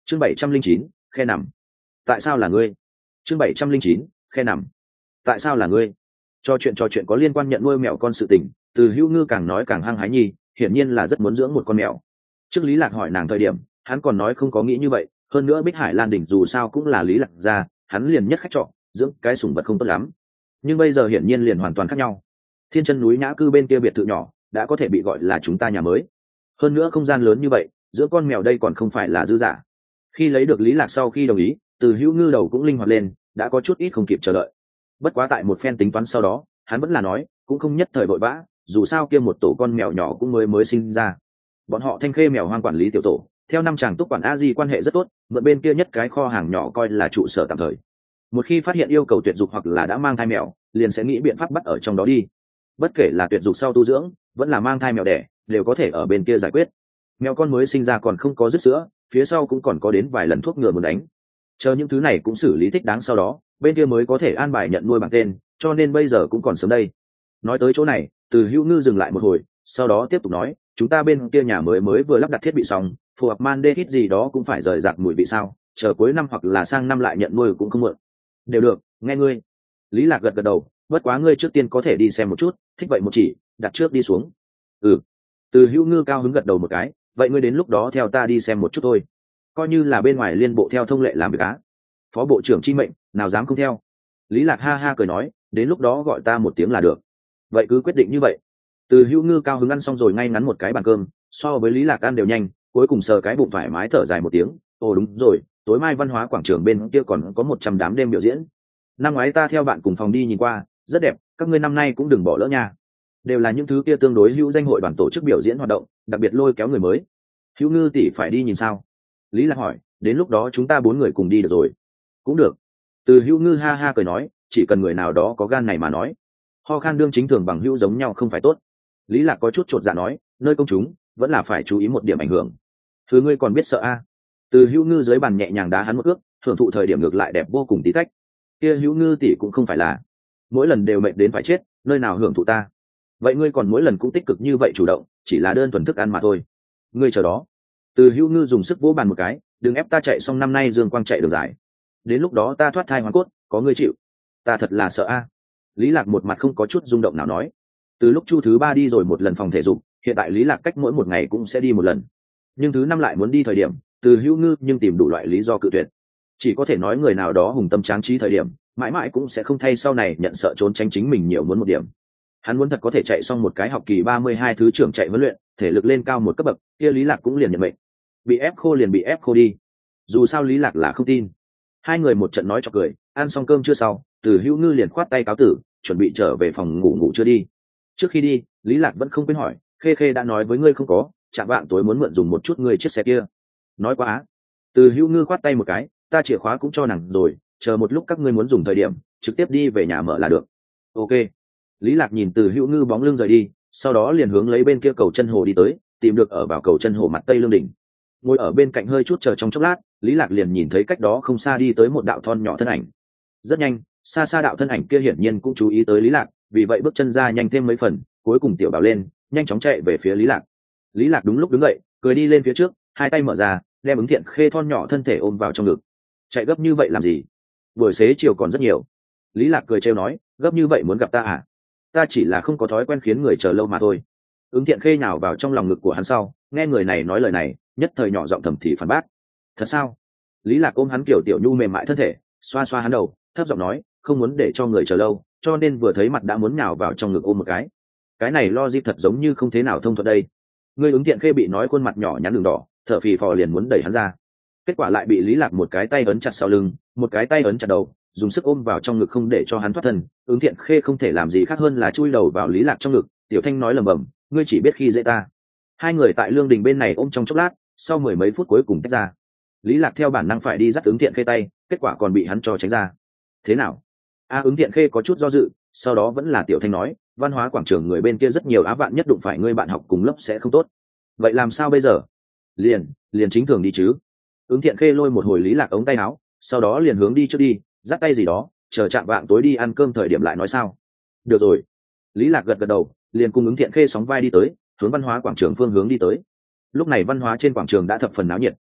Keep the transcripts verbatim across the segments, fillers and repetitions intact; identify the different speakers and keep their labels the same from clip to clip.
Speaker 1: chương bảy trăm linh chín khe nằm. Tại sao là ngươi? chương bảy trăm linh chín khe nằm. Tại sao là ngươi? Cho chuyện trò chuyện có liên quan nhận nuôi mèo con sự tình, Từ Hữu Ngư càng nói càng hăng hái nhi, hiển nhiên là rất muốn dưỡng một con mèo. Trước Lý Lạc hỏi nàng thời điểm, hắn còn nói không có nghĩ như vậy, hơn nữa Bích Hải Lan đỉnh dù sao cũng là Lý Lạc gia, hắn liền nhất khách trọ, dưỡng cái sủng vật không tốt lắm. Nhưng bây giờ hiển nhiên liền hoàn toàn khác nhau. Thiên Chân núi Nhã Cư bên kia biệt thự nhỏ, đã có thể bị gọi là chúng ta nhà mới. Hơn nữa không gian lớn như vậy, giữa con mèo đây còn không phải là dư giả. Khi lấy được Lý Lạc sau khi đồng ý, Từ Hữu Ngư đầu cũng linh hoạt lên, đã có chút ít không kịp chờ đợi. Bất quá tại một phen tính toán sau đó, hắn vẫn là nói, cũng không nhất thời vội vã, dù sao kia một tổ con mèo nhỏ cũng mới mới sinh ra. Bọn họ Thanh Khê mèo hoang quản lý tiểu tổ, theo năm chàng túc quản a di quan hệ rất tốt, mượn bên kia nhất cái kho hàng nhỏ coi là trụ sở tạm thời. Một khi phát hiện yêu cầu tuyệt dục hoặc là đã mang thai mèo, liền sẽ nghĩ biện pháp bắt ở trong đó đi. Bất kể là tuyệt dục sau tu dưỡng, vẫn là mang thai mèo đẻ, đều có thể ở bên kia giải quyết. Mèo con mới sinh ra còn không có dứt sữa, phía sau cũng còn có đến vài lần thuốc ngừa muốn đánh. Chờ những thứ này cũng xử lý thích đáng sau đó, bên kia mới có thể an bài nhận nuôi bằng tên, cho nên bây giờ cũng còn sớm đây. Nói tới chỗ này, Từ Hữu Ngư dừng lại một hồi, sau đó tiếp tục nói, chúng ta bên kia nhà mới mới vừa lắp đặt thiết bị xong, phù hợp man đê hít gì đó cũng phải rời rạc mùi vị sao, chờ cuối năm hoặc là sang năm lại nhận nuôi cũng không muộn. Đều được, nghe ngươi. Lý Lạc gật gật đầu, bất quá ngươi trước tiên có thể đi xem một chút, thích vậy một chỉ, đặt trước đi xuống. Ừ. Từ Hữu Ngư cao hứng gật đầu một cái, vậy ngươi đến lúc đó theo ta đi xem một chút thôi, coi như là bên ngoài liên bộ theo thông lệ làm việc á. Phó bộ trưởng chi mệnh, nào dám không theo. Lý Lạc ha ha cười nói, đến lúc đó gọi ta một tiếng là được. Vậy cứ quyết định như vậy. Từ Hữu Ngư cao hứng ăn xong rồi ngay ngắn một cái bàn cơm, so với Lý Lạc ăn đều nhanh, cuối cùng sờ cái bụng thoải mái thở dài một tiếng, ồ đúng rồi, tối mai văn hóa quảng trường bên kia còn có một trăm đám đêm biểu diễn. Năm ngoái ta theo bạn cùng phòng đi nhìn qua, rất đẹp, các ngươi năm nay cũng đừng bỏ lỡ nha. Đều là những thứ kia tương đối hữu danh hội đoàn tổ chức biểu diễn hoạt động, đặc biệt lôi kéo người mới. Hữu Ngư tỷ phải đi nhìn sao? Lý Lạc hỏi, đến lúc đó chúng ta bốn người cùng đi được rồi. Cũng được. Từ Hữu Ngư ha ha cười nói, chỉ cần người nào đó có gan này mà nói. Ho khan đương chính thường bằng hữu giống nhau không phải tốt. Lý Lạc có chút chột dạ nói, nơi công chúng vẫn là phải chú ý một điểm ảnh hưởng. Thứ ngươi còn biết sợ a? Từ Hữu Ngư dưới bàn nhẹ nhàng đá hắn một cước, hưởng thụ thời điểm ngược lại đẹp vô cùng tí tách. Kia Hữu Ngư tỷ cũng không phải là mỗi lần đều mệt đến phải chết, nơi nào hưởng thụ ta. Vậy ngươi còn mỗi lần cũng tích cực như vậy chủ động, chỉ là đơn thuần thức ăn mà thôi. Ngươi chờ đó. Từ Hữu Ngư dùng sức vỗ bàn một cái, đừng ép ta chạy xong năm nay Dương Quang chạy được giải. Đến lúc đó ta thoát thai hoàn cốt, có ngươi chịu. Ta thật là sợ a. Lý Lạc một mặt không có chút rung động nào nói. Từ lúc Chu thứ ba đi rồi một lần phòng thể dục, hiện tại Lý Lạc cách mỗi một ngày cũng sẽ đi một lần. Nhưng thứ năm lại muốn đi thời điểm, Từ Hữu Ngư nhưng tìm đủ loại lý do cự tuyệt. Chỉ có thể nói người nào đó hùng tâm tráng trí thời điểm, mãi mãi cũng sẽ không thay sau này nhận sợ trốn tránh chính mình nhiều muốn một điểm. Hắn muốn thật có thể chạy xong một cái học kỳ ba mươi hai thứ trưởng chạy huấn luyện, thể lực lên cao một cấp bậc, kia Lý Lạc cũng liền nhận mệnh. Bị ép khô liền bị ép khô đi. Dù sao Lý Lạc là không tin. Hai người một trận nói chọc cười, ăn xong cơm chưa sau, Từ Hữu Ngư liền khoát tay cáo tử, chuẩn bị trở về phòng ngủ ngủ chưa đi. Trước khi đi, Lý Lạc vẫn không quên hỏi, Khê Khê đã nói với ngươi không có, chạm vạng tối muốn mượn dùng một chút ngươi chiếc xe kia. Nói quá á. Từ Hữu Ngư khoát tay một cái, ta chìa khóa cũng cho nàng rồi, chờ một lúc các ngươi muốn dùng thời điểm, trực tiếp đi về nhà mở là được. Ok. Lý Lạc nhìn Từ Hữu Ngư bóng lưng rời đi, sau đó liền hướng lấy bên kia cầu chân hồ đi tới, tìm được ở vào cầu chân hồ mặt tây lương đỉnh. Ngồi ở bên cạnh hơi chút chờ trong chốc lát, Lý Lạc liền nhìn thấy cách đó không xa đi tới một đạo thon nhỏ thân ảnh. Rất nhanh, xa xa đạo thân ảnh kia hiển nhiên cũng chú ý tới Lý Lạc, vì vậy bước chân ra nhanh thêm mấy phần, cuối cùng tiểu bảo lên, nhanh chóng chạy về phía Lý Lạc. Lý Lạc đúng lúc đứng dậy, cười đi lên phía trước, hai tay mở ra, đem ứng thiện khê thon nhỏ thân thể ôm vào trong ngực. Chạy gấp như vậy làm gì? Buổi xế chiều còn rất nhiều. Lý Lạc cười trêu nói, gấp như vậy muốn gặp ta à? Ta chỉ là không có thói quen khiến người chờ lâu mà thôi. Ứng thiện khê nhào vào trong lòng ngực của hắn sau, nghe người này nói lời này, nhất thời nhỏ giọng thầm thì phản bác. Thật sao? Lý Lạc ôm hắn kiểu tiểu nhu mềm mại thân thể, xoa xoa hắn đầu, thấp giọng nói, không muốn để cho người chờ lâu, cho nên vừa thấy mặt đã muốn nhào vào trong ngực ôm một cái. Cái này lo dịp thật giống như không thế nào thông thuận đây. Người ứng thiện khê bị nói khuôn mặt nhỏ nhắn đường đỏ, thở phì phò liền muốn đẩy hắn ra. Kết quả lại bị Lý Lạc một cái tay ấn chặt sau lưng, một cái tay ấn chặt đầu, dùng sức ôm vào trong ngực không để cho hắn thoát thân. Ứng thiện khê không thể làm gì khác hơn là chui đầu vào Lý Lạc trong ngực, tiểu thanh nói lẩm bẩm, ngươi chỉ biết khi dễ ta. Hai người tại lương đình bên này ôm trong chốc lát, sau mười mấy phút cuối cùng tách ra. Lý Lạc theo bản năng phải đi dắt ứng thiện khê tay, kết quả còn bị hắn cho tránh ra. Thế nào? A ứng thiện khê có chút do dự, sau đó vẫn là tiểu thanh nói, văn hóa quảng trường người bên kia rất nhiều á vạn nhất đụng phải ngươi bạn học cùng lớp sẽ không tốt. Vậy làm sao bây giờ? Liền, liền chính thường đi chứ. Ứng thiện khê lôi một hồi Lý Lạc ống tay áo, sau đó liền hướng đi trước đi, dắt tay gì đó, chờ chạm vạng tối đi ăn cơm thời điểm lại nói sao. Được rồi. Lý Lạc gật gật đầu, liền cùng ứng thiện khê sóng vai đi tới, hướng văn hóa quảng trường phương hướng đi tới. Lúc này văn hóa trên quảng trường đã thập phần náo nhiệt.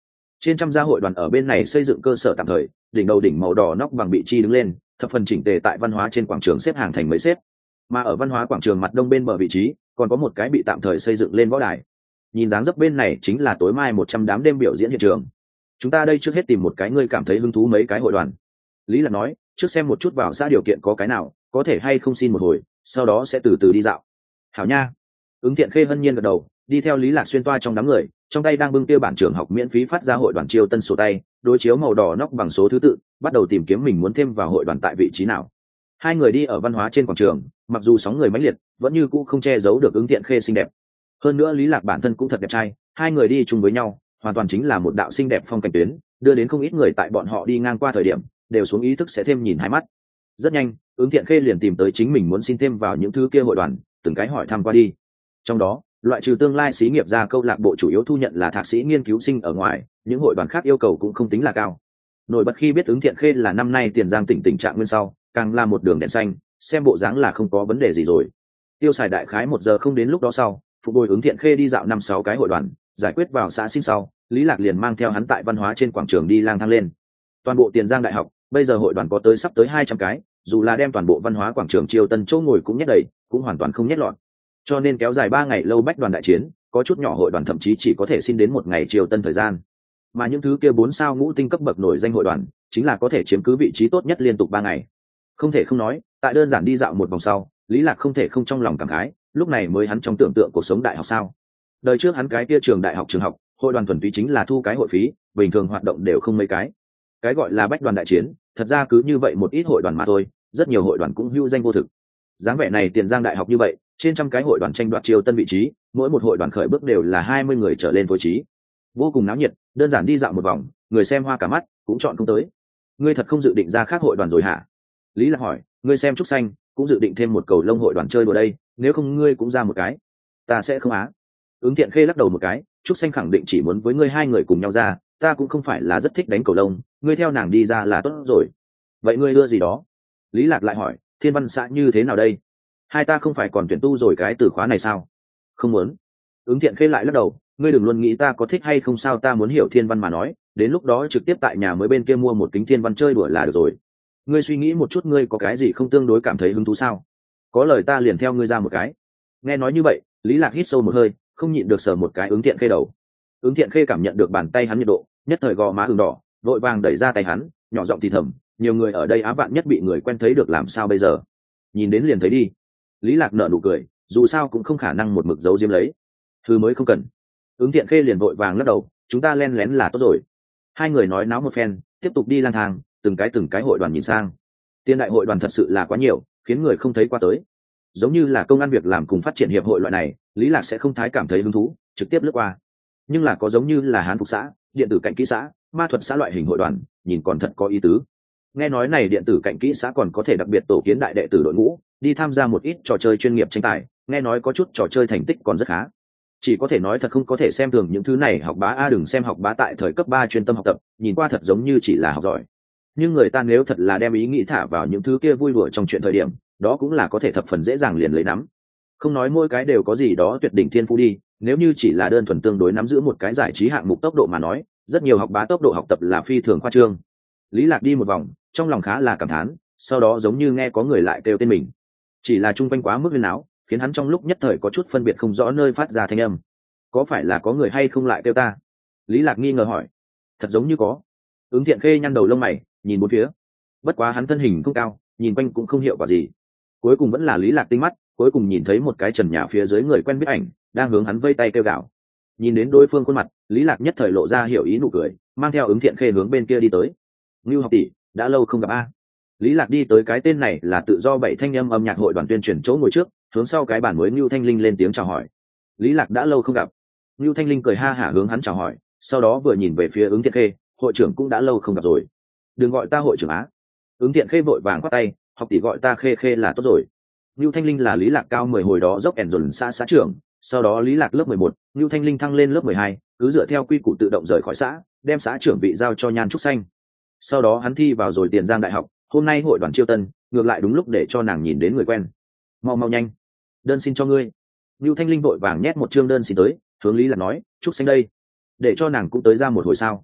Speaker 1: Trên trăm gia hội đoàn ở bên này xây dựng cơ sở tạm thời, đỉnh đầu đỉnh màu đỏ nóc bằng bị chi đứng lên, thập phần chỉnh tề tại văn hóa trên quảng trường xếp hàng thành mấy xếp. Mà ở văn hóa quảng trường mặt đông bên bờ vị trí, còn có một cái bị tạm thời xây dựng lên võ đài. Nhìn dáng dấp bên này chính là tối mai một trăm đám đêm biểu diễn hiện trường. Chúng ta đây trước hết tìm một cái ngươi cảm thấy hứng thú mấy cái hội đoàn. Lý Lạc nói, trước xem một chút vào xã điều kiện có cái nào, có thể hay không xin một hồi, sau đó sẽ từ từ đi dạo. Hảo nha. Ứng Thiện Khê hân nhiên gật đầu, đi theo Lý Lạc xuyên toa trong đám người, trong tay đang bưng tiêu bản trường học miễn phí phát ra hội đoàn chiêu tân sổ tay, đối chiếu màu đỏ nóc bằng số thứ tự, bắt đầu tìm kiếm mình muốn thêm vào hội đoàn tại vị trí nào. Hai người đi ở văn hóa trên quảng trường, mặc dù sóng người mãnh liệt, vẫn như cũ không che giấu được Ứng Thiện Khê xinh đẹp. Hơn nữa Lý Lạc bản thân cũng thật đẹp trai, hai người đi chung với nhau, hoàn toàn chính là một đạo xinh đẹp phong cảnh tuyến, đưa đến không ít người tại bọn họ đi ngang qua thời điểm, đều xuống ý thức sẽ thêm nhìn hai mắt. Rất nhanh, Ứng Thiện Khê liền tìm tới chính mình muốn xin thêm vào những thứ kia hội đoàn, từng cái hỏi thăm qua đi. Trong đó, loại trừ tương lai xí nghiệp gia câu lạc bộ chủ yếu thu nhận là thạc sĩ nghiên cứu sinh ở ngoài, những hội đoàn khác yêu cầu cũng không tính là cao. Nổi bật khi biết Ứng Thiện Khê là năm nay Tiền Giang tỉnh tình trạng nguyên sau, càng là một đường đèn xanh, xem bộ dáng là không có vấn đề gì rồi. Tiêu xài đại khái một giờ không đến lúc đó sau, phục bồi Ứng Thiện Khê đi dạo năm sáu cái hội đoàn, giải quyết vào xã xin sau, Lý Lạc liền mang theo hắn tại văn hóa trên quảng trường đi lang thang lên. Toàn bộ Tiền Giang đại học, bây giờ hội đoàn có tới sắp tới hai trăm cái, dù là đem toàn bộ văn hóa quảng trường chiêu tân chỗ ngồi cũng nhét đầy, cũng hoàn toàn không nhét lọt. Cho nên kéo dài ba ngày lâu bách đoàn đại chiến, có chút nhỏ hội đoàn thậm chí chỉ có thể xin đến một ngày chiêu tân thời gian. Mà những thứ kia bốn sao ngũ tinh cấp bậc nổi danh hội đoàn, chính là có thể chiếm cứ vị trí tốt nhất liên tục ba ngày. Không thể không nói, tại đơn giản đi dạo một vòng sau, Lý Lạc không thể không trong lòng cảm khái, lúc này mới hắn trong tưởng tượng cuộc sống đại học sao. Đời trước hắn cái kia trường đại học trường học, hội đoàn thuần túy chính là thu cái hội phí, bình thường hoạt động đều không mấy cái. Cái gọi là bách đoàn đại chiến, thật ra cứ như vậy một ít hội đoàn mà thôi, rất nhiều hội đoàn cũng hữu danh vô thực. Dáng vẻ này Tiền Giang đại học như vậy, trên trăm cái hội đoàn tranh đoạt chiêu tân vị trí, mỗi một hội đoàn khởi bước đều là hai mươi người trở lên phối trí, vô cùng náo nhiệt. Đơn giản đi dạo một vòng, người xem hoa cả mắt, cũng chọn không tới. Ngươi thật không dự định ra khác hội đoàn rồi hả? Lý Lạc hỏi. Ngươi xem Trúc Xanh cũng dự định thêm một cầu lông hội đoàn chơi đùa đây, nếu không ngươi cũng ra một cái. Ta sẽ không á. Ứng Thiện Khê lắc đầu một cái, Trúc Xanh khẳng định chỉ muốn với ngươi hai người cùng nhau ra, ta cũng không phải là rất thích đánh cầu lông, ngươi theo nàng đi ra là tốt rồi. Vậy ngươi đưa gì đó? Lý Lạc lại hỏi. Thiên văn xã như thế nào đây? Hai ta không phải còn tuyển tu rồi cái từ khóa này sao? Không muốn. Ứng Thiện Khê lại lắc đầu, ngươi đừng luôn nghĩ ta có thích hay không sao, ta muốn hiểu thiên văn mà nói, đến lúc đó trực tiếp tại nhà mới bên kia mua một kính thiên văn chơi đùa là được rồi. Ngươi suy nghĩ một chút, ngươi có cái gì không tương đối cảm thấy hứng thú sao? Có lời ta liền theo ngươi ra một cái. Nghe nói như vậy, Lý Lạc hít sâu một hơi, không nhịn được sờ một cái Ứng Thiện Khê đầu. Ứng Thiện Khê cảm nhận được bàn tay hắn nhiệt độ, nhất thời gò má ửng đỏ, vội vàng đẩy ra tay hắn, nhỏ giọng thì thầm, nhiều người ở đây á vạn nhất bị người quen thấy được làm sao bây giờ? Nhìn đến liền thấy đi. Lý Lạc nở nụ cười, dù sao cũng không khả năng một mực giấu giếm lấy. Thứ mới không cần. Ứng Thiện Khê liền vội vàng lắc đầu, chúng ta len lén là tốt rồi. Hai người nói náo một phen, tiếp tục đi lang thang, từng cái từng cái hội đoàn nhìn sang. Tiên đại hội đoàn thật sự là quá nhiều, khiến người không thấy qua tới. Giống như là công ăn việc làm cùng phát triển hiệp hội loại này, Lý Lạc sẽ không thái cảm thấy hứng thú, trực tiếp lướt qua. Nhưng là có giống như là Hán phục xã, điện tử cạnh kỹ xã, ma thuật xã loại hình hội đoàn, nhìn còn thật có ý tứ. Nghe nói này điện tử cạnh kỹ xã còn có thể đặc biệt tổ kiến đại đệ tử đội ngũ, đi tham gia một ít trò chơi chuyên nghiệp tranh tài, nghe nói có chút trò chơi thành tích còn rất khá. Chỉ có thể nói thật không có thể xem thường những thứ này học bá a, đừng xem học bá tại thời cấp ba chuyên tâm học tập, nhìn qua thật giống như chỉ là học giỏi. Nhưng người ta nếu thật là đem ý nghĩ thả vào những thứ kia vui đùa trong chuyện thời điểm, đó cũng là có thể thập phần dễ dàng liền lấy nắm. Không nói mỗi cái đều có gì đó tuyệt đỉnh thiên phú đi, nếu như chỉ là đơn thuần tương đối nắm giữ một cái giải trí hạng mục tốc độ mà nói, rất nhiều học bá tốc độ học tập là phi thường khoa trương. Lý Lạc đi một vòng, trong lòng khá là cảm thán, sau đó giống như nghe có người lại kêu tên mình. Chỉ là chung quanh quá mức huyên náo, khiến hắn trong lúc nhất thời có chút phân biệt không rõ nơi phát ra thanh âm. Có phải là có người hay không lại kêu ta? Lý Lạc nghi ngờ hỏi. Thật giống như có. Ứng Thiện Khê nhăn đầu lông mày, nhìn bốn phía. Bất quá hắn thân hình không cao, nhìn quanh cũng không hiệu quả gì. Cuối cùng vẫn là Lý Lạc tinh mắt, cuối cùng nhìn thấy một cái trần nhà phía dưới người quen biết ảnh, đang hướng hắn vây tay kêu gào. Nhìn đến đối phương khuôn mặt, Lý Lạc nhất thời lộ ra hiểu ý nụ cười, mang theo Ứng Thiện Khê hướng bên kia đi tới. Ngưu học tỷ, đã lâu không gặp a. Lý Lạc đi tới cái tên này là tự do bảy thanh âm âm nhạc hội đoàn tuyên truyền chỗ ngồi trước, hướng sau cái bàn mới Ngưu Thanh Linh lên tiếng chào hỏi. Lý Lạc đã lâu không gặp. Ngưu Thanh Linh cười ha hả hướng hắn chào hỏi, sau đó vừa nhìn về phía Ứng Thiện Khê, hội trưởng cũng đã lâu không gặp rồi. Đừng gọi ta hội trưởng á. Ứng Thiện Khê vội vàng quát tay, học tỷ gọi ta Khê Khê là tốt rồi. Ngưu Thanh Linh là Lý Lạc cao mười hồi đó dốc ẻn dồn xã xã trưởng, sau đó Lý Lạc lớp mười một, Ngưu Thanh Linh thăng lên lớp mười hai, cứ dựa theo quy củ tự động rời khỏi xã, đem xã trưởng vị giao cho Nhan Trúc Xanh. Sau đó hắn thi vào rồi Tiền Giang đại học, hôm nay hội đoàn chiêu tân, ngược lại đúng lúc để cho nàng nhìn đến người quen. Mau mau nhanh, đơn xin cho ngươi. Ngưu Thanh Linh vội vàng nhét một chương đơn xin tới, hướng Lý Lạc nói, Trúc Xanh đây, để cho nàng cũng tới ra một hồi sao?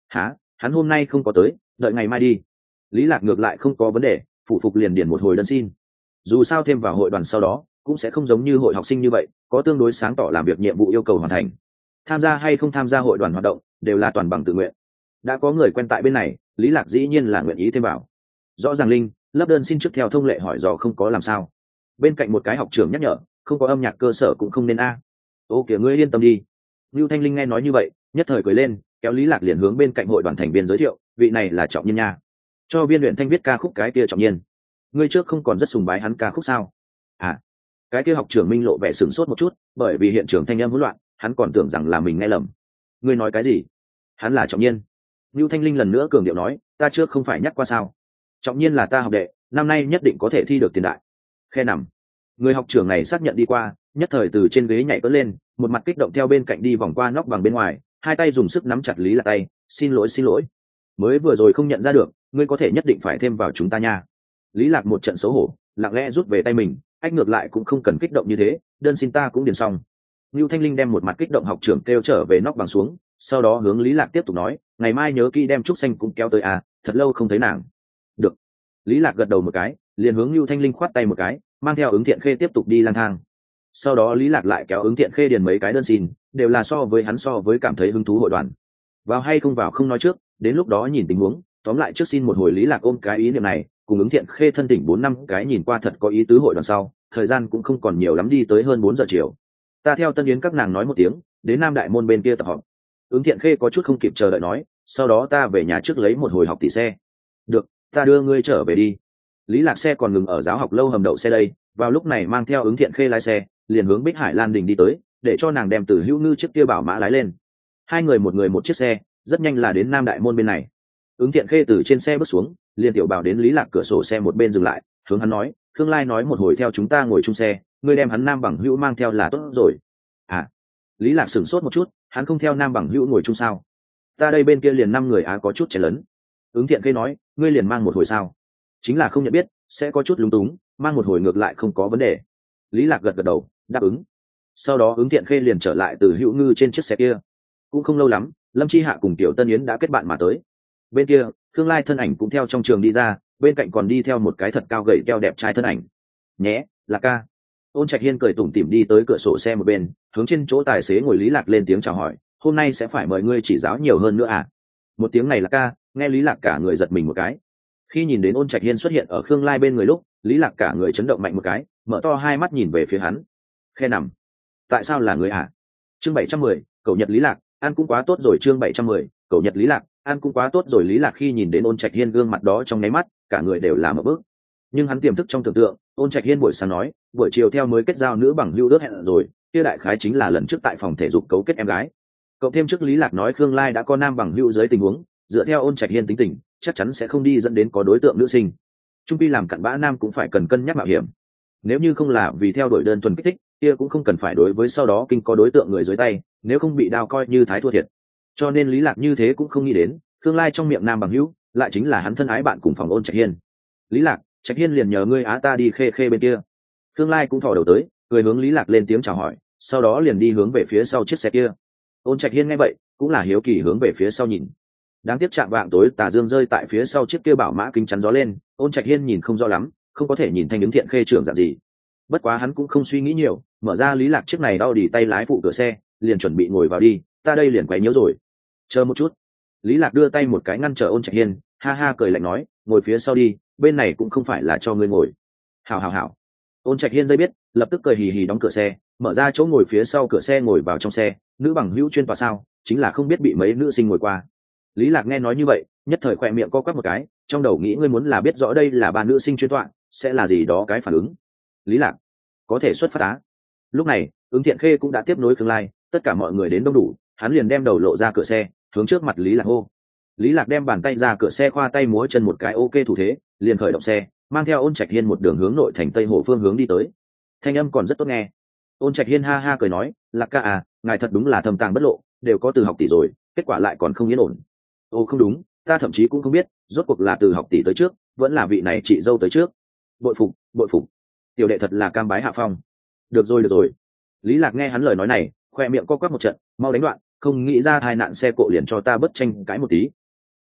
Speaker 1: Hả? Hắn hôm nay không có tới, đợi ngày mai đi. Lý Lạc ngược lại không có vấn đề, phụ phục liền điền một hồi đơn xin. Dù sao thêm vào hội đoàn sau đó cũng sẽ không giống như hội học sinh như vậy, có tương đối sáng tỏ làm việc nhiệm vụ yêu cầu hoàn thành. Tham gia hay không tham gia hội đoàn hoạt động đều là toàn bằng tự nguyện. Đã có người quen tại bên này, Lý Lạc dĩ nhiên là nguyện ý thêm vào. Rõ ràng Linh lấp đơn xin trước theo thông lệ hỏi dò không có làm sao. Bên cạnh một cái học trưởng nhắc nhở, không có âm nhạc cơ sở cũng không nên a. Ô kìa, ngươi yên tâm đi. Lưu Thanh Linh nghe nói như vậy, nhất thời cười lên, kéo Lý Lạc liền hướng bên cạnh hội đoàn thành viên giới thiệu, vị này là Trọng Nhiên nha, cho viên luyện thanh viết ca khúc cái kia Trọng Nhiên. Ngươi trước không còn rất sùng bái hắn ca khúc sao? À, cái kia học trưởng Minh lộ vẻ sửng sốt một chút, bởi vì hiện trường thanh âm hỗn loạn, hắn còn tưởng rằng là mình nghe lầm. Ngươi nói cái gì? Hắn là Trọng Nhiên. Lưu Thanh Linh lần nữa cường điệu nói, ta trước không phải nhắc qua sao? Trọng Nhiên là ta học đệ, năm nay nhất định có thể thi được tiền đại. Khe nằm. Người học trưởng này xác nhận đi qua, nhất thời từ trên ghế nhảy cất lên, một mặt kích động theo bên cạnh đi vòng qua nóc bằng bên ngoài, hai tay dùng sức nắm chặt Lý Lạc tay, xin lỗi xin lỗi, mới vừa rồi không nhận ra được, ngươi có thể nhất định phải thêm vào chúng ta nha. Lý Lạc một trận xấu hổ, lặng lẽ rút về tay mình, ách ngược lại cũng không cần kích động như thế, đơn xin ta cũng điền xong. Lưu Thanh Linh đem một mặt kích động học trưởng kêu trở về nóc bằng xuống, sau đó hướng Lý Lạc tiếp tục nói, ngày mai nhớ kỹ đem Trúc Xanh cũng kéo tới à, thật lâu không thấy nàng. Được. Lý Lạc gật đầu một cái, liền hướng Lưu Thanh Linh khoát tay một cái, mang theo Ứng Thiện Khê tiếp tục đi lang thang. Sau đó Lý Lạc lại kéo Ứng Thiện Khê điền mấy cái đơn xin, đều là so với hắn so với cảm thấy hứng thú hội đoàn. Vào hay không vào không nói trước, đến lúc đó nhìn tình huống, tóm lại trước xin một hồi. Lý Lạc ôm cái ý niệm này, cùng Ứng Thiện Khê thân tỉnh bốn năm cái nhìn qua thật có ý tứ hội đoàn sau, thời gian cũng không còn nhiều lắm, đi tới hơn bốn giờ chiều. Ta theo Tân Yến các nàng nói một tiếng, đến Nam Đại môn bên kia tập họp. Ứng Thiện Khê có chút không kịp chờ đợi nói, sau đó ta về nhà trước lấy một hồi học tỷ xe. Được, ta đưa ngươi trở về đi. Lý Lạc xe còn ngừng ở giáo học lâu hầm đậu xe đây, vào lúc này mang theo Ứng Thiện Khê lái xe, liền hướng Bích Hải Lan Đình đi tới, để cho nàng đem Từ Hữu Ngư chiếc kia bảo mã lái lên. Hai người một người một chiếc xe, rất nhanh là đến Nam Đại môn bên này. Ứng Thiện Khê từ trên xe bước xuống, liền tiểu bảo đến Lý Lạc cửa sổ xe một bên dừng lại, hướng hắn nói, Khương Lai nói một hồi theo chúng ta ngồi chung xe, ngươi đem hắn Nam Bằng Hữu mang theo là tốt rồi. À? Lý Lạc sửng sốt một chút, hắn không theo Nam Bằng Hữu ngồi chung sao? Ta đây bên kia liền năm người á, có chút chén lớn. Ứng Thiện Khê nói, ngươi liền mang một hồi sao? Chính là không nhận biết, sẽ có chút lúng túng, mang một hồi ngược lại không có vấn đề. Lý Lạc gật gật đầu, đáp ứng. Sau đó Ứng Thiện Khê liền trở lại Từ Hữu Ngư trên chiếc xe kia. Cũng không lâu lắm, Lâm Chi Hạ cùng Tiểu Tân Yến đã kết bạn mà tới. Bên kia, Khương Lai thân ảnh cũng theo trong trường đi ra, bên cạnh còn đi theo một cái thật cao gầy keo đẹp trai thân ảnh. Nhé, Lạc ca. Ôn Trạch Hiên cười tủm tỉm đi tới cửa sổ xe một bên, hướng trên chỗ tài xế ngồi Lý Lạc lên tiếng chào hỏi, hôm nay sẽ phải mời ngươi chỉ giáo nhiều hơn nữa à? Một tiếng này Lạc ca, nghe Lý Lạc cả người giật mình một cái. Khi nhìn đến Ôn Trạch Hiên xuất hiện ở Khương Lai bên người lúc, Lý Lạc cả người chấn động mạnh một cái, mở to hai mắt nhìn về phía hắn. Khe nằm. Tại sao là người à? Chương bảy trăm mười, cậu Nhật Lý Lạc, ăn cũng quá tốt rồi. Chương bảy trăm mười, cậu Nhật Lý Lạc, ăn cũng quá tốt rồi. Lý Lạc khi nhìn đến Ôn Trạch Hiên gương mặt đó trong nháy mắt, cả người đều là một bước. Nhưng hắn tiềm thức trong tưởng tượng, Ôn Trạch Hiên buổi sáng nói, buổi chiều theo mới kết giao nữ bằng hữu ước hẹn rồi, kia đại khái chính là lần trước tại phòng thể dục cấu kết em gái. Cậu thêm trước Lý Lạc nói Khương Lai đã có nam bằng hữu dưới tình huống, dựa theo Ôn Trạch Hiên tính tình, chắc chắn sẽ không đi dẫn đến có đối tượng nữ sinh. Trung pi làm cặn bã nam cũng phải cần cân nhắc mạo hiểm. Nếu như không là vì theo đuổi đơn thuần kích thích, kia cũng không cần phải đối với sau đó kinh có đối tượng người dưới tay, nếu không bị đao coi như thái thua thiệt. Cho nên Lý Lạc như thế cũng không nghĩ đến, Khương Lai trong miệng nam bằng hữu, lại chính là hắn thân ái bạn cùng phòng Ôn Trạch Hiên. Lý Lạc, Trạch Hiên liền nhờ ngươi á ta đi khê khê bên kia. Khương Lai cũng thò đầu tới, cười hướng Lý Lạc lên tiếng chào hỏi, sau đó liền đi hướng về phía sau chiếc xe kia. Ôn Trạch Hiên nghe vậy, cũng là hiếu kỳ hướng về phía sau nhìn. Đáng tiếc chạm vạng tối tà dương rơi tại phía sau chiếc kia bảo mã kính chắn gió lên, Ôn Trạch Hiên nhìn không rõ lắm, không có thể nhìn thanh Ứng Thiện Khê trưởng dạng gì. Bất quá hắn cũng không suy nghĩ nhiều, mở ra Lý Lạc chiếc này đau đỉ tay lái phụ cửa xe, liền chuẩn bị ngồi vào đi, ta đây liền quấy nhiễu rồi. Chờ một chút. Lý Lạc đưa tay một cái ngăn trở Ôn Trạch Hiên, ha ha cười lạnh nói, ngồi phía sau đi, bên này cũng không phải là cho ngươi ngồi. Hảo hảo hảo. Ôn Trạch Hiên dây biết, lập tức cười hì hì đóng cửa xe, mở ra chỗ ngồi phía sau cửa xe ngồi vào trong xe, nữ bằng hữu chuyên tòa sao, chính là không biết bị mấy nữ sinh ngồi qua. Lý Lạc nghe nói như vậy, nhất thời khỏe miệng co quắp một cái, trong đầu nghĩ ngươi muốn là biết rõ đây là ba nữ sinh chuyên tọa, sẽ là gì đó cái phản ứng. Lý Lạc, có thể xuất phát á. Lúc này, Ứng Thiện Khê cũng đã tiếp nối Khương Lai, tất cả mọi người đến đông đủ, hắn liền đem đầu lộ ra cửa xe, hướng trước mặt Lý Lạc hô. Lý Lạc đem bàn tay ra cửa xe khoa tay múa chân một cái ok thủ thế, liền khởi động xe, mang theo Ôn Trạch Hiên một đường hướng nội thành Tây Hồ phương hướng đi tới. Thanh âm còn rất tốt nghe. Ôn Trạch Hiên ha ha cười nói, Lạc ca à, ngài thật đúng là thâm tàng bất lộ, đều có từ học tỷ rồi, kết quả lại còn không yên ổn. Ô không đúng, ta thậm chí cũng không biết, rốt cuộc là từ học tỷ tới trước, vẫn là vị này chị dâu tới trước. Bội phục, bội phục. Tiểu đệ thật là cam bái hạ phong. Được rồi được rồi. Lý Lạc nghe hắn lời nói này, khoe miệng co quắp một trận, mau đánh đoạn, không nghĩ ra tai nạn xe cộ liền cho ta bất tranh cãi một tí,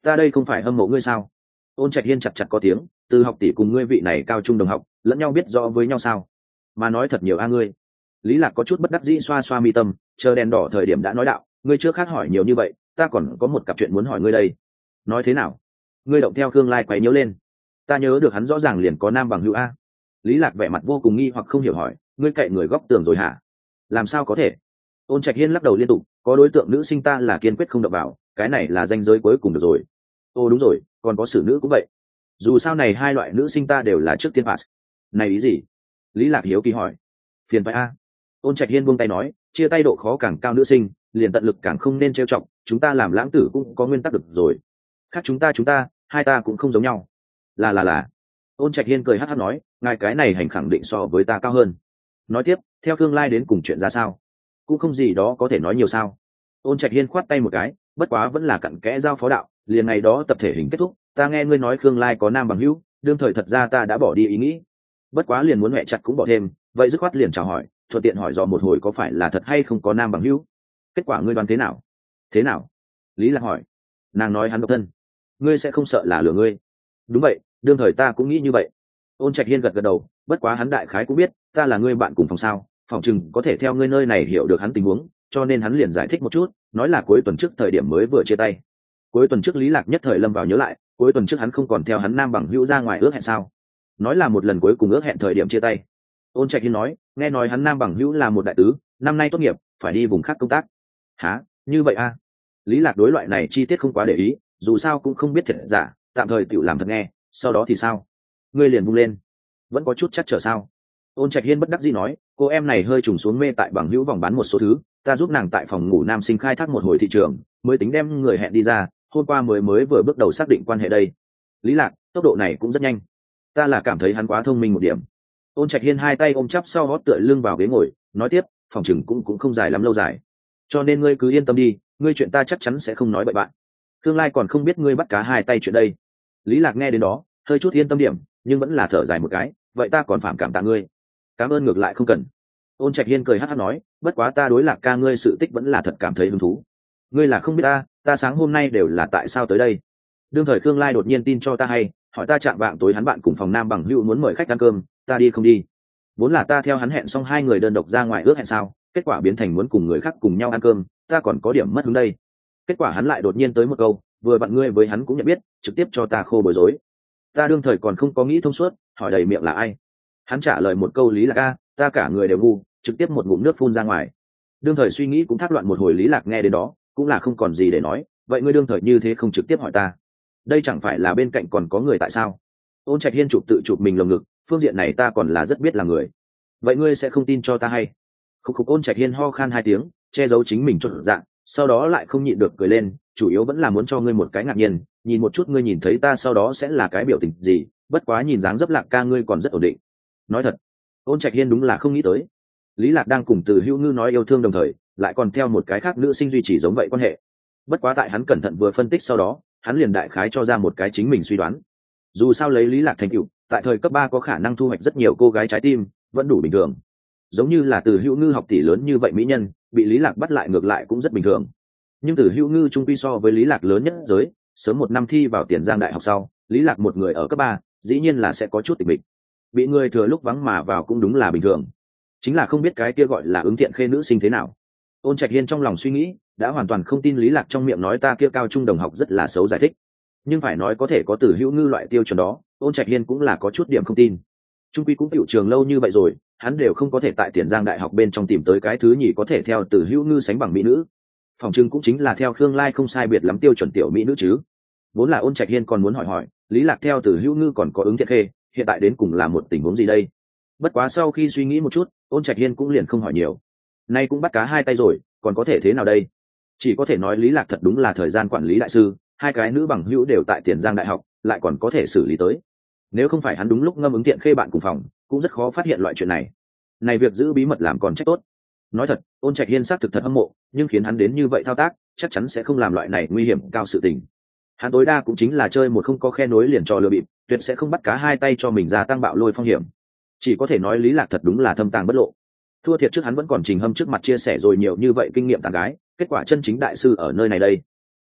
Speaker 1: ta đây không phải hâm mộ ngươi sao? Ôn Trạch Hiên chặt chặt có tiếng, từ học tỷ cùng ngươi vị này cao trung đồng học lẫn nhau biết rõ với nhau sao? Mà nói thật nhiều a ngươi. Lý Lạc có chút bất đắc dĩ xoa xoa mi tâm, chờ đèn đỏ thời điểm đã nói đạo, ngươi trước khác hỏi nhiều như vậy, ta còn có một cặp chuyện muốn hỏi ngươi đây. Nói thế nào? Ngươi động theo Khương Lai quấy nhiễu lên. Ta nhớ được hắn rõ ràng liền có nam bằng hữu a. Lý Lạc vẻ mặt vô cùng nghi hoặc không hiểu hỏi, ngươi cậy người góc tường rồi hả? Làm sao có thể? Ôn Trạch Hiên lắc đầu liên tục, có đối tượng nữ sinh ta là kiên quyết không động vào, cái này là ranh giới cuối cùng được rồi. Ô đúng rồi, còn có xử nữ cũng vậy. Dù sao này hai loại nữ sinh ta đều là trước tiên pass. Này ý gì? Lý Lạc hiếu kỳ hỏi. Phiền phải a. Ôn Trạch Hiên buông tay nói, chia tay độ khó càng cao nữ sinh, liền tận lực càng không nên trêu chọc, chúng ta làm lãng tử cũng có nguyên tắc được rồi. Khác chúng ta chúng ta, hai ta cũng không giống nhau. Là là là. Ôn Trạch Hiên cười hắc hắc nói, ngài cái này hành khẳng định so với ta cao hơn. Nói tiếp, theo Khương Lai đến cùng chuyện ra sao? Cũng không gì đó có thể nói nhiều sao? Ôn Trạch Hiên khoát tay một cái, bất quá vẫn là cặn kẽ giao phó đạo, liền ngày đó tập thể hình kết thúc, ta nghe ngươi nói Khương Lai có nam bằng hữu, đương thời thật ra ta đã bỏ đi ý nghĩ. Bất quá liền muốn mẹ chặt cũng bỏ thêm, vậy dứt khoát liền chào hỏi, thuận tiện hỏi dò một hồi có phải là thật hay không có nam bằng hữu. Kết quả ngươi đoán thế nào? Thế nào? Lý Lạc hỏi. Nàng nói hắn độc thân. Ngươi sẽ không sợ là lừa ngươi? Đúng vậy, đương thời ta cũng nghĩ như vậy. Ôn Trạch Hiên gật gật đầu, bất quá hắn đại khái cũng biết ta là ngươi bạn cùng phòng sao, phòng chừng có thể theo ngươi nơi này hiểu được hắn tình huống, cho nên hắn liền giải thích một chút, nói là cuối tuần trước thời điểm mới vừa chia tay. Cuối tuần trước Lý Lạc nhất thời lâm vào nhớ lại, cuối tuần trước hắn không còn theo hắn nam bằng hữu ra ngoài ước hẹn sao? Nói là một lần cuối cùng ước hẹn thời điểm chia tay. Ôn Trạch Hiên nói, nghe nói hắn nam bằng hữu là một đại tứ, năm nay tốt nghiệp, phải đi vùng khác công tác. Hả? Như vậy a? À? Lý Lạc đối loại này chi tiết không quá để ý, dù sao cũng không biết thiệt giả, tạm thời tiểu làm thật nghe, sau đó thì sao? Ngươi liền vung lên, vẫn có chút chắc trở sao? Ôn Trạch Hiên bất đắc dĩ nói, cô em này hơi trùng xuống mê tại bằng hữu vòng bán một số thứ, ta giúp nàng tại phòng ngủ nam sinh khai thác một hồi thị trường, mới tính đem người hẹn đi ra, hôm qua mới mới vừa bước đầu xác định quan hệ đây. Lý Lạc, tốc độ này cũng rất nhanh. Ta là cảm thấy hắn quá thông minh một điểm. Ôn Trạch Hiên hai tay ôm chắp sau hót tựa lưng vào ghế ngồi, nói tiếp, phòng chừng cũng cũng không dài lắm lâu dài. Cho nên ngươi cứ yên tâm đi, ngươi chuyện ta chắc chắn sẽ không nói bậy bạn. Tương lai còn không biết ngươi bắt cá hai tay chuyện đây. Lý Lạc nghe đến đó, hơi chút yên tâm điểm, nhưng vẫn là thở dài một cái, vậy ta còn phạm cảm tạ ngươi. Cảm ơn ngược lại không cần. Ôn Trạch Hiên cười hắc hắc nói, bất quá ta đối Lạc ca ngươi sự tích vẫn là thật cảm thấy hứng thú. Ngươi là không biết ta, ta sáng hôm nay đều là tại sao tới đây. Đương thời Khương Lai đột nhiên tin cho ta hay, hỏi ta chạm vạng tối hắn bạn cùng phòng nam bằng hữu muốn mời khách ăn cơm, ta đi không đi. Vốn là ta theo hắn hẹn xong hai người đơn độc ra ngoài ước hẹn sao, kết quả biến thành muốn cùng người khác cùng nhau ăn cơm, ta còn có điểm mất hứng đây. Kết quả hắn lại đột nhiên tới một câu, vừa bạn ngươi với hắn cũng nhận biết, trực tiếp cho ta khô bối rối. Ta đương thời còn không có nghĩ thông suốt, hỏi đầy miệng là ai. Hắn trả lời một câu Lý Lạc a, ta cả người đều ngu, trực tiếp một ngụm nước phun ra ngoài. Đương thời suy nghĩ cũng thác loạn một hồi, Lý Lạc nghe đến đó cũng là không còn gì để nói, vậy ngươi đương thời như thế không trực tiếp hỏi ta, đây chẳng phải là bên cạnh còn có người tại sao? Ôn Trạch Hiên chụp tự chụp mình lồng ngực, phương diện này ta còn là rất biết là người. Vậy ngươi sẽ không tin cho ta hay? Khúc khúc. Ôn Trạch Hiên ho khan hai tiếng, che giấu chính mình trộn dạng, sau đó lại không nhịn được cười lên, chủ yếu vẫn là muốn cho ngươi một cái ngạc nhiên, nhìn một chút ngươi nhìn thấy ta sau đó sẽ là cái biểu tình gì, bất quá nhìn dáng dấp Lạc ca ngươi còn rất ổn định. Nói thật, Ôn Trạch Hiên đúng là không nghĩ tới, Lý Lạc đang cùng Từ Hữu Ngư nói yêu thương đồng thời, lại còn theo một cái khác nữ sinh duy trì giống vậy quan hệ. Bất quá tại hắn cẩn thận vừa phân tích sau đó, hắn liền đại khái cho ra một cái chính mình suy đoán. Dù sao lấy Lý Lạc thành tựu, tại thời cấp ba có khả năng thu hoạch rất nhiều cô gái trái tim, vẫn đủ bình thường. Giống như là Từ Hữu Ngư học tỷ lớn như vậy mỹ nhân, bị Lý Lạc bắt lại ngược lại cũng rất bình thường. Nhưng Từ Hữu Ngư trung quy so với Lý Lạc lớn nhất giới, sớm một năm thi vào Tiền Giang đại học sau, Lý Lạc một người ở cấp ba, dĩ nhiên là sẽ có chút tịch mịch. Bị người thừa lúc vắng mà vào cũng đúng là bình thường. Chính là không biết cái kia gọi là ứng thiện khê nữ sinh thế nào. Ôn Trạch Hiên trong lòng suy nghĩ, đã hoàn toàn không tin Lý Lạc trong miệng nói ta kia cao trung đồng học rất là xấu giải thích. Nhưng phải nói có thể có Từ Hữu Ngư loại tiêu chuẩn đó, Ôn Trạch Hiên cũng là có chút điểm không tin. Trung quy cũng tiểu trường lâu như vậy rồi, hắn đều không có thể tại Tiền Giang đại học bên trong tìm tới cái thứ nhì có thể theo Từ Hữu Ngư sánh bằng mỹ nữ. Phòng trưng cũng chính là theo Khương Lai không sai biệt lắm tiêu chuẩn tiểu mỹ nữ chứ. Vốn là Ôn Trạch Hiên còn muốn hỏi hỏi, Lý Lạc theo Từ Hữu Ngư còn có ứng thiện khê, hiện tại đến cùng là một tình huống gì đây? Bất quá sau khi suy nghĩ một chút, Ôn Trạch Hiên cũng liền không hỏi nhiều. Nay cũng bắt cá hai tay rồi, còn có thể thế nào đây? Chỉ có thể nói Lý Lạc thật đúng là thời gian quản lý đại sư, hai cái nữ bằng hữu đều tại Tiền Giang đại học, lại còn có thể xử lý tới. Nếu không phải hắn đúng lúc ngâm ứng tiện khê bạn cùng phòng, cũng rất khó phát hiện loại chuyện này. Này việc giữ bí mật làm còn trách tốt. Nói thật, Ôn Trạch Hiên xác thực thật hâm mộ, nhưng khiến hắn đến như vậy thao tác, chắc chắn sẽ không làm loại này nguy hiểm cao sự tình. Hắn tối đa cũng chính là chơi một không có khe nối liền trò lừa bịp, tuyệt sẽ không bắt cá hai tay cho mình ra tăng bạo lôi phong hiểm. Chỉ có thể nói Lý Lạc thật đúng là thâm tàng bất lộ. Thua thiệt trước hắn vẫn còn Trình Hâm trước mặt chia sẻ rồi nhiều như vậy kinh nghiệm tán gái, kết quả chân chính đại sư ở nơi này đây.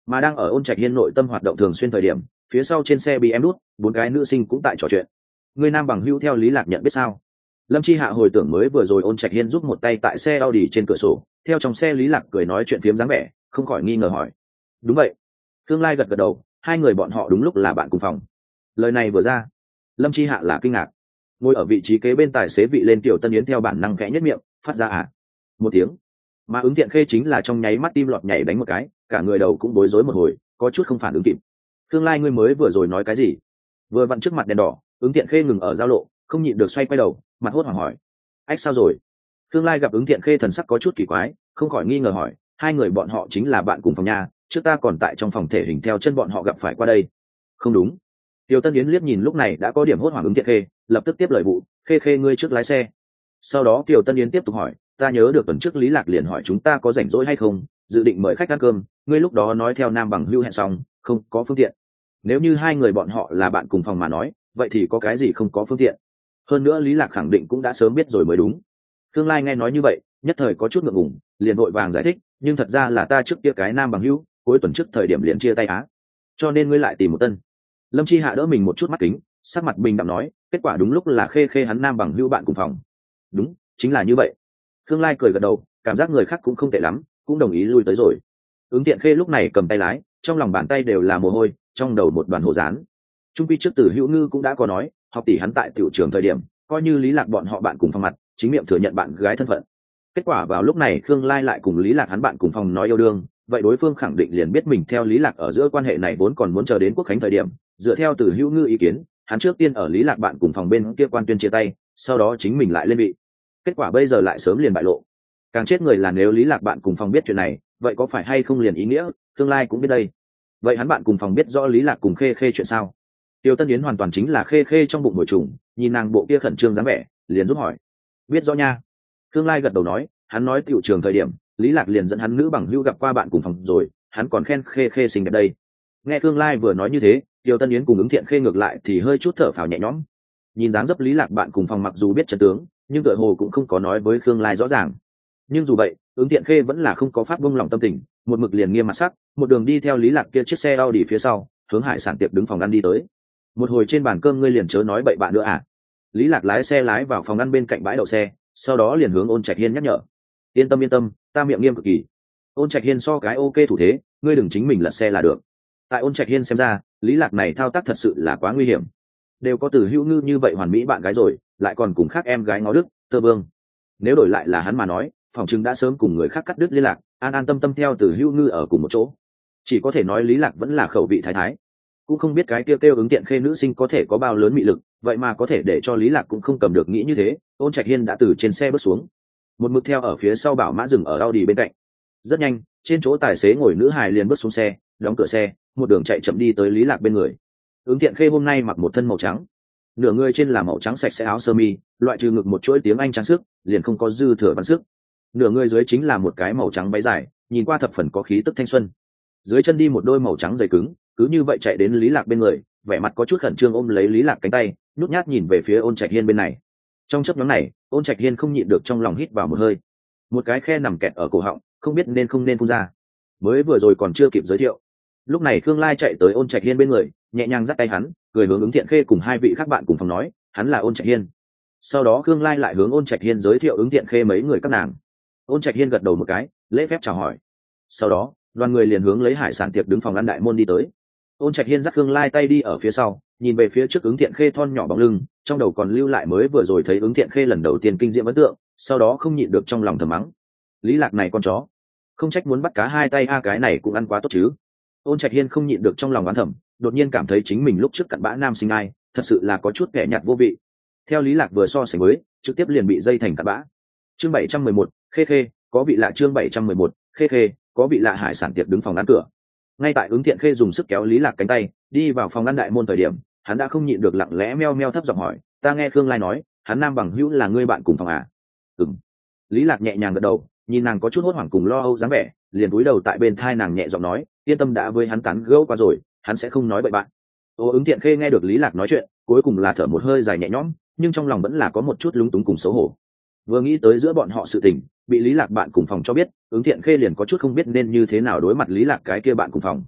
Speaker 1: Mà đang ở Ôn Trạch Hiên nội tâm hoạt động thường xuyên thời điểm, phía sau trên xe bị em đút, bốn cái nữ sinh cũng tại trò chuyện. Người nam bằng hữu theo Lý Lạc nhận biết sao? Lâm Chi Hạ hồi tưởng mới vừa rồi Ôn Trạch Hiên giúp một tay tại xe Audi trên cửa sổ, theo trong xe Lý Lạc cười nói chuyện phiếm dáng vẻ, không khỏi nghi ngờ hỏi. Đúng vậy. Khương Lai gật gật đầu, hai người bọn họ đúng lúc là bạn cùng phòng. Lời này vừa ra, Lâm Chi Hạ là kinh ngạc. Ngồi ở vị trí kế bên tài xế vị lên Tiểu Tân Yến theo bản năng khẽ nhất miệng, phát ra à một tiếng. Mà Ứng Thiện Khê chính là trong nháy mắt tim lọt nhảy đánh một cái, cả người đầu cũng bối rối một hồi, có chút không phản ứng kịp. Khương Lai ngươi mới vừa rồi nói cái gì? Vừa vặn trước mặt đèn đỏ, Ứng Thiện Khê ngừng ở giao lộ, không nhịn được xoay quay đầu, mặt hốt hoảng hỏi. Ách sao rồi? Khương Lai gặp Ứng Thiện Khê thần sắc có chút kỳ quái, không khỏi nghi ngờ hỏi, hai người bọn họ chính là bạn cùng phòng nhà, trước ta còn tại trong phòng thể hình theo chân bọn họ gặp phải qua đây. Không đúng. Tiêu Tân Yến liếc nhìn lúc này đã có điểm hốt hoảng Ứng Thiện Khê, lập tức tiếp lời vụ, Khê Khê ngươi trước lái xe. Sau đó Tiêu Tân Yến tiếp tục hỏi, ta nhớ được tuần trước Lý Lạc liền hỏi chúng ta có rảnh rỗi hay không, dự định mời khách ăn cơm, ngươi lúc đó nói theo nam bằng hữu hẹn xong, không có phương tiện. Nếu như hai người bọn họ là bạn cùng phòng mà nói, vậy thì có cái gì không có phương tiện? Hơn nữa Lý Lạc khẳng định cũng đã sớm biết rồi mới đúng. Khương Lai nghe nói như vậy, nhất thời có chút ngượng ngùng, liền vội vàng giải thích, nhưng thật ra là ta trước kia cái nam bằng hữu, cuối tuần trước thời điểm liền chia tay á, cho nên ngươi lại tìm một tân. Lâm Chi Hạ đỡ mình một chút mắt kính, sắc mặt bình đạm nói, kết quả đúng lúc là Khê Khê hắn nam bằng hữu bạn cùng phòng. Đúng, chính là như vậy. Khương Lai cười gật đầu, cảm giác người khác cũng không tệ lắm, cũng đồng ý lui tới rồi. Ứng Tiện Khê lúc này cầm tay lái, trong lòng bàn tay đều là mồ hôi, trong đầu một đoàn hồ dán. Trung quy trước Từ Hữu Ngư cũng đã có nói, học tỷ hắn tại tiểu trường thời điểm, coi như Lý Lạc bọn họ bạn cùng phòng mặt, chính miệng thừa nhận bạn gái thân phận. Kết quả vào lúc này Khương Lai lại cùng Lý Lạc hắn bạn cùng phòng nói yêu đương, vậy đối phương khẳng định liền biết mình theo Lý Lạc ở giữa quan hệ này vốn còn muốn chờ đến Quốc khánh thời điểm, dựa theo Từ Hữu Ngư ý kiến, hắn trước tiên ở Lý Lạc bạn cùng phòng bên kia quan tuyên chia tay, sau đó chính mình lại lên vị. Kết quả bây giờ lại sớm liền bại lộ. Càng chết người là nếu Lý Lạc bạn cùng phòng biết chuyện này, vậy có phải hay không liền ý nghĩa, tương lai cũng biết đây. Vậy hắn bạn cùng phòng biết rõ Lý Lạc cùng Khê Khê chuyện sao? Tiêu Tân Yến hoàn toàn chính là Khê Khê trong bụng mồi trùng, nhìn nàng bộ kia khẩn trương dáng vẻ, liền giúp hỏi. Biết rõ nha. Khương Lai gật đầu nói, hắn nói tiểu trường thời điểm, Lý Lạc liền dẫn hắn nữ bằng hữu gặp qua bạn cùng phòng rồi, hắn còn khen Khê Khê xinh đẹp đây. Nghe Khương Lai vừa nói như thế, Tiêu Tân Yến cùng Ứng Thiện Khê ngược lại thì hơi chút thở phào nhẹ nhõm. Nhìn dáng dấp Lý Lạc bạn cùng phòng mặc dù biết chân tướng, nhưng tựa hồ cũng không có nói với Khương Lai rõ ràng. Nhưng dù vậy, Ứng Thiện Khê vẫn là không có pháp buông lòng tâm tình, một mực liền nghiêm mặt sắc, một đường đi theo Lý Lạc kia chiếc xe Audi phía sau, hướng hải sản tiệc đứng phòng ăn đi tới. Một hồi trên bàn cơm ngươi liền chớ nói bậy bạ nữa à? Lý Lạc lái xe lái vào phòng ăn bên cạnh bãi đậu xe, sau đó liền hướng Ôn Trạch Hiên nhắc nhở. Yên tâm yên tâm, ta miệng nghiêm cực kỳ. Ôn Trạch Hiên so cái ok thủ thế, ngươi đừng chính mình lật xe là được. Tại Ôn Trạch Hiên xem ra, Lý Lạc này thao tác thật sự là quá nguy hiểm. Đều có Từ Hữu Ngư như vậy hoàn mỹ bạn gái rồi, lại còn cùng khác em gái ngó đức, Tơ Vương. Nếu đổi lại là hắn mà nói, phòng trưng đã sớm cùng người khác cắt đứt liên lạc, an an tâm tâm theo Từ Hữu Ngư ở cùng một chỗ. Chỉ có thể nói Lý Lạc vẫn là khẩu vị thái thái. Cũng không biết cái kêu kêu Ứng Tiện Khê nữ sinh có thể có bao lớn mị lực, vậy mà có thể để cho Lý Lạc cũng không cầm được nghĩ như thế. Ôn Trạch Hiên đã từ trên xe bước xuống, một mực theo ở phía sau bảo mã dừng ở Audi bên cạnh. Rất nhanh, trên chỗ tài xế ngồi nữ hài liền bước xuống xe, đóng cửa xe, một đường chạy chậm đi tới Lý Lạc bên người. Ứng Tiện Khê hôm nay mặc một thân màu trắng, nửa người trên là màu trắng sạch sẽ áo sơ mi, loại trừ ngực một chuỗi tiếng Anh trang sức, liền không có dư thừa văn sức. Nửa người dưới chính là một cái màu trắng váy dài, nhìn qua thập phần có khí tức thanh xuân. Dưới chân đi một đôi màu trắng dày cứng, cứ như vậy chạy đến Lý Lạc bên người, vẻ mặt có chút khẩn trương ôm lấy Lý Lạc cánh tay, nhút nhát nhìn về phía Ôn Trạch Hiên bên này. Trong chớp nhoáng này, Ôn Trạch Hiên không nhịn được trong lòng hít vào một hơi, một cái khe nằm kẹt ở cổ họng, không biết nên không nên phun ra. Mới vừa rồi còn chưa kịp giới thiệu, lúc này Khương Lai chạy tới Ôn Trạch Hiên bên người, nhẹ nhàng dắt tay hắn, cười hướng Ứng Thiện Khê cùng hai vị khác bạn cùng phòng nói, hắn là Ôn Trạch Hiên. Sau đó Khương Lai lại hướng Ôn Trạch Hiên giới thiệu Ứng Thiện Khê mấy người các nàng. Ôn Trạch Hiên gật đầu một cái, lễ phép chào hỏi. Sau đó, đoàn người liền hướng lấy hải sản tiệc đứng phòng ăn đại môn đi tới. Ôn Trạch Hiên dắt Khương Lai tay đi ở phía sau, nhìn về phía trước Ứng Thiện Khê thon nhỏ bóng lưng, trong đầu còn lưu lại mới vừa rồi thấy Ứng Thiện Khê lần đầu tiên kinh diễm ấn tượng, sau đó không nhịn được trong lòng thầm mắng. Lý Lạc này con chó, không trách muốn bắt cá hai tay a, cái này cũng ăn quá tốt chứ. Ôn Trạch Hiên không nhịn được trong lòng oán thầm, đột nhiên cảm thấy chính mình lúc trước cặn bã nam sinh ai, thật sự là có chút kẻ nhạt vô vị. Theo Lý Lạc vừa so sánh với, trực tiếp liền bị dây thành cặn bã. Chương bảy trăm mười một, Khê Khê, có vị lạ chương bảy trăm mười một, Khê Khê, có vị lạ hải sản tiệc đứng phòng ăn cửa. Ngay tại Ứng Thiện Khê dùng sức kéo Lý Lạc cánh tay, đi vào phòng ăn đại môn thời điểm, hắn đã không nhịn được lặng lẽ meo meo thấp giọng hỏi, ta nghe Khương Lai nói, hắn nam bằng hữu là ngươi bạn cùng phòng à? Ừm. Lý Lạc nhẹ nhàng gật đầu, nhìn nàng có chút hốt hoảng cùng lo âu dáng vẻ, liền cúi đầu tại bên thai nàng nhẹ giọng nói, yên tâm đã với hắn tán gẫu qua rồi, hắn sẽ không nói bậy bạn. Ô Ứng Thiện Khê nghe được Lý Lạc nói chuyện, cuối cùng là thở một hơi dài nhẹ nhõm, nhưng trong lòng vẫn là có một chút lúng túng cùng xấu hổ. Vừa nghĩ tới giữa bọn họ sự tình, bị Lý Lạc bạn cùng phòng cho biết, Ứng Thiện Khê liền có chút không biết nên như thế nào đối mặt Lý Lạc cái kia bạn cùng phòng,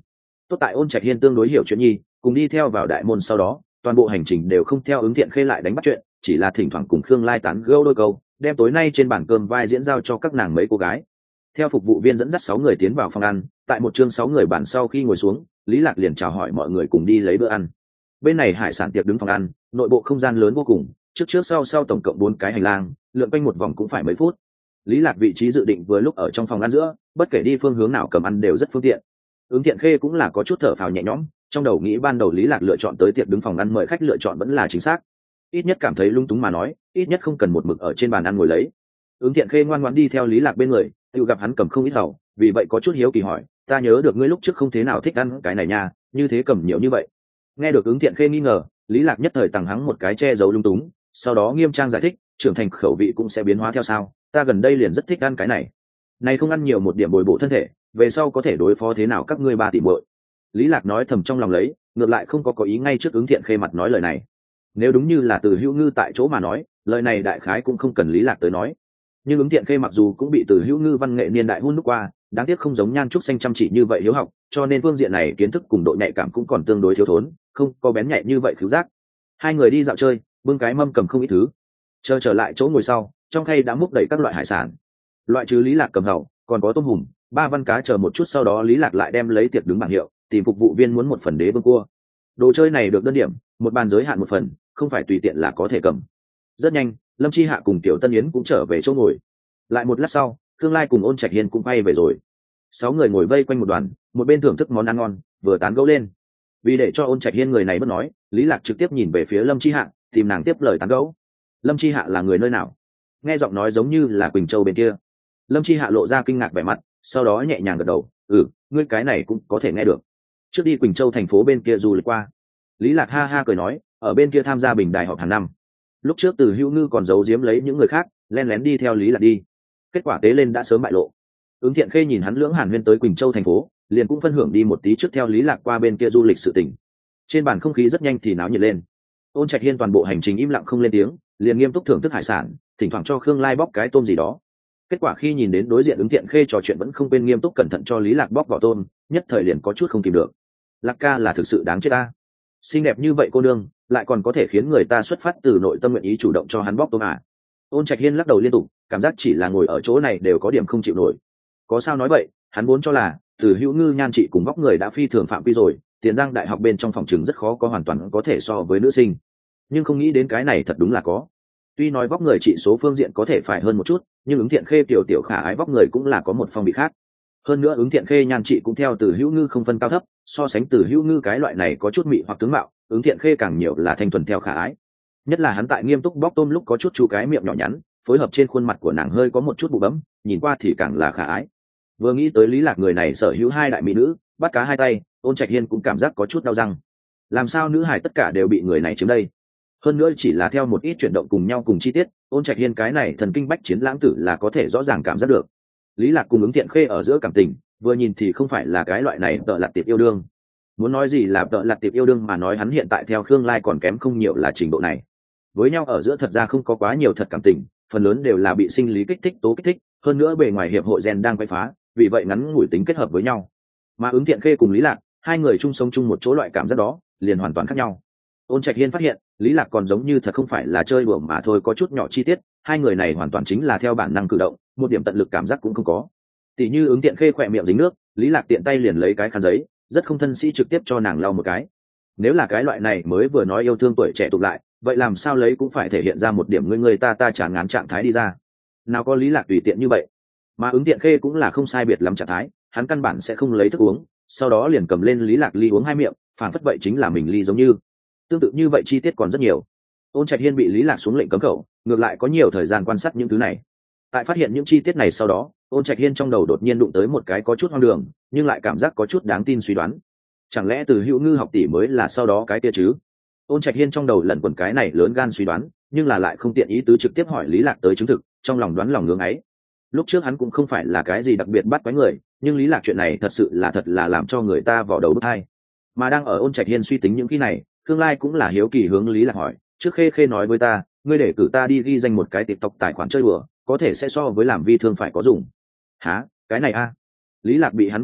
Speaker 1: tốt tại ôn trạch hiên tương đối hiểu chuyện nhi, cùng đi theo vào đại môn sau đó toàn bộ hành trình đều không theo ứng thiện khê lại đánh bắt chuyện, chỉ là thỉnh thoảng cùng khương lai tán gẫu đôi câu, đem tối nay trên bàn cơm vai diễn giao cho các nàng mấy cô gái. Theo phục vụ viên dẫn dắt sáu người tiến vào phòng ăn, tại một chương sáu người bàn sau khi ngồi xuống, lý lạc liền chào hỏi mọi người cùng đi lấy bữa ăn. Bên này hải sản tiệc đứng phòng ăn, nội bộ không gian lớn vô cùng, trước trước sau sau tổng cộng bốn cái hành lang, lượn quanh một vòng cũng phải mấy phút. Lý lạc vị trí dự định vừa lúc ở trong phòng ăn giữa, bất kể đi phương hướng nào cầm ăn đều rất phương tiện. Ứng Thiện Khê cũng là có chút thở phào nhẹ nhõm, trong đầu nghĩ ban đầu Lý Lạc lựa chọn tới tiệc đứng phòng ăn mời khách lựa chọn vẫn là chính xác. Ít nhất cảm thấy lung túng mà nói, ít nhất không cần một mực ở trên bàn ăn ngồi lấy. Ứng Thiện Khê ngoan ngoãn đi theo Lý Lạc bên người, tự gặp hắn cầm không ít lẩu, vì vậy có chút hiếu kỳ hỏi, ta nhớ được ngươi lúc trước không thế nào thích ăn cái này nha, như thế cầm nhiều như vậy. Nghe được Ứng Thiện Khê nghi ngờ, Lý Lạc nhất thời tằng hắng một cái che giấu lung túng, sau đó nghiêm trang giải thích, trưởng thành khẩu vị cũng sẽ biến hóa theo sao, ta gần đây liền rất thích ăn cái này. Này không ăn nhiều một điểm bồi bổ thân thể, về sau có thể đối phó thế nào các ngươi ba tỷ muội. Lý Lạc nói thầm trong lòng lấy, ngược lại không có có ý ngay trước Ứng Thiện Khê mặt nói lời này. Nếu đúng như là Từ Hữu Ngư tại chỗ mà nói, lời này đại khái cũng không cần Lý Lạc tới nói. Nhưng Ứng Thiện Khê mặc dù cũng bị Từ Hữu Ngư văn nghệ niên đại hôn lúc qua, đáng tiếc không giống Nhan Trúc Xanh chăm chỉ như vậy hiếu học, cho nên phương diện này kiến thức cùng độ nhạy cảm cũng còn tương đối thiếu thốn, không có bén nhạy như vậy khiếu giác. Hai người đi dạo chơi, bưng cái mâm cầm không ít thứ. Chờ trở lại chỗ ngồi sau, trong khay đã múc đầy các loại hải sản. Loại trừ Lý Lạc cầm hậu, còn có tôm hùm, ba văn cá, chờ một chút sau đó Lý Lạc lại đem lấy tiệc đứng bảng hiệu, tìm phục vụ viên muốn một phần đế vương cua. Đồ chơi này được đơn điểm, một bàn giới hạn một phần, không phải tùy tiện là có thể cầm. Rất nhanh, Lâm Chi Hạ cùng Tiểu Tân Yến cũng trở về chỗ ngồi. Lại một lát sau, Khương Lai cùng Ôn Trạch Hiên cũng bay về rồi. Sáu người ngồi vây quanh một đoàn, một bên thưởng thức món ăn ngon, vừa tán gẫu lên. Vì để cho Ôn Trạch Hiên người này bất nói, Lý Lạc trực tiếp nhìn về phía Lâm Chi Hạ, tìm nàng tiếp lời tán gẫu. Lâm Chi Hạ là người nơi nào? Nghe giọng nói giống như là Quỳnh Châu bên kia. Lâm Chi Hạ lộ ra kinh ngạc vẻ mặt, sau đó nhẹ nhàng gật đầu, ừ, ngươi cái này cũng có thể nghe được. Trước đi Quỳnh Châu thành phố bên kia du lịch qua. Lý Lạc ha ha cười nói, ở bên kia tham gia bình đài họp hàng năm. Lúc trước Từ Hữu Ngư còn giấu giếm lấy những người khác, len lén đi theo Lý Lạc đi. Kết quả tế lên đã sớm bại lộ. Ứng Thiện Khê nhìn hắn lưỡng hàn huyên tới Quỳnh Châu thành phố, liền cũng phân hưởng đi một tí trước theo Lý Lạc qua bên kia du lịch sự tình. Trên bàn không khí rất nhanh thì náo nhiệt lên. Ôn Trạch Hiên toàn bộ hành trình im lặng không lên tiếng, liền nghiêm túc thưởng thức hải sản, thỉnh thoảng cho Khương Lai bóc cái tôm gì đó. Kết quả khi nhìn đến đối diện Ứng Thiện Khê trò chuyện vẫn không quên nghiêm túc cẩn thận cho Lý Lạc bóc vỏ tôm, nhất thời liền có chút không kìm được. Lạc ca là thực sự đáng chết ta. Xinh đẹp như vậy cô nương, lại còn có thể khiến người ta xuất phát từ nội tâm nguyện ý chủ động cho hắn bóc tôm à? Ôn Trạch Hiên lắc đầu liên tục, cảm giác chỉ là ngồi ở chỗ này đều có điểm không chịu nổi. Có sao nói vậy, hắn vốn cho là Từ Hữu Ngư nhan trị cùng vóc người đã phi thường phạm quy rồi, Tiền Giang đại học bên trong phòng trường rất khó có hoàn toàn có thể so với nữ sinh. Nhưng không nghĩ đến cái này thật đúng là có. Tuy nói vóc người trị số phương diện có thể phải hơn một chút, nhưng Ứng Thiện Khê tiểu tiểu khả ái vóc người cũng là có một phong bị khác. Hơn nữa Ứng Thiện Khê nhan trị cũng theo Từ Hữu Ngư không phân cao thấp, so sánh Từ Hữu Ngư cái loại này có chút mị hoặc tướng mạo, Ứng Thiện Khê càng nhiều là thanh thuần theo khả ái. Nhất là hắn tại nghiêm túc bóc tôm lúc có chút chú cái miệng nhỏ nhắn, phối hợp trên khuôn mặt của nàng hơi có một chút bụ bấm, nhìn qua thì càng là khả ái. Vừa nghĩ tới Lý Lạc người này sở hữu hai đại mỹ nữ, bắt cá hai tay, Ôn Trạch Hiên cũng cảm giác có chút đau răng. Làm sao nữ hải tất cả đều bị người này chiếm đây? Hơn nữa chỉ là theo một ít chuyển động cùng nhau cùng chi tiết, Ôn Trạch Hiên cái này thần kinh bách chiến lãng tử là có thể rõ ràng cảm giác được. Lý Lạc cùng Ứng Thiện Khê ở giữa cảm tình, vừa nhìn thì không phải là cái loại này tợ lạt tiệp yêu đương. Muốn nói gì là tợ lạt tiệp yêu đương mà nói hắn hiện tại theo Khương Lai còn kém không nhiều là trình độ này. Với nhau ở giữa thật ra không có quá nhiều thật cảm tình, phần lớn đều là bị sinh lý kích thích tố kích thích, hơn nữa bề ngoài hiệp hội gen đang quay phá, vì vậy ngắn ngủi tính kết hợp với nhau. Mà Ứng Thiện Khê cùng Lý Lạc, hai người chung sống chung một chỗ loại cảm giác đó, liền hoàn toàn khác nhau. Ôn Trạch Hiên phát hiện, Lý Lạc còn giống như thật không phải là chơi đùa mà thôi, có chút nhỏ chi tiết, hai người này hoàn toàn chính là theo bản năng cử động, một điểm tận lực cảm giác cũng không có. Tỷ như Ứng Thiện Khê khỏe miệng dính nước, Lý Lạc tiện tay liền lấy cái khăn giấy, rất không thân sĩ trực tiếp cho nàng lau một cái. Nếu là cái loại này mới vừa nói yêu thương tuổi trẻ tục lại, vậy làm sao lấy cũng phải thể hiện ra một điểm người người ta ta chán ngán trạng thái đi ra. Nào có Lý Lạc tùy tiện như vậy. Mà Ứng Thiện Khê cũng là không sai biệt lắm trạng thái, hắn căn bản sẽ không lấy thức uống, sau đó liền cầm lên Lý Lạc ly uống hai miệng, phản phất vậy chính là mình ly giống như. Tương tự như vậy chi tiết còn rất nhiều. Ôn Trạch Hiên bị Lý Lạc xuống lệnh cấm khẩu, ngược lại có nhiều thời gian quan sát những thứ này. Tại phát hiện những chi tiết này sau đó, Ôn Trạch Hiên trong đầu đột nhiên đụng tới một cái có chút hoang đường, nhưng lại cảm giác có chút đáng tin suy đoán. Chẳng lẽ Từ Hữu Ngư học tỷ mới là sau đó cái kia chứ? Ôn Trạch Hiên trong đầu lẩn quẩn cái này lớn gan suy đoán, nhưng là lại không tiện ý tứ trực tiếp hỏi Lý Lạc tới chứng thực, trong lòng đoán lòng ngưỡng ấy. Lúc trước hắn cũng không phải là cái gì đặc biệt bắt quái người, nhưng Lý Lạc chuyện này thật sự là thật là làm cho người ta vò đầu bứt tai. Mà đang ở Ôn Trạch Hiên suy tính những khi này, Khương Lai cũng là hiếu kỳ hướng Lý Lạc hỏi, trước Khê Khê nói với ta, ngươi để cử ta đi ghi danh một cái TikTok tài khoản chơi đùa, có thể sẽ so với làm vi thương phải có dùng. Hả? Cái này a? Lý Lạc bị hắn vừa nhắc,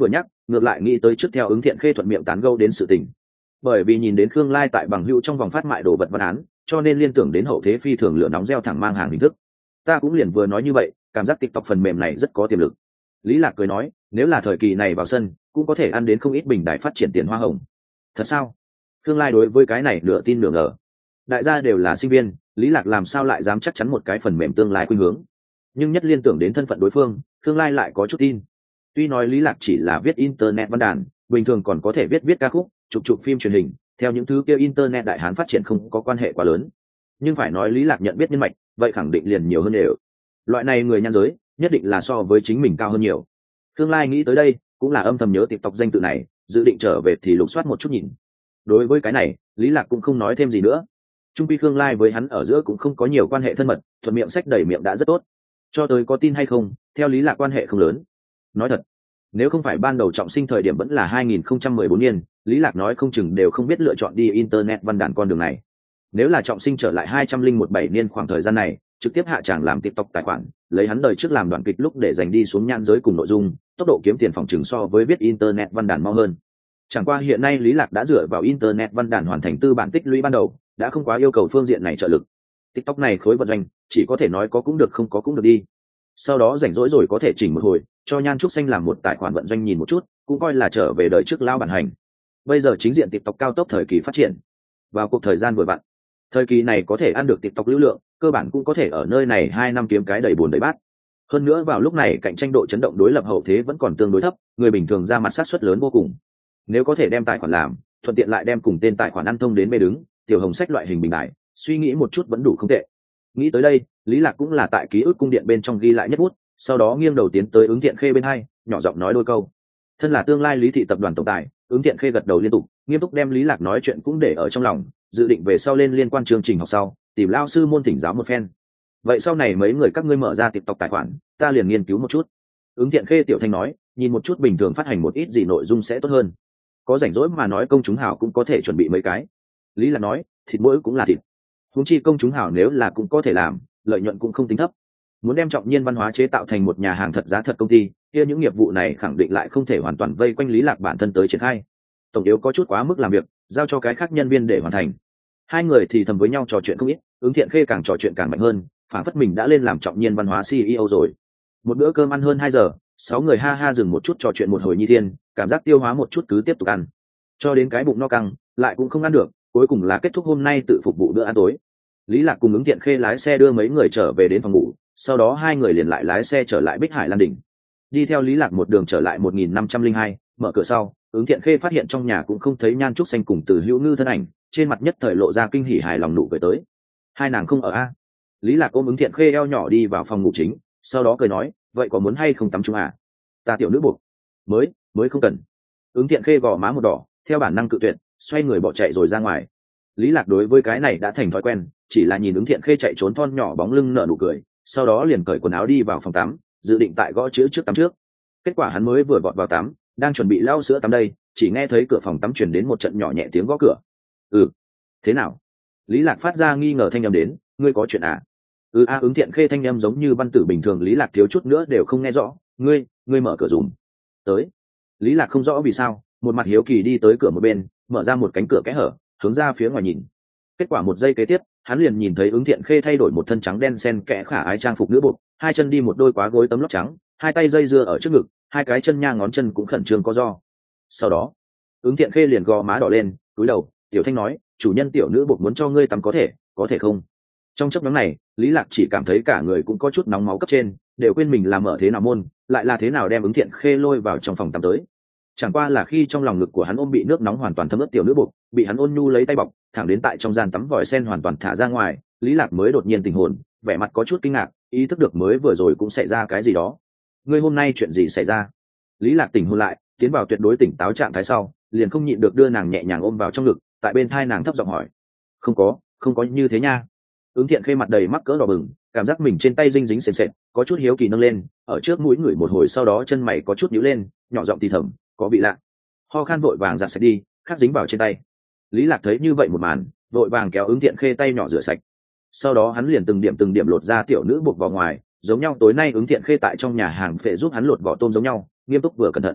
Speaker 1: ngược lại nghĩ tới trước theo ứng thiện khê thuận miệng tán gẫu đến sự tình. Bởi vì nhìn đến Khương Lai tại bằng hữu trong vòng phát mại đồ vật văn án, cho nên liên tưởng đến hậu thế phi thường lửa nóng gieo thẳng mang hàng hình thức. Ta cũng liền vừa nói như vậy, cảm giác TikTok phần mềm này rất có tiềm lực. Lý Lạc cười nói, nếu là thời kỳ này vào sân, cũng có thể ăn đến không ít bình đại phát triển tiền hoa hồng. Thật sao? Khương Lai đối với cái này nửa tin nửa ngờ. Đại gia đều là sinh viên, Lý Lạc làm sao lại dám chắc chắn một cái phần mềm tương lai khuynh hướng. Nhưng nhất liên tưởng đến thân phận đối phương, Khương Lai lại có chút tin. Tuy nói Lý Lạc chỉ là viết internet văn đàn, bình thường còn có thể viết viết ca khúc, chụp chụp phim truyền hình, theo những thứ kia internet đại hán phát triển không có quan hệ quá lớn. Nhưng phải nói Lý Lạc nhận biết nhân mạch, vậy khẳng định liền nhiều hơn đều. Loại này người nhan giới, nhất định là so với chính mình cao hơn nhiều. Khương Lai nghĩ tới đây, cũng là âm thầm nhớ TikTok danh tự này, dự định trở về thì lục soát một chút nhìn. Đối với cái này, Lý Lạc cũng không nói thêm gì nữa. Trung quy Khương Lai với hắn ở giữa cũng không có nhiều quan hệ thân mật, thuận miệng sách đẩy miệng đã rất tốt. Cho tới có tin hay không, theo Lý Lạc quan hệ không lớn. Nói thật, nếu không phải ban đầu trọng sinh thời điểm vẫn là hai nghìn không trăm mười bốn niên, Lý Lạc nói không chừng đều không biết lựa chọn đi internet văn đàn con đường này. Nếu là trọng sinh trở lại hai trăm lẻ bảy niên khoảng thời gian này, trực tiếp hạ tràng làm TikTok tài khoản, lấy hắn đời trước làm đoạn kịch lúc để dành đi xuống nhãn giới cùng nội dung, tốc độ kiếm tiền phòng chừng so với viết internet văn đàn mau hơn. Chẳng qua hiện nay Lý Lạc đã dựa vào internet văn đàn hoàn thành tư bản tích lũy ban đầu, đã không quá yêu cầu phương diện này trợ lực. TikTok này khối vận doanh, chỉ có thể nói có cũng được không có cũng được đi. Sau đó rảnh rỗi rồi có thể chỉnh một hồi, cho Nhan Trúc Xanh làm một tài khoản vận doanh nhìn một chút, cũng coi là trở về đời trước lao bản hành. Bây giờ chính diện TikTok cao tốc thời kỳ phát triển, vào cuộc thời gian vừa vặn. Thời kỳ này có thể ăn được TikTok lưu lượng, cơ bản cũng có thể ở nơi này hai năm kiếm cái đầy buồn đầy bát. Hơn nữa vào lúc này cạnh tranh độ chấn động đối lập hậu thế vẫn còn tương đối thấp, người bình thường ra mặt sát suất lớn vô cùng. Nếu có thể đem tài khoản làm, thuận tiện lại đem cùng tên tài khoản ăn thông đến bê đứng, tiểu hồng sách loại hình bình đại, suy nghĩ một chút vẫn đủ không tệ. Nghĩ tới đây, Lý Lạc cũng là tại ký ức cung điện bên trong ghi lại nhất bút, sau đó nghiêng đầu tiến tới ứng thiện khê bên hai, nhỏ giọng nói đôi câu. Thân là tương lai Lý thị tập đoàn tổng tài, ứng thiện khê gật đầu liên tục, nghiêm túc đem Lý Lạc nói chuyện cũng để ở trong lòng, dự định về sau lên liên quan chương trình học sau, tìm lao sư môn thỉnh giáo một phen. Vậy sau này mấy người các ngươi mở ra TikTok tài khoản, ta liền nghiên cứu một chút. Ứng thiện khê tiểu thanh nói, nhìn một chút bình thường phát hành một ít gì nội dung sẽ tốt hơn. Có rảnh rỗi mà nói công chúng hảo cũng có thể chuẩn bị mấy cái. Lý Lạc nói, thịt mỗi cũng là thịt. Huống chi công chúng hảo nếu là cũng có thể làm, lợi nhuận cũng không tính thấp. Muốn đem Trọng Nhiên văn hóa chế tạo thành một nhà hàng thật giá thật công ty, kia những nghiệp vụ này khẳng định lại không thể hoàn toàn vây quanh Lý Lạc bản thân tới triển khai. Tổng yếu có chút quá mức làm việc, giao cho cái khác nhân viên để hoàn thành. Hai người thì thầm với nhau trò chuyện không ít, ứng thiện khê càng trò chuyện càng mạnh hơn, phản phất mình đã lên làm Trọng Nhiên văn hóa xê e ô rồi. Một bữa cơm ăn hơn hai giờ, sáu người ha ha dừng một chút trò chuyện một hồi nhi thiên, cảm giác tiêu hóa một chút cứ tiếp tục ăn, cho đến cái bụng no căng, lại cũng không ăn được, cuối cùng là kết thúc hôm nay tự phục vụ bữa ăn tối. Lý Lạc cùng ứng thiện khê lái xe đưa mấy người trở về đến phòng ngủ, sau đó hai người liền lại lái xe trở lại Bích Hải Lan đỉnh. Đi theo Lý Lạc một đường trở lại một nghìn năm trăm lẻ hai, mở cửa sau, ứng thiện khê phát hiện trong nhà cũng không thấy Nhan Trúc Xanh cùng Từ Hữu Ngư thân ảnh, trên mặt nhất thời lộ ra kinh hỉ hài lòng nụ cười tới. Hai nàng không ở a? Lý Lạc ôm ứng thiện khê eo nhỏ đi vào phòng ngủ chính, sau đó cười nói, vậy có muốn hay không tắm chung à? Ta tiểu nữ buộc. Mới, mới không cần. Ứng thiện khê gò má một đỏ, theo bản năng cự tuyệt, xoay người bỏ chạy rồi ra ngoài. Lý Lạc đối với cái này đã thành thói quen, chỉ là nhìn ứng thiện khê chạy trốn thon nhỏ bóng lưng nở nụ cười, sau đó liền cởi quần áo đi vào phòng tắm, dự định tại gõ chữ trước tắm trước. Kết quả hắn mới vừa vọt vào tắm, đang chuẩn bị lau sữa tắm đây, chỉ nghe thấy cửa phòng tắm truyền đến một trận nhỏ nhẹ tiếng gõ cửa. Ừ, thế nào? Lý Lạc phát ra nghi ngờ thanh âm đến, ngươi có chuyện à? Ừ a, ứng thiện khê thanh âm giống như văn tử bình thường, Lý Lạc thiếu chút nữa đều không nghe rõ. Ngươi, ngươi mở cửa dùm. Tới. Lý Lạc không rõ vì sao, một mặt hiếu kỳ đi tới cửa một bên, mở ra một cánh cửa kẽ hở, hướng ra phía ngoài nhìn. Kết quả một giây kế tiếp, hắn liền nhìn thấy ứng thiện khê thay đổi một thân trắng đen xen kẽ khả ái trang phục nữ buộc, hai chân đi một đôi quá gối tấm lót trắng, hai tay dây dưa ở trước ngực, hai cái chân nha ngón chân cũng khẩn trương co ro. Sau đó, ứng thiện khê liền gò má đỏ lên, cúi đầu, tiểu thanh nói, chủ nhân tiểu nữ buộc muốn cho ngươi tắm có thể, có thể không? Trong chốc ngắn này, Lý Lạc chỉ cảm thấy cả người cũng có chút nóng máu cấp trên, đều quên mình làm mở thế nào môn, lại là thế nào đem ứng thiện khê lôi vào trong phòng tắm tới. Chẳng qua là khi trong lòng ngực của hắn ôm bị nước nóng hoàn toàn thấm ướt tiểu nữ buộc, bị hắn ôn nhu lấy tay bọc, thẳng đến tại trong gian tắm vòi sen hoàn toàn thả ra ngoài, Lý Lạc mới đột nhiên tỉnh hồn, vẻ mặt có chút kinh ngạc, ý thức được mới vừa rồi cũng xảy ra cái gì đó. Ngươi hôm nay chuyện gì xảy ra? Lý Lạc tỉnh hồn lại, tiến vào tuyệt đối tỉnh táo trạng thái sau, liền không nhịn được đưa nàng nhẹ nhàng ôm vào trong ngực, tại bên thai nàng thấp giọng hỏi. Không có, không có như thế nha. Ứng thiện khê mặt đầy mắc cỡ đỏ bừng, cảm giác mình trên tay dinh dính sền sệt, có chút hiếu kỳ nâng lên, ở trước mũi ngửi một hồi, sau đó chân mày có chút nhíu lên, nhỏ giọng thì thầm, có vị lạ. Ho khan vội vàng giặt sạch đi, khắc dính vào trên tay. Lý Lạc thấy như vậy một màn, vội vàng kéo ứng thiện khê tay nhỏ rửa sạch. Sau đó hắn liền từng điểm từng điểm lột ra tiểu nữ buộc vào ngoài, giống nhau tối nay ứng thiện khê tại trong nhà hàng phệ giúp hắn lột vỏ tôm giống nhau, nghiêm túc vừa cẩn thận.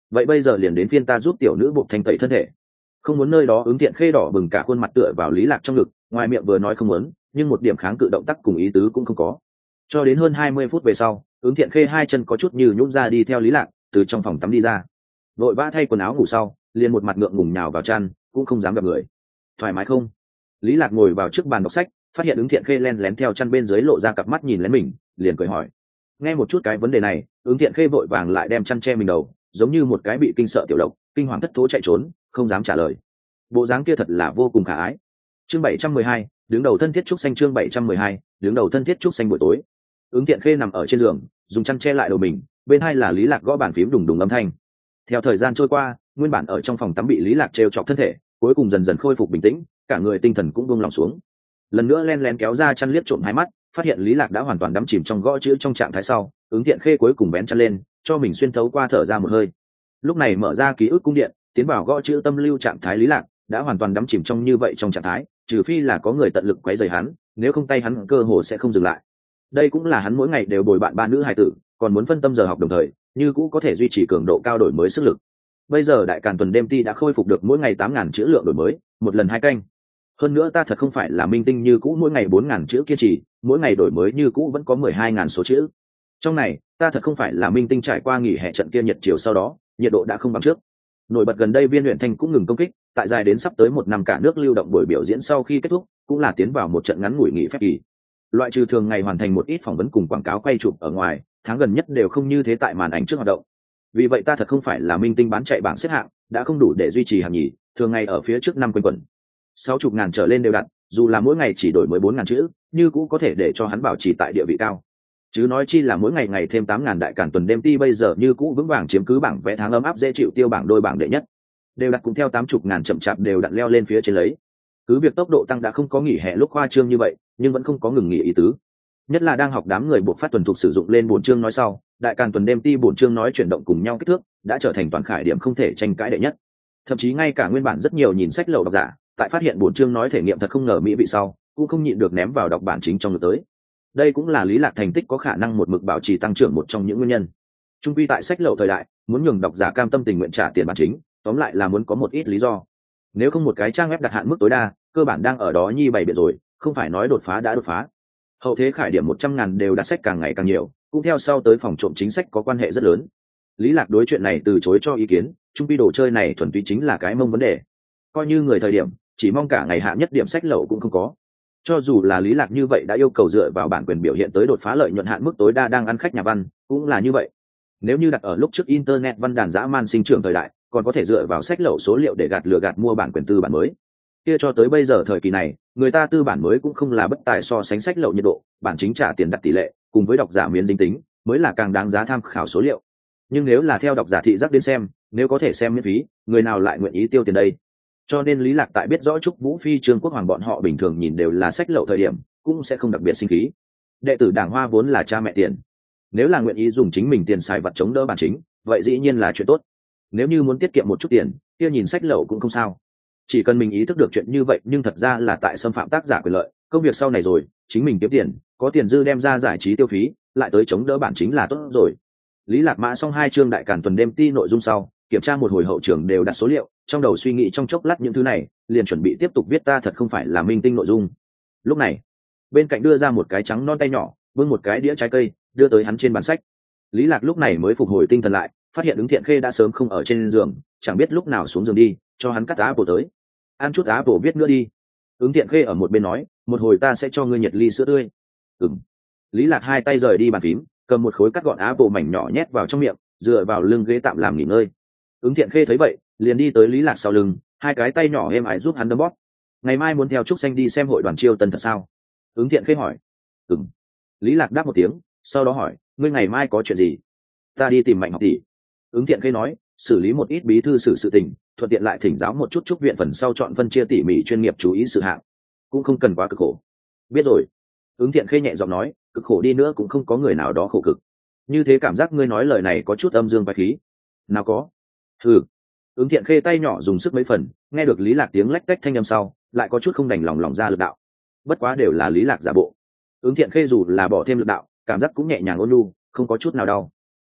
Speaker 1: vậy bây giờ liền đến phiên ta giúp tiểu nữ buộc thanh tẩy thân thể. Không muốn nơi đó ứng thiện khê đỏ bừng cả khuôn mặt tựa vào Lý Lạc trong ngực, ngoài miệng vừa nói không muốn, nhưng một điểm kháng cự động tác cùng ý tứ cũng không có. Cho đến hơn hai mươi phút về sau, ứng thiện khê hai chân có chút như nhũn ra đi theo Lý Lạc từ trong phòng tắm đi ra, vội vã thay quần áo ngủ sau, liền một mặt ngượng ngùng nhào vào chăn, cũng không dám gặp người. Thoải mái không? Lý Lạc ngồi vào trước bàn đọc sách, phát hiện ứng thiện khê len lén theo chăn bên dưới lộ ra cặp mắt nhìn lén mình, liền cười hỏi. Nghe một chút cái vấn đề này, ứng thiện khê vội vàng lại đem chăn che mình đầu, giống như một cái bị kinh sợ tiểu độc, kinh hoàng thất thố chạy trốn, không dám trả lời. Bộ dáng kia thật là vô cùng khả ái. Chương bảy trăm mười hai, đứng đầu thân thiết trúc xanh. Chương bảy trăm mười hai, đứng đầu thân thiết trúc xanh. Buổi tối, ứng thiện khê nằm ở trên giường, dùng chăn che lại đầu mình, bên hai là Lý Lạc gõ bàn phím đùng đùng âm thanh. Theo thời gian trôi qua, nguyên bản ở trong phòng tắm bị Lý Lạc trêu chọc thân thể, cuối cùng dần dần khôi phục bình tĩnh, cả người tinh thần cũng buông lòng xuống. Lần nữa len lén kéo ra chăn liếc trộm hai mắt, phát hiện Lý Lạc đã hoàn toàn đắm chìm trong gõ chữ trong trạng thái sau, ứng thiện khê cuối cùng bén chăn lên, cho mình xuyên thấu qua thở ra một hơi. Lúc này mở ra ký ức cung điện, tiến vào gõ chữ tâm lưu trạng thái Lý Lạc đã hoàn toàn đắm chìm trong như vậy trong trạng thái, trừ phi là có người tận lực quấy rầy hắn, nếu không tay hắn cơ hồ sẽ không dừng lại. Đây cũng là hắn mỗi ngày đều bồi bạn ba nữ hài tử, còn muốn phân tâm giờ học đồng thời, như cũ có thể duy trì cường độ cao đổi mới sức lực. Bây giờ đại càn tuần đêm ti đã khôi phục được mỗi ngày tám ngàn chữ lượng đổi mới, một lần hai canh. Hơn nữa ta thật không phải là minh tinh như cũ mỗi ngày bốn ngàn chữ kiên trì, mỗi ngày đổi mới như cũ vẫn có mười hai ngàn số chữ. Trong này, ta thật không phải là minh tinh trải qua nghỉ hè trận kia nhiệt chiều sau đó, nhiệt độ đã không bằng trước. Nổi bật gần đây Viên Uyển Thanh cũng ngừng công kích, tại dài đến sắp tới một năm cả nước lưu động buổi biểu diễn sau khi kết thúc, cũng là tiến vào một trận ngắn ngủi nghỉ phép kỳ. Loại trừ thường ngày hoàn thành một ít phỏng vấn cùng quảng cáo quay chụp ở ngoài, tháng gần nhất đều không như thế tại màn ảnh trước hoạt động. Vì vậy ta thật không phải là minh tinh bán chạy bảng xếp hạng, đã không đủ để duy trì hàng nhì, thường ngày ở phía trước năm quanh quẩn. Sáu chục ngàn trở lên đều đặn, dù là mỗi ngày chỉ đổi mới bốn ngàn chữ, như cũng có thể để cho hắn bảo trì tại địa vị cao. Chứ nói chi là mỗi ngày ngày thêm tám ngàn đại càn tuần đêm ti bây giờ như cũ vững vàng chiếm cứ bảng vé tháng ấm áp dễ chịu tiêu bảng đôi bảng đệ nhất. Đều đặt cũng theo tám chục ngàn chậm chạp đều đặn leo lên phía trên lấy. Cứ việc tốc độ tăng đã không có nghỉ hè lúc khoa trương như vậy, nhưng vẫn không có ngừng nghỉ ý tứ. Nhất là đang học đám người buộc phát tuần thuộc sử dụng lên bổn chương nói sau, đại càn tuần đêm ti bổn chương nói chuyển động cùng nhau kích thước, đã trở thành toàn khải điểm không thể tranh cãi đệ nhất. Thậm chí ngay cả nguyên bản rất nhiều nhìn sách lậu độc giả, tại phát hiện bổn chương nói thể nghiệm thật không ngờ mỹ vị sau, cũng không nhịn được ném vào đọc bản chính trong lượt tới. Đây cũng là Lý Lạc thành tích có khả năng một mực bảo trì tăng trưởng một trong những nguyên nhân. Trung quy tại sách lậu thời đại, muốn nhường độc giả cam tâm tình nguyện trả tiền bản chính, tóm lại là muốn có một ít lý do. Nếu không một cái trang web đặt hạn mức tối đa, cơ bản đang ở đó nhi bày biện rồi, không phải nói đột phá đã đột phá. Hậu thế khải điểm một trăm ngàn đều đặt sách càng ngày càng nhiều, cũng theo sau tới phòng trộm chính sách có quan hệ rất lớn. Lý Lạc đối chuyện này từ chối cho ý kiến, trung quy đồ chơi này thuần túy chính là cái mông vấn đề. Coi như người thời điểm, chỉ mong cả ngày hạ nhất điểm sách lậu cũng không có. Cho dù là Lý Lạc như vậy đã yêu cầu dựa vào bản quyền biểu hiện tới đột phá lợi nhuận hạn mức tối đa đang ăn khách nhà văn, cũng là như vậy. Nếu như đặt ở lúc trước internet văn đàn dã man sinh trưởng thời đại, còn có thể dựa vào sách lậu số liệu để gạt lừa gạt mua bản quyền tư bản mới. Kia cho tới bây giờ thời kỳ này, người ta tư bản mới cũng không là bất tài so sánh sách lậu nhiệt độ, bản chính trả tiền đặt tỷ lệ, cùng với độc giả miễn dính tính, mới là càng đáng giá tham khảo số liệu. Nhưng nếu là theo độc giả thị giác đến xem, nếu có thể xem miễn phí, người nào lại nguyện ý tiêu tiền đây? Cho nên Lý Lạc tại biết rõ Trúc Vũ Phi Trương Quốc Hoàng bọn họ bình thường nhìn đều là sách lậu thời điểm, cũng sẽ không đặc biệt sinh khí. Đệ tử Đảng Hoa vốn là cha mẹ tiền, nếu là nguyện ý dùng chính mình tiền xài vật chống đỡ bản chính, vậy dĩ nhiên là chuyện tốt. Nếu như muốn tiết kiệm một chút tiền, kia nhìn sách lậu cũng không sao. Chỉ cần mình ý thức được chuyện như vậy, nhưng thật ra là tại xâm phạm tác giả quyền lợi, công việc sau này rồi, chính mình kiếm tiền, có tiền dư đem ra giải trí tiêu phí, lại tới chống đỡ bản chính là tốt rồi. Lý Lạc mã xong hai chương đại càn tuần đêm ti nội dung sau, kiểm tra một hồi hậu trường đều đặt số liệu, trong đầu suy nghĩ trong chốc lát những thứ này, liền chuẩn bị tiếp tục viết ta thật không phải là minh tinh nội dung. Lúc này, bên cạnh đưa ra một cái trắng non tay nhỏ, bưng một cái đĩa trái cây, đưa tới hắn trên bàn sách. Lý Lạc lúc này mới phục hồi tinh thần lại, phát hiện ứng thiện khê đã sớm không ở trên giường, chẳng biết lúc nào xuống giường đi, cho hắn cắt á bổ tới. Ăn chút á bổ viết nữa đi. Ứng thiện khê ở một bên nói, một hồi ta sẽ cho ngươi nhiệt ly sữa tươi. Ừm. Lý Lạc hai tay rời đi bàn phím, cầm một khối cắt gọn á bổ mảnh nhỏ nhét vào trong miệng, dựa vào lưng ghế tạm làm nghỉ ngơi. Ứng thiện khê thấy vậy, liền đi tới Lý Lạc sau lưng, hai cái tay nhỏ êm ái giúp hắn đấm bóp. Ngày mai muốn theo Trúc Xanh đi xem hội đoàn chiêu tân thật sao? Ứng thiện khê hỏi. Ừm. Lý Lạc đáp một tiếng, sau đó hỏi, ngươi ngày mai có chuyện gì? Ta đi tìm Mạnh học tỷ. Ứng thiện khê nói, xử lý một ít bí thư xử sự tình, thuận tiện lại thỉnh giáo một chút Trúc viện phần sau chọn phân chia tỉ mỉ chuyên nghiệp chú ý sự hạng, cũng không cần quá cực khổ. Biết rồi. Ứng thiện khê nhẹ giọng nói, cực khổ đi nữa cũng không có người nào đó khổ cực. Như thế cảm giác ngươi nói lời này có chút âm dương quái khí. Nào có. Ừ. Ứng thiện khê tay nhỏ dùng sức mấy phần, nghe được Lý Lạc tiếng lách tách thanh âm sau, lại có chút không đành lòng lòng ra lực đạo. Bất quá đều là Lý Lạc giả bộ. Ứng thiện khê dù là bỏ thêm lực đạo, cảm giác cũng nhẹ nhàng ôn nhu, không có chút nào đau.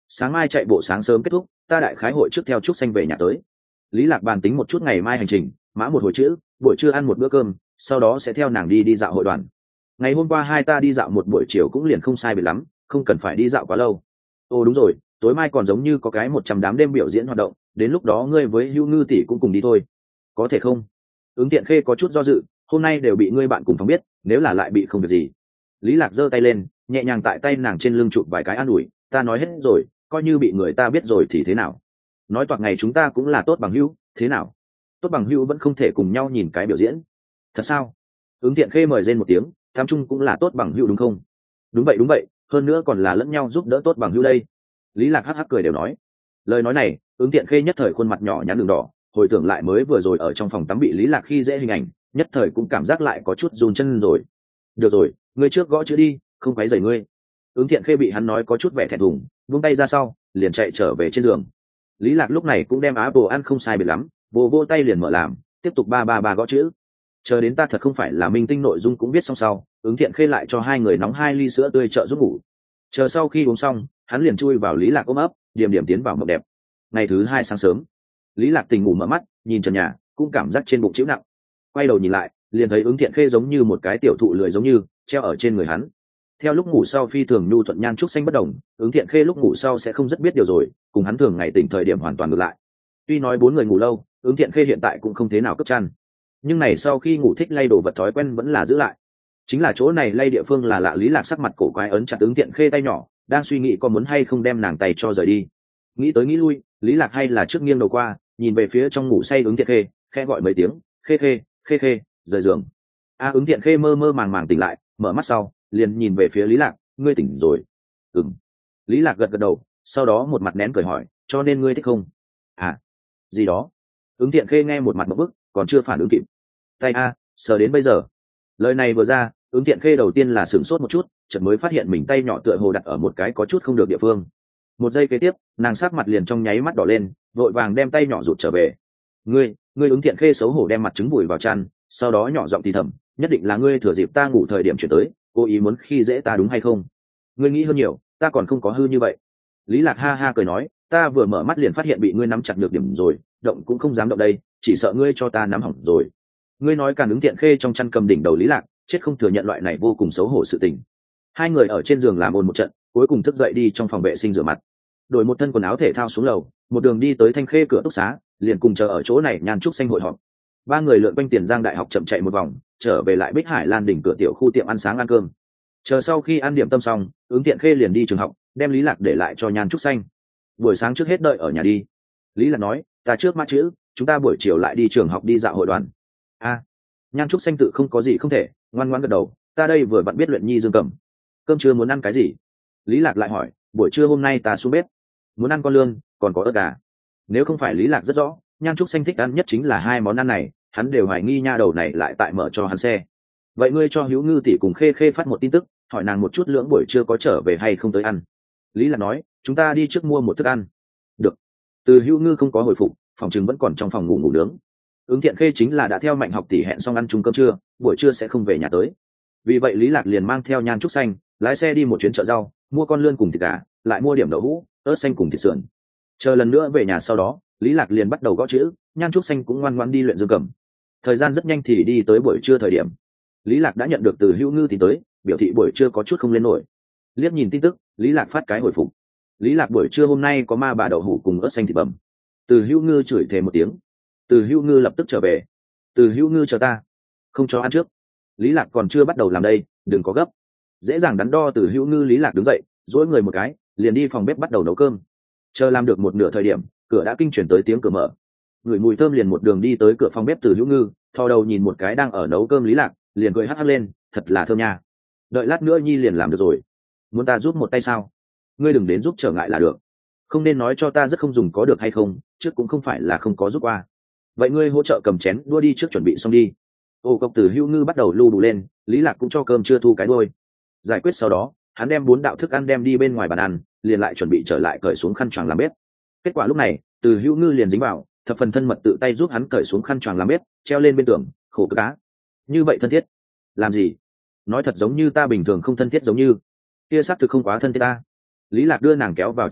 Speaker 1: sáng mai chạy bộ sáng sớm kết thúc, ta đại khái hội trước theo trúc xanh về nhà tới. Lý Lạc bàn tính một chút ngày mai hành trình, mã một hồi chữ, buổi trưa ăn một bữa cơm, sau đó sẽ theo nàng đi đi dạo hội đoàn. Ngày hôm qua hai ta đi dạo một buổi chiều cũng liền không sai biệt lắm, không cần phải đi dạo quá lâu. Ồ đúng rồi, tối mai còn giống như có cái một trăm đám đêm biểu diễn hoạt động, đến lúc đó ngươi với Hưu Ngư tỷ cũng cùng đi thôi. Có thể không? Ứng Tiện Khê có chút do dự, hôm nay đều bị ngươi bạn cùng phòng biết, nếu là lại bị không việc gì. Lý Lạc giơ tay lên, nhẹ nhàng tại tay nàng trên lưng chụp vài cái an ủi, ta nói hết rồi, coi như bị người ta biết rồi thì thế nào? Nói toạc ngày chúng ta cũng là tốt bằng hữu, thế nào? Tốt bằng hữu vẫn không thể cùng nhau nhìn cái biểu diễn. Thật sao? Ứng Tiện Khê mời rên một tiếng, tham chung cũng là tốt bằng hữu đúng không? Đúng vậy đúng vậy, hơn nữa còn là lẫn nhau giúp đỡ tốt bằng hữu đây. Lý Lạc hắc hắc cười đều nói. Lời nói này, Ứng Tiện Khê nhất thời khuôn mặt nhỏ nhắn đường đỏ, hồi tưởng lại mới vừa rồi ở trong phòng tắm bị Lý Lạc khi dễ hình ảnh, nhất thời cũng cảm giác lại có chút run chân rồi. Được rồi, ngươi trước gõ chữ đi, không quấy rầy ngươi. Ứng Thiện Khê bị hắn nói có chút vẻ thẹn thùng, buông tay ra sau, liền chạy trở về trên giường. Lý Lạc lúc này cũng đem áp đồ ăn không sai biệt lắm, vô vô tay liền mở làm, tiếp tục ba ba ba gõ chữ. Chờ đến ta thật không phải là minh tinh nội dung cũng biết xong sau, Ứng Thiện Khê lại cho hai người nóng hai ly sữa tươi trợ giúp ngủ. Chờ sau khi uống xong, hắn liền chui vào Lý Lạc ôm ấp, điểm điểm tiến vào mộng đẹp. Ngày thứ hai sáng sớm, Lý Lạc tỉnh ngủ mở mắt, nhìn trần nhà, cũng cảm giác trên bụng chịu nặng. Quay đầu nhìn lại, liền thấy Ứng Thiện Khê giống như một cái tiểu thụ lười giống như treo ở trên người hắn. Theo lúc ngủ sau phi thường nhu thuận nhan trúc xanh bất đồng, Ứng Thiện Khê lúc ngủ sau sẽ không rất biết điều rồi, cùng hắn thường ngày tỉnh thời điểm hoàn toàn ngược lại. Tuy nói bốn người ngủ lâu, Ứng Thiện Khê hiện tại cũng không thế nào cấp chăn, nhưng này sau khi ngủ thích lay đồ vật thói quen vẫn là giữ lại. Chính là chỗ này lay địa phương là lạ. Lý Lạc sắc mặt cổ quái ấn chặt Ứng Thiện Khê tay nhỏ, đang suy nghĩ có muốn hay không đem nàng tay cho rời đi. Nghĩ tới nghĩ lui, Lý Lạc hay là trước nghiêng đầu qua, nhìn về phía trong ngủ say Ứng Thiện Khê, khẽ gọi mấy tiếng, khê khê khê khê, rời giường. A Ứng Thiện Khê mơ mơ màng màng tỉnh lại, mở mắt sau liền nhìn về phía Lý Lạc, ngươi tỉnh rồi? Ừm. Lý Lạc gật gật đầu, sau đó một mặt nén cười hỏi, cho nên ngươi thích không? À, gì đó? Ứng Thiện Khê nghe một mặt ngộp bức, còn chưa phản ứng kịp. Tay a, sờ đến bây giờ. Lời này vừa ra, Ứng Thiện Khê đầu tiên là sửng sốt một chút, chợt mới phát hiện mình tay nhỏ tựa hồ đặt ở một cái có chút không được địa phương. Một giây kế tiếp, nàng sắc mặt liền trong nháy mắt đỏ lên, vội vàng đem tay nhỏ rụt trở về. Ngươi, ngươi Ứng Thiện Khê xấu hổ đem mặt trứng vùi vào chăn, sau đó nhỏ giọng thì thầm, nhất định là ngươi thừa dịp ta ngủ thời điểm chuyển tới, cố ý muốn khi dễ ta đúng hay không? Ngươi nghĩ hơn nhiều, ta còn không có hư như vậy. Lý Lạc ha ha cười nói, ta vừa mở mắt liền phát hiện bị ngươi nắm chặt được điểm rồi, động cũng không dám động đây, chỉ sợ ngươi cho ta nắm hỏng rồi. Ngươi nói Càn Ứng Thiện Khê trong chăn cầm đỉnh đầu Lý Lạc, chết không thừa nhận loại này vô cùng xấu hổ sự tình. Hai người ở trên giường làm ồn một trận, cuối cùng thức dậy đi trong phòng vệ sinh rửa mặt, đổi một thân quần áo thể thao xuống lầu, một đường đi tới Thanh Khê cửa túc xá, liền cùng chờ ở chỗ này nhan trúc xanh hội họp. Ba người lượn quanh Tiền Giang Đại học chậm chạy một vòng, trở về lại Bích Hải Lan đỉnh cửa tiểu khu tiệm ăn sáng ăn cơm. Chờ sau khi ăn điểm tâm xong, Ứng Thiện Khê liền đi trường học, đem Lý Lạc để lại cho nhan trúc xanh. Buổi sáng trước hết đợi ở nhà đi. Lý Lạc nói, ta trước mã chữ, chúng ta buổi chiều lại đi trường học đi dạo hội đoàn. A, nhan trúc xanh tự không có gì không thể, ngoan ngoãn gật đầu, ta đây vừa vặn biết luyện nhi dương cầm. Cơm trưa muốn ăn cái gì? Lý Lạc lại hỏi, buổi trưa hôm nay ta xuống bếp, muốn ăn con lươn, còn có ớt gà. Nếu không phải Lý Lạc rất rõ, nhan trúc xanh thích ăn nhất chính là hai món ăn này, hắn đều hoài nghi nha đầu này lại tại mở cho hắn xe. Vậy ngươi cho Hữu Ngư tỷ cùng Khê Khê phát một tin tức, hỏi nàng một chút lưỡng buổi trưa có trở về hay không tới ăn. Lý Lạc nói, chúng ta đi trước mua một thức ăn. Được. Từ Hữu Ngư không có hồi phục, phòng chừng vẫn còn trong phòng ngủ ngủ nướng. Ứng Thiện Khê chính là đã theo Mạnh Học tỷ hẹn xong ăn chung cơm trưa, buổi trưa sẽ không về nhà tới. Vì vậy Lý Lạc liền mang theo nhan trúc xanh, lái xe đi một chuyến chợ rau, mua con lươn cùng thịt gà, lại mua điểm đậu hũ, ớt xanh cùng thịt sườn. Chờ lần nữa về nhà sau đó, Lý Lạc liền bắt đầu gõ chữ, nhan trúc xanh cũng ngoan ngoãn đi luyện dương cầm. Thời gian rất nhanh thì đi tới buổi trưa thời điểm. Lý Lạc đã nhận được từ Hữu Ngư tin tới, biểu thị buổi trưa có chút không lên nổi. Liếc nhìn tin tức, Lý Lạc phát cái hồi phục. Lý Lạc buổi trưa hôm nay có ma bà đậu hũ cùng ớt xanh thịt bằm. Từ Hữu Ngư chửi thề một tiếng. Từ Hữu Ngư lập tức trở về. Từ Hữu Ngư chờ ta, không cho ăn trước. Lý Lạc còn chưa bắt đầu làm đây, đừng có gấp. Dễ dàng đắn đo Từ Hữu Ngư. Lý Lạc đứng dậy, duỗi người một cái, liền đi phòng bếp bắt đầu nấu cơm. Chờ làm được một nửa thời điểm, cửa đã kinh chuyển tới tiếng cửa mở. Người mùi thơm liền một đường đi tới cửa phòng bếp Từ Hữu Ngư, thò đầu nhìn một cái đang ở nấu cơm Lý Lạc, liền cười hắt hắt lên, thật là thơm nha. Đợi lát nữa nhi liền làm được rồi. Muốn ta giúp một tay sao? Ngươi đừng đến giúp trở ngại là được. Không nên nói cho ta rất không dùng có được hay không, trước cũng không phải là không có giúp qua. Vậy ngươi hỗ trợ cầm chén đua đi trước chuẩn bị xong đi. Ô cọc Từ Hữu Ngư bắt đầu lưu đủ lên, Lý Lạc cũng cho cơm chưa thu cái đuôi. Giải quyết sau đó, hắn đem bốn đạo thức ăn đem đi bên ngoài bàn ăn, liền lại chuẩn bị trở lại cởi xuống khăn choàng làm bếp. Kết quả lúc này, Từ Hữu Ngư liền dính vào, thập phần thân mật tự tay giúp hắn cởi xuống khăn choàng làm bếp, treo lên bên tường, khổ cá. Như vậy thân thiết. Làm gì? Nói thật giống như ta bình thường không thân thiết giống như. Kia xác thực không quá thân thiết ta. Lý Lạc đưa nàng kéo vào trong ngực,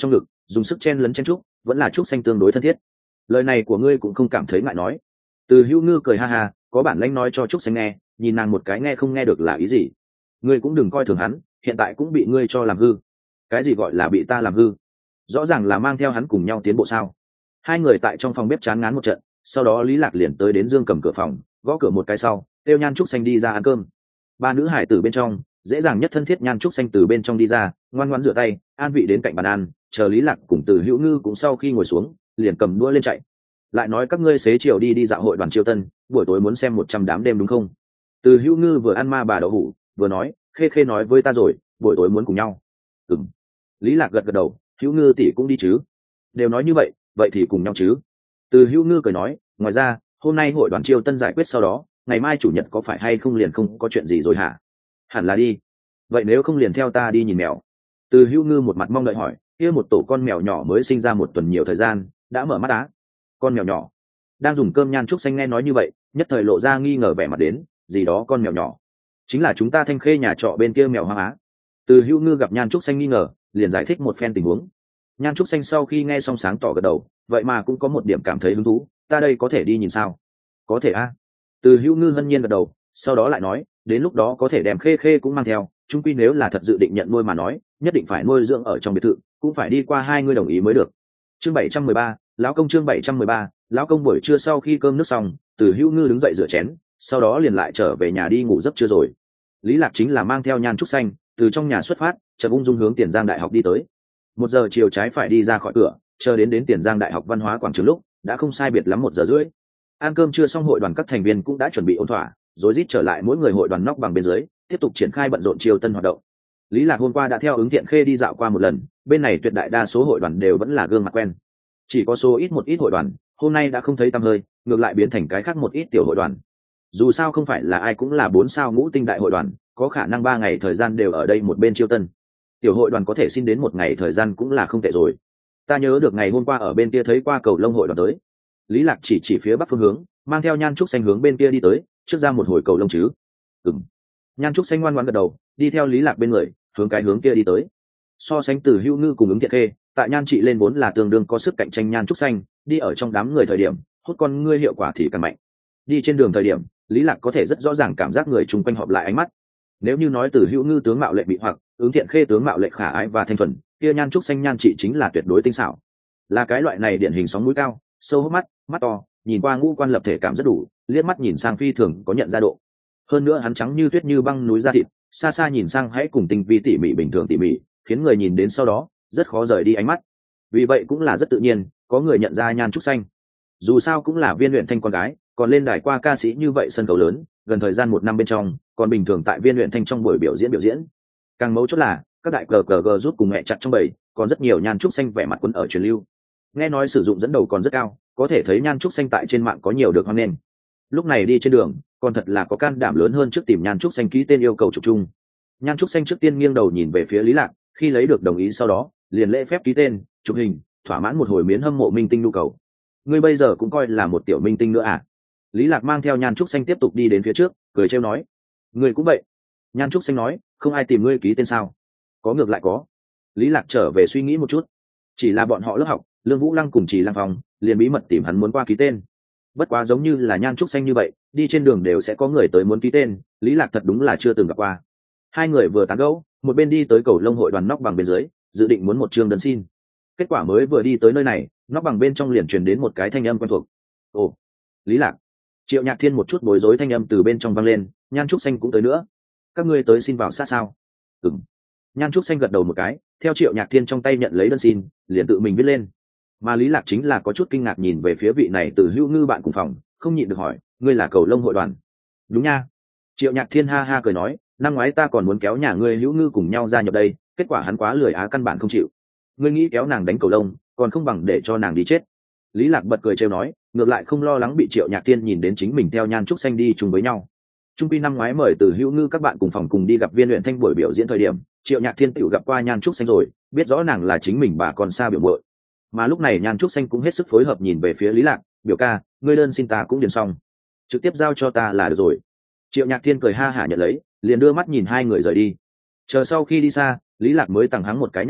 Speaker 1: dùng sức chen lấn chen trúc, vẫn là trúc xanh tương đối thân thiết. Lời này của ngươi cũng không cảm thấy ngại nói. Từ Hữu Ngư cười ha ha, có bản lĩnh nói cho trúc xanh nghe, nhìn nàng một cái nghe không nghe được là ý gì. Ngươi cũng đừng coi thường hắn, hiện tại cũng bị ngươi cho làm hư. Cái gì gọi là bị ta làm hư? Rõ ràng là mang theo hắn cùng nhau tiến bộ sao? Hai người tại trong phòng bếp chán ngán một trận, sau đó Lý Lạc liền tới đến Dương Cầm cửa phòng, gõ cửa một cái sau, kêu Nhan Trúc Xanh đi ra ăn cơm. Ba nữ hải tử bên trong, dễ dàng nhất thân thiết Nhan Trúc Xanh từ bên trong đi ra, ngoan ngoãn rửa tay, an vị đến cạnh bàn ăn, chờ Lý Lạc cùng Từ Hữu Ngư cũng sau khi ngồi xuống, liền cầm đũa lên chạy. Lại nói các ngươi xế chiều đi đi dạo hội đoàn Chiêu Tân, buổi tối muốn xem một trăm đám đêm đúng không? Từ Hữu Ngư vừa ăn ma bà đậu hủ, vừa nói, khê khê nói với ta rồi, buổi tối muốn cùng nhau. Ừm. Lý Lạc gật gật đầu, Hữu Ngư tỷ cũng đi chứ? Đều nói như vậy, vậy thì cùng nhau chứ? Từ Hữu Ngư cười nói, ngoài ra, hôm nay hội đoàn Chiêu Tân giải quyết sau đó, ngày mai chủ nhật có phải hay không liền không có chuyện gì rồi hả? Hẳn là đi. Vậy nếu không liền theo ta đi nhìn mèo. Từ Hữu Ngư một mặt mong đợi hỏi, kia một tổ con mèo nhỏ mới sinh ra một tuần nhiều thời gian, đã mở mắt á? Con mèo nhỏ? Đang dùng cơm Nhan Trúc Xanh nghe nói như vậy, nhất thời lộ ra nghi ngờ vẻ mặt đến, gì đó con mèo nhỏ? Chính là chúng ta Thanh Khê nhà trọ bên kia mèo hoang á. Từ Hữu Ngư gặp Nhan Trúc Xanh nghi ngờ, liền giải thích một phen tình huống. Nhan Trúc Xanh sau khi nghe xong sáng tỏ gật đầu, vậy mà cũng có một điểm cảm thấy hứng thú, ta đây có thể đi nhìn sao? Có thể a. Từ Hữu Ngư hân nhiên gật đầu, sau đó lại nói, đến lúc đó có thể đem khê khê cũng mang theo, chung quy nếu là thật dự định nhận nuôi mà nói, nhất định phải nuôi dưỡng ở trong biệt thự, cũng phải đi qua hai người đồng ý mới được. Chương bảy trăm mười ba, lão công chương bảy trăm mười ba, lão công buổi trưa sau khi cơm nước xong, Từ Hữu Ngư đứng dậy rửa chén, sau đó liền lại trở về nhà đi ngủ giấc trưa rồi. Lý Lạc chính là mang theo Nhan Trúc Xanh, từ trong nhà xuất phát, chợt ung dung hướng Tiền Giang Đại học đi tới. Một giờ chiều trái phải đi ra khỏi cửa, chờ đến đến Tiền Giang Đại học Văn hóa quảng trường lúc, đã không sai biệt lắm một giờ rưỡi. Ăn cơm trưa xong, hội đoàn các thành viên cũng đã chuẩn bị ổn thỏa, rối rít trở lại mỗi người hội đoàn nóc bằng bên dưới, tiếp tục triển khai bận rộn Chiêu Tân hoạt động. Lý Lạc hôm qua đã theo ứng Thiện Khê đi dạo qua một lần, bên này tuyệt đại đa số hội đoàn đều vẫn là gương mặt quen, chỉ có số ít một ít hội đoàn hôm nay đã không thấy tăm hơi, ngược lại biến thành cái khác một ít tiểu hội đoàn. Dù sao không phải là ai cũng là bốn sao ngũ tinh đại hội đoàn, có khả năng ba ngày thời gian đều ở đây một bên Chiêu Tân. Tiểu hội đoàn có thể xin đến một ngày thời gian cũng là không tệ rồi. Ta nhớ được ngày hôm qua ở bên kia thấy qua cầu lông hội đoàn tới. Lý Lạc chỉ chỉ phía bắc phương hướng, mang theo Nhan Trúc Xanh hướng bên kia đi tới, trước ra một hồi cầu lông chứ? Ừm. Nhan Trúc Xanh ngoan ngoãn gật đầu, đi theo Lý Lạc bên người, hướng cái hướng kia đi tới. So sánh Từ Hữu Ngư cùng ứng Thiện Khê, tại Nhan Trị lên vốn là tương đương có sức cạnh tranh, Nhan Trúc Xanh đi ở trong đám người thời điểm, hút con ngươi hiệu quả thì càng mạnh. Đi trên đường thời điểm, Lý Lạc có thể rất rõ ràng cảm giác người chung quanh họp lại ánh mắt. Nếu như nói Từ Hữu Ngư tướng mạo lệ bị hoặc, ứng Thiện Khê tướng mạo lệ khả ái và thanh thuần, kia Nhan Trúc Xanh Nhan Trị chính là tuyệt đối tinh xảo. Là cái loại này điển hình sóng mũi cao, sâu hốc mắt, mắt to, nhìn qua ngũ quan lập thể cảm rất đủ, liếc mắt nhìn sang phi thường có nhận ra độ. Hơn nữa hắn trắng như tuyết như băng núi da thịt, xa xa nhìn sang hãy cùng tinh vi tỉ mỉ bình thường tỉ mỉ, khiến người nhìn đến sau đó rất khó rời đi ánh mắt. Vì vậy cũng là rất tự nhiên, có người nhận ra Nhan Trúc Xanh. Dù sao cũng là Viên Luyện Thanh con gái, còn lên đài qua ca sĩ như vậy sân khấu lớn, gần thời gian một năm bên trong, còn bình thường tại Viên Luyện Thanh trong buổi biểu diễn biểu diễn. Càng mấu chốt là các đại cờ cờ gờ rút cùng mẹ chặt trong bầy, còn rất nhiều Nhan Trúc Xanh vẻ mặt quân ở truyền lưu. Nghe nói sử dụng dẫn đầu còn rất cao, có thể thấy Nhan Trúc Xanh tại trên mạng có nhiều được hoan nghênh. Lúc này đi trên đường, còn thật là có can đảm lớn hơn trước tìm Nhan Trúc Xanh ký tên yêu cầu chụp chung. Nhan Trúc Xanh trước tiên nghiêng đầu nhìn về phía Lý Lạc, khi lấy được đồng ý sau đó, liền lễ phép ký tên, chụp hình, thỏa mãn một hồi miến hâm mộ minh tinh nhu cầu. Ngươi bây giờ cũng coi là một tiểu minh tinh nữa à? Lý Lạc mang theo Nhan Trúc Xanh tiếp tục đi đến phía trước, cười trêu nói. Ngươi cũng vậy. Nhan Trúc Xanh nói, không ai tìm ngươi ký tên sao? Có, ngược lại có. Lý Lạc trở về suy nghĩ một chút, chỉ là bọn họ lớp học, Lương Vũ Lăng cùng Trì Lăng Phong, liền bí mật tìm hắn muốn qua ký tên. Bất quá giống như là Nhan Trúc Xanh như vậy, đi trên đường đều sẽ có người tới muốn ký tên, Lý Lạc thật đúng là chưa từng gặp qua. Hai người vừa tán gẫu, một bên đi tới cầu lông hội đoàn nóc bằng bên dưới, dự định muốn một chương đơn xin. Kết quả mới vừa đi tới nơi này, nóc bằng bên trong liền truyền đến một cái thanh âm quen thuộc. Ồ, Lý Lạc. Triệu Nhạc Thiên một chút bối rối thanh âm từ bên trong vang lên, Nhan Trúc Xanh cũng tới nữa. Các ngươi tới xin vào sát sao? Ừm. Nhan Trúc Xanh gật đầu một cái, theo Triệu Nhạc Thiên trong tay nhận lấy đơn xin, liền tự mình viết lên. Mà Lý Lạc chính là có chút kinh ngạc nhìn về phía vị này Từ Hữu Ngư bạn cùng phòng, không nhịn được hỏi, ngươi là cầu lông hội đoàn? Đúng nha. Triệu Nhạc Thiên ha ha cười nói, năm ngoái ta còn muốn kéo nhà ngươi Hữu Ngư cùng nhau gia nhập đây, kết quả hắn quá lười á căn bản không chịu. Ngươi nghĩ kéo nàng đánh cầu lông, còn không bằng để cho nàng đi chết. Lý Lạc bật cười trêu nói, ngược lại không lo lắng bị Triệu Nhạc Thiên nhìn đến chính mình theo Nhan Trúc Xanh đi chung với nhau. Trung quy năm ngoái mời Từ Hữu Ngư các bạn cùng phòng cùng đi gặp Viên Luyện Thanh buổi biểu diễn thời điểm, Triệu Nhạc Thiên tiểu gặp qua Nhan Trúc Xanh rồi, biết rõ nàng là chính mình bà còn xa biểu muội. Mà lúc này Nhan Trúc Xanh cũng hết sức phối hợp nhìn về phía Lý Lạc, biểu ca, ngươi đơn xin ta cũng điền xong, trực tiếp giao cho ta là được rồi. Triệu Nhạc Thiên cười ha hả nhận lấy, liền đưa mắt nhìn hai người rời đi. Chờ sau khi đi xa, Lý Lạc mới tằng hắng một cái nhắc nhở,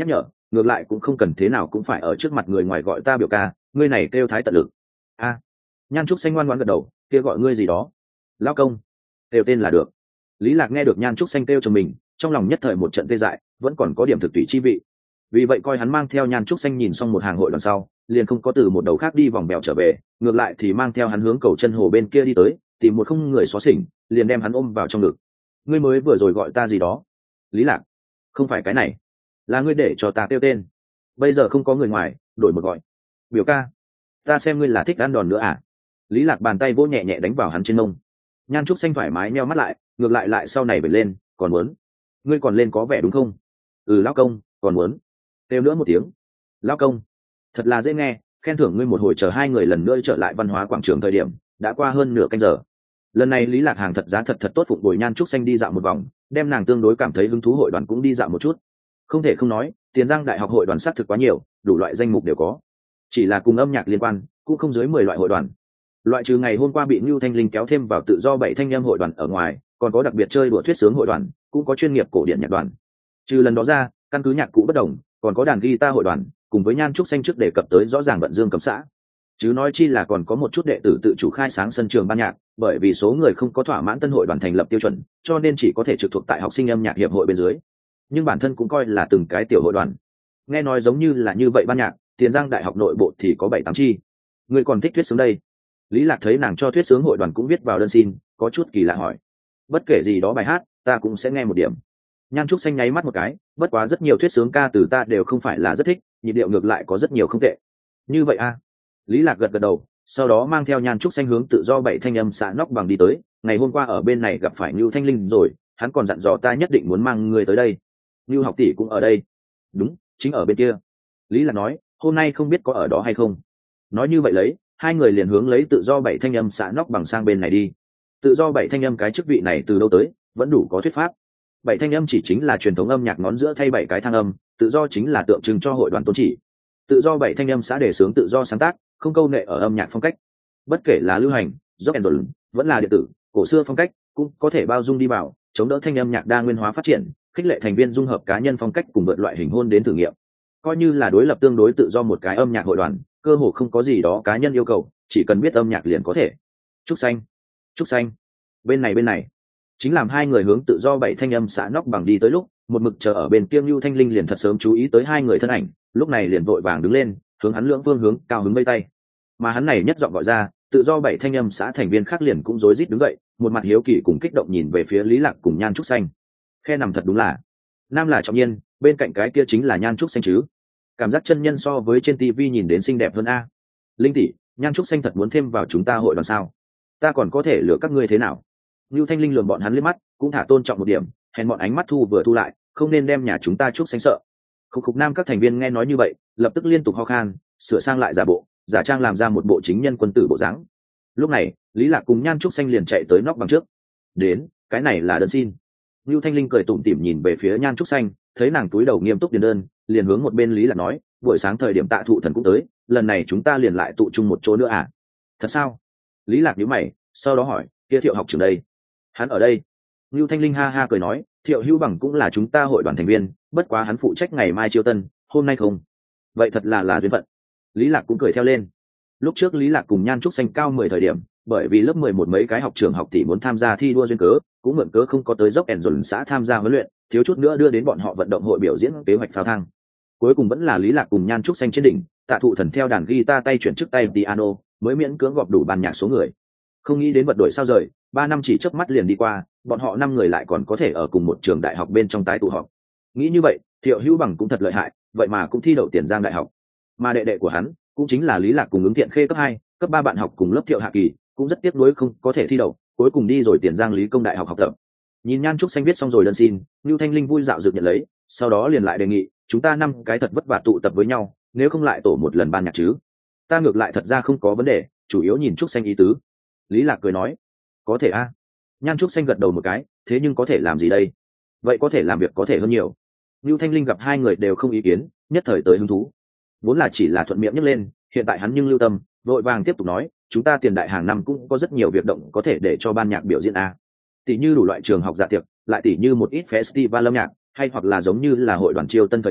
Speaker 1: ngược lại cũng không cần thế nào cũng phải ở trước mặt người ngoài gọi ta biểu ca, ngươi này kêu thái tận lực. A. Nhan Trúc Xanh ngoan ngoãn gật đầu, kia gọi ngươi gì đó. Lão công. Kêu tên là được. Lý Lạc nghe được Nhan Trúc Xanh kêu cho mình, trong lòng nhất thời một trận tê dại, vẫn còn có điểm thực tùy chi vị. Vì vậy coi hắn mang theo Nhan Trúc Xanh nhìn xong một hàng hội đoàn sau, liền không có từ một đầu khác đi vòng bèo trở về, ngược lại thì mang theo hắn hướng cầu chân hồ bên kia đi tới, tìm một không người xóa xỉnh, liền đem hắn ôm vào trong ngực. Ngươi mới vừa rồi gọi ta gì đó? Lý Lạc. Không phải cái này, là ngươi để cho ta kêu tên. Bây giờ không có người ngoài, đổi một gọi. Biểu ca. Ta xem ngươi là thích ăn đòn nữa à? Lý Lạc bàn tay vỗ nhẹ nhẹ đánh vào hắn trên mông. Nhan Trúc Xanh thoải mái nheo mắt lại, ngược lại lại sau này về lên, còn muốn? Ngươi còn lên có vẻ đúng không? Ừ lão công, còn muốn? Kêu nữa một tiếng. Lão công. Thật là dễ nghe, khen thưởng ngươi một hồi, chờ hai người lần nữa trở lại văn hóa quảng trường thời điểm, đã qua hơn nửa canh giờ. Lần này Lý Lạc hàng thật giá thật thật tốt phụng bồi Nhan Trúc Xanh đi dạo một vòng, đem nàng tương đối cảm thấy hứng thú hội đoàn cũng đi dạo một chút. Không thể không nói, Tiền Giang Đại học hội đoàn sát thực quá nhiều, đủ loại danh mục đều có. Chỉ là cùng âm nhạc liên quan, cũng không dưới mười loại hội đoàn. Loại trừ ngày hôm qua bị Nưu Thanh Linh kéo thêm vào tự do bảy thanh âm hội đoàn ở ngoài, còn có đặc biệt chơi đùa thuyết sướng hội đoàn, cũng có chuyên nghiệp cổ điển nhạc đoàn. Trừ lần đó ra, căn cứ nhạc cụ bất đồng, còn có đàn guitar hội đoàn, cùng với Nhan Trúc Xanh trước đề cập tới rõ ràng vận dương cấm xã. Chứ nói chi là còn có một chút đệ tử tự chủ khai sáng sân trường ban nhạc, bởi vì số người không có thỏa mãn tân hội đoàn thành lập tiêu chuẩn, cho nên chỉ có thể trực thuộc tại học sinh âm nhạc hiệp hội bên dưới. Nhưng bản thân cũng coi là từng cái tiểu hội đoàn. Nghe nói giống như là như vậy ban nhạc, Tiền Giang Đại học nội bộ thì có bảy tám chi. Người còn thích thuyết sướng đây? Lý Lạc thấy nàng cho thuyết sướng hội đoàn cũng viết vào đơn xin, có chút kỳ lạ hỏi. Bất kể gì đó bài hát, ta cũng sẽ nghe một điểm. Nhan Trúc Xanh nháy mắt một cái, bất quá rất nhiều thuyết sướng ca từ ta đều không phải là rất thích, nhịp điệu ngược lại có rất nhiều không tệ. Như vậy a? À? Lý Lạc gật gật đầu, sau đó mang theo Nhan Trúc Xanh hướng tự do bảy thanh âm xã nóc bằng đi tới. Ngày hôm qua ở bên này gặp phải Nưu Thanh Linh rồi, hắn còn dặn dò ta nhất định muốn mang người tới đây. Nưu học tỷ cũng ở đây. Đúng, chính ở bên kia. Lý Lạc nói, hôm nay không biết có ở đó hay không. Nói như vậy lấy, hai người liền hướng lấy tự do bảy thanh âm xã nóc bằng sang bên này đi. Tự do bảy thanh âm cái chức vị này từ đâu tới, vẫn đủ có thuyết pháp. Bảy thanh âm chỉ chính là truyền thống âm nhạc ngón giữa thay bảy cái thang âm, tự do chính là tượng trưng cho hội đoàn tôn chỉ. Tự do bảy thanh âm xã đề xướng tự do sáng tác, không câu nệ ở âm nhạc phong cách. Bất kể là lưu hành, rock and roll, vẫn là điện tử, cổ xưa phong cách, cũng có thể bao dung đi vào, chống đỡ thanh âm nhạc đa nguyên hóa phát triển, khích lệ thành viên dung hợp cá nhân phong cách cùng vượt loại hình hôn đến thử nghiệm. Coi như là đối lập tương đối tự do một cái âm nhạc hội đoàn, cơ hồ không có gì đó cá nhân yêu cầu, chỉ cần biết âm nhạc liền có thể. Trúc Xanh, Trúc Xanh, bên này bên này. Chính làm hai người hướng tự do bảy thanh âm xã nóc bằng đi tới lúc, một mực chờ ở bên kia Nưu Thanh Linh liền thật sớm chú ý tới hai người thân ảnh, lúc này liền vội vàng đứng lên, hướng hắn lưỡng phương hướng cao hứng vây tay. Mà hắn này nhất giọng gọi ra, tự do bảy thanh âm xã thành viên khác liền cũng rối rít đứng dậy, một mặt hiếu kỳ cùng kích động nhìn về phía Lý Lạc cùng Nhan Trúc Xanh. Khe nằm thật đúng là, nam là Trọng Nhiên, bên cạnh cái kia chính là Nhan Trúc Xanh chứ. Cảm giác chân nhân so với trên tivi nhìn đến xinh đẹp hơn a. Linh tỷ, Nhan Trúc Xanh thật muốn thêm vào chúng ta hội đoàn sao? Ta còn có thể lựa các ngươi thế nào? Nưu Thanh Linh lườm bọn hắn liếc mắt, cũng thả tôn trọng một điểm, hèn bọn ánh mắt thu vừa thu lại, không nên đem nhà chúng ta Trúc Xanh sợ. Khúc khúc nam các thành viên nghe nói như vậy, lập tức liên tục ho khan, sửa sang lại giả bộ, giả trang làm ra một bộ chính nhân quân tử bộ dáng. Lúc này, Lý Lạc cùng Nhan Trúc Xanh liền chạy tới nóc bằng trước. Đến, cái này là đơn xin. Nưu Thanh Linh cười tủm tỉm nhìn về phía Nhan Trúc Xanh, thấy nàng túi đầu nghiêm túc điền đơn, liền hướng một bên Lý Lạc nói, buổi sáng thời điểm Tạ Thụ Thần cũng tới, lần này chúng ta liền lại tụ chung một chỗ nữa à? Thật sao? Lý Lạc nhíu mày, sau đó hỏi, kia Thiệu học trưởng đây? Hắn ở đây. Nưu Thanh Linh ha ha cười nói, Thiệu Hữu Bằng cũng là chúng ta hội đoàn thành viên, bất quá hắn phụ trách ngày mai chiêu tân, hôm nay không. Vậy thật là là duyên phận. Lý Lạc cũng cười theo lên. Lúc trước Lý Lạc cùng Nhan Trúc Xanh cao mười thời điểm, bởi vì lớp mười một mấy cái học trưởng học tỷ muốn tham gia thi đua duyên cớ, cũng mượn cớ không có tới dốc ẻn dồn xã tham gia huấn luyện, thiếu chút nữa đưa đến bọn họ vận động hội biểu diễn kế hoạch pháo thang. Cuối cùng vẫn là Lý Lạc cùng Nhan Trúc Xanh trên đỉnh, Tạ Thụ Thần theo đàn guitar tay chuyển trước tay piano, mới miễn cưỡng gọp đủ ban nhạc số người. Không nghĩ đến vật đổi sao rời, ba năm chỉ chớp mắt liền đi qua, bọn họ năm người lại còn có thể ở cùng một trường đại học bên trong tái tụ họp. Nghĩ như vậy, Thiệu Hữu Bằng cũng thật lợi hại, vậy mà cũng thi đậu Tiền Giang Đại học. Mà đệ đệ của hắn, cũng chính là Lý Lạc cùng ứng Thiện Khê cấp hai, cấp ba bạn học cùng lớp Thiệu Hạ Kỳ, cũng rất tiếc nuối không có thể thi đậu, cuối cùng đi rồi Tiền Giang Lý Công Đại học học tập. Nhìn Nhan Trúc Xanh viết xong rồi đơn xin, Nưu Thanh Linh vui dạo dược nhận lấy, sau đó liền lại đề nghị, chúng ta năm cái thật vất vả tụ tập với nhau, nếu không lại tổ một lần ban nhạc chứ? Ta ngược lại thật ra không có vấn đề, chủ yếu nhìn Trúc Xanh ý tứ. Lý Lạc cười nói, có thể a. Nhan Trúc Xanh gật đầu một cái, thế nhưng có thể làm gì đây? Vậy có thể làm việc có thể hơn nhiều. Nưu Thanh Linh gặp hai người đều không ý kiến, nhất thời tới hứng thú. Vốn là chỉ là thuận miệng nhắc lên, hiện tại hắn nhưng lưu tâm, vội vàng tiếp tục nói, chúng ta Tiền Đại hàng năm cũng có rất nhiều việc động có thể để cho ban nhạc biểu diễn a. Tỷ như đủ loại trường học dạ tiệc, lại tỷ như một ít festival âm nhạc, hay hoặc là giống như là hội đoàn chiêu tân thời điểm,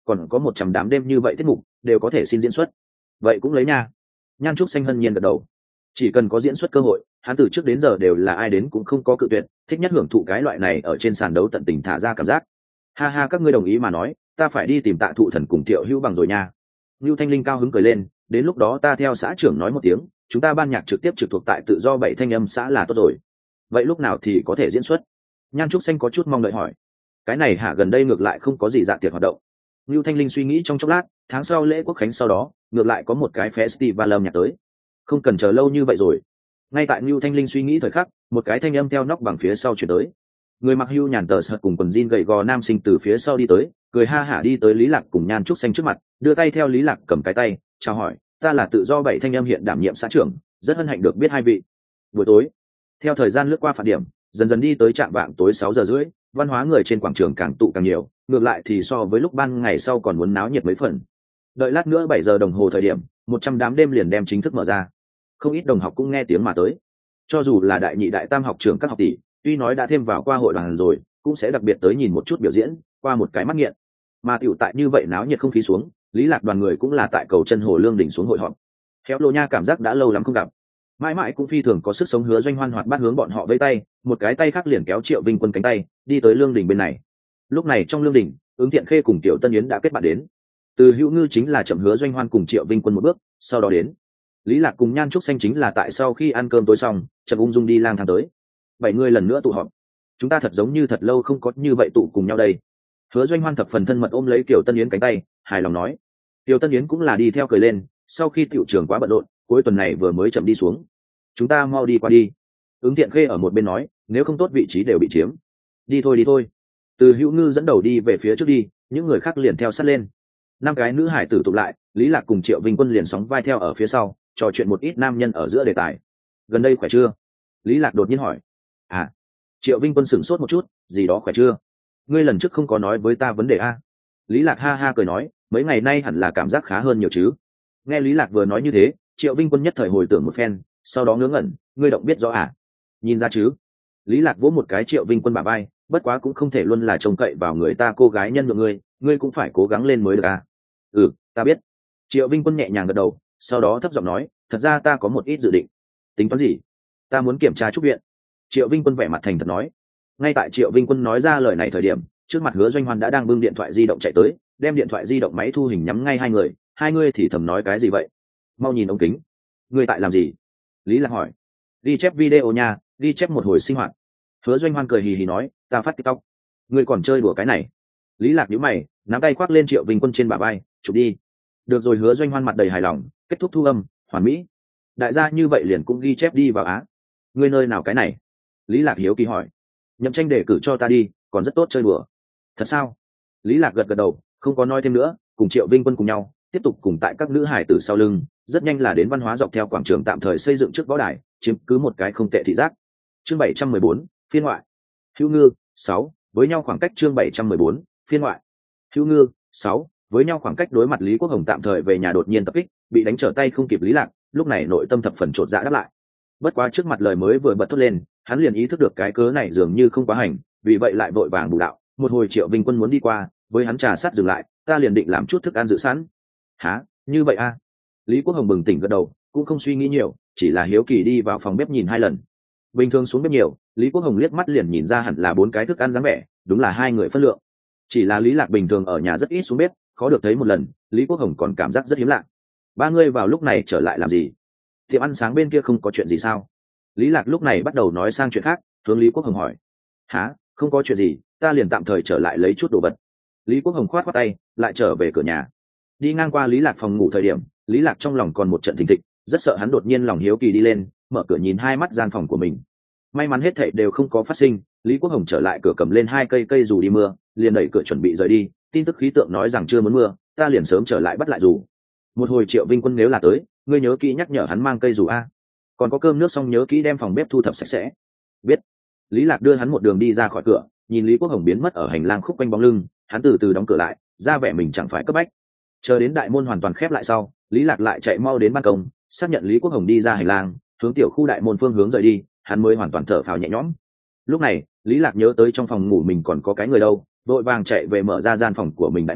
Speaker 1: còn có một trăm đám đêm như vậy tiết mục đều có thể xin diễn xuất. Vậy cũng lấy nha. Nhan Trúc Xanh hân nhiên gật đầu. Chỉ cần có diễn xuất cơ hội, hắn từ trước đến giờ đều là ai đến cũng không có cự tuyệt, thích nhất hưởng thụ cái loại này ở trên sàn đấu tận tình thả ra cảm giác. Ha ha, các ngươi đồng ý mà nói, ta phải đi tìm Tạ Thụ Thần cùng Triệu Hữu Bằng rồi nha. Lưu Thanh Linh cao hứng cười lên, đến lúc đó ta theo xã trưởng nói một tiếng, chúng ta ban nhạc trực tiếp trực thuộc tại tự do bảy thanh âm xã là tốt rồi. Vậy lúc nào thì có thể diễn xuất? Nhan Trúc Xanh có chút mong đợi hỏi. Cái này hả, gần đây ngược lại không có gì dạ tiệc hoạt động. Lưu Thanh Linh suy nghĩ trong chốc lát, tháng sau lễ quốc khánh sau đó, ngược lại có một cái festival âm nhạc tới. Không cần chờ lâu như vậy rồi. Ngay tại Lưu Thanh Linh suy nghĩ thời khắc, một cái thanh âm theo nóc bằng phía sau chuyển tới. Người mặc hưu nhàn tờ sợt cùng quần jean gầy gò nam sinh từ phía sau đi tới, cười ha hả đi tới Lý Lạc cùng Nhan Trúc Xanh trước mặt, đưa tay theo Lý Lạc cầm cái tay, chào hỏi, ta là tự do bảy thanh âm hiện đảm nhiệm xã trưởng, rất hân hạnh được biết hai vị. Buổi tối, theo thời gian lướt qua phạt điểm, dần dần đi tới trạm vạng tối sáu giờ rưỡi, văn hóa người trên quảng trường càng tụ càng nhiều, ngược lại thì so với lúc ban ngày sau còn muốn náo nhiệt mấy phần. Đợi lát nữa bảy giờ đồng hồ thời điểm, một trăm đám đêm liền đem chính thức mở ra. Không ít đồng học cũng nghe tiếng mà tới. Cho dù là đại nhị đại tam học trường các học tỷ, tuy nói đã thêm vào qua hội đoàn rồi, cũng sẽ đặc biệt tới nhìn một chút biểu diễn, qua một cái mắt nghiện. Mà tiểu tại như vậy náo nhiệt không khí xuống, Lý Lạc đoàn người cũng là tại cầu chân hồ Lương đỉnh xuống hội họp. Khéo Lô Nha cảm giác đã lâu lắm không gặp, mãi mãi cũng phi thường có sức sống, Hứa Doanh Hoan hoạt bát hướng bọn họ vẫy tay, một cái tay khác liền kéo Triệu Vinh Quân cánh tay, đi tới Lương đỉnh bên này. Lúc này trong Lương đỉnh, Ứng Thiện Khê cùng Tiểu Tân Yến đã kết bạn đến. Từ Hữu Ngư chính là chậm Hứa Doanh Hoan cùng Triệu Vinh Quân một bước, sau đó đến. Lý Lạc cùng Nhan Trúc Xanh chính là tại sau khi ăn cơm tối xong, chậm ung dung đi lang thang tới. Bảy người lần nữa tụ họp. Chúng ta thật giống như thật lâu không có như vậy tụ cùng nhau đây. Hứa Doanh Hoan thập phần thân mật ôm lấy Kiều Tân Yến cánh tay, hài lòng nói. Kiều Tân Yến cũng là đi theo cười lên, sau khi tiểu trường quá bận rộn, cuối tuần này vừa mới chậm đi xuống. Chúng ta mau đi qua đi. Ứng Thiện Khê ở một bên nói, nếu không tốt vị trí đều bị chiếm. Đi thôi đi thôi. Từ Hữu Ngư dẫn đầu đi về phía trước đi, những người khác liền theo sát lên. Năm cái nữ hải tử tụ lại, Lý Lạc cùng Triệu Vinh Quân liền sóng vai theo ở phía sau, trò chuyện một ít nam nhân ở giữa đề tài. Gần đây khỏe chưa? Lý Lạc đột nhiên hỏi. À. Triệu Vinh Quân sửng sốt một chút, gì đó khỏe chưa? Ngươi lần trước không có nói với ta vấn đề a? Lý Lạc ha ha cười nói, mấy ngày nay hẳn là cảm giác khá hơn nhiều chứ. Nghe Lý Lạc vừa nói như thế, Triệu Vinh Quân nhất thời hồi tưởng một phen, sau đó ngớ ngẩn, ngươi động biết rõ à? Nhìn ra chứ? Lý Lạc vỗ một cái Triệu Vinh Quân bả vai, bất quá cũng không thể luôn là trông cậy vào người ta cô gái nhân nhượng ngươi, ngươi cũng phải cố gắng lên mới được à? Ừ, ta biết. Triệu Vinh Quân nhẹ nhàng gật đầu, sau đó thấp giọng nói, thật ra ta có một ít dự định. Tính toán gì? Ta muốn kiểm tra trúc viện. Triệu Vinh Quân vẻ mặt thành thật nói. Ngay tại Triệu Vinh Quân nói ra lời này thời điểm, trước mặt Hứa Doanh Hoan đã đang bưng điện thoại di động chạy tới, đem điện thoại di động máy thu hình nhắm ngay hai người. Hai người thì thầm nói cái gì vậy? Mau nhìn ống kính. Ngươi tại làm gì? Lý Lạc hỏi. Đi chép video nha, đi chép một hồi sinh hoạt. Hứa Doanh Hoan cười hì hì nói, ta phát TikTok. Ngươi còn chơi đùa cái này? Lý Lạc nhíu mày, nắm tay khoác lên Triệu Vinh Quân trên bả vai, chụp đi. Được rồi. Hứa Doanh Hoan mặt đầy hài lòng, kết thúc thu âm, hoàn mỹ. Đại gia như vậy liền cũng ghi chép đi vào á. Ngươi nơi nào cái này? Lý Lạc hiếu kỳ hỏi. Nhậm tranh đề cử cho ta đi, còn rất tốt chơi đùa. Thật sao? Lý Lạc gật gật đầu, không có nói thêm nữa, cùng Triệu Vinh Quân cùng nhau tiếp tục cùng tại các nữ hải tử sau lưng, rất nhanh là đến văn hóa dọc theo quảng trường tạm thời xây dựng trước võ đài, chiếm cứ một cái không tệ thị giác. Chương bảy trăm mười bốn, phiên ngoại. Hữu Ngư sáu, với nhau khoảng cách. Chương bảy trăm mười bốn, phiên ngoại. Hữu Ngư sáu, với nhau khoảng cách. Đối mặt Lý Quốc Hồng tạm thời về nhà đột nhiên tập kích, bị đánh trở tay không kịp Lý Lạc, lúc này nội tâm thập phần chột dạ đáp lại. Bất quá trước mặt lời mới vừa bật thốt lên, hắn liền ý thức được cái cớ này dường như không quá hành, vì vậy lại vội vàng bù đạo. Một hồi Triệu Vinh Quân muốn đi qua, với hắn trà sát dừng lại, ta liền định làm chút thức ăn dự sẵn. Hả? Như vậy a? À? Lý Quốc Hồng bừng tỉnh gật đầu, cũng không suy nghĩ nhiều, chỉ là hiếu kỳ đi vào phòng bếp nhìn hai lần. Bình thường xuống bếp nhiều, Lý Quốc Hồng liếc mắt liền nhìn ra hẳn là bốn cái thức ăn dáng vẻ, đúng là hai người phân lượng. Chỉ là Lý Lạc bình thường ở nhà rất ít xuống bếp, khó được thấy một lần, Lý Quốc Hồng còn cảm giác rất hiếm lạ. Ba người vào lúc này trở lại làm gì? Tiệm ăn sáng bên kia không có chuyện gì sao? Lý Lạc lúc này bắt đầu nói sang chuyện khác, hướng Lý Quốc Hồng hỏi. Hả? Không có chuyện gì, ta liền tạm thời trở lại lấy chút đồ vật. Lý Quốc Hồng khoát khoát tay, lại trở về cửa nhà. Đi ngang qua Lý Lạc phòng ngủ thời điểm, Lý Lạc trong lòng còn một trận thình thịch, rất sợ hắn đột nhiên lòng hiếu kỳ đi lên, mở cửa nhìn hai mắt gian phòng của mình. May mắn hết thảy đều không có phát sinh, Lý Quốc Hồng trở lại cửa cầm lên hai cây cây dù đi mưa, liền đẩy cửa chuẩn bị rời đi. Tin tức khí tượng nói rằng chưa muốn mưa, ta liền sớm trở lại bắt lại dù. Một hồi Triệu Vinh Quân nếu là tới, ngươi nhớ kỹ nhắc nhở hắn mang cây dù a. Còn có cơm nước xong nhớ kỹ đem phòng bếp thu thập sạch sẽ. Biết. Lý Lạc đưa hắn một đường đi ra khỏi cửa, nhìn Lý Quốc Hồng biến mất ở hành lang khúc quanh bóng lưng, hắn từ từ đóng cửa lại, ra vẻ mình chẳng phải cấp bách. Chờ đến đại môn hoàn toàn khép lại sau, Lý Lạc lại chạy mau đến ban công, xác nhận Lý Quốc Hồng đi ra hành lang, hướng tiểu khu đại môn phương hướng rời đi, hắn mới hoàn toàn thở phào nhẹ nhõm. Lúc này, Lý Lạc nhớ tới trong phòng ngủ mình còn có cái người đâu, vội vàng chạy về mở ra gian phòng của mình đại môn,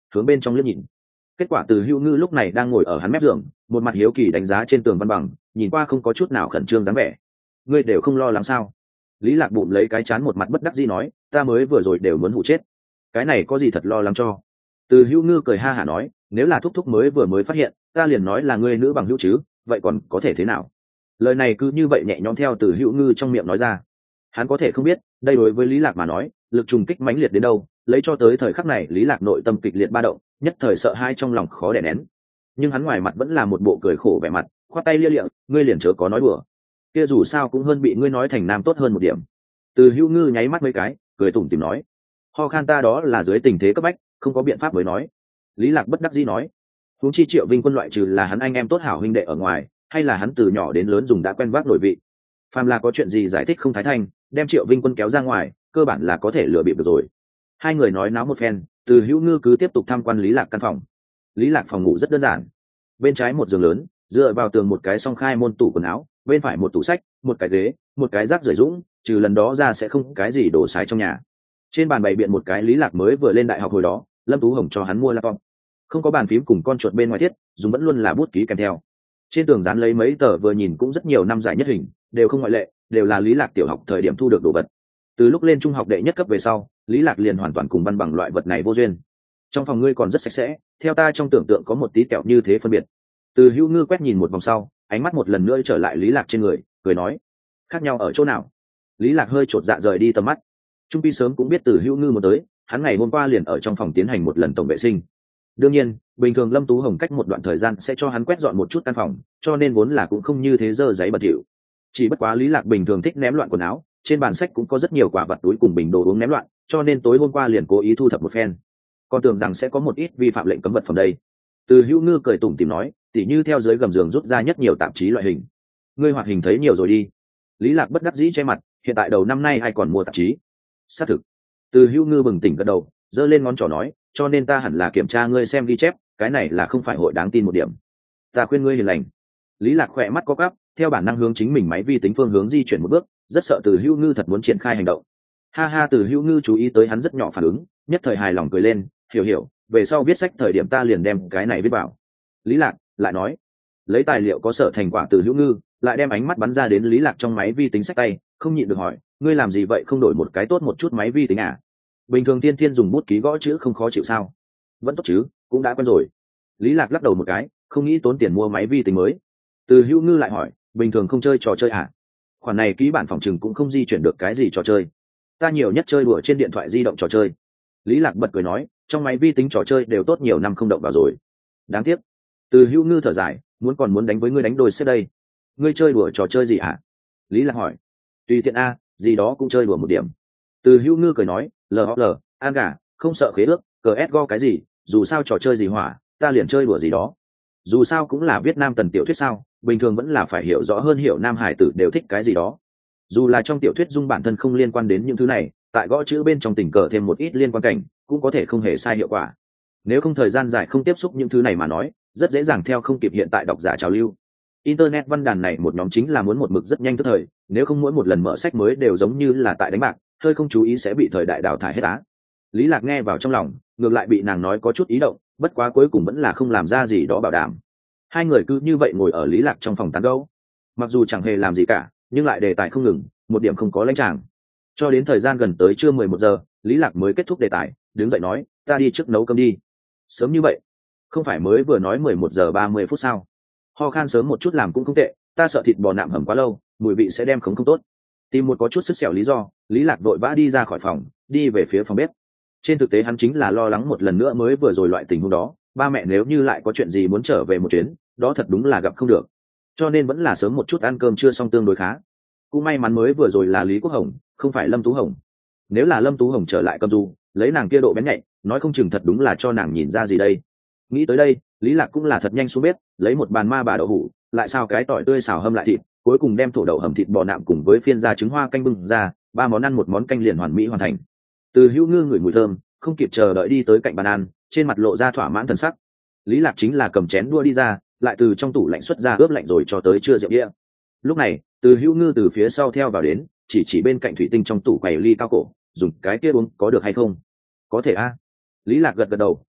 Speaker 1: hướng bên trong liếc nhìn. Kết quả Từ Hữu Ngư lúc này đang ngồi ở hắn mép giường, một mặt hiếu kỳ đánh giá trên tường văn bằng, nhìn qua không có chút nào khẩn trương dáng vẻ. Ngươi đều không lo lắng sao? Lý Lạc bụng lấy cái chán một mặt bất đắc dĩ nói, ta mới vừa rồi đều muốn hụ chết. Cái này có gì thật lo lắng cho? Từ Hữu Ngư cười ha hả nói, nếu là thúc thúc mới vừa mới phát hiện, ta liền nói là ngươi nữ bằng hữu chứ, vậy còn có thể thế nào? Lời này cứ như vậy nhẹ nhõm theo Từ Hữu Ngư trong miệng nói ra. Hắn có thể không biết, đây đối với Lý Lạc mà nói, lực trùng kích mãnh liệt đến đâu, lấy cho tới thời khắc này Lý Lạc nội tâm kịch liệt ba động, nhất thời sợ hãi trong lòng khó đè nén. Nhưng hắn ngoài mặt vẫn là một bộ cười khổ vẻ mặt, khoát tay lia lịa, ngươi liền chớ có nói đùa. Kia dù sao cũng hơn bị ngươi nói thành nam tốt hơn một điểm. Từ Hữu Ngư nháy mắt mấy cái, cười tủm tỉm nói, ho khan ta đó là dưới tình thế cấp bách, không có biện pháp mới nói. Lý Lạc bất đắc dĩ nói, huống chi Triệu Vinh Quân loại trừ là hắn anh em tốt hảo huynh đệ ở ngoài, hay là hắn từ nhỏ đến lớn dùng đã quen vác nổi vị. Phàm là có chuyện gì giải thích không thái thanh, đem Triệu Vinh Quân kéo ra ngoài, cơ bản là có thể lừa bịp được rồi. Hai người nói náo một phen, Từ Hữu Ngư cứ tiếp tục tham quan Lý Lạc căn phòng. Lý Lạc phòng ngủ rất đơn giản, bên trái một giường lớn, dựa vào tường một cái song khai môn tủ quần áo, bên phải một tủ sách, một cái ghế, một cái rác rưởi rỗng, trừ lần đó ra sẽ không cái gì đổ sái trong nhà. Trên bàn bày biện một cái Lý Lạc mới vừa lên đại học hồi đó, Lâm Tú Hồng cho hắn mua laptop. Không có bàn phím cùng con chuột bên ngoài thiết, dùng vẫn luôn là bút ký kèm theo. Trên tường dán lấy mấy tờ vừa nhìn cũng rất nhiều năm giải nhất hình, đều không ngoại lệ, đều là Lý Lạc tiểu học thời điểm thu được đồ vật. Từ lúc lên trung học đệ nhất cấp về sau, Lý Lạc liền hoàn toàn cùng văn bằng loại vật này vô duyên. Trong phòng ngươi còn rất sạch sẽ, theo ta trong tưởng tượng có một tí kẹo như thế phân biệt. Từ Hữu Ngư quét nhìn một vòng sau, ánh mắt một lần nữa trở lại Lý Lạc trên người, cười nói, khác nhau ở chỗ nào? Lý Lạc hơi chột dạ rời đi tầm mắt. Trung Pi sớm cũng biết Từ Hữu Ngư muốn tới, hắn ngày hôm qua liền ở trong phòng tiến hành một lần tổng vệ sinh. Đương nhiên, bình thường Lâm Tú Hồng cách một đoạn thời gian sẽ cho hắn quét dọn một chút căn phòng, cho nên vốn là cũng không như thế dơ giấy bẩn thỉu. Chỉ bất quá Lý Lạc bình thường thích ném loạn quần áo, trên bàn sách cũng có rất nhiều quả vật túi cùng bình đồ uống ném loạn, cho nên tối hôm qua liền cố ý thu thập một phen. Còn tưởng rằng sẽ có một ít vi phạm lệnh cấm vật phẩm đây. Từ Hữu Ngư cười tủm tỉm nói, tỉ như theo dưới gầm giường rút ra nhất nhiều tạp chí loại hình. Ngươi hoạt hình thấy nhiều rồi đi. Lý Lạc bất đắc dĩ che mặt, hiện tại đầu năm nay ai còn mua tạp chí? Xác thực. Từ Hữu Ngư bừng tỉnh gật đầu, giơ lên ngón trỏ nói, cho nên ta hẳn là kiểm tra ngươi xem ghi chép, cái này là không phải hội đáng tin một điểm. Ta khuyên ngươi hiền lành. Lý Lạc khỏe mắt có gắp, theo bản năng hướng chính mình máy vi tính phương hướng di chuyển một bước, rất sợ Từ Hữu Ngư thật muốn triển khai hành động. Ha ha, Từ Hữu Ngư chú ý tới hắn rất nhỏ phản ứng, nhất thời hài lòng cười lên, hiểu hiểu, về sau viết sách thời điểm ta liền đem cái này viết vào. Lý Lạc lại nói, lấy tài liệu có sở thành quả Từ Hữu Ngư, lại đem ánh mắt bắn ra đến Lý Lạc trong máy vi tính sách tay, không nhịn được hỏi, ngươi làm gì vậy, không đổi một cái tốt một chút máy vi tính à? Bình thường tiên tiên dùng bút ký gõ chữ không khó chịu sao? Vẫn tốt chứ, cũng đã quen rồi. Lý Lạc lắc đầu một cái, không nghĩ tốn tiền mua máy vi tính mới. Từ Hữu Ngư lại hỏi, bình thường không chơi trò chơi à? Khoản này ký bản phòng trừng cũng không di chuyển được cái gì trò chơi. Ta nhiều nhất chơi đùa trên điện thoại di động trò chơi. Lý Lạc bật cười nói, trong máy vi tính trò chơi đều tốt nhiều năm không động vào rồi. Đáng tiếc. Từ Hữu Ngư thở dài, muốn còn muốn đánh với ngươi đánh đôi xếp đây. Ngươi chơi đùa trò chơi gì hả? Lý Lạc hỏi. Tùy tiện a, gì đó cũng chơi đùa một điểm. Từ Hữu Ngư cười nói, lhl, an gà, không sợ khế ước, cờ ét go cái gì, dù sao trò chơi gì hỏa, ta liền chơi đùa gì đó. Dù sao cũng là Việt Nam tần tiểu thuyết sao, bình thường vẫn là phải hiểu rõ hơn hiểu nam hải tử đều thích cái gì đó. Dù là trong tiểu thuyết dung bản thân không liên quan đến những thứ này, tại gõ chữ bên trong tình cờ thêm một ít liên quan cảnh, cũng có thể không hề sai hiệu quả. Nếu không thời gian dài không tiếp xúc những thứ này mà nói, rất dễ dàng theo không kịp hiện tại độc giả trào lưu. Internet văn đàn này một nhóm chính là muốn một mực rất nhanh tức thời, nếu không mỗi một lần mở sách mới đều giống như là tại đánh bạc, hơi không chú ý sẽ bị thời đại đào thải hết á. Lý Lạc nghe vào trong lòng, ngược lại bị nàng nói có chút ý động, bất quá cuối cùng vẫn là không làm ra gì đó bảo đảm. Hai người cứ như vậy ngồi ở Lý Lạc trong phòng tán gẫu, mặc dù chẳng hề làm gì cả, nhưng lại đề tài không ngừng, một điểm không có lãnh tràng. Cho đến thời gian gần tới trưa mười một giờ, Lý Lạc mới kết thúc đề tài, đứng dậy nói, ta đi trước nấu cơm đi. Sớm như vậy? Không phải mới vừa nói mười một giờ ba mươi phút sao? Ho khan sớm một chút làm cũng không tệ, ta sợ thịt bò nạm hầm quá lâu, mùi vị sẽ đem không không tốt. Tìm một có chút sức sẹo lý do, Lý Lạc vội vã đi ra khỏi phòng, đi về phía phòng bếp. Trên thực tế hắn chính là lo lắng một lần nữa mới vừa rồi loại tình huống đó, ba mẹ nếu như lại có chuyện gì muốn trở về một chuyến, đó thật đúng là gặp không được. Cho nên vẫn là sớm một chút ăn cơm trưa xong tương đối khá. Cũng may mắn mới vừa rồi là Lý Quốc Hồng, không phải Lâm Tú Hồng. Nếu là Lâm Tú Hồng trở lại cầm du, lấy nàng kia độ bén nhạy, nói không chừng thật đúng là cho nàng nhìn ra gì đây. Nghĩ tới đây, Lý Lạc cũng là thật nhanh xuống bếp, lấy một bàn ma bà đậu hũ, lại xào cái tỏi tươi xào hâm lại thịt, cuối cùng đem thổ đậu hầm thịt bò nạm cùng với phiên gia trứng hoa canh bưng ra, ba món ăn một món canh liền hoàn mỹ hoàn thành. Từ Hữu Ngư ngửi mùi thơm, không kịp chờ đợi đi tới cạnh bàn ăn, trên mặt lộ ra thỏa mãn thần sắc. Lý Lạc chính là cầm chén đua đi ra, lại từ trong tủ lạnh xuất ra ướp lạnh rồi cho tới trưa rượu đĩa. Lúc này, Từ Hữu Ngư từ phía sau theo vào đến, chỉ chỉ bên cạnh thủy tinh trong tủ quầy ly cao cổ, dùng cái kia uống có được hay không? Có thể a. Lý Lạc gật gật đầu,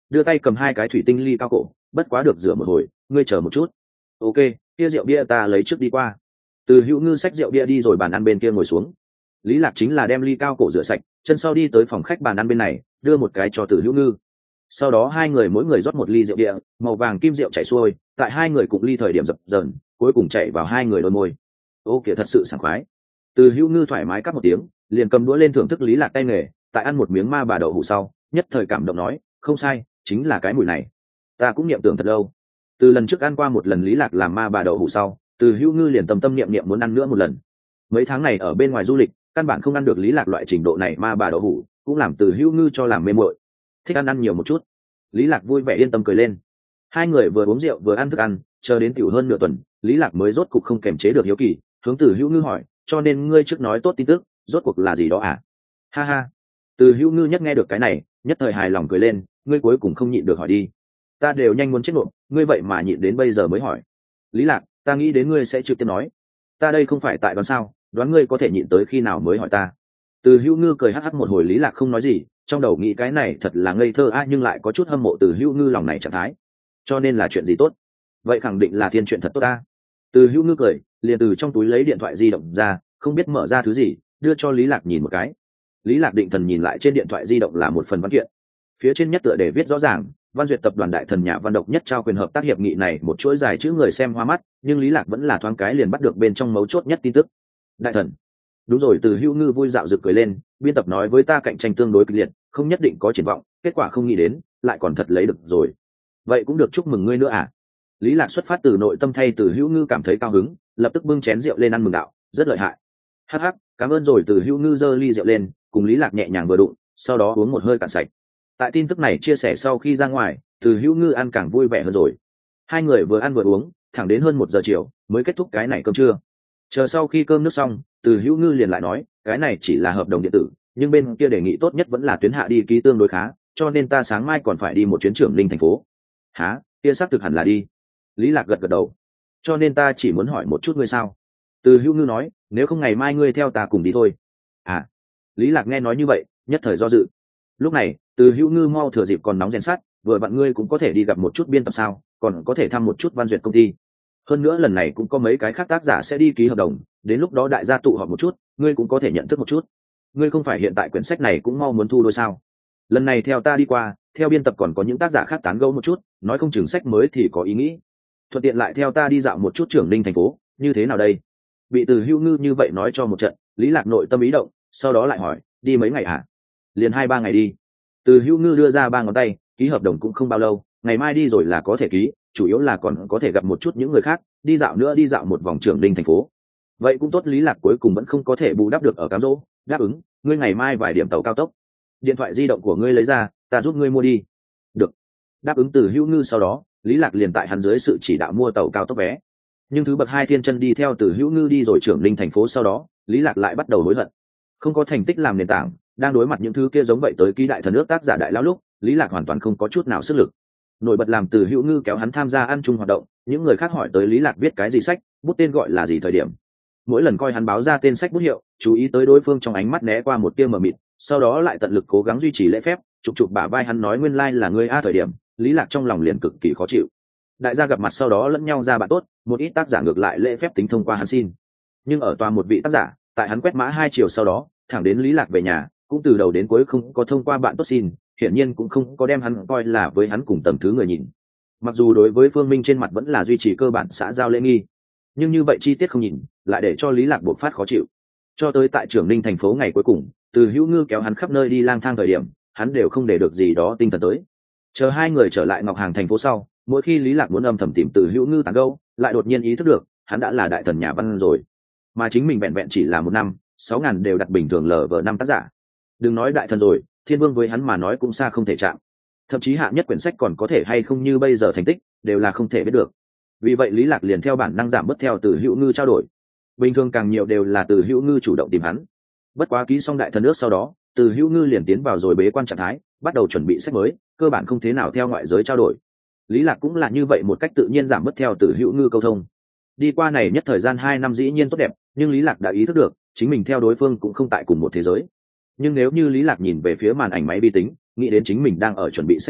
Speaker 1: đưa tay cầm hai cái thủy tinh ly cao cổ, bất quá được rửa một hồi, ngươi chờ một chút. Ok, kia rượu bia ta lấy trước đi qua. Từ Hữu Ngư xách rượu bia đi rồi bàn ăn bên kia ngồi xuống. Lý Lạc chính là đem ly cao cổ rửa sạch, chân sau đi tới phòng khách bàn ăn bên này, đưa một cái cho Từ Hữu Ngư. Sau đó hai người mỗi người rót một ly rượu bia, màu vàng kim rượu chảy xuôi, tại hai người cùng ly thời điểm dập dờn, cuối cùng chảy vào hai người đôi môi. Ô kìa, thật sự sảng khoái. Từ Hữu Ngư thoải mái cắt một tiếng, liền cầm đũa lên thưởng thức Lý Lạc tay nghề, tại ăn một miếng ma bà đậu hũ sau, nhất thời cảm động nói, không sai, chính là cái mùi này. Ta cũng niệm tưởng thật lâu. Từ lần trước ăn qua một lần Lý Lạc làm ma bà đậu hũ sau, Từ Hữu Ngư liền tâm tâm niệm niệm muốn ăn nữa một lần. Mấy tháng này ở bên ngoài du lịch, căn bản không ăn được Lý Lạc loại trình độ này ma bà đậu hũ, cũng làm Từ Hữu Ngư cho làm mê muội. Thích ăn ăn nhiều một chút. Lý Lạc vui vẻ yên tâm cười lên. Hai người vừa uống rượu vừa ăn thức ăn, chờ đến tiểu hơn nửa tuần, Lý Lạc mới rốt cục không kềm chế được hiếu kỳ, hướng Từ Hữu Ngư hỏi, cho nên ngươi trước nói tốt tin tức, rốt cuộc là gì đó à? Ha ha. Từ Hữu Ngư nhất nghe được cái này, nhất thời hài lòng cười lên, ngươi cuối cùng không nhịn được hỏi đi. Ta đều nhanh muốn chết nộp, ngươi vậy mà nhịn đến bây giờ mới hỏi. Lý Lạc, ta nghĩ đến ngươi sẽ trực tiếp nói. Ta đây không phải tại đoán sao, đoán ngươi có thể nhịn tới khi nào mới hỏi ta. Từ Hữu Ngư cười hắc hắc một hồi, Lý Lạc không nói gì, trong đầu nghĩ cái này thật là ngây thơ a, nhưng lại có chút hâm mộ Từ Hữu Ngư lòng này trạng thái. Cho nên là chuyện gì tốt? Vậy khẳng định là thiên chuyện thật tốt ta. Từ Hữu Ngư cười, liền từ trong túi lấy điện thoại di động ra, không biết mở ra thứ gì, đưa cho Lý Lạc nhìn một cái. Lý Lạc định thần nhìn lại, trên điện thoại di động là một phần văn kiện, phía trên nhất tựa để viết rõ ràng, Văn Duyệt tập đoàn đại thần nhà văn độc nhất trao quyền hợp tác hiệp nghị này, một chuỗi dài chữ người xem hoa mắt, nhưng Lý Lạc vẫn là thoáng cái liền bắt được bên trong mấu chốt nhất tin tức. Đại thần. Đúng rồi. Từ Hữu Ngư vui dạo rực cười lên, biên tập nói với ta cạnh tranh tương đối kịch liệt, không nhất định có triển vọng, kết quả không nghĩ đến, lại còn thật lấy được rồi. Vậy cũng được, chúc mừng ngươi nữa à. Lý Lạc xuất phát từ nội tâm thay Từ Hữu Ngư cảm thấy cao hứng, lập tức bưng chén rượu lên ăn mừng đạo, rất lợi hại. Hắc hắc, cảm ơn rồi. Từ Hữu Ngư giơ ly rượu lên, cùng Lý Lạc nhẹ nhàng vừa đụng, sau đó uống một hơi cạn sạch. Tại tin tức này chia sẻ sau khi ra ngoài, Từ Hữu Ngư ăn càng vui vẻ hơn rồi. Hai người vừa ăn vừa uống, thẳng đến hơn một giờ chiều mới kết thúc cái này cơm trưa. Chờ sau khi cơm nước xong, Từ Hữu Ngư liền lại nói, cái này chỉ là hợp đồng điện tử, nhưng bên kia đề nghị tốt nhất vẫn là tuyến hạ đi ký tương đối khá, cho nên ta sáng mai còn phải đi một chuyến trưởng linh thành phố. Hả? Kia xác thực hẳn là đi. Lý Lạc gật gật đầu. Cho nên ta chỉ muốn hỏi một chút ngươi sao? Từ Hữu Ngư nói, nếu không ngày mai ngươi theo ta cùng đi thôi. À? Lý Lạc nghe nói như vậy, nhất thời do dự. Lúc này, Từ Hữu Ngư mau thừa dịp còn nóng rèn sắt, vừa vặn ngươi cũng có thể đi gặp một chút biên tập sao, còn có thể thăm một chút Văn Duyệt công ty. Hơn nữa lần này cũng có mấy cái khác tác giả sẽ đi ký hợp đồng, đến lúc đó đại gia tụ họp một chút, ngươi cũng có thể nhận thức một chút. Ngươi không phải hiện tại quyển sách này cũng mau muốn thu đôi sao? Lần này theo ta đi qua, theo biên tập còn có những tác giả khác tán gẫu một chút, nói không chừng sách mới thì có ý nghĩ. Thuận tiện lại theo ta đi dạo một chút trưởng linh thành phố, như thế nào đây? Bị Từ Hữu Ngư như vậy nói cho một trận, Lý Lạc nội tâm ý động, sau đó lại hỏi, đi mấy ngày hả? Liền hai ba ngày đi. Từ Hữu Ngư đưa ra ba ngón tay, ký hợp đồng cũng không bao lâu, ngày mai đi rồi là có thể ký, chủ yếu là còn có thể gặp một chút những người khác, đi dạo nữa đi dạo một vòng trưởng linh thành phố. Vậy cũng tốt. Lý Lạc cuối cùng vẫn không có thể bù đắp được ở cám dỗ, đáp ứng, ngươi ngày mai vài điểm tàu cao tốc. Điện thoại di động của ngươi lấy ra, ta giúp ngươi mua đi. Được. Đáp ứng Từ Hữu Ngư sau đó, Lý Lạc liền tại hắn dưới sự chỉ đạo mua tàu cao tốc vé. Nhưng thứ bậc hai thiên chân đi theo Từ Hữu Ngư đi rồi trưởng linh thành phố sau đó, Lý Lạc lại bắt đầu hối hận. Không có thành tích làm nền tảng, đang đối mặt những thứ kia giống vậy tới ký đại thần nước tác giả đại lão lúc, Lý Lạc hoàn toàn không có chút nào sức lực. Nổi bật làm Từ Hữu Ngư kéo hắn tham gia ăn chung hoạt động, những người khác hỏi tới Lý Lạc viết cái gì sách, bút tên gọi là gì thời điểm. Mỗi lần coi hắn báo ra tên sách bút hiệu, chú ý tới đối phương trong ánh mắt né qua một tia mờ mịt, sau đó lại tận lực cố gắng duy trì lễ phép, chụp chụp bả vai hắn nói nguyên lai like là ngươi a thời điểm, Lý Lạc trong lòng liền cực kỳ khó chịu. Đại gia gặp mặt sau đó lẫn nhau ra bạn tốt, một ít tác giả ngược lại lễ phép tính thông qua hắn xin. Nhưng ở tòa một vị tác giả, tại hắn quét mã hai chiều sau đó, thẳng đến Lý Lạc về nhà, cũng từ đầu đến cuối không có thông qua bạn tốt xin, hiển nhiên cũng không có đem hắn coi là với hắn cùng tầm thứ người nhìn. Mặc dù đối với Phương Minh trên mặt vẫn là duy trì cơ bản xã giao lễ nghi, nhưng như vậy chi tiết không nhìn, lại để cho Lý Lạc buộc phát khó chịu. Cho tới tại trưởng linh thành phố ngày cuối cùng, Từ Hữu Ngư kéo hắn khắp nơi đi lang thang thời điểm, hắn đều không để được gì đó tinh thần tới. Chờ hai người trở lại Ngọc Hàng thành phố sau, mỗi khi Lý Lạc muốn âm thầm tìm Từ Hữu Ngư tán gẫu, lại đột nhiên ý thức được, hắn đã là đại thần nhà văn rồi, mà chính mình vẹn vẹn chỉ là một năm, sáu ngàn đều đặt bình thường lờ vờ năm tác giả. Đừng nói đại thần rồi, thiên vương với hắn mà nói cũng xa không thể chạm. Thậm chí hạ nhất quyển sách còn có thể hay không như bây giờ thành tích, đều là không thể biết được. Vì vậy Lý Lạc liền theo bản năng giảm bớt theo Từ Hữu Ngư trao đổi. Bình thường càng nhiều đều là Từ Hữu Ngư chủ động tìm hắn. Bất quá ký xong đại thần nước sau đó, Từ Hữu Ngư liền tiến vào rồi bế quan trạng thái, bắt đầu chuẩn bị sách mới, cơ bản không thế nào theo ngoại giới trao đổi. Lý Lạc cũng là như vậy, một cách tự nhiên giảm bớt theo Từ Hữu Ngư câu thông. Đi qua này nhất thời gian hai năm dĩ nhiên tốt đẹp, nhưng Lý Lạc đã ý thức được, chính mình theo đối phương cũng không tại cùng một thế giới. Nhưng nếu như Lý Lạc nhìn về phía màn ảnh máy vi tính, nghĩ đến chính mình đang ở chuẩn bị sách mới,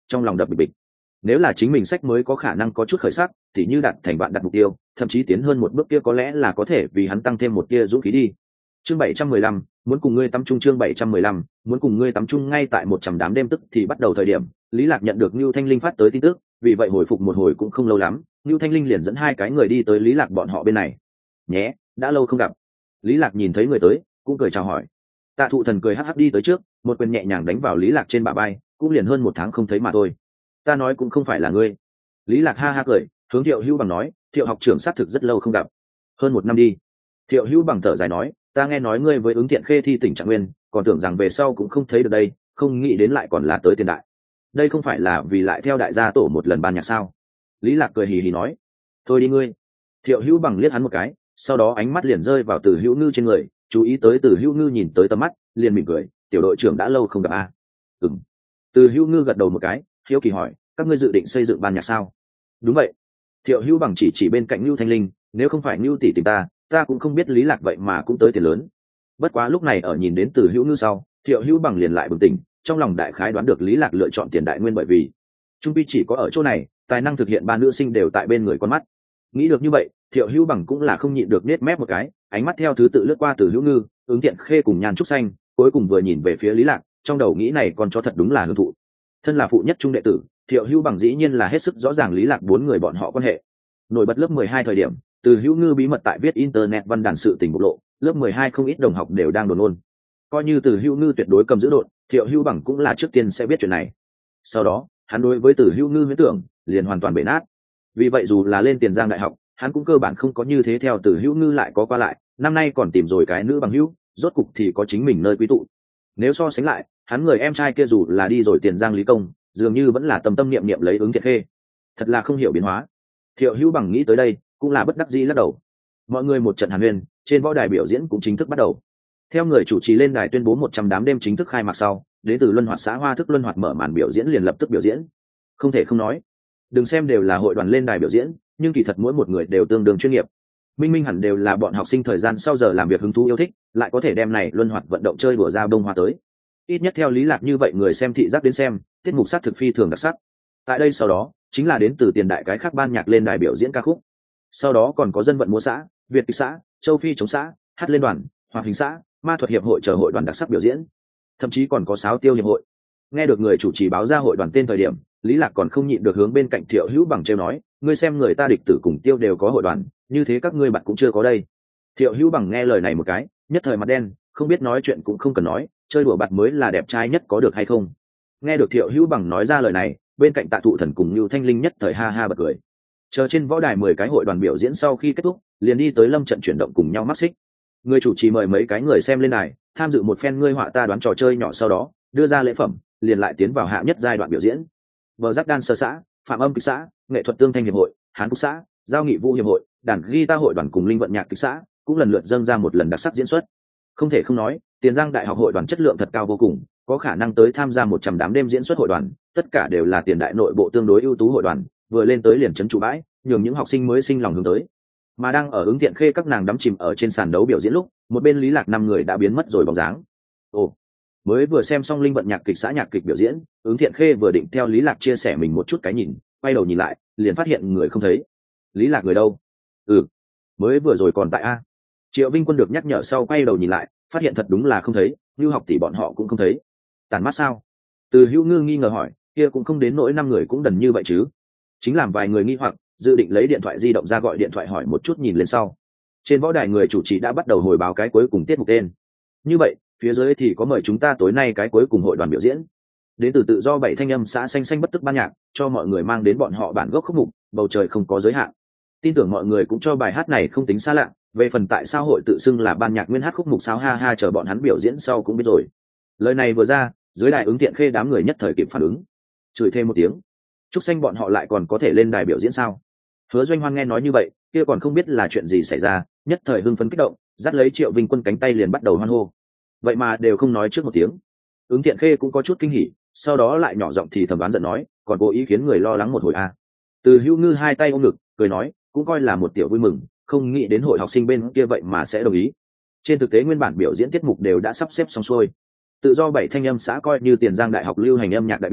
Speaker 1: trong lòng đập bịch bịch. Nếu là chính mình sách mới có khả năng có chút khởi sắc thì như đặt thành bạn đặt mục tiêu, thậm chí tiến hơn một bước kia có lẽ là có thể vì hắn tăng thêm một tia dũng khí đi. Chương bảy trăm mười lăm, muốn cùng ngươi tắm chung. Chương bảy trăm mười lăm, muốn cùng ngươi tắm chung. Ngay tại một trăm đám đêm tức thì bắt đầu thời điểm, Lý Lạc nhận được Nưu Thanh Linh phát tới tin tức, vì vậy hồi phục một hồi cũng không lâu lắm, Nưu Thanh Linh liền dẫn hai cái người đi tới Lý Lạc bọn họ bên này. "Nhé, đã lâu không gặp." Lý Lạc nhìn thấy người tới, cũng cười chào hỏi. Tạ Thụ Thần cười hắc hắc đi tới trước, một quyền nhẹ nhàng đánh vào Lý Lạc trên bả vai, cũng liền hơn một tháng không thấy mà thôi. "Ta nói cũng không phải là ngươi." Lý Lạc ha ha cười, hướng Thiệu Hữu Bằng nói, "Thiệu học trưởng xác thực rất lâu không gặp." "Hơn một năm đi." Thiệu Hữu Bằng thở dài nói, "Ta nghe nói ngươi với Ứng Thiện Khê thi tỉnh Trạng Nguyên, còn tưởng rằng về sau cũng không thấy được đây, không nghĩ đến lại còn là tới tiền đại. Đây không phải là vì lại theo đại gia tổ một lần ban nhạc sao?" Lý Lạc cười hì hì nói, "Thôi đi ngươi." Thiệu Hữu Bằng liếc hắn một cái, sau đó ánh mắt liền rơi vào Từ Hữu Ngư trên người, chú ý tới Từ Hữu Ngư nhìn tới tầm mắt, liền mỉm cười, "Tiểu đội trưởng đã lâu không gặp a." À? "Ừm." Từ Hữu Ngư gật đầu một cái, hiếu kỳ hỏi, "Các ngươi dự định xây dựng ban nhạc sao?" "Đúng vậy." Thiệu Hữu Bằng chỉ chỉ bên cạnh Nưu Thanh Linh, "Nếu không phải Nưu tỷ tìm ta, ta cũng không biết Lý Lạc vậy mà cũng tới tiền lớn." Bất quá lúc này ở nhìn đến Từ Hữu Ngư sau, Thiệu Hữu Bằng liền lại bừng tỉnh, trong lòng đại khái đoán được Lý Lạc lựa chọn tiền đại nguyên bởi vì trung pi chỉ có ở chỗ này, tài năng thực hiện ba nữ sinh đều tại bên người con mắt. Nghĩ được như vậy, Thiệu Hữu Bằng cũng là không nhịn được nết mép một cái, ánh mắt theo thứ tự lướt qua Từ Hữu Ngư, Ứng Thiện Khê cùng Nhan Trúc Xanh, cuối cùng vừa nhìn về phía Lý Lạc, trong đầu nghĩ này con chó thật đúng là hưởng thụ. Thân là phụ nhất trung đệ tử, Thiệu Hữu Bằng dĩ nhiên là hết sức rõ ràng Lý Lạc bốn người bọn họ quan hệ. Nổi bật lớp mười hai thời điểm, Từ Hữu Ngư bí mật tại viết internet văn đàn sự tình bộc lộ, lớp mười hai không ít đồng học đều đang đồn ôn. Coi như Từ Hữu Ngư tuyệt đối cầm giữ độn, Thiệu Hữu Bằng cũng là trước tiên sẽ biết chuyện này. Sau đó, hắn đối với Từ Hữu Ngư huyễn tưởng liền hoàn toàn bể nát. Vì vậy dù là lên Tiền Giang đại học, hắn cũng cơ bản không có như thế theo Từ Hữu Ngư lại có qua lại, năm nay còn tìm rồi cái nữ bằng hữu, rốt cục thì có chính mình nơi quy tụ. Nếu so sánh lại, hắn người em trai kia dù là đi rồi Tiền Giang lý công, dường như vẫn là tâm tâm niệm niệm lấy Ứng Thiện Khê. Thật là không hiểu biến hóa. Thiệu Hữu Bằng nghĩ tới đây, cũng là bất đắc dĩ lắc đầu. Mọi người một trận hàn huyên, trên võ đài biểu diễn cũng chính thức bắt đầu. Theo người chủ trì lên đài tuyên bố một trăm đám đêm chính thức khai mạc sau, đến từ Luân Hoạt xã Hoa Thức Luân Hoạt mở màn biểu diễn liền lập tức biểu diễn. Không thể không nói, đừng xem đều là hội đoàn lên đài biểu diễn, nhưng kỳ thật mỗi một người đều tương đương chuyên nghiệp. Minh minh hẳn đều là bọn học sinh thời gian sau giờ làm việc hứng thú yêu thích, lại có thể đem này luân hoạt vận động chơi đùa ra bông hoa tới. Ít nhất theo Lý Lạc như vậy người xem thị giác đến xem, tiết mục sát thực phi thường đặc sắc. Tại đây sau đó, chính là đến từ tiền đại cái khác ban nhạc lên đài biểu diễn ca khúc. Sau đó còn có dân vận múa xã, Việt kịch xã, Châu Phi chống xã, hát lên đoàn, hoạt hình xã, ma thuật hiệp hội chờ hội đoàn đặc sắc biểu diễn. Thậm chí còn có sáo tiêu hiệp hội. Nghe được người chủ trì báo ra hội đoàn tên thời điểm, Lý Lạc còn không nhịn được hướng bên cạnh Thiệu Hữu Bằng trêu nói, ngươi xem người ta địch tử cùng tiêu đều có hội đoàn, như thế các ngươi bạn cũng chưa có đây. Thiệu Hữu Bằng nghe lời này một cái, nhất thời mặt đen, không biết nói chuyện cũng không cần nói, chơi đùa bạt mới là đẹp trai nhất có được hay không. Nghe được Thiệu Hữu Bằng nói ra lời này, bên cạnh Tạ Thụ Thần cùng Nưu Thanh Linh nhất thời ha ha bật cười. Chờ trên võ đài mười cái hội đoàn biểu diễn sau khi kết thúc, liền đi tới lâm trận chuyển động cùng nhau mắc xích. Người chủ trì mời mấy cái người xem lên đài, tham dự một phen ngươi họa ta đoán trò chơi nhỏ, sau đó đưa ra lễ phẩm, liền lại tiến vào hạ nhất giai đoạn biểu diễn. Vở giác đan sơ xã, phạm âm kịch xã, nghệ thuật tương thanh hiệp hội, hán quốc xã, giao nghị vũ hiệp hội, đàn guitar hội đoàn cùng linh vận nhạc kịch xã cũng lần lượt dâng ra một lần đặc sắc diễn xuất. Không thể không nói, Tiền Giang đại học hội đoàn chất lượng thật cao vô cùng, có khả năng tới tham gia một trăm đám đêm diễn xuất hội đoàn, tất cả đều là tiền đại nội bộ tương đối ưu tú hội đoàn, vừa lên tới liền chấn trụ bãi, nhường những học sinh mới sinh lòng hướng tới. Mà đang ở Ứng Thiện Khê các nàng đắm chìm ở trên sàn đấu biểu diễn lúc, một bên Lý Lạc năm người đã biến mất rồi bóng dáng. Ồ, mới vừa xem xong linh vận nhạc kịch xã nhạc kịch biểu diễn, Ứng Thiện Khê vừa định theo Lý Lạc chia sẻ mình một chút cái nhìn, quay đầu nhìn lại, liền phát hiện người không thấy. Lý Lạc người đâu? Ừ, mới vừa rồi còn tại a. Triệu Vinh Quân được nhắc nhở sau quay đầu nhìn lại, phát hiện thật đúng là không thấy, Lưu học tỷ bọn họ cũng không thấy. Tàn mắt sao? Từ Hữu Ngư nghi ngờ hỏi, kia cũng không đến nỗi năm người cũng đần như vậy chứ? Chính làm vài người nghi hoặc, dự định lấy điện thoại di động ra gọi điện thoại hỏi một chút nhìn lên sau. Trên võ đài người chủ trì đã bắt đầu hồi báo cái cuối cùng tiết mục tên. Như vậy, phía dưới thì có mời chúng ta tối nay cái cuối cùng hội đoàn biểu diễn. Đến từ tự do bảy thanh âm xã xanh xanh bất tức ban nhạc, cho mọi người mang đến bọn họ bản gốc khúc mục, bầu trời không có giới hạn. Tin tưởng mọi người cũng cho bài hát này không tính xa lạ, về phần tại sao hội tự xưng là ban nhạc nguyên hát khúc mục sao ha ha chờ bọn hắn biểu diễn sau cũng biết rồi. Lời này vừa ra, dưới đài Ứng Thiện Khê đám người nhất thời kịp phản ứng, chửi thêm một tiếng. Trúc Xanh bọn họ lại còn có thể lên đài biểu diễn sao? Hứa Doanh Hoan nghe nói như vậy, kia còn không biết là chuyện gì xảy ra, nhất thời hưng phấn kích động, dắt lấy Triệu Vinh Quân cánh tay liền bắt đầu hoan hô. Vậy mà đều không nói trước một tiếng. Ứng Thiện Khê cũng có chút kinh hỉ, sau đó lại nhỏ giọng thì thầm đoán giận nói, còn cố ý khiến người lo lắng một hồi à. Từ Hữu Ngư hai tay ôm ngực, cười nói, cũng coi là một tiểu vui mừng, không nghĩ đến hội học sinh bên kia vậy mà sẽ đồng ý. Trên thực tế nguyên bản biểu diễn tiết mục đều đã sắp xếp xong xuôi. Tự do bảy thanh âm xã coi như Tiền Giang đại học lưu hành âm nhạc đại biểu,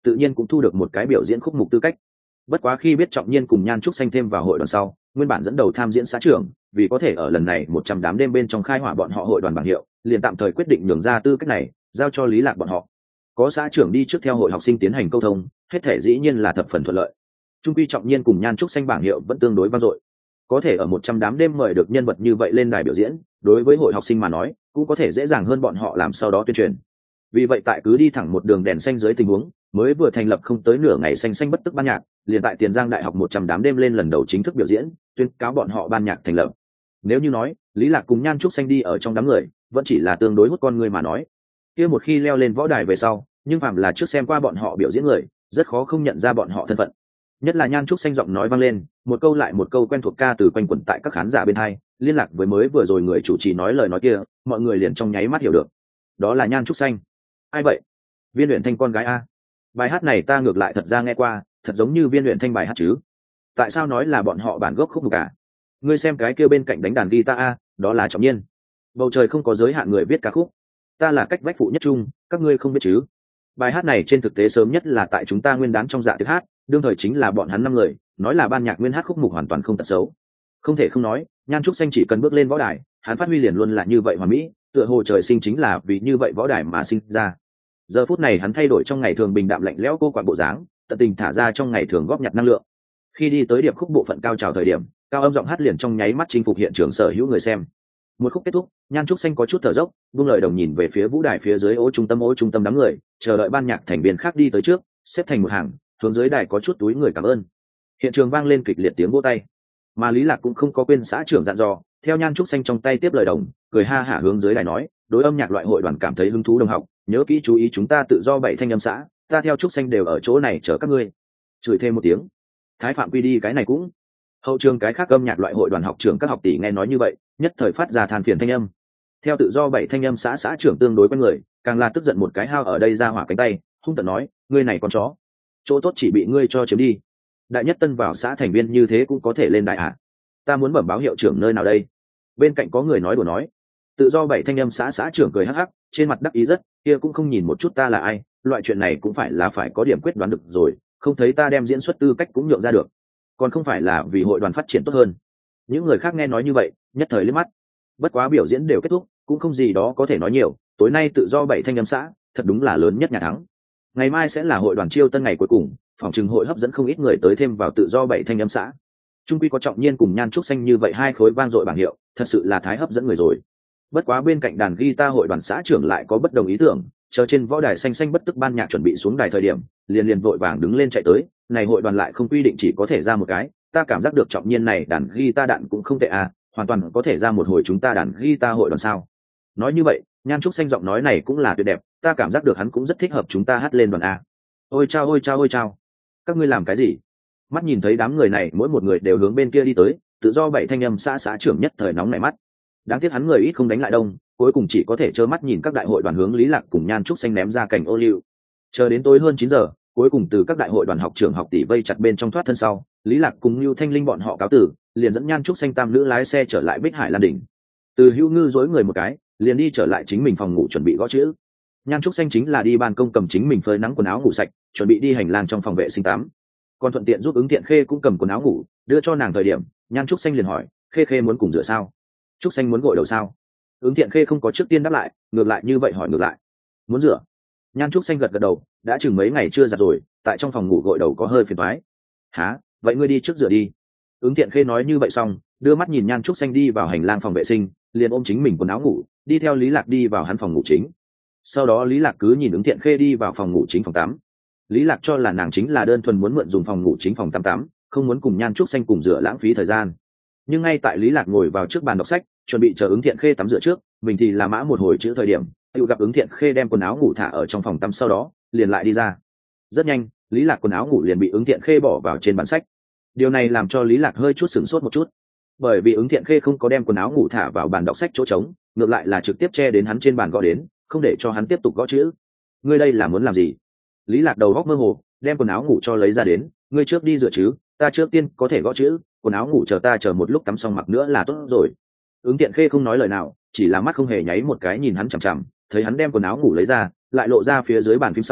Speaker 1: tự nhiên cũng thu được một cái biểu diễn khúc mục tư cách. Bất quá khi biết Trọng Nhiên cùng Nhan Trúc Xanh thêm vào hội đoàn sau, nguyên bản dẫn đầu tham diễn xã trưởng, vì có thể ở lần này một trăm đám đêm bên trong khai hỏa bọn họ hội đoàn bảng hiệu, liền tạm thời quyết định nhường ra tư cách này, giao cho Lý Lạc bọn họ. Có xã trưởng đi trước theo hội học sinh tiến hành câu thông, hết thể dĩ nhiên là thập phần thuận lợi. Trung quy Trọng Nhiên cùng Nhan Trúc Xanh bảng hiệu vẫn tương đối vang dội. Có thể ở một trăm đám đêm mời được nhân vật như vậy lên đài biểu diễn, đối với hội học sinh mà nói, cũng có thể dễ dàng hơn bọn họ làm sau đó tuyên truyền. Vì vậy tại cứ đi thẳng một đường đèn xanh dưới tình huống, mới vừa thành lập không tới nửa ngày xanh xanh bất tức ban nhạc, liền tại Tiền Giang Đại học một trăm đám đêm lên lần đầu chính thức biểu diễn, tuyên cáo bọn họ ban nhạc thành lập. Nếu như nói, Lý Lạc cùng Nhan Trúc Xanh đi ở trong đám người, vẫn chỉ là tương đối hút con người mà nói. Kia một khi leo lên võ đài về sau, nhưng phàm là trước xem qua bọn họ biểu diễn người, rất khó không nhận ra bọn họ thân phận. Nhất là Nhan Trúc Xanh giọng nói vang lên, một câu lại một câu quen thuộc ca từ quanh quẩn tại các khán giả bên hai, liên lạc với mới vừa rồi người chủ trì nói lời nói kia, mọi người liền trong nháy mắt hiểu được. Đó là Nhan Trúc Xanh. Ai vậy? Viên Uyển Thanh con gái a. Bài hát này ta ngược lại thật ra nghe qua, thật giống như Viên Uyển Thanh bài hát chứ. Tại sao nói là bọn họ bản gốc khúc mục cả? Ngươi xem cái kia bên cạnh đánh đàn guitar a, đó là Trọng Nhiên. Bầu trời không có giới hạn người viết ca khúc. Ta là cách vách phụ nhất trung, các ngươi không biết chứ? Bài hát này trên thực tế sớm nhất là tại chúng ta nguyên đán trong dạ tiệc hát, đương thời chính là bọn hắn năm người, nói là ban nhạc nguyên hát khúc mục hoàn toàn không tật xấu. Không thể không nói, Nhan Trúc Xanh chỉ cần bước lên võ đài, hắn phát huy liền luôn là như vậy hoàn mỹ, tựa hồ trời sinh chính là vì như vậy võ đài mà sinh ra. Giờ phút này hắn thay đổi trong ngày thường bình đạm lạnh lẽo cô quản bộ dáng, tận tình thả ra trong ngày thường góp nhặt năng lượng. Khi đi tới điệp khúc bộ phận cao trào thời điểm, cao âm giọng hát liền trong nháy mắt chinh phục hiện trường sở hữu người xem. Một khúc kết thúc, Nhan Trúc Xanh có chút thở dốc, buông lời đồng nhìn về phía vũ đài phía dưới ô trung tâm ô trung tâm đám người, chờ đợi ban nhạc thành viên khác đi tới trước, xếp thành một hàng, hướng dưới đài có chút túi người cảm ơn. Hiện trường vang lên kịch liệt tiếng vỗ tay, mà Lý Lạc cũng không có quên xã trưởng dặn dò, theo Nhan Trúc Xanh trong tay tiếp lời đồng, cười ha hả hướng dưới đài nói, đối âm nhạc loại hội đoàn cảm thấy hứng thú đồng học, nhớ kỹ chú ý chúng ta tự do bảy thanh âm xã, ta theo Trúc Xanh đều ở chỗ này chờ các ngươi. Chửi thêm một tiếng, Thái Phạm quy đi cái này cũng. Hậu trường cái khác âm nhạc loại hội đoàn học trưởng các học tỷ nghe nói như vậy, nhất thời phát ra than phiền thanh âm. Theo tự do bảy thanh âm xã xã trưởng tương đối quen người, càng là tức giận một cái hao ở đây ra hỏa cánh tay, hung tợn nói, ngươi này con chó, chỗ tốt chỉ bị ngươi cho chiếm đi. Đại nhất tân vào xã thành viên như thế cũng có thể lên đại ạ. Ta muốn bẩm báo hiệu trưởng nơi nào đây? Bên cạnh có người nói đùa nói. Tự do bảy thanh âm xã xã trưởng cười hắc hắc, trên mặt đắc ý rất, kia cũng không nhìn một chút ta là ai, loại chuyện này cũng phải là phải có điểm quyết đoán được rồi, không thấy ta đem diễn xuất tư cách cũng nhượng ra được, còn không phải là vì hội đoàn phát triển tốt hơn. Những người khác nghe nói như vậy, nhất thời liếc mắt. Bất quá biểu diễn đều kết thúc, cũng không gì đó có thể nói nhiều, tối nay tự do bảy thanh âm xã, thật đúng là lớn nhất nhà thắng. Ngày mai sẽ là hội đoàn chiêu tân ngày cuối cùng, phòng trừng hội hấp dẫn không ít người tới thêm vào tự do bảy thanh âm xã. Trung quy có Trọng Nhiên cùng Nhan Trúc Xanh như vậy hai khối vang dội bảng hiệu, thật sự là thái hấp dẫn người rồi. Bất quá bên cạnh đàn guitar hội đoàn xã trưởng lại có bất đồng ý tưởng, chờ trên võ đài xanh xanh bất tức ban nhạc chuẩn bị xuống đài thời điểm, liền liền vội vàng đứng lên chạy tới, này hội đoàn lại không quy định chỉ có thể ra một cái, ta cảm giác được Trọng Nhiên này đàn guitar đạn cũng không tệ à, hoàn toàn có thể ra một hồi chúng ta đàn guitar hội đoàn sao. Nói như vậy, Nhan Trúc Xanh giọng nói này cũng là tuyệt đẹp, ta cảm giác được hắn cũng rất thích hợp chúng ta hát lên đoàn a. Ôi chao ôi chao ôi chao, các ngươi làm cái gì? Mắt nhìn thấy đám người này mỗi một người đều hướng bên kia đi tới, tự do bảy thanh âm xã xã trưởng nhất thời nóng nảy mắt. Đáng tiếc hắn người ít không đánh lại đông, cuối cùng chỉ có thể trơ mắt nhìn các đại hội đoàn hướng Lý Lạc cùng Nhan Trúc Xanh ném ra cảnh ô liu. Chờ đến tối hơn chín giờ, cuối cùng từ các đại hội đoàn học trưởng học tỷ vây chặt bên trong thoát thân sau, Lý Lạc cùng Lưu Thanh Linh bọn họ cáo tử, liền dẫn Nhan Trúc Xanh tam nữ lái xe trở lại Bích Hải Lan đỉnh. Từ Hữu Ngư dối người một cái, liền đi trở lại chính mình phòng ngủ chuẩn bị gõ chữ. Nhan Trúc Xanh chính là đi ban công cầm chính mình phơi nắng quần áo ngủ sạch, chuẩn bị đi hành lang trong phòng vệ sinh tắm. Còn thuận tiện giúp Ứng Thiện Khê cũng cầm quần áo ngủ, đưa cho nàng thời điểm, Nhan Trúc Xanh liền hỏi, Khê Khê muốn cùng rửa sao? Trúc Xanh muốn gội đầu sao? Ứng Thiện Khê không có trước tiên đáp lại, ngược lại như vậy hỏi ngược lại, muốn rửa? Nhan Trúc Xanh gật gật đầu, đã chừng mấy ngày chưa giặt rồi, tại trong phòng ngủ gội đầu có hơi phiền toái. Hả? Vậy ngươi đi trước rửa đi. Ứng Thiện Khê nói như vậy xong, đưa mắt nhìn Nhan Trúc Xanh đi vào hành lang phòng vệ sinh, liền ôm chính mình quần áo ngủ, đi theo Lý Lạc đi vào hắn phòng ngủ chính. Sau đó Lý Lạc cứ nhìn Ứng Thiện Khê đi vào phòng ngủ chính phòng tắm. Lý Lạc cho là nàng chính là đơn thuần muốn mượn dùng phòng ngủ chính phòng tắm tắm, không muốn cùng Nhan Trúc Xanh cùng rửa lãng phí thời gian. Nhưng ngay tại Lý Lạc ngồi vào trước bàn đọc sách, chuẩn bị chờ Ứng Thiện Khê tắm rửa trước, mình thì là mã một hồi chữ thời điểm, tự gặp Ứng Thiện Khê đem quần áo ngủ thả ở trong phòng tắm, sau đó liền lại đi ra. Rất nhanh, Lý Lạc quần áo ngủ liền bị Ứng Thiện Khê bỏ vào trên bàn sách. Điều này làm cho Lý Lạc hơi chút sửng sốt một chút, bởi vì Ứng Thiện Khê không có đem quần áo ngủ thả vào bàn đọc sách chỗ trống, ngược lại là trực tiếp che đến hắn trên bàn gõ đến, không để cho hắn tiếp tục gõ chữ. Ngươi đây là muốn làm gì? Lý Lạc đầu óc mơ hồ, đem quần áo ngủ cho lấy ra đến, ngươi trước đi rửa chứ, ta trước tiên có thể gõ chữ, quần áo ngủ chờ ta chờ một lúc tắm xong mặc nữa là tốt rồi. Ứng Thiện Khê không nói lời nào, chỉ là mắt không hề nháy một cái nhìn hắn chằm chằm, thấy hắn đem quần áo ngủ lấy ra, lại lộ ra phía dưới bàn phím sau,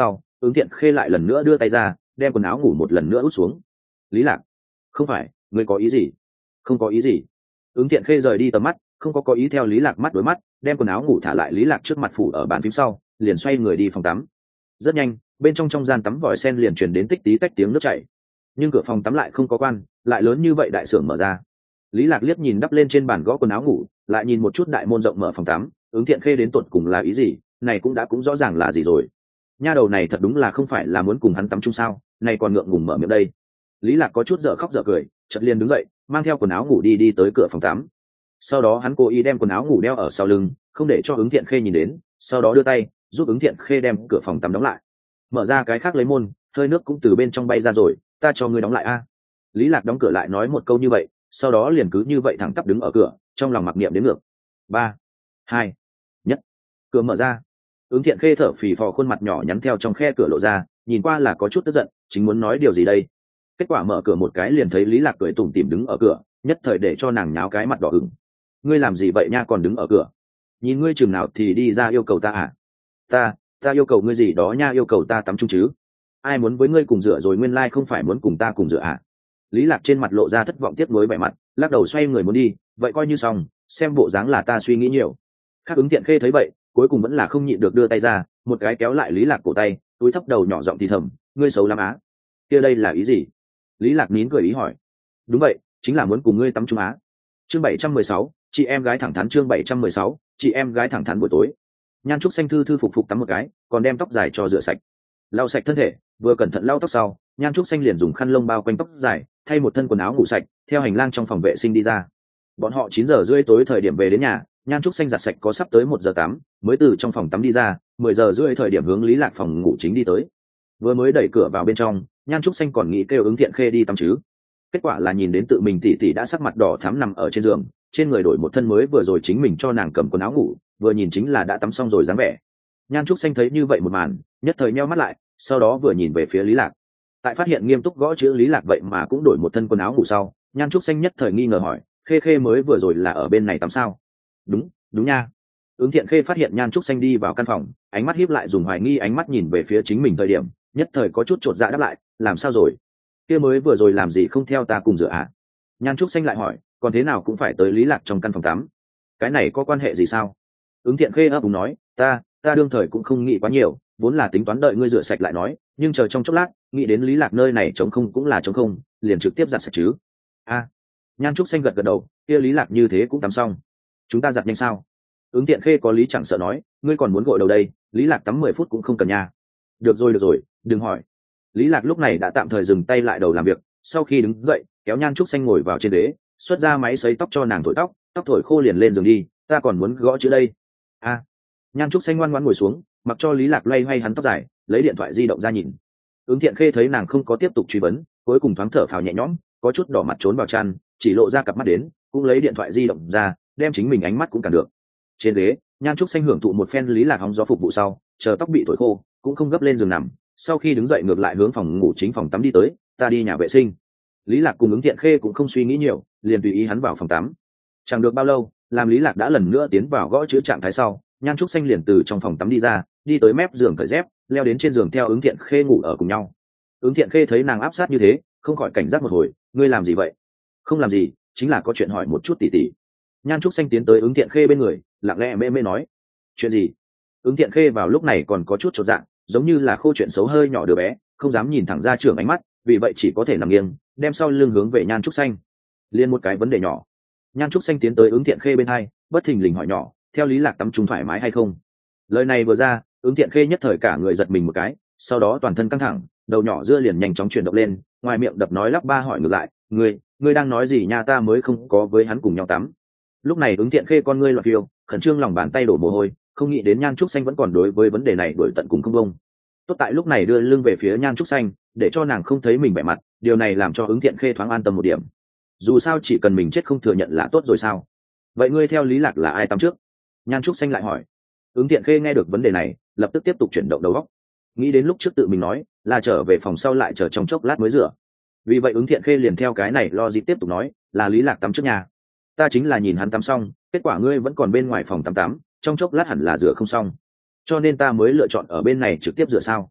Speaker 1: Ứng Thiện Khê lại lần nữa đưa tay ra, đem quần áo ngủ một lần nữa út xuống. Lý Lạc, không phải, ngươi có ý gì? Không có ý gì. Ứng Thiện Khê rời đi tầm mắt, không có có ý theo Lý Lạc mắt đối mắt, đem quần áo ngủ thả lại Lý Lạc trước mặt phủ ở bàn phím sau, liền xoay người đi phòng tắm. Rất nhanh, bên trong trong gian tắm vòi sen liền truyền đến tích tí tách tiếng nước chảy. Nhưng cửa phòng tắm lại không có quan, lại lớn như vậy đại sưởng mở ra. Lý Lạc liếc nhìn đắp lên trên bàn gõ quần áo ngủ, lại nhìn một chút đại môn rộng mở phòng tắm, Ứng Thiện Khê đến tột cùng là ý gì, này cũng đã cũng rõ ràng là gì rồi. Nha đầu này thật đúng là không phải là muốn cùng hắn tắm chung sao, này còn ngượng ngùng mở miệng đây. Lý Lạc có chút dở khóc dở cười, chợt liền đứng dậy, mang theo quần áo ngủ đi đi tới cửa phòng tắm. Sau đó hắn cố ý đem quần áo ngủ đeo ở sau lưng, không để cho Ứng Thiện Khê nhìn đến, sau đó đưa tay giúp Ứng Thiện Khê đem cửa phòng tắm đóng lại. Mở ra cái khác lấy môn, hơi nước cũng từ bên trong bay ra rồi, ta cho ngươi đóng lại a. Lý Lạc đóng cửa lại nói một câu như vậy, sau đó liền cứ như vậy thẳng tắp đứng ở cửa, trong lòng mặc niệm đến ngược. Ba, hai, nhất. Cửa mở ra. Ứng Thiện Khê thở phì phò, khuôn mặt nhỏ nhắn theo trong khe cửa lộ ra, nhìn qua là có chút tức giận, chính muốn nói điều gì đây. Kết quả mở cửa một cái liền thấy Lý Lạc cười tủm tỉm đứng ở cửa, nhất thời để cho nàng nháo cái mặt đỏ ửng. Ngươi làm gì vậy nha, còn đứng ở cửa? Nhìn ngươi chừng nào thì đi ra yêu cầu ta à? Ta, ta yêu cầu ngươi gì đó nha, yêu cầu ta tắm chung chứ? Ai muốn với ngươi cùng rửa rồi, nguyên lai không phải muốn cùng ta cùng rửa à? Lý Lạc trên mặt lộ ra thất vọng tiếc nuối vẻ mặt, lắc đầu xoay người muốn đi, vậy coi như xong, xem bộ dáng là ta suy nghĩ nhiều. Khác Ứng Thiện Khê thấy vậy, cuối cùng vẫn là không nhịn được đưa tay ra, một cái kéo lại Lý Lạc cổ tay, túi thấp đầu nhỏ giọng thì thầm, ngươi xấu lắm á. Kia đây là ý gì? Lý Lạc nín cười ý hỏi. Đúng vậy, chính là muốn cùng ngươi tắm chung á. Chương bảy trăm mười sáu, chị em gái thẳng thắn. Chương bảy trăm mười sáu, chị em gái thẳng thắn. Buổi tối, Nhan Trúc Xanh thư thư phục phục tắm một cái, còn đem tóc dài cho rửa sạch, lau sạch thân thể, vừa cẩn thận lau tóc sau, Nhan Trúc Xanh liền dùng khăn lông bao quanh tóc dài, thay một thân quần áo ngủ sạch, theo hành lang trong phòng vệ sinh đi ra. Bọn họ chín giờ rưỡi tối thời điểm về đến nhà, Nhan Trúc Xanh giặt sạch có sắp tới một giờ tắm, mới từ trong phòng tắm đi ra, mười giờ rưỡi thời điểm hướng Lý Lạc phòng ngủ chính đi tới. Vừa mới đẩy cửa vào bên trong, Nhan Trúc Xanh còn nghĩ kêu Ứng Thiện Khê đi tắm chứ. Kết quả là nhìn đến tự mình tỷ tỷ đã sắc mặt đỏ thắm nằm ở trên giường, trên người đổi một thân mới vừa rồi chính mình cho nàng cầm quần áo ngủ, vừa nhìn chính là đã tắm xong rồi dáng vẻ. Nhan Trúc Xanh thấy như vậy một màn, nhất thời nheo mắt lại, sau đó vừa nhìn về phía Lý Lạc. Tại phát hiện nghiêm túc gõ chữ Lý Lạc vậy mà cũng đổi một thân quần áo ngủ sau, Nhan Trúc Xanh nhất thời nghi ngờ hỏi, Khê Khê mới vừa rồi là ở bên này tắm sao? Đúng, đúng nha. Ứng Thiện Khê phát hiện Nhan Trúc Xanh đi vào căn phòng, ánh mắt híp lại, dùng hoài nghi ánh mắt nhìn về phía chính mình thời điểm, nhất thời có chút chột dạ đáp lại, làm sao rồi? Kia mới vừa rồi làm gì không theo ta cùng rửa ạ? Nhan Trúc Xanh lại hỏi, còn thế nào cũng phải tới Lý Lạc trong căn phòng tắm, cái này có quan hệ gì sao? Ứng Thiện Khê ấp úng nói, ta ta đương thời cũng không nghĩ quá nhiều, vốn là tính toán đợi ngươi rửa sạch lại nói, nhưng chờ trong chốc lát nghĩ đến Lý Lạc nơi này trống không cũng là trống không, liền trực tiếp giặt sạch chứ. A. Nhan Trúc Xanh gật gật đầu, kia Lý Lạc như thế cũng tắm xong, chúng ta giặt nhanh sao? Ứng Thiện Khê có lý chẳng sợ nói, ngươi còn muốn gội đầu đây, Lý Lạc tắm mười phút cũng không cần nha. Được rồi được rồi, đừng hỏi. Lý Lạc lúc này đã tạm thời dừng tay lại đầu làm việc, sau khi đứng dậy kéo Nhan Trúc Xanh ngồi vào trên ghế, xuất ra máy sấy tóc cho nàng thổi tóc, tóc thổi khô liền lên giường đi, ta còn muốn gõ chữ đây. A. Nhan Trúc Xanh ngoan ngoãn ngồi xuống, mặc cho Lý Lạc loay hoay hắn tóc dài, lấy điện thoại di động ra nhìn. Ứng Thiện Khê thấy nàng không có tiếp tục truy vấn, cuối cùng thoáng thở phào nhẹ nhõm, có chút đỏ mặt trốn vào chăn, chỉ lộ ra cặp mắt đến, cũng lấy điện thoại di động ra, đem chính mình ánh mắt cũng cản được. Trên ghế, Nhan Trúc Xanh hưởng thụ một phen Lý Lạc hóng gió phục vụ sau, chờ tóc bị thổi khô, cũng không gấp lên giường nằm, sau khi đứng dậy ngược lại hướng phòng ngủ chính phòng tắm đi tới, ta đi nhà vệ sinh. Lý Lạc cùng Ứng Thiện Khê cũng không suy nghĩ nhiều, liền tùy ý hắn vào phòng tắm. Chẳng được bao lâu, làm Lý Lạc đã lần nữa tiến vào gõ chữ trạng thái sau, Nhan Trúc Xanh liền từ trong phòng tắm đi ra, đi tới mép giường cởi dép, leo đến trên giường theo Ứng Thiện Khê ngủ ở cùng nhau. Ứng Thiện Khê thấy nàng áp sát như thế, không khỏi cảnh giác một hồi, ngươi làm gì vậy? Không làm gì, chính là có chuyện hỏi một chút tỉ tỉ. Nhan Trúc Xanh tiến tới Ứng Thiện Khê bên người, lặng lẽ mê mê nói, chuyện gì? Ứng Thiện Khê vào lúc này còn có chút chột dạ, giống như là khô chuyện xấu hơi nhỏ đứa bé, không dám nhìn thẳng ra trưởng ánh mắt, vì vậy chỉ có thể nằm nghiêng, đem sau lưng hướng về Nhan Trúc Xanh. Liên một cái vấn đề nhỏ. Nhan Trúc Xanh tiến tới Ứng Thiện Khê bên hai, bất thình lình hỏi nhỏ, theo Lý Lạc tắm chung thoải mái hay không? Lời này vừa ra, Ứng Thiện Khê nhất thời cả người giật mình một cái, sau đó toàn thân căng thẳng, đầu nhỏ dưa liền nhanh chóng chuyển động lên, ngoài miệng đập nói lắp ba hỏi ngược lại, ngươi ngươi đang nói gì nha, ta mới không có với hắn cùng nhau tắm. Lúc này Ứng Thiện Khê con ngươi loạn phiêu, khẩn trương lòng bàn tay đổ mồ hôi, không nghĩ đến Nhan Trúc Xanh vẫn còn đối với vấn đề này đuổi tận cùng không bông. Tốt tại lúc này đưa lưng về phía Nhan Trúc Xanh, để cho nàng không thấy mình vẻ mặt, điều này làm cho Ứng Thiện Khê thoáng an tâm một điểm. Dù sao chỉ cần mình chết không thừa nhận là tốt rồi sao? Vậy ngươi theo Lý Lạc là ai tắm trước? Nhan Trúc Xanh lại hỏi. Ứng Thiện Khê nghe được vấn đề này, lập tức tiếp tục chuyển động đầu óc, nghĩ đến lúc trước tự mình nói là trở về phòng sau lại chờ trong chốc lát mới rửa. Vì vậy Ứng Thiện Khê liền theo cái này lo gì tiếp tục nói, là Lý Lạc tắm trước nhà. Ta chính là nhìn hắn tắm xong, kết quả ngươi vẫn còn bên ngoài phòng tắm tắm, trong chốc lát hẳn là rửa không xong, cho nên ta mới lựa chọn ở bên này trực tiếp rửa sao?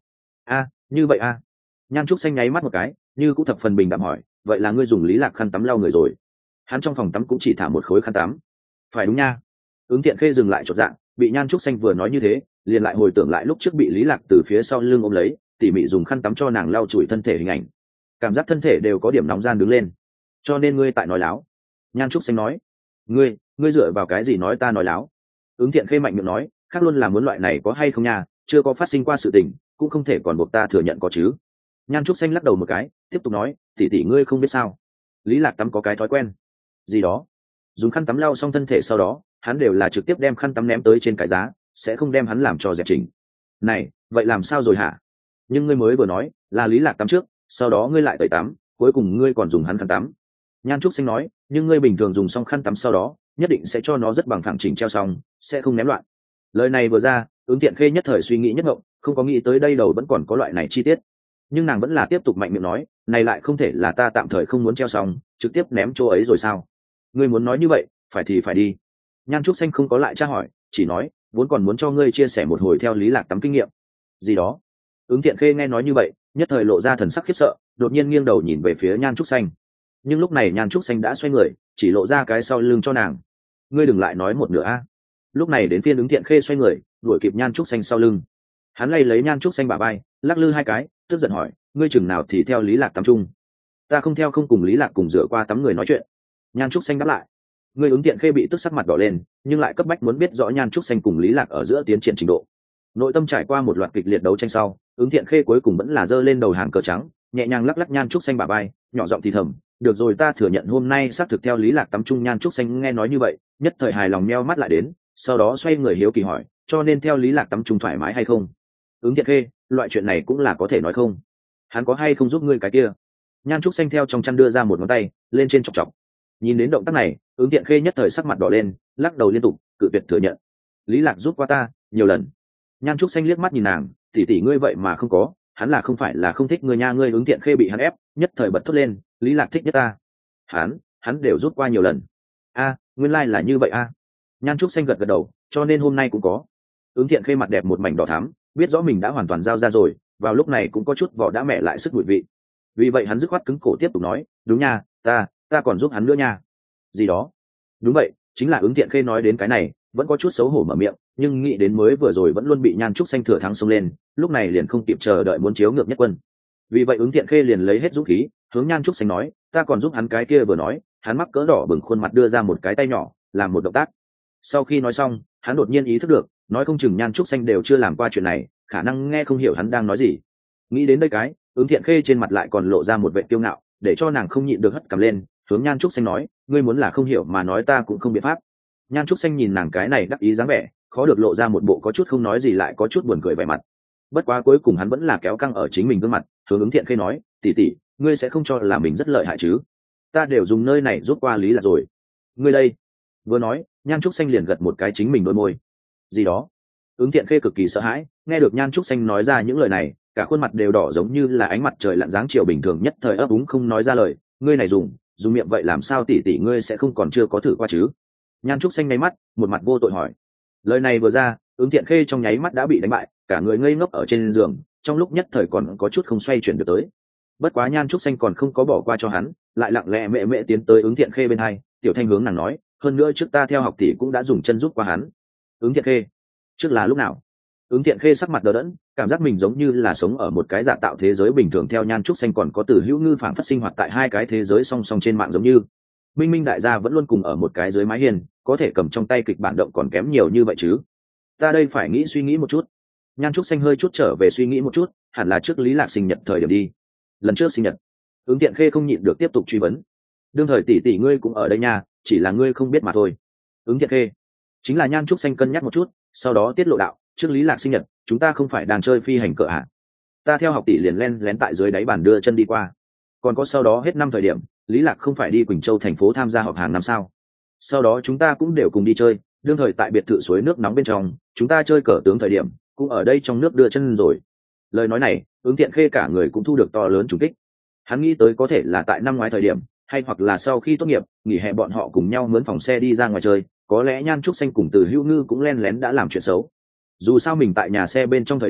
Speaker 1: a như vậy a Nhan Trúc Xanh nháy mắt một cái, như cũng thập phần bình đạm hỏi, vậy là ngươi dùng Lý Lạc khăn tắm lau người rồi? Hắn trong phòng tắm cũng chỉ thả một khối khăn tắm. Phải đúng nha. Ứng Thiện Khê dừng lại chột dạ, bị Nhan Trúc Xanh vừa nói như thế, liền lại hồi tưởng lại lúc trước bị Lý Lạc từ phía sau lưng ôm lấy, tỉ mỉ dùng khăn tắm cho nàng lau chùi thân thể hình ảnh. Cảm giác thân thể đều có điểm nóng gian đứng lên. Cho nên ngươi tại nói láo. Nhan Trúc Xanh nói. Ngươi, ngươi dựa vào cái gì nói ta nói láo? Ứng Thiện Khê mạnh miệng nói, khác luôn là muốn loại này có hay không nha, chưa có phát sinh qua sự tình, cũng không thể còn buộc ta thừa nhận có chứ. Nhan Trúc Xanh lắc đầu một cái, tiếp tục nói, tỷ tỷ ngươi không biết sao, Lý Lạc tắm có cái thói quen gì đó, dùng khăn tắm lau xong thân thể sau đó, hắn đều là trực tiếp đem khăn tắm ném tới trên cái giá, sẽ không đem hắn làm cho dẹp chỉnh. Này, vậy làm sao rồi hả? Nhưng ngươi mới vừa nói là Lý Lạc tắm trước, sau đó ngươi lại tẩy tắm, cuối cùng ngươi còn dùng hắn khăn tắm. Nhan Trúc Xanh nói, nhưng ngươi bình thường dùng xong khăn tắm sau đó, nhất định sẽ cho nó rất bằng phẳng chỉnh treo xong, sẽ không ném loạn. Lời này vừa ra, Ứng Thiện Khê nhất thời suy nghĩ nhất ngộng, không có nghĩ tới đây đầu vẫn còn có loại này chi tiết. Nhưng nàng vẫn là tiếp tục mạnh miệng nói, này lại không thể là ta tạm thời không muốn treo xong, trực tiếp ném chỗ ấy rồi sao? Ngươi muốn nói như vậy, phải thì phải đi. Nhan Trúc Xanh không có lại tra hỏi, chỉ nói, vốn còn muốn cho ngươi chia sẻ một hồi theo Lý Lạc tắm kinh nghiệm gì đó. Ứng Thiện Khê nghe nói như vậy, nhất thời lộ ra thần sắc khiếp sợ, đột nhiên nghiêng đầu nhìn về phía Nhan Trúc Xanh. Nhưng lúc này Nhan Trúc Xanh đã xoay người, chỉ lộ ra cái sau lưng cho nàng. Ngươi đừng lại nói một nửa a. Lúc này đến phiên Ứng Thiện Khê xoay người, đuổi kịp Nhan Trúc Xanh sau lưng. Hắn lay lấy Nhan Trúc Xanh bả vai, lắc lư hai cái, tức giận hỏi, ngươi chừng nào thì theo Lý Lạc tắm chung? Ta không theo, không cùng Lý Lạc cùng rửa qua tắm người nói chuyện. Nhan Trúc Xanh đáp lại. Ngươi Ứng Thiện Khê bị tức sắc mặt đỏ lên, nhưng lại cấp bách muốn biết rõ Nhan Trúc Xanh cùng Lý Lạc ở giữa tiến triển trình độ. Nội tâm trải qua một loạt kịch liệt đấu tranh sau, Ứng Thiện Khê cuối cùng vẫn là giơ lên đầu hàng cờ trắng, nhẹ nhàng lắc lắc Nhan Trúc Xanh bả vai, nhỏ giọng thì thầm, được rồi, ta thừa nhận hôm nay xác thực theo Lý Lạc tắm chung. Nhan Trúc Xanh nghe nói như vậy, nhất thời hài lòng meo mắt lại đến, sau đó xoay người hiếu kỳ hỏi, cho nên theo Lý Lạc tắm chung thoải mái hay không? Ứng Thiện Khê, loại chuyện này cũng là có thể nói không? Hắn có hay không giúp ngươi cái kia? Nhan Trúc Xanh theo trong chăn đưa ra một ngón tay lên trên chọc chọc. Nhìn đến động tác này, Ứng Thiện Khê nhất thời sắc mặt đỏ lên, lắc đầu liên tục, cự tuyệt thừa nhận. Lý Lạc giúp qua ta nhiều lần. Nhan Trúc Xanh liếc mắt nhìn nàng, tỷ tỷ ngươi vậy mà không có, hắn là không phải là không thích ngươi nha. Ngươi Ứng Thiện Khê bị hắn ép, nhất thời bật thốt lên, Lý Lạc thích nhất ta. Hắn, hắn đều giúp qua nhiều lần. A, nguyên lai like là như vậy a. Nhan Trúc Xanh gật gật đầu, cho nên hôm nay cũng có. Ứng Thiện Khê mặt đẹp một mảnh đỏ thắm, biết rõ mình đã hoàn toàn giao ra rồi, vào lúc này cũng có chút vỏ đã mẹ lại sức bụi vị. Vì vậy hắn dứt khoát cứng cổ tiếp tục nói, đúng nha, ta ta còn giúp hắn nữa nha. Gì đó? Đúng vậy, chính là Ứng Thiện Khê nói đến cái này, vẫn có chút xấu hổ mở miệng, nhưng nghĩ đến mới vừa rồi vẫn luôn bị Nhan Trúc Xanh thừa thắng xông lên, lúc này liền không kịp chờ đợi muốn chiếu ngược nhất quân. Vì vậy Ứng Thiện Khê liền lấy hết dũng khí, hướng Nhan Trúc Xanh nói, ta còn giúp hắn. Cái kia vừa nói, hắn mắc cỡ đỏ bừng khuôn mặt đưa ra một cái tay nhỏ, làm một động tác. Sau khi nói xong, hắn đột nhiên ý thức được, nói không chừng Nhan Trúc Xanh đều chưa làm qua chuyện này, khả năng nghe không hiểu hắn đang nói gì. Nghĩ đến đây cái, Ứng Thiện Khê trên mặt lại còn lộ ra một vẻ kiêu ngạo, để cho nàng không nhịn được hất cằm lên, hướng Nhan Trúc Xanh nói, ngươi muốn là không hiểu mà nói ta cũng không biện pháp. Nhan Trúc Xanh nhìn nàng cái này đắc ý dáng vẻ, khó được lộ ra một bộ có chút không nói gì lại có chút buồn cười vẻ mặt. Bất quá cuối cùng hắn vẫn là kéo căng ở chính mình gương mặt, hướng Ứng Thiện Khê nói, tỷ tỷ, ngươi sẽ không cho là mình rất lợi hại chứ? Ta đều dùng nơi này giúp qua Lý Lạc rồi. Ngươi đây. Vừa nói, Nhan Trúc Xanh liền gật một cái chính mình đôi môi. Gì đó? Ứng Thiện Khê cực kỳ sợ hãi, nghe được Nhan Trúc Xanh nói ra những lời này, cả khuôn mặt đều đỏ giống như là ánh mặt trời lặn dáng chiều bình thường, nhất thời ấp úng không nói ra lời. Ngươi này dùng dùng miệng vậy làm sao tỷ tỷ ngươi sẽ không còn chưa có thử qua chứ? Nhan Trúc Xanh nháy mắt, một mặt vô tội hỏi. Lời này vừa ra, Ứng Thiện Khê trong nháy mắt đã bị đánh bại, cả người ngây ngốc ở trên giường, trong lúc nhất thời còn có chút không xoay chuyển được tới. Bất quá Nhan Trúc Xanh còn không có bỏ qua cho hắn, lại lặng lẽ mẹ mẹ tiến tới Ứng Thiện Khê bên hai, tiểu thanh hướng nàng nói, hơn nữa trước ta theo học tỷ cũng đã dùng chân giúp qua hắn. Ứng Thiện Khê, trước là lúc nào? Ứng Thiện Khê sắc mặt đờ đẫn, cảm giác mình giống như là sống ở một cái giả tạo thế giới bình thường. Theo Nhan Trúc Xanh còn có Từ Hữu Ngư phảng phất sinh hoạt tại hai cái thế giới song song trên mạng, giống như minh minh đại gia vẫn luôn cùng ở một cái dưới mái hiên, có thể cầm trong tay kịch bản động còn kém nhiều như vậy chứ. Ta đây phải nghĩ suy nghĩ một chút. Nhan Trúc Xanh hơi chút trở về suy nghĩ một chút, hẳn là trước Lý Lạc sinh nhật thời điểm đi. Lần trước sinh nhật. Ứng Thiện Khê không nhịn được tiếp tục truy vấn. Đương thời tỷ tỷ ngươi cũng ở đây nha, chỉ là ngươi không biết mà thôi. Ứng Thiện Khê. Chính là Nhan Trúc Xanh cân nhắc một chút, sau đó tiết lộ đạo, trước Lý Lạc sinh nhật, chúng ta không phải đang chơi phi hành cỡ à? Ta theo học tỷ liền len lén tại dưới đáy bàn đưa chân đi qua. Còn có sau đó hết năm thời điểm, Lý Lạc không phải đi Quỳnh Châu thành phố tham gia họp hàng năm sao? Sau đó chúng ta cũng đều cùng đi chơi, đương thời tại biệt thự suối nước nóng bên trong, chúng ta chơi cờ tướng thời điểm, cũng ở đây trong nước đưa chân rồi. Lời nói này, Ứng Thiện Khê cả người cũng thu được to lớn trùng kích. Hắn nghĩ tới có thể là tại năm ngoái thời điểm, hay hoặc là sau khi tốt nghiệp, nghỉ hè bọn họ cùng nhau mướn phòng xe đi ra ngoài chơi, có lẽ Nhan Trúc Xanh cùng Từ Hữu Ngư cũng len lén đã làm chuyện xấu. Dù sao mình tại nhà xe bên trong thời điểm,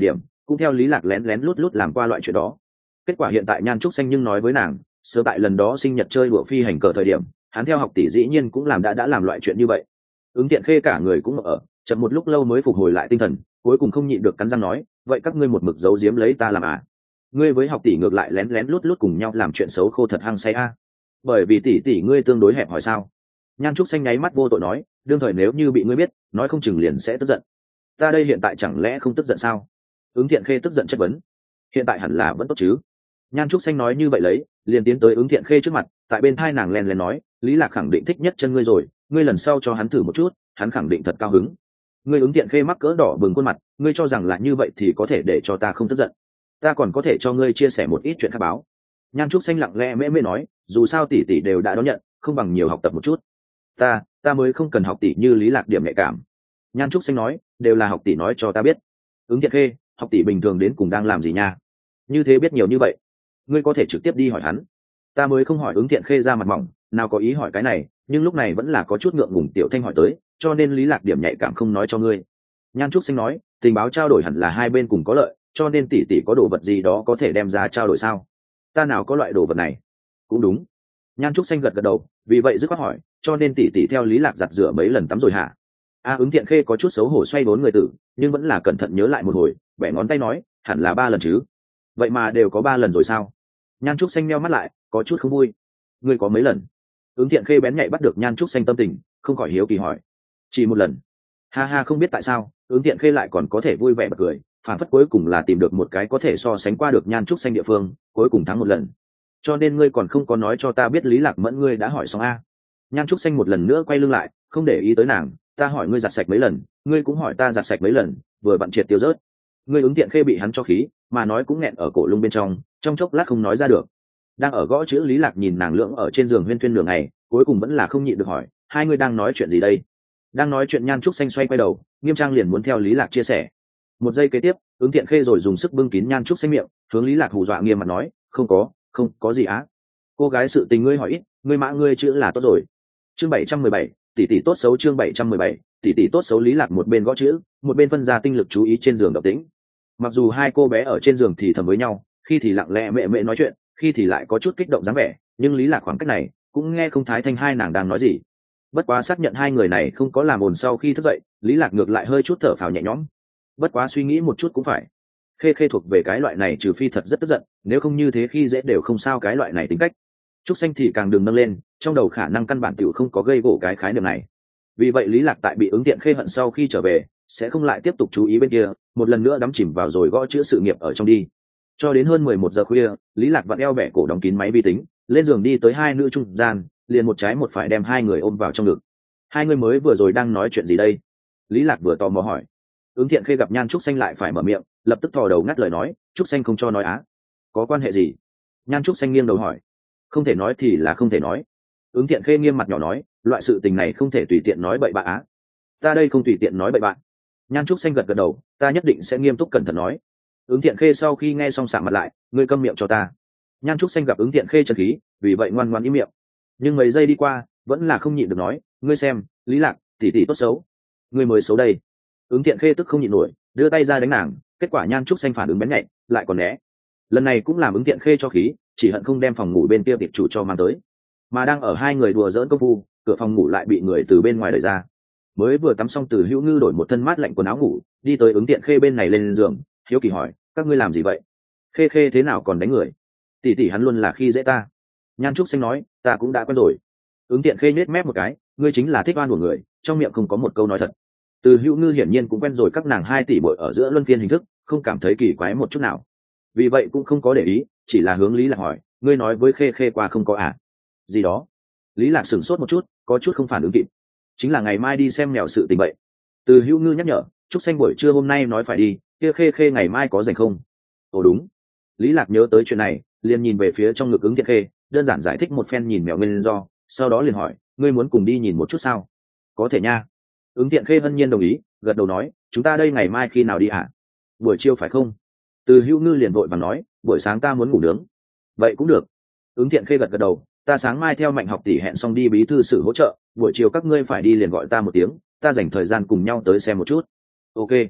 Speaker 1: cũng theo lý lạc lén lén lút lút làm qua loại chuyện đó. Kết quả hiện tại Nhan Trúc Xanh nhưng nói với nàng, sớm tại lần đó sinh nhật chơi đùa phi hành cờ thời điểm, hắn theo học tỷ dĩ nhiên cũng làm đã đã làm loại chuyện như vậy. Ứng Thiện Khê cả người cũng ở, chậm một lúc lâu mới phục hồi lại tinh thần, cuối cùng không nhịn được cắn răng nói, vậy các ngươi một mực giấu giếm lấy ta làm à? Ngươi với học tỷ ngược lại lén lén lút lút cùng nhau làm chuyện xấu khô thật hăng say a. Bởi vì tỷ tỷ ngươi tương đối hẹp hỏi sao? Nhan Trúc Xanh nháy mắt vô tội nói, đương thời nếu như bị ngươi biết, nói không chừng liền sẽ tức giận. Ta đây hiện tại chẳng lẽ không tức giận sao? Ứng Thiện Khê tức giận chất vấn. Hiện tại hẳn là vẫn tốt chứ? Nhan Trúc Xanh nói như vậy lấy, liền tiến tới Ứng Thiện Khê trước mặt, tại bên thai nàng len len nói, Lý Lạc khẳng định thích nhất chân ngươi rồi, ngươi lần sau cho hắn thử một chút, hắn khẳng định thật cao hứng. Ngươi Ứng Thiện Khê mắc cỡ đỏ bừng khuôn mặt, ngươi cho rằng là như vậy thì có thể để cho ta không tức giận? Ta còn có thể cho ngươi chia sẻ một ít chuyện khác báo. Nhan Trúc Xanh lặng lẽ mễ mễ nói, dù sao tỷ tỷ đều đã đón nhận, không bằng nhiều học tập một chút. Ta, ta mới không cần học tỷ như Lý Lạc điểm nhạy cảm. Nhan Trúc Xanh nói, đều là học tỷ nói cho ta biết. Ứng Thiện Khê, học tỷ bình thường đến cùng đang làm gì nha? Như thế biết nhiều như vậy, ngươi có thể trực tiếp đi hỏi hắn. Ta mới không hỏi. Ứng Thiện Khê ra mặt mỏng, nào có ý hỏi cái này, nhưng lúc này vẫn là có chút ngượng ngùng. Tiểu Thanh hỏi tới, cho nên Lý Lạc điểm nhạy cảm không nói cho ngươi. Nhan Trúc Xanh nói, tình báo trao đổi hẳn là hai bên cùng có lợi, cho nên tỷ tỷ có đồ vật gì đó có thể đem ra trao đổi sao? Ta nào có loại đồ vật này. Cũng đúng. Nhan Trúc Xanh gật gật đầu, vì vậy dứt khoát hỏi, cho nên tỷ tỷ theo Lý Lạc giặt rửa mấy lần tắm rồi hả? A Ứng Thiện Khê có chút xấu hổ xoay bốn người tử, nhưng vẫn là cẩn thận nhớ lại một hồi, bẻ ngón tay nói, hẳn là ba lần chứ. Vậy mà đều có ba lần rồi sao? Nhan Trúc Xanh meo mắt lại, có chút không vui. Ngươi có mấy lần? Ứng Thiện Khê bén nhạy bắt được Nhan Trúc Xanh tâm tình, không khỏi hiếu kỳ hỏi. Chỉ một lần. Ha ha, không biết tại sao, Ứng Thiện Khê lại còn có thể vui vẻ bật cười, phản phất cuối cùng là tìm được một cái có thể so sánh qua được Nhan Trúc Xanh địa phương, cuối cùng thắng một lần. Cho nên ngươi còn không có nói cho ta biết Lý Lạc Mẫn ngươi đã hỏi xong a? Nhan Trúc Xanh một lần nữa quay lưng lại, không để ý tới nàng, ta hỏi ngươi giặt sạch mấy lần, ngươi cũng hỏi ta giặt sạch mấy lần, vừa vặn triệt tiêu rớt. Ngươi Ứng Thiện Khê bị hắn cho khí, mà nói cũng nghẹn ở cổ lung bên trong, trong chốc lát không nói ra được. Đang ở gõ chữ Lý Lạc nhìn nàng lưỡng ở trên giường huyên thuyên đường này, cuối cùng vẫn là không nhịn được hỏi, hai ngươi đang nói chuyện gì đây? Đang nói chuyện. Nhan Trúc Xanh xoay quay đầu, nghiêm trang liền muốn theo Lý Lạc chia sẻ. Một giây kế tiếp, Ứng Thiện Khê rồi dùng sức bưng kín Nhan Trúc Xanh miệng, hướng Lý Lạc hù dọa nghiêm mặt nói, không có, không có gì á. Cô gái sự tình ngươi hỏi ít, ngươi mã ngươi chữ là tốt rồi. Chương bảy trăm mười bảy, tỷ tỷ tốt xấu. Chương bảy trăm mười bảy, tỷ tỷ tốt xấu. Lý Lạc một bên gõ chữ, một bên phân ra tinh lực chú ý trên giường động tĩnh. Mặc dù hai cô bé ở trên giường thì thầm với nhau, khi thì lặng lẽ mẹ mẹ nói chuyện, khi thì lại có chút kích động dáng vẻ, nhưng Lý Lạc khoảng cách này cũng nghe không thái thanh hai nàng đang nói gì. Bất quá xác nhận hai người này không có làm ồn sau khi thức dậy, Lý Lạc ngược lại hơi chút thở phào nhẹ nhõm. Bất quá suy nghĩ một chút cũng phải, Khê Khê thuộc về cái loại này trừ phi thật rất tức giận, nếu không như thế khi dễ đều không sao cái loại này tính cách. Trúc Xanh thì càng đừng nâng lên, trong đầu khả năng căn bản tiểu không có gây gỗ cái khái niệm này. Vì vậy Lý Lạc tại bị Ứng Thiện Khê hận sau khi trở về, sẽ không lại tiếp tục chú ý bên kia, một lần nữa đắm chìm vào rồi gõ chữ sự nghiệp ở trong đi. Cho đến hơn mười một giờ khuya, Lý Lạc vặn eo bẻ cổ đóng kín máy vi tính, lên giường đi tới hai nữ trung gian, liền một trái một phải đem hai người ôm vào trong ngực. Hai người mới vừa rồi đang nói chuyện gì đây? Lý Lạc vừa tò mò hỏi. Ứng Thiện Khê gặp Nhan Trúc Xanh lại phải mở miệng, lập tức thò đầu ngắt lời nói, Trúc Xanh không cho nói á. Có quan hệ gì? Nhan Trúc Xanh nghiêng đầu hỏi. Không thể nói thì là không thể nói. Ứng Thiện Khê nghiêm mặt nhỏ nói, loại sự tình này không thể tùy tiện nói bậy bạ á. Ta đây không tùy tiện nói bậy bạ. Nhan Trúc Xanh gật gật đầu, ta nhất định sẽ nghiêm túc cẩn thận nói. Ứng Thiện Khê sau khi nghe xong sạm mặt lại, ngươi câm miệng cho ta. Nhan Trúc Xanh gặp Ứng Thiện Khê trật khí, vì vậy ngoan ngoãn im miệng. Nhưng mấy giây đi qua, vẫn là không nhịn được nói, ngươi xem, Lý Lạc, tỷ tỷ tốt xấu. Ngươi mới xấu đây. Ứng Thiện Khê tức không nhịn nổi, đưa tay ra đánh nàng, kết quả Nhan Trúc Xanh phản ứng bén nhạy, lại còn né. Lần này cũng làm Ứng Thiện Khê cho khí, chỉ hận không đem phòng ngủ bên kia tiệp chủ cho mang tới. Mà đang ở hai người đùa giỡn công phu, cửa phòng ngủ lại bị người từ bên ngoài đẩy ra. Mới vừa tắm xong Từ Hữu Ngư đổi một thân mát lạnh quần áo ngủ, đi tới Ứng Thiện Khê bên này lên giường, hiếu kỳ hỏi, các ngươi làm gì vậy? Khê Khê thế nào còn đánh người? Tỷ tỷ hắn luôn là khi dễ ta. Nhan Trúc Xanh nói, ta cũng đã quen rồi. Ứng Thiện Khê nhếch mép một cái, ngươi chính là thích oan của người, trong miệng không có một câu nói thật. Từ Hữu Ngư hiển nhiên cũng quen rồi các nàng hai tỷ muội ở giữa luân phiên hình thức, không cảm thấy kỳ quái một chút nào. Vì vậy cũng không có để ý, chỉ là hướng Lý Lạc hỏi, ngươi nói với Khê Khê qua không có à? Gì đó? Lý Lạc sửng sốt một chút, có chút không phản ứng kịp. Chính là ngày mai đi xem mèo sự tình vậy. Từ Hữu Ngư nhắc nhở, Trúc Xanh buổi trưa hôm nay nói phải đi, kia Khê Khê ngày mai có rảnh không? Ồ đúng. Lý Lạc nhớ tới chuyện này, liền nhìn về phía trong ngực Ứng Thiện Khê, đơn giản giải thích một phen nhìn mèo nguyên do, sau đó liền hỏi, ngươi muốn cùng đi nhìn một chút sao? Có thể nha. Ứng Thiện Khê hân nhiên đồng ý, gật đầu nói, chúng ta đây ngày mai khi nào đi hả? Buổi chiều phải không? Từ Hữu Ngư liền vội vàng nói, buổi sáng ta muốn ngủ nướng. Vậy cũng được. Ứng Thiện Khê gật gật đầu, ta sáng mai theo Mạnh học tỷ hẹn xong đi bí thư sử hỗ trợ, buổi chiều các ngươi phải đi liền gọi ta một tiếng, ta dành thời gian cùng nhau tới xem một chút. Ok.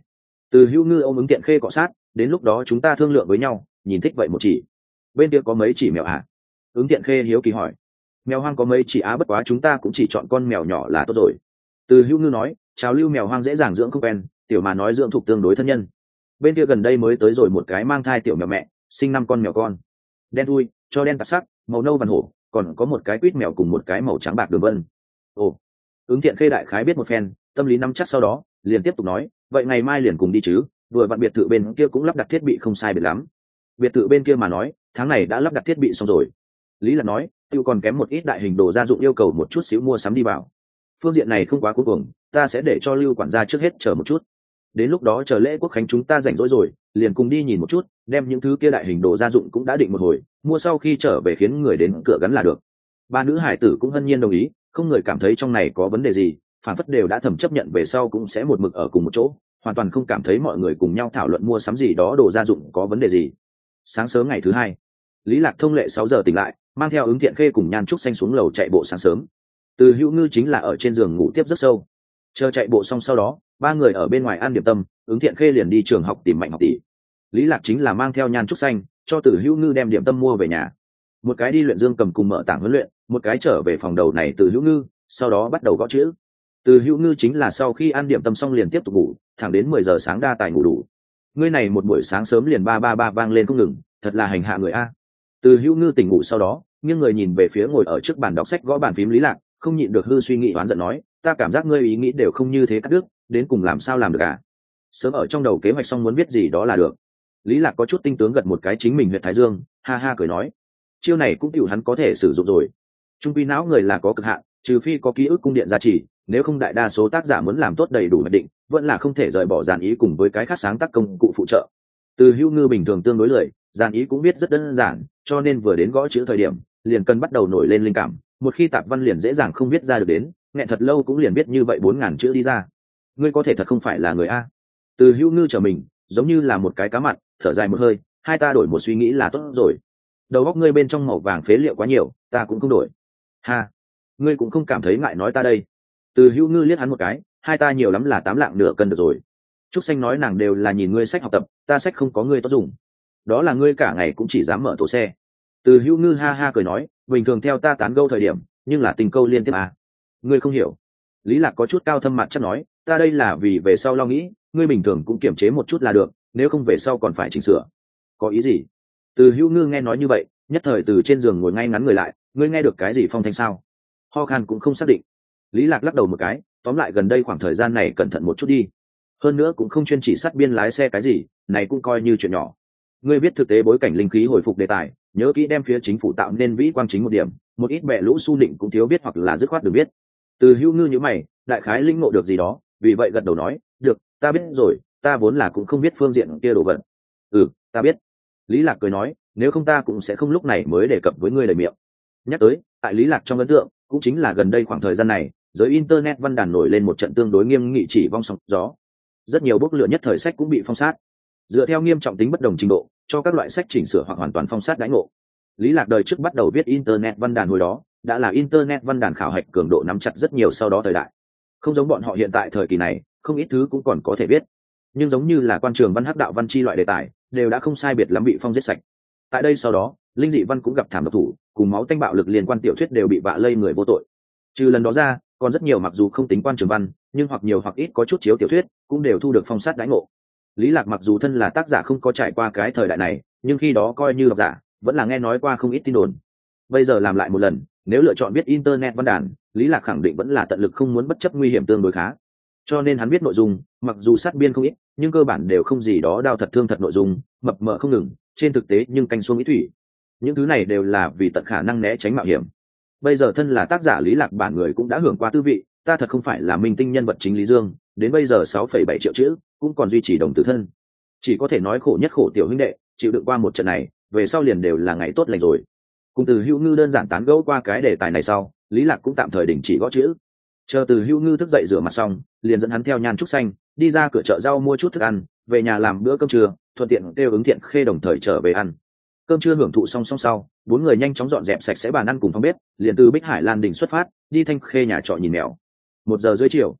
Speaker 1: Từ Hữu Ngư ôm ứng Tiện Khê cọ sát, đến lúc đó chúng ta thương lượng với nhau, nhìn thích vậy một chỉ. Bên kia có mấy chỉ mèo à? Ứng Tiện Khê hiếu kỳ hỏi. Mèo hoang có mấy chỉ á, bất quá chúng ta cũng chỉ chọn con mèo nhỏ là tốt rồi. Từ Hữu Ngư nói, trào lưu mèo hoang dễ dàng dưỡng không quen, tiểu mà nói dưỡng thuộc tương đối thân nhân. Bên kia gần đây mới tới rồi một cái mang thai tiểu mèo mẹ, sinh năm con mèo con. Đen thui, cho đen tạp sắc, màu nâu vằn hổ, còn có một cái quýt mèo cùng một cái màu trắng bạc đường vân. Ồ, Ứng Thiện Khê đại khái biết một phen, tâm lý nắm chắc sau đó, liền tiếp tục nói, vậy ngày mai liền cùng đi chứ, vừa vặn biệt thự bên kia cũng lắp đặt thiết bị không sai biệt lắm. Biệt thự bên kia mà nói, tháng này đã lắp đặt thiết bị xong rồi. Lý Lạc nói, tiêu còn kém một ít đại hình đồ gia dụng yêu cầu một chút xíu mua sắm đi vào. Phương diện này không quá cuối cùng, ta sẽ để cho Lưu quản gia trước hết chờ một chút. Đến lúc đó chờ lễ quốc khánh chúng ta rảnh rỗi rồi, liền cùng đi nhìn một chút, đem những thứ kia đại hình đồ gia dụng cũng đã định một hồi, mua sau khi trở về khiến người đến cửa gắn là được. Ba nữ hải tử cũng hân nhiên đồng ý, không người cảm thấy trong này có vấn đề gì, phản phất đều đã thầm chấp nhận về sau cũng sẽ một mực ở cùng một chỗ, hoàn toàn không cảm thấy mọi người cùng nhau thảo luận mua sắm gì đó đồ gia dụng có vấn đề gì. Sáng sớm ngày thứ hai, Lý Lạc thông lệ sáu giờ tỉnh lại, mang theo Ứng Thiện Khê cùng Nhan Trúc Xanh xuống lầu chạy bộ sáng sớm. Từ Hữu Ngư chính là ở trên giường ngủ tiếp rất sâu. Chờ chạy bộ xong sau đó, ba người ở bên ngoài ăn điểm tâm, Ứng Thiện Khê liền đi trường học tìm Mạnh học tỷ. Lý Lạc chính là mang theo Nhan Trúc Xanh, cho Từ Hữu Ngư đem điểm tâm mua về nhà. Một cái đi luyện dương cầm cùng mở tảng huấn luyện, một cái trở về phòng đầu này Từ Hữu Ngư, sau đó bắt đầu gõ chữ. Từ Hữu Ngư chính là sau khi ăn điểm tâm xong liền tiếp tục ngủ, thẳng đến mười giờ sáng đa tài ngủ đủ. Ngươi này một buổi sáng sớm liền ba ba ba vang lên không ngừng, thật là hành hạ người a. Từ Hữu Ngư tỉnh ngủ sau đó, nghiêng người nhìn về phía ngồi ở trước bàn đọc sách gõ bàn phím Lý Lạc, không nhịn được hư suy nghĩ oán giận nói, ta cảm giác ngươi ý nghĩ đều không như thế cắt đứt, đến cùng làm sao làm được à? Sớm ở trong đầu kế hoạch xong muốn biết gì đó là được. Lý Lạc có chút tinh tướng gật một cái chính mình huyệt thái dương, ha ha cười nói, chiêu này cũng tiểu hắn có thể sử dụng rồi. Trung quy não người là có cực hạn, trừ phi có ký ức cung điện gia trì, nếu không đại đa số tác giả muốn làm tốt đầy đủ hoạch định, vẫn là không thể rời bỏ dàn ý cùng với cái khác sáng tác công cụ phụ trợ. Từ Hữu Ngư bình thường tương đối lười, dàn ý cũng biết rất đơn giản, cho nên vừa đến gõ chữ thời điểm, liền cần bắt đầu nổi lên linh cảm, một khi tạp văn liền dễ dàng không biết ra được đến, nghẹn thật lâu cũng liền biết như vậy bốn ngàn chữ đi ra. Ngươi có thể thật không phải là người a. Từ Hữu Ngư trở mình, giống như là một cái cá mặn, thở dài một hơi, hai ta đổi một suy nghĩ là tốt rồi. Đầu óc ngươi bên trong màu vàng phế liệu quá nhiều, ta cũng không đổi. Ha, ngươi cũng không cảm thấy ngại nói ta đây. Từ Hữu Ngư liếc hắn một cái, hai ta nhiều lắm là tám lạng nửa cân được rồi. Trúc Xanh nói nàng đều là nhìn ngươi sách học tập, ta sách không có ngươi tốt dùng. Đó là ngươi cả ngày cũng chỉ dám mở tổ xe. Từ Hữu Ngư ha ha cười nói, bình thường theo ta tán gẫu thời điểm, nhưng là tình câu liên tiếp à. Ngươi không hiểu. Lý Lạc có chút cao thâm mặt chắc nói, ta đây là vì về sau lo nghĩ, ngươi bình thường cũng kiểm chế một chút là được, nếu không về sau còn phải chỉnh sửa. Có ý gì? Từ Hữu Ngư nghe nói như vậy, nhất thời từ trên giường ngồi ngay ngắn người lại, ngươi nghe được cái gì phong thanh sao? Ho khan cũng không xác định. Lý Lạc lắc đầu một cái, tóm lại gần đây khoảng thời gian này cẩn thận một chút đi. Hơn nữa cũng không chuyên chỉ sát biên lái xe cái gì, này cũng coi như chuyện nhỏ. Ngươi biết thực tế bối cảnh linh khí hồi phục đề tài, nhớ kỹ đem phía chính phủ tạo nên vĩ quang chính một điểm, một ít bẻ lũ su định cũng thiếu biết hoặc là dứt khoát được biết. Từ Hữu Ngư như mày, đại khái linh ngộ được gì đó, vì vậy gật đầu nói, được, ta biết rồi, ta vốn là cũng không biết phương diện kia đồ vật. Ừ, ta biết. Lý Lạc cười nói, nếu không ta cũng sẽ không lúc này mới đề cập với ngươi lời miệng. Nhắc tới, tại Lý Lạc trong ấn tượng, cũng chính là gần đây khoảng thời gian này, giới internet văn đàn nổi lên một trận tương đối nghiêm nghị chỉ vong sóng gió. Rất nhiều bốc lửa nhất thời sách cũng bị phong sát. Dựa theo nghiêm trọng tính bất đồng trình độ, cho các loại sách chỉnh sửa hoặc hoàn toàn phong sát đãi ngộ. Lý Lạc đời trước bắt đầu viết internet văn đàn hồi đó, đã là internet văn đàn khảo hạch cường độ nắm chặt rất nhiều sau đó thời đại. Không giống bọn họ hiện tại thời kỳ này, không ít thứ cũng còn có thể viết. Nhưng giống như là quan trường văn hắc đạo văn chi loại đề tài, đều đã không sai biệt lắm bị phong giết sạch. Tại đây sau đó, linh dị văn cũng gặp thảm độc thủ, cùng máu tanh bạo lực liên quan tiểu thuyết đều bị vạ lây người vô tội. Trừ lần đó ra, còn rất nhiều mặc dù không tính quan trường văn, nhưng hoặc nhiều hoặc ít có chút chiếu tiểu thuyết, cũng đều thu được phong sát đãi ngộ. Lý Lạc mặc dù thân là tác giả không có trải qua cái thời đại này, nhưng khi đó coi như độc giả, vẫn là nghe nói qua không ít tin đồn. Bây giờ làm lại một lần, nếu lựa chọn viết internet văn đàn, Lý Lạc khẳng định vẫn là tận lực không muốn bất chấp nguy hiểm tương đối khá. Cho nên hắn viết nội dung, mặc dù sát biên không ít, nhưng cơ bản đều không gì đó đau thật thương thật nội dung, mập mờ không ngừng, trên thực tế nhưng canh xuông mỹ thủy. Những thứ này đều là vì tận khả năng né tránh mạo hiểm. Bây giờ thân là tác giả Lý Lạc bản người cũng đã hưởng qua tư vị, ta thật không phải là minh tinh nhân vật chính Lý Dương, đến bây giờ sáu phẩy bảy triệu chữ, cũng còn duy trì đồng tử thân. Chỉ có thể nói khổ nhất khổ tiểu huynh đệ, chịu đựng qua một trận này, về sau liền đều là ngày tốt lành rồi. Cùng Từ Hữu Ngư đơn giản tán gẫu qua cái đề tài này sau, Lý Lạc cũng tạm thời đình chỉ gõ chữ. Chờ Từ Hữu Ngư thức dậy rửa mặt xong, liền dẫn hắn theo Nhan Trúc Xanh đi ra cửa chợ rau mua chút thức ăn, về nhà làm bữa cơm trưa, thuận tiện kêu Ứng Thiện Khê đồng thời trở về ăn. Cơm trưa hưởng thụ xong xong sau, bốn người nhanh chóng dọn dẹp sạch sẽ bàn ăn cùng phòng bếp, liền từ Bích Hải Lan Đình xuất phát, đi Thanh Khê nhà trọ nhìn mèo. Một giờ rưỡi chiều,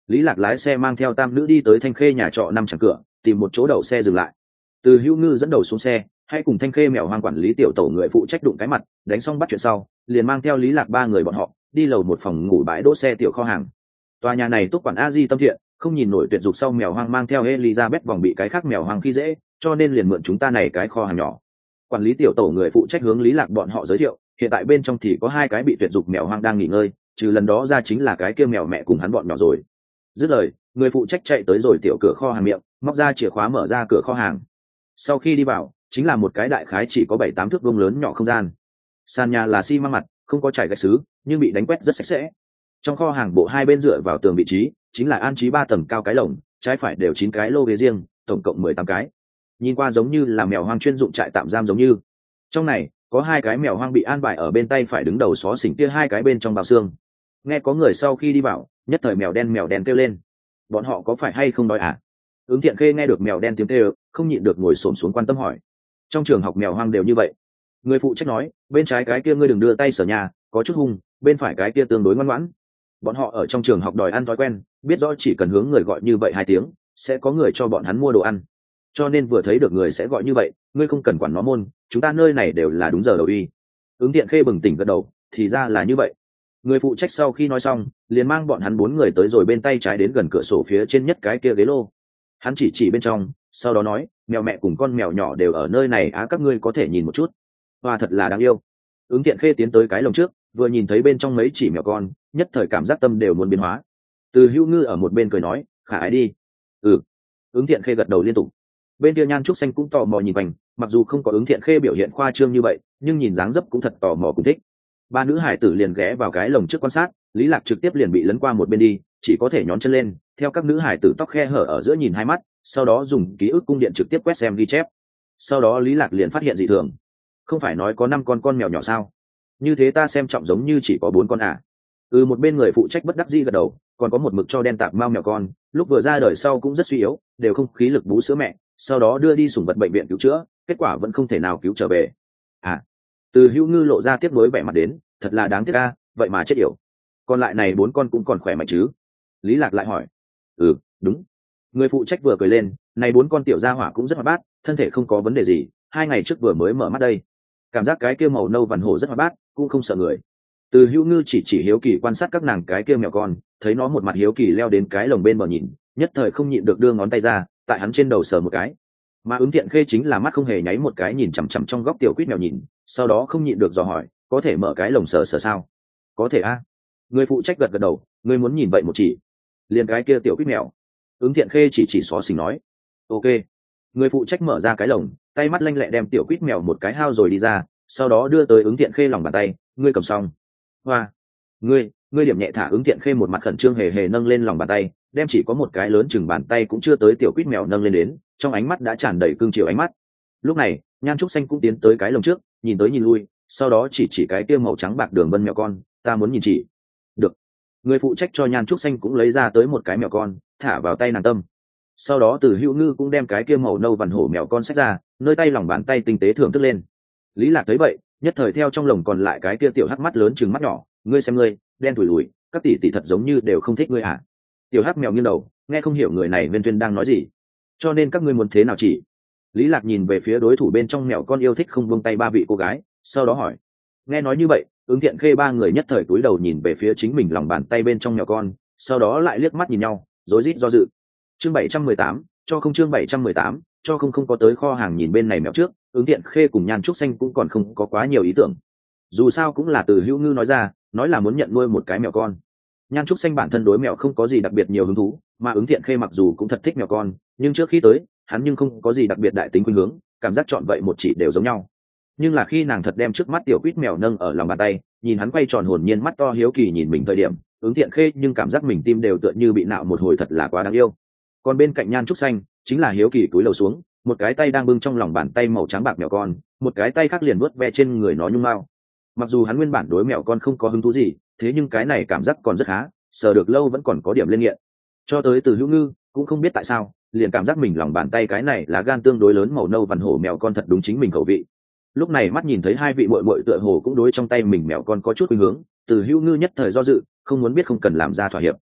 Speaker 1: Lý Lạc lái xe mang theo tam nữ đi tới Thanh Khê nhà trọ năm chẳng cửa, tìm một chỗ đậu xe dừng lại. Từ Hữu Ngư dẫn đầu xuống xe, hãy cùng Thanh Khê mèo hoang quản lý tiểu tổ người phụ trách đụng cái mặt, đánh xong bắt chuyện sau, liền mang theo Lý Lạc ba người bọn họ đi lầu một phòng ngủ bãi đỗ xe tiểu kho hàng. Tòa nhà này túc quản a di tâm thiện, không nhìn nổi tuyệt dục sau mèo hoang mang theo Elizabeth vòng bị cái khác mèo hoang khi dễ, cho nên liền mượn chúng ta này cái kho hàng nhỏ. Quản lý tiểu tổ người phụ trách hướng Lý Lạc bọn họ giới thiệu, hiện tại bên trong thì có hai cái bị tuyệt dục mèo hoang đang nghỉ ngơi, trừ lần đó ra chính là cái kia mèo mẹ cùng hắn bọn nhỏ rồi. Dứt lời, người phụ trách chạy tới rồi tiểu cửa kho hàng miệng, móc ra chìa khóa mở ra cửa kho hàng. Sau khi đi vào, chính là một cái đại khái chỉ có bảy tám thước vuông lớn nhỏ không gian. Sàn nhà là xi măng mặt, không có trải gạch sứ, nhưng bị đánh quét rất sạch sẽ. Trong kho hàng bộ hai bên dựa vào tường vị trí, chính là an trí ba tầng cao cái lồng, trái phải đều chín cái lô ghế riêng, tổng cộng mười tám cái. Nhìn qua giống như là mèo hoang chuyên dụng trại tạm giam giống như. Trong này, có hai cái mèo hoang bị an bài ở bên tay phải đứng đầu xó xỉnh kia hai cái bên trong bao xương. Nghe có người sau khi đi vào, nhất thời mèo đen mèo đen kêu lên. Bọn họ có phải hay không đói à? Ứng Thiện Khê nghe được mèo đen tiếng kêu, không nhịn được ngồi xổm xuống quan tâm hỏi. Trong trường học mèo hoang đều như vậy. Người phụ trách nói, bên trái cái kia ngươi đừng đưa tay sờ nhà, có chút hung, bên phải cái kia tương đối ngoan ngoãn. Bọn họ ở trong trường học đòi ăn thói quen, biết rõ chỉ cần hướng người gọi như vậy hai tiếng, sẽ có người cho bọn hắn mua đồ ăn. Cho nên vừa thấy được người sẽ gọi như vậy, ngươi không cần quản nó môn, chúng ta nơi này đều là đúng giờ đầu y. Ứng Thiện Khê bừng tỉnh gật đầu, thì ra là như vậy. Người phụ trách sau khi nói xong, liền mang bọn hắn bốn người tới rồi bên tay trái đến gần cửa sổ phía trên nhất cái kia ghế lô. Hắn chỉ chỉ bên trong, sau đó nói, mèo mẹ cùng con mèo nhỏ đều ở nơi này á, các ngươi có thể nhìn một chút. Hoa thật là đáng yêu. Ứng Thiện Khê tiến tới cái lồng trước, vừa nhìn thấy bên trong mấy chỉ mèo con, nhất thời cảm giác tâm đều muốn biến hóa. Từ Hữu Ngư ở một bên cười nói, khả ái đi. Ừ. Ứng Thiện Khê gật đầu liên tục. Bên kia Nhan Trúc Xanh cũng tò mò nhìn quanh, mặc dù không có Ứng Thiện Khê biểu hiện khoa trương như vậy, nhưng nhìn dáng dấp cũng thật tò mò cũng thích. Ba nữ hải tử liền ghé vào cái lồng trước quan sát, Lý Lạc trực tiếp liền bị lấn qua một bên đi, chỉ có thể nhón chân lên, theo các nữ hải tử tóc khe hở ở giữa nhìn hai mắt, sau đó dùng ký ức cung điện trực tiếp quét xem ghi chép. Sau đó Lý Lạc liền phát hiện dị thường. Không phải nói có năm con con mèo nhỏ sao? Như thế ta xem trọng giống như chỉ có bốn con à? Ừ, một bên người phụ trách bất đắc dĩ gật đầu, còn có một mực cho đen tạp mao mèo con, lúc vừa ra đời sau cũng rất suy yếu, đều không khí lực bú sữa mẹ, sau đó đưa đi sủng vật bệnh viện cứu chữa, kết quả vẫn không thể nào cứu trở về. À, Từ Hữu Ngư lộ ra tiếc nuối vẻ mặt đến, thật là đáng tiếc a, vậy mà chết yểu. Còn lại này bốn con cũng còn khỏe mạnh chứ? Lý Lạc lại hỏi. Ừ, đúng. Người phụ trách vừa cười lên, này bốn con tiểu gia hỏa cũng rất hoạt bát, thân thể không có vấn đề gì, hai ngày trước vừa mới mở mắt đây. Cảm giác cái kia màu nâu vằn hổ rất hoạt bát, cũng không sợ người. Từ Hữu Ngư chỉ chỉ hiếu kỳ quan sát các nàng cái kia mèo con, thấy nó một mặt hiếu kỳ leo đến cái lồng bên bờ nhìn, nhất thời không nhịn được đưa ngón tay ra, tại hắn trên đầu sờ một cái. Mà Ứng Thiện Khê chính là mắt không hề nháy một cái nhìn chằm chằm trong góc tiểu quýt mèo nhìn, sau đó không nhịn được dò hỏi, có thể mở cái lồng sờ sờ sao? Có thể a. Người phụ trách gật gật đầu, ngươi muốn nhìn vậy một chỉ. Liền cái kia tiểu quýt mèo. Ứng Thiện Khê chỉ chỉ xó xỉnh nói. Ok. Người phụ trách mở ra cái lồng, tay mắt lanh lẹ đem tiểu quýt mèo một cái hao rồi đi ra, sau đó đưa tới Ứng Thiện Khê lòng bàn tay, ngươi cầm xong. Hoa. Ngươi, ngươi điểm nhẹ thả. Ứng Thiện Khê một mặt khẩn trương hề hề nâng lên lòng bàn tay, đem chỉ có một cái lớn chừng bàn tay cũng chưa tới tiểu quýt mèo nâng lên đến, trong ánh mắt đã tràn đầy cương chiều ánh mắt. Lúc này, Nhan Trúc Xanh cũng tiến tới cái lồng trước, nhìn tới nhìn lui, sau đó chỉ chỉ cái kia màu trắng bạc đường vân mèo con, ta muốn nhìn chỉ. Được. Người phụ trách cho Nhan Trúc Xanh cũng lấy ra tới một cái mèo con, thả vào tay nàng tâm. Sau đó Từ Hữu Ngư cũng đem cái kia màu nâu vằn hổ mèo con xách ra, nơi tay lòng bàn tay tinh tế thưởng thức lên. Lý Lạc thấy vậy, nhất thời theo trong lồng còn lại cái kia tiểu hắc mắt lớn trừng mắt nhỏ, ngươi xem ngươi, đen thủi lùi, các tỷ tỷ thật giống như đều không thích ngươi à? Tiểu hắc mèo nghiêng đầu, nghe không hiểu người này Viên Tuyên đang nói gì, cho nên các ngươi muốn thế nào chỉ? Lý Lạc nhìn về phía đối thủ bên trong mèo con yêu thích không buông tay ba vị cô gái, sau đó hỏi. Nghe nói như vậy, Ứng Thiện Khê ba người nhất thời cúi đầu nhìn về phía chính mình lòng bàn tay bên trong mèo con, sau đó lại liếc mắt nhìn nhau, rối rít do dự. Chương bảy trăm mười tám, cho không chương bảy trăm mười tám, cho không không có tới kho hàng nhìn bên này mèo trước, Ứng Thiện Khê cùng Nhan Trúc Xanh cũng còn không có quá nhiều ý tưởng. Dù sao cũng là Từ Hữu Ngư nói ra, nói là muốn nhận nuôi một cái mèo con. Nhan Trúc Xanh bản thân đối mèo không có gì đặc biệt nhiều hứng thú, mà Ứng Thiện Khê mặc dù cũng thật thích mèo con, nhưng trước khi tới, hắn nhưng không có gì đặc biệt đại tính khuynh hướng, cảm giác chọn vậy một chỉ đều giống nhau. Nhưng là khi nàng thật đem trước mắt tiểu quýt mèo nâng ở lòng bàn tay, nhìn hắn quay tròn hồn nhiên mắt to hiếu kỳ nhìn mình thời điểm, Ứng Thiện Khê nhưng cảm giác mình tim đều tựa như bị nạo một hồi, thật là quá đáng yêu. Còn bên cạnh Nhan Trúc Xanh chính là hiếu kỳ cúi đầu xuống, một cái tay đang bưng trong lòng bàn tay màu trắng bạc mèo con, một cái tay khác liền vuốt ve trên người nó nhung mao. Mặc dù hắn nguyên bản đối mèo con không có hứng thú gì, thế nhưng cái này cảm giác còn rất khá, sờ được lâu vẫn còn có điểm lên nghiện. Cho tới Từ Hữu Ngư cũng không biết tại sao, liền cảm giác mình lòng bàn tay cái này là gan tương đối lớn màu nâu vằn hổ mèo con thật đúng chính mình khẩu vị. Lúc này mắt nhìn thấy hai vị muội muội tựa hồ cũng đối trong tay mình mèo con có chút khuynh hướng, Từ Hữu Ngư nhất thời do dự, không muốn biết không cần làm ra thỏa hiệp.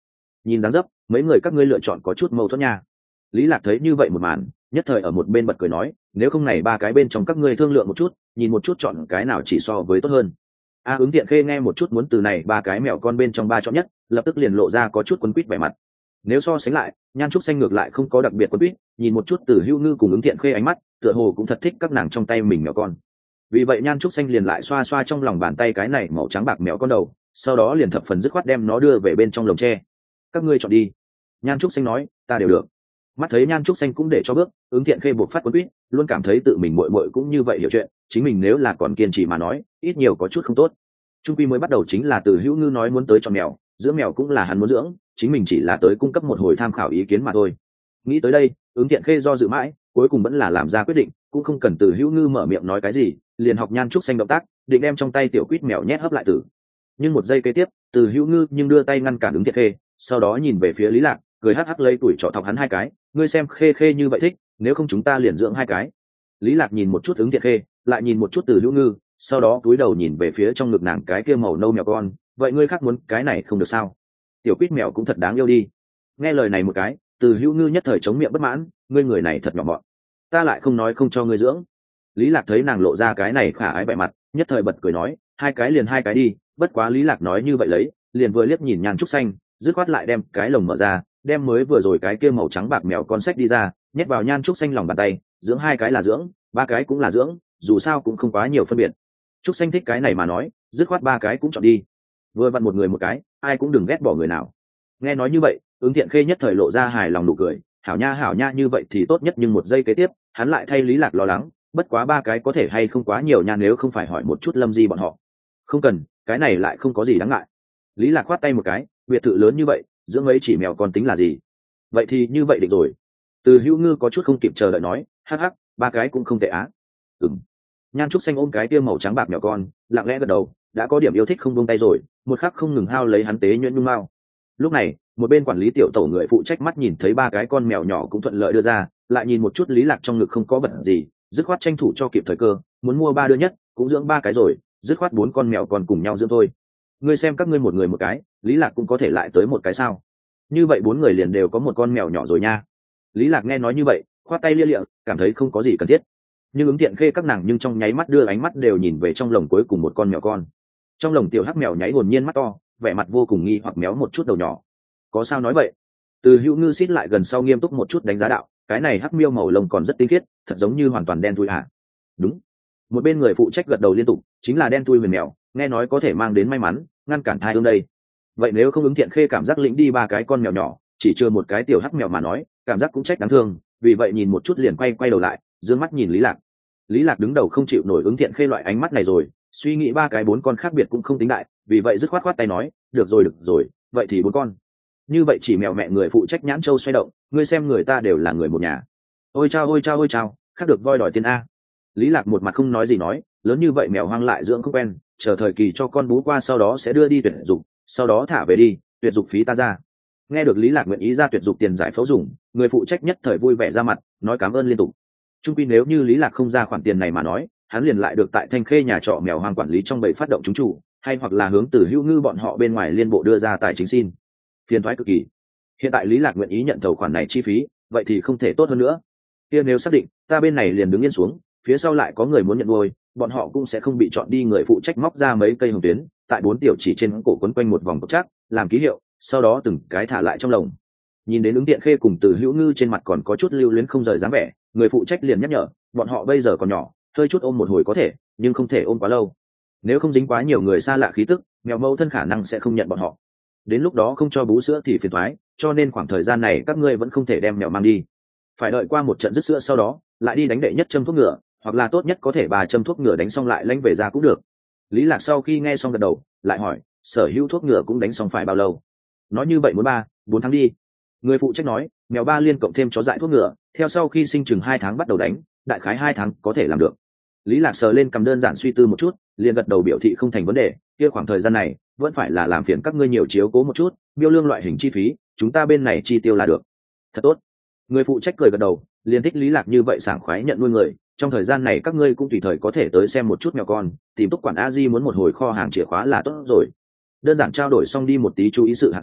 Speaker 1: nhìn dáng dấp mấy người các ngươi lựa chọn có chút mâu thuẫn nha. Lý Lạc thấy như vậy một màn, nhất thời ở một bên bật cười nói, nếu không này ba cái bên trong các ngươi thương lượng một chút, nhìn một chút chọn cái nào chỉ so với tốt hơn. A Ứng Thiện Khê nghe một chút muốn từ này ba cái mèo con bên trong ba chọn nhất, lập tức liền lộ ra có chút quấn quýt vẻ mặt. Nếu so sánh lại, Nhan Trúc Xanh ngược lại không có đặc biệt quấn quýt, nhìn một chút Từ Hữu Ngư cùng Ứng Thiện Khê ánh mắt, tựa hồ cũng thật thích các nàng trong tay mình mèo con. Vì vậy Nhan Trúc Xanh liền lại xoa xoa trong lòng bàn tay cái này màu trắng bạc mèo con đầu, sau đó liền thập phần dứt khoát đem nó đưa về bên trong lồng tre. Các ngươi chọn đi. Nhan Trúc Xanh nói, ta đều được. Mắt thấy Nhan Trúc Xanh cũng để cho bước, Ứng Thiện Khê buộc phát quấn quýt, luôn cảm thấy tự mình muội muội cũng như vậy hiểu chuyện, chính mình nếu là còn kiên trì mà nói, ít nhiều có chút không tốt. Trung quy mới bắt đầu chính là Từ Hữu Ngư nói muốn tới chọn mèo, dưỡng mèo cũng là hắn muốn dưỡng, chính mình chỉ là tới cung cấp một hồi tham khảo ý kiến mà thôi. Nghĩ tới đây, Ứng Thiện Khê do dự mãi, cuối cùng vẫn là làm ra quyết định, cũng không cần Từ Hữu Ngư mở miệng nói cái gì, liền học Nhan Trúc Xanh động tác, định đem trong tay tiểu quýt mèo nhét hấp lại tử. Nhưng một giây kế tiếp, Từ Hữu Ngư nhưng đưa tay ngăn cản Ứng Thiện Khê, sau đó nhìn về phía Lý Lạc, cười hắc hắc lấy tuổi trọ thọc hắn hai cái, ngươi xem Khê Khê như vậy thích, nếu không chúng ta liền dưỡng hai cái. Lý Lạc nhìn một chút Ứng Thiện Khê, lại nhìn một chút Từ Hữu Ngư, sau đó cúi đầu nhìn về phía trong ngực nàng cái kia màu nâu mèo con, vậy ngươi khác muốn cái này không được sao? Tiểu quýt mèo cũng thật đáng yêu đi. Nghe lời này một cái, Từ Hữu Ngư nhất thời chống miệng bất mãn, ngươi người này thật nhỏ mọn, ta lại không nói không cho ngươi dưỡng. Lý Lạc thấy nàng lộ ra cái này khả ái vẻ mặt, nhất thời bật cười nói, hai cái liền hai cái đi. Bất quá Lý Lạc nói như vậy lấy, liền vừa liếc nhìn Nhan Trúc Xanh, dứt khoát lại đem cái lồng mở ra, đem mới vừa rồi cái kia màu trắng bạc mèo con sách đi ra, nhét vào Nhan Trúc Xanh lòng bàn tay, dưỡng hai cái là dưỡng, ba cái cũng là dưỡng, dù sao cũng không quá nhiều phân biệt. Trúc Xanh thích cái này mà nói, dứt khoát ba cái cũng chọn đi, vừa vặn một người một cái, ai cũng đừng ghét bỏ người nào. Nghe nói như vậy, Ứng Thiện Khê nhất thời lộ ra hài lòng nụ cười, hảo nha hảo nha, như vậy thì tốt nhất. Nhưng một giây kế tiếp, hắn lại thay Lý Lạc lo lắng, bất quá ba cái có thể hay không quá nhiều nha, nếu không phải hỏi một chút Lâm Di bọn họ. Không cần, cái này lại không có gì đáng ngại. Lý Lạc khoát tay một cái, biệt thự lớn như vậy, dưỡng mấy chỉ mèo còn tính là gì? Vậy thì như vậy định rồi. Từ Hữu Ngư có chút không kịp chờ đợi nói, hắc hắc, ba cái cũng không tệ á. Ừm. Nhan Trúc Xanh ôm cái kia màu trắng bạc mèo con, lặng lẽ gật đầu, đã có điểm yêu thích không buông tay rồi, một khắc không ngừng hao lấy hắn tế nhuyễn nhung mao. Lúc này, một bên quản lý tiểu tổ người phụ trách mắt nhìn thấy ba cái con mèo nhỏ cũng thuận lợi đưa ra, lại nhìn một chút Lý Lạc trong ngực không có vật gì, dứt khoát tranh thủ cho kịp thời cơ, muốn mua ba đứa nhất, cũng dưỡng ba cái rồi, dứt khoát bốn con mèo còn cùng nhau dưỡng thôi. Ngươi xem các ngươi một người một cái, Lý Lạc cũng có thể lại tới một cái sao? Như vậy bốn người liền đều có một con mèo nhỏ rồi nha. Lý Lạc nghe nói như vậy, khoát tay lia lịa, cảm thấy không có gì cần thiết. Nhưng Ứng Thiện Khê các nàng nhưng trong nháy mắt đưa ánh mắt đều nhìn về trong lồng cuối cùng một con mèo con. Trong lồng tiểu hắc mèo nháy hồn nhiên mắt to, vẻ mặt vô cùng nghi hoặc méo một chút đầu nhỏ. Có sao nói vậy? Từ Hữu Ngư xít lại gần sau nghiêm túc một chút đánh giá đạo, cái này hắc miêu màu lông còn rất tinh khiết, thật giống như hoàn toàn đen thui hả? Đúng. Một bên người phụ trách gật đầu liên tục, chính là đen thui huyền mèo, nghe nói có thể mang đến may mắn, ngăn cản thai ương đây. Vậy nếu không Ứng Thiện Khê cảm giác lĩnh đi ba cái con mèo nhỏ, chỉ chưa một cái tiểu hắc mèo mà nói, cảm giác cũng trách đáng thương, vì vậy nhìn một chút liền quay quay đầu lại, dương mắt nhìn Lý Lạc. Lý Lạc đứng đầu không chịu nổi Ứng Thiện Khê loại ánh mắt này rồi, suy nghĩ ba cái bốn con khác biệt cũng không tính đại, vì vậy dứt khoát khoát tay nói, được rồi được rồi, vậy thì bốn con. Như vậy chỉ mèo mẹ người phụ trách nhãn châu xoay động, ngươi xem người ta đều là người một nhà. Ôi chao ôi chao ôi chao, khác được voi đòi tiền a. Lý Lạc một mặt không nói gì nói, lớn như vậy mèo hoang lại dưỡng không quen, chờ thời kỳ cho con bú qua sau đó sẽ đưa đi tuyệt dục, sau đó thả về đi, tuyệt dục phí ta ra. Nghe được Lý Lạc nguyện ý ra tuyệt dục tiền giải phẫu dùng, người phụ trách nhất thời vui vẻ ra mặt, nói cảm ơn liên tục. Trung quy nếu như Lý Lạc không ra khoản tiền này mà nói, hắn liền lại được tại Thanh Khê nhà trọ mèo hoang quản lý trong bầy phát động chúng chủ, hay hoặc là hướng Từ Hữu Ngư bọn họ bên ngoài liên bộ đưa ra tài chính xin. Phiền toái cực kỳ. Hiện tại Lý Lạc nguyện ý nhận thầu khoản này chi phí, vậy thì không thể tốt hơn nữa. Kia nếu xác định, ta bên này liền đứng yên xuống, phía sau lại có người muốn nhận nuôi, bọn họ cũng sẽ không bị chọn đi. Người phụ trách móc ra mấy cây hồng tuyến, tại bốn tiểu chỉ trên cổ quấn quanh một vòng cột chắc, làm ký hiệu, sau đó từng cái thả lại trong lồng. Nhìn đến Ứng Thiện Khê cùng Từ Hữu Ngư trên mặt còn có chút lưu luyến không rời dáng vẻ, người phụ trách liền nhắc nhở, bọn họ bây giờ còn nhỏ, hơi chút ôm một hồi có thể, nhưng không thể ôm quá lâu. Nếu không dính quá nhiều người xa lạ khí tức, mèo mẫu thân khả năng sẽ không nhận bọn họ. Đến lúc đó không cho bú sữa thì phiền toái, cho nên khoảng thời gian này các ngươi vẫn không thể đem mèo mang đi. Phải đợi qua một trận dứt sữa sau đó, lại đi đánh đệ nhất châm thuốc ngừa, hoặc là tốt nhất có thể bà châm thuốc ngừa đánh xong lại lãnh về ra cũng được. Lý Lạc sau khi nghe xong gật đầu, lại hỏi, sở hữu thuốc ngừa cũng đánh xong phải bao lâu? Nói như vậy muốn ba, bốn tháng đi. Người phụ trách nói, mèo ba liên cộng thêm chó dại thuốc ngừa, theo sau khi sinh chừng hai tháng bắt đầu đánh, đại khái hai tháng có thể làm được. Lý Lạc sờ lên cầm đơn giản suy tư một chút, liền gật đầu biểu thị không thành vấn đề, kia khoảng thời gian này vẫn phải là làm phiền các ngươi nhiều chiếu cố một chút, biêu lương loại hình chi phí, chúng ta bên này chi tiêu là được. Thật tốt. Người phụ trách cười gật đầu, liền thích Lý Lạc như vậy sảng khoái nhận nuôi người, trong thời gian này các ngươi cũng tùy thời có thể tới xem một chút mèo con, tìm túc quản a di muốn một hồi kho hàng chìa khóa là tốt rồi. Đơn giản trao đổi xong đi một tí chú ý sự hạng sau,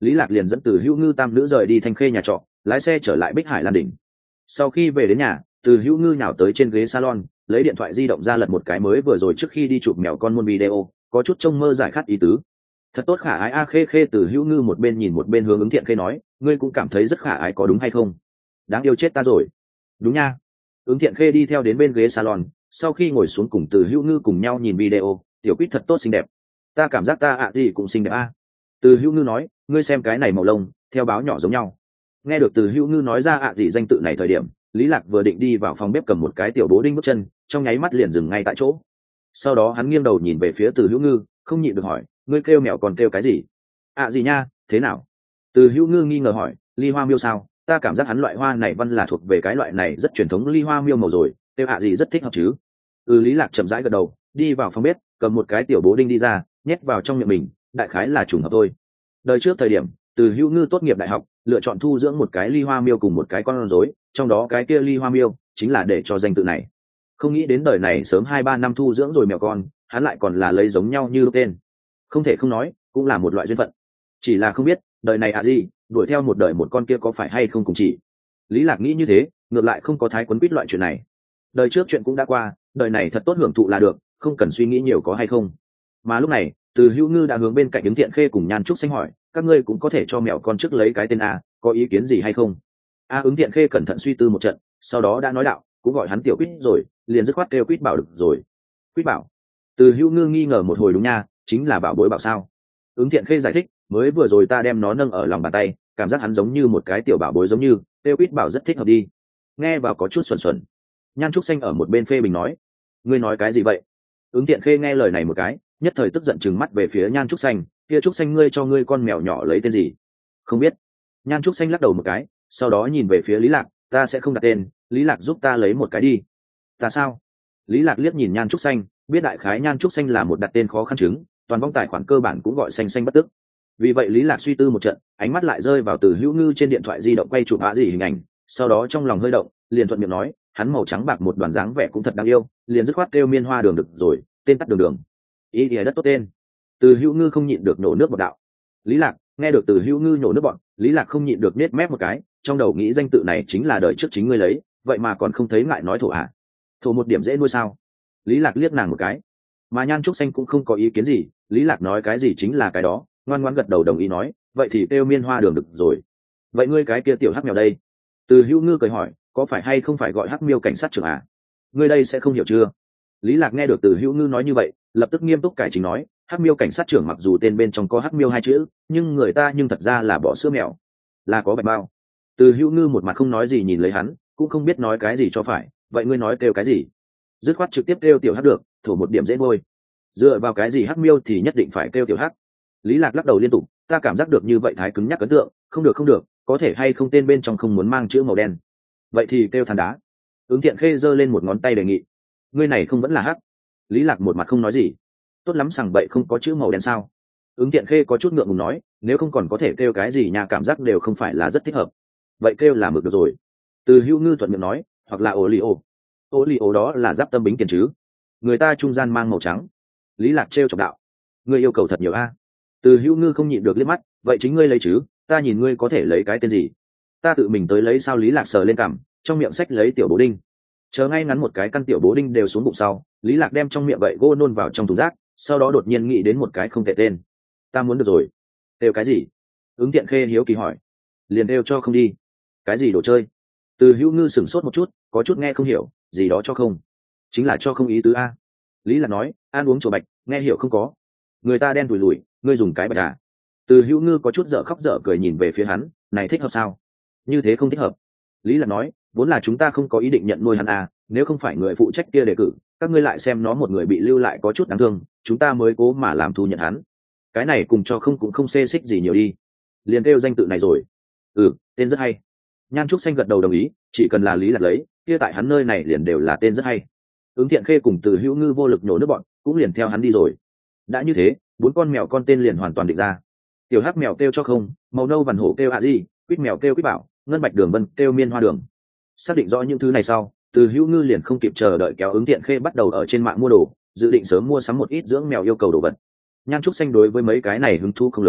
Speaker 1: lý lạc liền dẫn từ hữu ngư tam nữ rời đi thanh khê nhà trọ, lái xe trở lại Bích Hải Lan đỉnh. Sau khi về đến nhà, từ hữu ngư nhào tới trên ghế salon, lấy điện thoại di động ra lật một cái mới vừa rồi trước khi đi chụp mèo con muôn video, có chút trông mơ giải khát ý tứ. Thật tốt khả ái a. Khê khê. Từ hữu ngư một bên nhìn một bên hướng Ứng Thiện Khê nói, ngươi cũng cảm thấy rất khả ái có đúng hay không? Đáng yêu chết ta rồi. Đúng nha. Ứng Thiện Khê đi theo đến bên ghế salon, sau khi ngồi xuống cùng Từ hữu ngư cùng nhau nhìn video, tiểu quýt thật tốt xinh đẹp. Ta cảm giác ta ạ gì cũng xinh đẹp a. Từ hữu ngư nói, ngươi xem cái này màu lông theo báo nhỏ giống nhau. Nghe được Từ hữu ngư nói ra ạ gì danh tự này thời điểm, Lý Lạc vừa định đi vào phòng bếp cầm một cái tiểu bố đinh bước chân, trong nháy mắt liền dừng ngay tại chỗ. Sau đó hắn nghiêng đầu nhìn về phía Từ hữu ngư, không nhịn được hỏi, ngươi kêu mèo còn kêu cái gì? ạ gì nha, thế nào? Từ hữu ngư nghi ngờ hỏi, ly hoa miêu sao? Ta cảm giác hắn loại hoa này văn là thuộc về cái loại này rất truyền thống ly hoa miêu màu rồi, kêu ạ gì rất thích hợp chứ? Ừ. Lý Lạc chậm rãi gật đầu, đi vào phòng bếp, cầm một cái tiểu bố đinh đi ra, nhét vào trong miệng mình, đại khái là trùng hợp thôi. Đời trước thời điểm, Từ hữu ngư tốt nghiệp đại học, lựa chọn thu dưỡng một cái ly hoa miêu cùng một cái con rối, trong đó cái kia ly hoa miêu chính là để cho danh tự này. Không nghĩ đến đời này sớm hai ba năm thu dưỡng rồi mèo con, hắn lại còn là lấy giống nhau như lúc tên. Không thể không nói, cũng là một loại duyên phận. Chỉ là không biết đời này à gì đuổi theo một đời một con kia có phải hay không cùng chỉ. Lý Lạc nghĩ như thế, ngược lại không có thái quấn quýt loại chuyện này. Đời trước chuyện cũng đã qua, đời này thật tốt hưởng thụ là được, không cần suy nghĩ nhiều có hay không. Mà lúc này, Từ hữu ngư đã hướng bên cạnh Ứng Thiện Khê cùng Nhan Trúc Xanh hỏi, các ngươi cũng có thể cho mèo con trước lấy cái tên a, có ý kiến gì hay không? A. Ứng Thiện Khê cẩn thận suy tư một trận, sau đó đã nói đạo, cũng gọi hắn tiểu quýt rồi, liền dứt khoát kêu quýt bảo được rồi. Quýt bảo? Từ hữu ngư nghi ngờ một hồi, đúng nha, chính là bảo bối bảo sao? Ứng Thiện Khê giải thích, mới vừa rồi ta đem nó nâng ở lòng bàn tay, cảm giác hắn giống như một cái tiểu bảo bối, giống như kêu quýt bảo rất thích hợp đi. Nghe vào có chút xuẩn xuẩn. Nhan Trúc Xanh ở một bên phê bình nói, ngươi nói cái gì vậy? Ứng Thiện Khê nghe lời này một cái, nhất thời tức giận trừng mắt về phía Nhan Trúc Xanh, kia Trúc Xanh ngươi cho ngươi con mèo nhỏ lấy tên gì? Không biết. Nhan Trúc Xanh lắc đầu một cái, sau đó nhìn về phía Lý Lạc, ta sẽ không đặt tên, Lý Lạc giúp ta lấy một cái đi. Ta sao? Lý Lạc liếc nhìn Nhan Trúc Xanh, biết đại khái Nhan Trúc Xanh là một đặt tên khó khăn chứng, toàn vong tài khoản cơ bản cũng gọi xanh xanh bất tức. Vì vậy Lý Lạc suy tư một trận, ánh mắt lại rơi vào Từ hữu ngư trên điện thoại di động quay chụp ạ gì hình ảnh, sau đó trong lòng hơi động, liền thuận miệng nói, hắn màu trắng bạc một đoàn dáng vẻ cũng thật đáng yêu, liền dứt khoát kêu miên hoa đường được rồi, tên tắt đường đường. Ý thì đất tốt tên. Từ hữu ngư không nhịn được nổ nước bọt đạo. Lý Lạc nghe được Từ hữu ngư nổ nước bọt, Lý Lạc không nhịn được nết mép một cái, trong đầu nghĩ danh tự này chính là đời trước chính ngươi lấy, vậy mà còn không thấy ngại nói thổ à? Thổ một điểm dễ nuôi sao? Lý Lạc liếc nàng một cái, mà Nhan Trúc Xanh cũng không có ý kiến gì, Lý Lạc nói cái gì chính là cái đó, ngoan ngoãn gật đầu đồng ý nói, vậy thì kêu miên hoa đường được rồi. Vậy ngươi cái kia tiểu hắc mèo đây? Từ hữu ngư cười hỏi, có phải hay không phải gọi hắc miêu cảnh sát trưởng à? Ngươi đây sẽ không hiểu chưa? Lý Lạc nghe được Từ hữu ngư nói như vậy, lập tức nghiêm túc cải chính nói, hắc miêu cảnh sát trưởng mặc dù tên bên trong có hắc miêu hai chữ, nhưng người ta nhưng thật ra là bỏ sữa mèo, là có bạch bao. Từ hữu ngư một mặt không nói gì nhìn lấy hắn, cũng không biết nói cái gì cho phải, vậy ngươi nói kêu cái gì? Dứt khoát trực tiếp kêu tiểu hắc được, thổ một điểm dễ nuôi. Dựa vào cái gì hắc miêu thì nhất định phải kêu tiểu hắc? Lý Lạc lắc đầu liên tục, ta cảm giác được như vậy thái cứng nhắc ấn tượng, không được không được, có thể hay không tên bên trong không muốn mang chữ màu đen. Vậy thì kêu than đá. Ứng Thiện Khê giơ lên một ngón tay đề nghị. Ngươi này không vẫn là hắc? Lý Lạc một mặt không nói gì. Tốt lắm, sằng bậy không có chữ màu đen sao? Ứng Thiện Khê có chút ngượng ngùng nói, nếu không còn có thể kêu cái gì nhà, cảm giác đều không phải là rất thích hợp. Vậy kêu là mực được rồi. Từ hữu ngư thuận miệng nói, hoặc là ô li ô. Ô li ô đó là giáp tâm bính tiền chứ? Người ta trung gian mang màu trắng. Lý Lạc trêu chọc đạo. Ngươi yêu cầu thật nhiều a. Từ hữu ngư không nhịn được liếc mắt, vậy chính ngươi lấy chứ, ta nhìn ngươi có thể lấy cái tên gì? Ta tự mình tới lấy sao? Lý Lạc sờ lên cằm, trong miệng xách lấy tiểu bố đinh. Chờ ngay ngắn một cái căn tiểu bố đinh đều xuống bụng sau, Lý Lạc đem trong miệng gậy gỗ nôn vào trong thùng rác, sau đó đột nhiên nghĩ đến một cái không tệ tên. Ta muốn được rồi. Kêu cái gì? Ứng Thiện Khê hiếu kỳ hỏi. Liền kêu cho không đi. Cái gì đồ chơi? Từ hữu ngư sửng sốt một chút, có chút nghe không hiểu, gì đó cho không? Chính là cho không ý tứ a. Lý Lạc nói, ăn uống chùa bạch, nghe hiểu không có? Người ta đen tủi lủi, ngươi dùng cái bạch à? Từ hữu ngư có chút dở khóc dở cười nhìn về phía hắn, này thích hợp sao? Như thế không thích hợp. Lý Lạc nói, vốn là chúng ta không có ý định nhận nuôi hắn à, nếu không phải người phụ trách kia đề cử, các ngươi lại xem nó một người bị lưu lại có chút đáng thương, chúng ta mới cố mà làm thu nhận hắn. Cái này cùng cho không cũng không xê xích gì nhiều đi. Liền kêu danh tự này rồi. Ừ, tên rất hay. Nhan Trúc Xanh gật đầu đồng ý, chỉ cần là Lý Lạc lấy, kia tại hắn nơi này liền đều là tên rất hay. Ứng Thiện Khê cùng Từ hữu ngư vô lực nhổ nước bọn, cũng liền theo hắn đi rồi. Đã như thế, bốn con mèo con tên liền hoàn toàn định ra. Tiểu hắc mèo kêu cho không, màu nâu vằn hổ kêu a di, quýt mèo kêu quýt bảo, ngân bạch đường vân kêu miên hoa đường. Xác định rõ những thứ này sau, Từ hữu ngư liền không kịp chờ đợi kéo Ứng Thiện Khê bắt đầu ở trên mạng mua đồ, dự định sớm mua sắm một ít dưỡng mèo yêu cầu đồ vật. Nhan Trúc Xanh đối với mấy cái này hứng thú không lớn,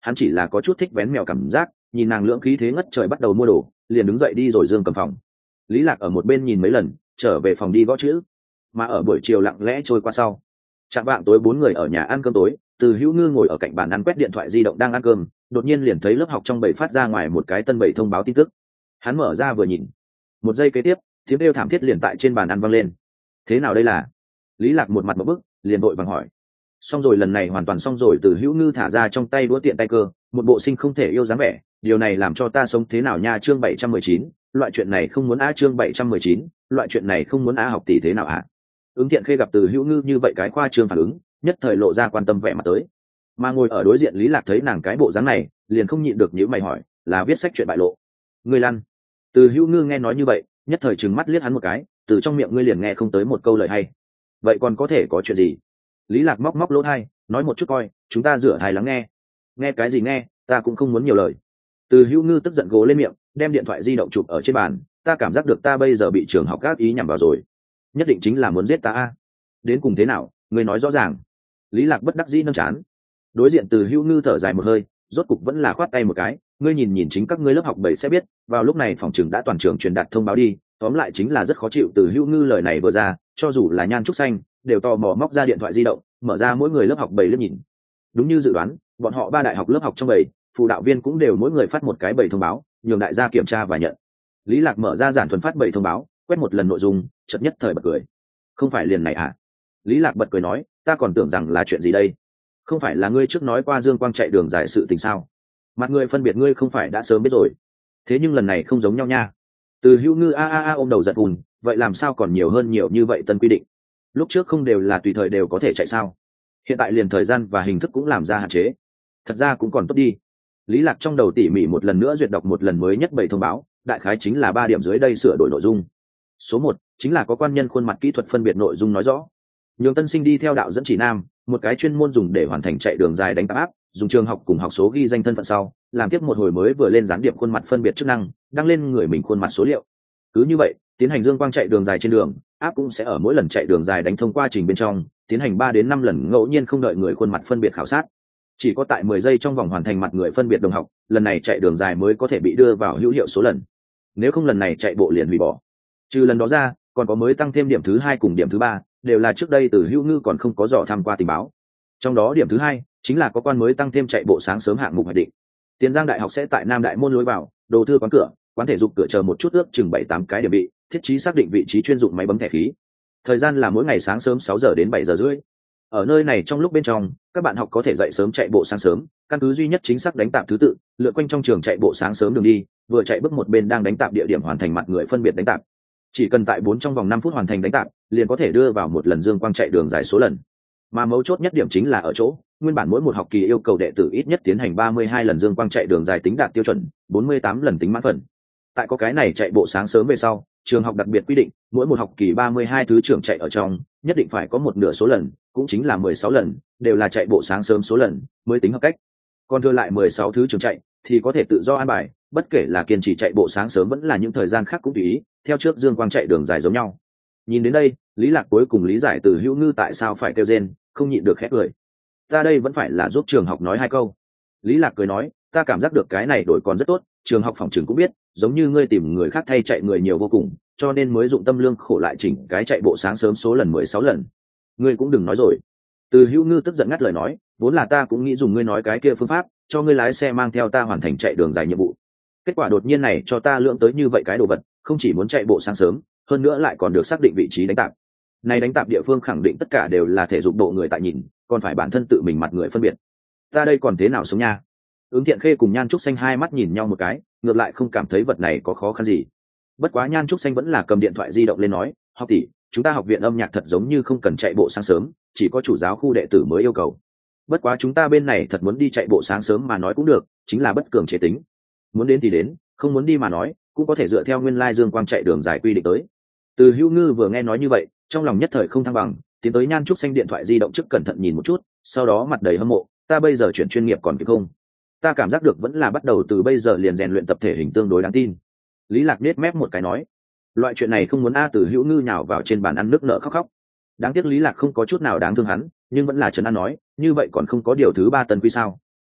Speaker 1: hắn chỉ là có chút thích vén mèo cảm giác, nhìn nàng lưỡng khí thế ngất trời bắt đầu mua đồ, liền đứng dậy đi rồi dương cầm phòng. Lý Lạc ở một bên nhìn mấy lần, trở về phòng đi gõ chữ. Mà ở buổi chiều lặng lẽ trôi qua sau, chạng vạng tối bốn người ở nhà ăn cơm tối, Từ Hữu Ngư ngồi ở cạnh bàn ăn quét điện thoại di động đang ăn cơm, đột nhiên liền thấy lớp học trong bầy phát ra ngoài một cái tân bầy thông báo tin tức. Hắn mở ra vừa nhìn, một giây kế tiếp, tiếng kêu thảm thiết liền tại trên bàn ăn vang lên. Thế nào đây là? Lý Lạc một mặt một bức, liền vội vàng hỏi. Xong rồi, lần này hoàn toàn xong rồi. Từ Hữu Ngư thả ra trong tay đũa tiện tay cơ, một bộ sinh không thể yêu dáng vẻ. Điều này làm cho ta sống thế nào nha? Chương bảy trăm mười chín, loại chuyện này không muốn á. Chương bảy trăm mười chín, loại chuyện này không muốn á. Học tỷ thế nào ạ? Ứng Thiện Khê gặp Từ Hữu Ngư như vậy cái khoa trương phản ứng, nhất thời lộ ra quan tâm vẻ mặt tới. Mà ngồi ở đối diện Lý Lạc thấy nàng cái bộ dáng này, liền không nhịn được nhíu mày hỏi, là viết sách chuyện bại lộ? Ngươi lăn. Từ Hữu Ngư nghe nói như vậy, nhất thời trừng mắt liếc hắn một cái, từ trong miệng ngươi liền nghe không tới một câu lời hay. Vậy còn có thể có chuyện gì? Lý Lạc móc móc lỗ tai, nói một chút coi, chúng ta rửa tai lắng nghe. Nghe cái gì nghe, ta cũng không muốn nhiều lời. Từ Hữu Ngư tức giận gồ lên miệng, đem điện thoại di động chụp ở trên bàn, ta cảm giác được ta bây giờ bị trường học gác ý nhằm vào rồi, nhất định chính là muốn giết ta a. Đến cùng thế nào, ngươi nói rõ ràng. Lý Lạc bất đắc dĩ nâng chán. Đối diện Từ Hữu Ngư thở dài một hơi, rốt cục vẫn là khoát tay một cái, ngươi nhìn nhìn chính các ngươi lớp học bảy sẽ biết, vào lúc này phòng trường đã toàn trường truyền đạt thông báo đi, tóm lại chính là rất khó chịu. Từ Hữu Ngư lời này vừa ra, cho dù là Nhan Trúc Xanh đều tò mò móc ra điện thoại di động, mở ra mỗi người lớp học bảy liếc nhìn. Đúng như dự đoán, bọn họ ba đại học lớp học trong bảy, phụ đạo viên cũng đều mỗi người phát một cái bảy thông báo, nhường đại gia kiểm tra và nhận. Lý Lạc mở ra giản thuần phát bảy thông báo, quét một lần nội dung, chợt nhất thời bật cười. Không phải liền này à? Lý Lạc bật cười nói, ta còn tưởng rằng là chuyện gì đây. Không phải là ngươi trước nói qua Dương Quang chạy đường dài sự tình sao? Mặt ngươi phân biệt ngươi không phải đã sớm biết rồi. Thế nhưng lần này không giống nhau nha. Từ Hữu Ngư a a a ôm đầu giật ùn, vậy làm sao còn nhiều hơn nhiều như vậy tân quy định? Lúc trước không đều là tùy thời đều có thể chạy sao? Hiện tại liền thời gian và hình thức cũng làm ra hạn chế. Thật ra cũng còn tốt đi. Lý Lạc trong đầu tỉ mỉ một lần nữa duyệt đọc một lần mới nhất bảy thông báo, đại khái chính là ba điểm dưới đây sửa đổi nội dung. Số một chính là có quan nhân khuôn mặt kỹ thuật phân biệt nội dung nói rõ. Nhường tân sinh đi theo đạo dẫn chỉ nam, một cái chuyên môn dùng để hoàn thành chạy đường dài đánh tạp áp, dùng trường học cùng học số ghi danh thân phận sau, làm tiếp một hồi mới vừa lên gián điệp khuôn mặt phân biệt chức năng, đăng lên người mình khuôn mặt số liệu. Cứ như vậy, tiến hành Dương Quang chạy đường dài trên đường, áp cũng sẽ ở mỗi lần chạy đường dài đánh thông qua trình bên trong, tiến hành ba đến năm lần ngẫu nhiên không đợi người khuôn mặt phân biệt khảo sát. Chỉ có tại mười giây trong vòng hoàn thành mặt người phân biệt đồng học, lần này chạy đường dài mới có thể bị đưa vào hữu hiệu số lần. Nếu không lần này chạy bộ liền hủy bỏ. Trừ lần đó ra, còn có mới tăng thêm điểm thứ hai cùng điểm thứ ba, đều là trước đây Từ Hữu Ngư còn không có dò tham qua tình báo. Trong đó điểm thứ hai chính là có quan mới tăng thêm chạy bộ sáng sớm hạng mục hoạch định. Tiền Giang Đại học sẽ tại Nam Đại môn lối vào, đồ thư quán cửa, quán thể dục cửa chờ một chút ước chừng bảy tám cái điểm bị thiết trí xác định vị trí chuyên dụng máy bấm thẻ khí. Thời gian là mỗi ngày sáng sớm sáu giờ đến bảy giờ rưỡi. Ở nơi này trong lúc bên trong, các bạn học có thể dậy sớm chạy bộ sáng sớm, căn cứ duy nhất chính xác đánh tạp thứ tự, lượn quanh trong trường chạy bộ sáng sớm đường đi, vừa chạy bước một bên đang đánh tạp địa điểm hoàn thành mặt người phân biệt đánh tạp. Chỉ cần tại bốn trong vòng năm phút hoàn thành đánh tạp, liền có thể đưa vào một lần Dương Quang chạy đường dài số lần. Mà mấu chốt nhất điểm chính là ở chỗ, nguyên bản mỗi một học kỳ yêu cầu đệ tử ít nhất tiến hành ba mươi hai lần Dương Quang chạy đường dài tính đạt tiêu chuẩn, bốn mươi tám lần tính mãn phần. Tại có cái này chạy bộ sáng sớm về sau, trường học đặc biệt quy định, mỗi một học kỳ ba mươi hai thứ trưởng chạy ở trong, nhất định phải có một nửa số lần, cũng chính là mười sáu lần, đều là chạy bộ sáng sớm số lần, mới tính hợp cách. Còn thừa lại mười sáu thứ trưởng chạy, thì có thể tự do an bài, bất kể là kiên trì chạy bộ sáng sớm vẫn là những thời gian khác cũng tùy ý, theo trước Dương Quang chạy đường dài giống nhau. Nhìn đến đây, Lý Lạc cuối cùng lý giải Từ Hữu Ngư tại sao phải kêu rên, không nhịn được khẽ cười. Ta đây vẫn phải là giúp trường học nói hai câu. Lý Lạc cười nói, ta cảm giác được cái này đổi còn rất tốt, trường học phòng trường cũng biết, giống như ngươi tìm người khác thay chạy người nhiều vô cùng, cho nên mới dụng tâm lương khổ lại chỉnh cái chạy bộ sáng sớm số lần mười sáu lần. Ngươi cũng đừng nói rồi. Từ Hữu Ngư tức giận ngắt lời nói, vốn là ta cũng nghĩ dùng ngươi nói cái kia phương pháp, cho ngươi lái xe mang theo ta hoàn thành chạy đường dài nhiệm vụ. Kết quả đột nhiên này cho ta lượng tới như vậy cái đồ vật, không chỉ muốn chạy bộ sáng sớm, hơn nữa lại còn được xác định vị trí đánh tạp. Này đánh tạp địa phương khẳng định tất cả đều là thể dục độ người tại nhìn, còn phải bản thân tự mình mặt người phân biệt. Ta đây còn thế nào sống nha? Ứng Thiện Khê cùng Nhan Trúc Xanh hai mắt nhìn nhau một cái, ngược lại không cảm thấy vật này có khó khăn gì. Bất quá Nhan Trúc Xanh vẫn là cầm điện thoại di động lên nói, học tỷ, chúng ta học viện âm nhạc thật giống như không cần chạy bộ sáng sớm, chỉ có chủ giáo khu đệ tử mới yêu cầu. Bất quá chúng ta bên này thật muốn đi chạy bộ sáng sớm mà nói cũng được, chính là bất cường chế tính. Muốn đến thì đến, không muốn đi mà nói, cũng có thể dựa theo nguyên lai Dương Quang chạy đường dài quy định tới. Từ Hữu Ngư vừa nghe nói như vậy, trong lòng nhất thời không thăng bằng, tiến tới Nhan Trúc Xanh điện thoại di động trước cẩn thận nhìn một chút, sau đó mặt đầy hâm mộ, ta bây giờ chuyển chuyên nghiệp còn kịp không? Ta cảm giác được vẫn là bắt đầu từ bây giờ liền rèn luyện tập thể hình tương đối đáng tin. Lý Lạc nết mép một cái nói, loại chuyện này không muốn a. Từ Hữu Ngư nhào vào trên bàn ăn nước nợ khóc khóc. Đáng tiếc Lý Lạc không có chút nào đáng thương hắn, nhưng vẫn là trấn an nói, như vậy còn không có điều thứ ba tân quy sao?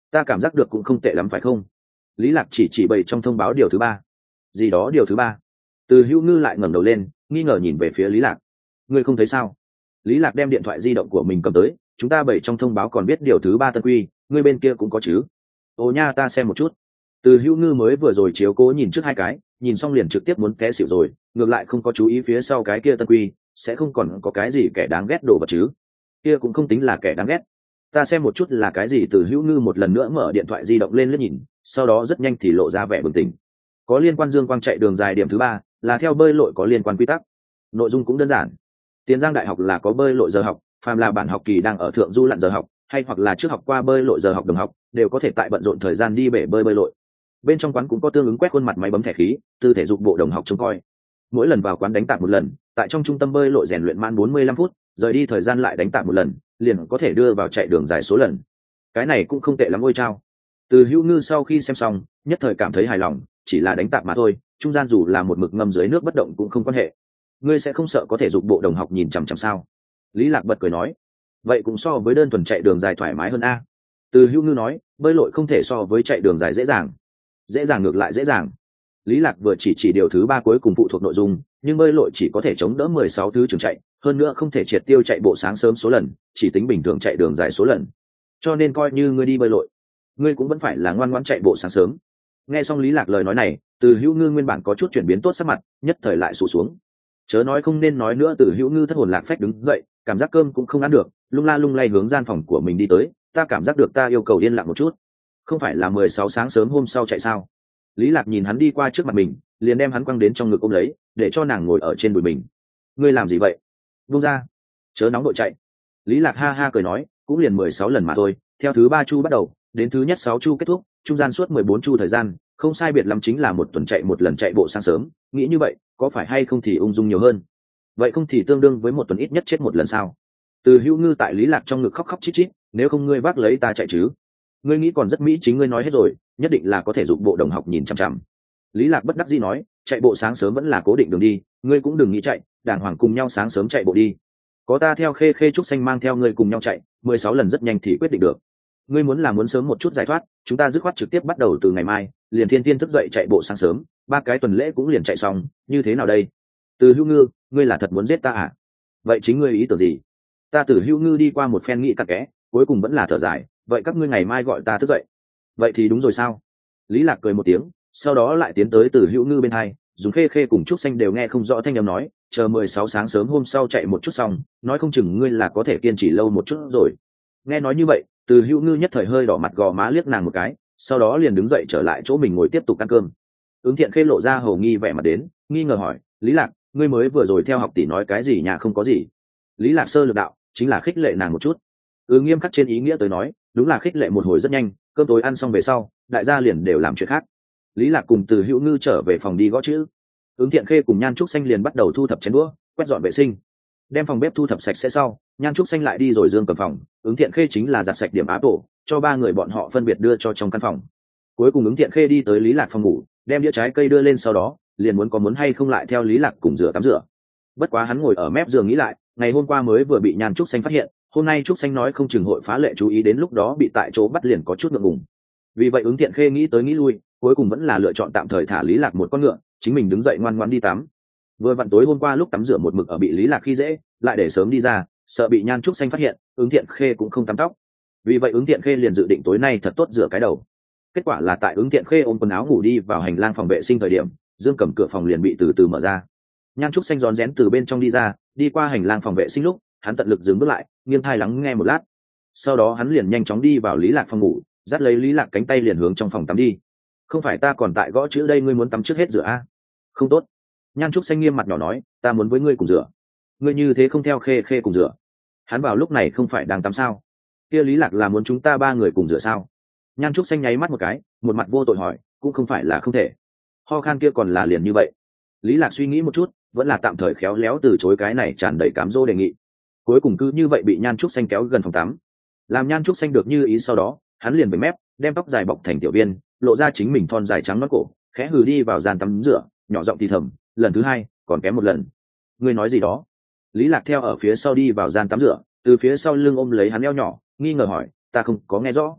Speaker 1: ta cảm giác được cũng không tệ lắm phải không? Lý Lạc chỉ chỉ bày trong thông báo điều thứ ba. Gì đó điều thứ ba? Từ Hữu Ngư lại ngẩng đầu lên, nghi ngờ nhìn về phía Lý Lạc. Ngươi không thấy sao? Lý Lạc đem điện thoại di động của mình cầm tới, chúng ta bày trong thông báo còn biết điều thứ ba tân quy, ngươi bên kia cũng có chứ? Ồ nha, ta xem một chút. Từ Hữu Ngư mới vừa rồi chiếu cố nhìn trước hai cái, nhìn xong liền trực tiếp muốn té xỉu rồi, ngược lại không có chú ý phía sau cái kia tân quy, sẽ không còn có cái gì kẻ đáng ghét đồ vật chứ? Kia cũng không tính là kẻ đáng ghét. Ta xem một chút là cái gì. Từ Hữu Ngư một lần nữa mở điện thoại di động lên liếc nhìn, sau đó rất nhanh thì lộ ra vẻ bừng tỉnh. Có liên quan Dương Quang chạy đường dài điểm thứ ba, là theo bơi lội có liên quan quy tắc. Nội dung cũng đơn giản. Tiền Giang Đại học là có bơi lội giờ học, phàm là bản học kỳ đang ở thượng du lặn giờ học, hay hoặc là trước học qua bơi lội giờ học đồng học, đều có thể tại bận rộn thời gian đi bể bơi bơi lội. Bên trong quán cũng có tương ứng quét khuôn mặt máy bấm thẻ khí, từ thể dục bộ đồng học trông coi. Mỗi lần vào quán đánh tạp một lần, tại trong trung tâm bơi lội rèn luyện mãn bốn mươi lăm phút, rời đi thời gian lại đánh tạp một lần, liền có thể đưa vào chạy đường dài số lần. Cái này cũng không tệ lắm ôi chao. Từ Hữu Ngư sau khi xem xong, nhất thời cảm thấy hài lòng, chỉ là đánh tạp mà thôi, trung gian dù là một mực ngâm dưới nước bất động cũng không quan hệ. Ngươi sẽ không sợ có thể dục bộ đồng học nhìn chằm chằm sao? Lý Lạc bật cười nói. Vậy cũng so với đơn thuần chạy đường dài thoải mái hơn a. Từ Hữu Ngư nói, bơi lội không thể so với chạy đường dài dễ dàng. Dễ dàng ngược lại dễ dàng. Lý Lạc vừa chỉ chỉ điều thứ ba cuối cùng phụ thuộc nội dung, nhưng bơi lội chỉ có thể chống đỡ mười sáu thứ trường chạy, hơn nữa không thể triệt tiêu chạy bộ sáng sớm số lần, chỉ tính bình thường chạy đường dài số lần. Cho nên coi như ngươi đi bơi lội, ngươi cũng vẫn phải là ngoan ngoãn chạy bộ sáng sớm. Nghe xong Lý Lạc lời nói này, Từ Hữu Ngư nguyên bản có chút chuyển biến tốt sắc mặt, nhất thời lại sụp xuống. Chớ nói không nên nói nữa. Từ Hữu Ngư thất hồn lạc phách đứng dậy, cảm giác cơm cũng không ăn được, lung la lung lay hướng gian phòng của mình đi tới. Ta cảm giác được ta yêu cầu yên lặng một chút. Không phải là mười sáu sáng sớm hôm sau chạy sao? Lý Lạc nhìn hắn đi qua trước mặt mình, liền đem hắn quăng đến trong ngực ôm lấy, để cho nàng ngồi ở trên đùi mình. Ngươi làm gì vậy? Buông ra, chớ nóng đội chạy. Lý Lạc ha ha cười nói, cũng liền mười sáu lần mà thôi, theo thứ ba chu bắt đầu, đến thứ nhất sáu chu kết thúc, trung gian suốt mười bốn chu thời gian, không sai biệt lắm chính là một tuần chạy một lần chạy bộ sáng sớm, nghĩ như vậy, có phải hay không thì ung dung nhiều hơn. Vậy không thì tương đương với một tuần ít nhất chết một lần sao? Từ Hữu Ngư tại Lý Lạc trong ngực khóc khóc chít chít, nếu không ngươi vác lấy ta chạy chứ? Ngươi nghĩ còn rất mỹ, chính ngươi nói hết rồi, nhất định là có thể dục bộ đồng học nhìn chằm chằm. Lý Lạc bất đắc dĩ nói, chạy bộ sáng sớm vẫn là cố định đường đi, ngươi cũng đừng nghĩ chạy, đàng hoàng cùng nhau sáng sớm chạy bộ đi. Có ta theo Khê Khê Trúc Xanh mang theo ngươi cùng nhau chạy, mười sáu lần rất nhanh thì quyết định được. Ngươi muốn là muốn sớm một chút giải thoát, chúng ta dứt khoát trực tiếp bắt đầu từ ngày mai, liền thiên thiên thức dậy chạy bộ sáng sớm, ba cái tuần lễ cũng liền chạy xong, như thế nào đây? Từ Hữu Ngư, ngươi là thật muốn giết ta à? Vậy chính ngươi ý tưởng gì? Ta Từ Hữu Ngư đi qua một phen nghĩ cặn kẽ, cuối cùng vẫn là thở dài, vậy các ngươi ngày mai gọi ta thức dậy. Vậy thì đúng rồi sao? Lý Lạc cười một tiếng, sau đó lại tiến tới Từ Hữu Ngư bên hai, dùng Khê Khê cùng Trúc Xanh đều nghe không rõ thanh âm nói, chờ mười sáu sáng sớm hôm sau chạy một chút xong, nói không chừng ngươi là có thể kiên trì lâu một chút rồi. Nghe nói như vậy, Từ Hữu Ngư nhất thời hơi đỏ mặt gò má liếc nàng một cái, sau đó liền đứng dậy trở lại chỗ mình ngồi tiếp tục ăn cơm. Ứng Thiện Khê lộ ra hầu nghi vẻ mặt đến, nghi ngờ hỏi, Lý Lạc, ngươi mới vừa rồi theo học tỷ nói cái gì nhà không có gì? Lý Lạc sơ lược đạo, chính là khích lệ nàng một chút. Ừ, nghiêm khắc trên ý nghĩa tới nói, đúng là khích lệ một hồi rất nhanh, cơm tối ăn xong về sau, đại gia liền đều làm chuyện khác. Lý Lạc cùng Từ Hữu Ngư trở về phòng đi gõ chữ. Ứng Thiện Khê cùng Nhan Trúc Xanh liền bắt đầu thu thập chén đũa, quét dọn vệ sinh. Đem phòng bếp thu thập sạch sẽ sau, Nhan Trúc Xanh lại đi rồi Dương cầm phòng, Ứng Thiện Khê chính là giặt sạch điểm áp tổ, cho ba người bọn họ phân biệt đưa cho trong căn phòng. Cuối cùng Ứng Thiện Khê đi tới Lý Lạc phòng ngủ, đem đĩa trái cây đưa lên, sau đó liền muốn có muốn hay không lại theo Lý Lạc cùng rửa tắm rửa. Bất quá hắn ngồi ở mép giường nghĩ lại, ngày hôm qua mới vừa bị Nhan Trúc Xanh phát hiện, hôm nay Trúc Xanh nói không chừng hội phá lệ chú ý, đến lúc đó bị tại chỗ bắt liền có chút ngượng ngùng. Vì vậy Ứng Thiện Khê nghĩ tới nghĩ lui, cuối cùng vẫn là lựa chọn tạm thời thả Lý Lạc một con ngựa, chính mình đứng dậy ngoan ngoãn đi tắm. Vừa vặn tối hôm qua lúc tắm rửa một mực ở bị Lý Lạc khi dễ, lại để sớm đi ra, sợ bị Nhan Trúc Xanh phát hiện, Ứng Thiện Khê cũng không tắm tóc. Vì vậy Ứng Thiện Khê liền dự định tối nay thật tốt rửa cái đầu. Kết quả là tại Ứng Thiện Khê ôm quần áo ngủ đi vào hành lang phòng vệ sinh thời điểm, Dương cầm cửa phòng liền bị từ từ mở ra. Nhan Trúc Xanh rón rén từ bên trong đi ra, đi qua hành lang phòng vệ sinh lúc, hắn tận lực dừng bước lại, nghiêng tai lắng nghe một lát. Sau đó hắn liền nhanh chóng đi vào Lý Lạc phòng ngủ, dắt lấy Lý Lạc cánh tay liền hướng trong phòng tắm đi. Không phải ta còn tại gõ chữ đây, ngươi muốn tắm trước hết rửa a? Không tốt. Nhan Trúc Xanh nghiêm mặt nhỏ nói, ta muốn với ngươi cùng rửa. Ngươi như thế không theo Khê Khê cùng rửa. Hắn vào lúc này không phải đang tắm sao? Kia Lý Lạc là muốn chúng ta ba người cùng rửa sao? Nhan Trúc Xanh nháy mắt một cái, một mặt vô tội hỏi, cũng không phải là không thể. Ho khan kia còn là liền như vậy. Lý Lạc suy nghĩ một chút, vẫn là tạm thời khéo léo từ chối cái này tràn đầy cám dỗ đề nghị. Cuối cùng cứ như vậy bị Nhan Trúc Xanh kéo gần phòng tắm. Làm Nhan Trúc Xanh được như ý sau đó, hắn liền với mép, đem tóc dài bọc thành tiểu viên, lộ ra chính mình thon dài trắng nõn cổ, khẽ hừ đi vào gian tắm rửa, nhỏ giọng thì thầm, lần thứ hai, còn kém một lần. Ngươi nói gì đó? Lý Lạc theo ở phía sau đi vào gian tắm rửa, từ phía sau lưng ôm lấy hắn eo nhỏ, nghi ngờ hỏi, ta không có nghe rõ.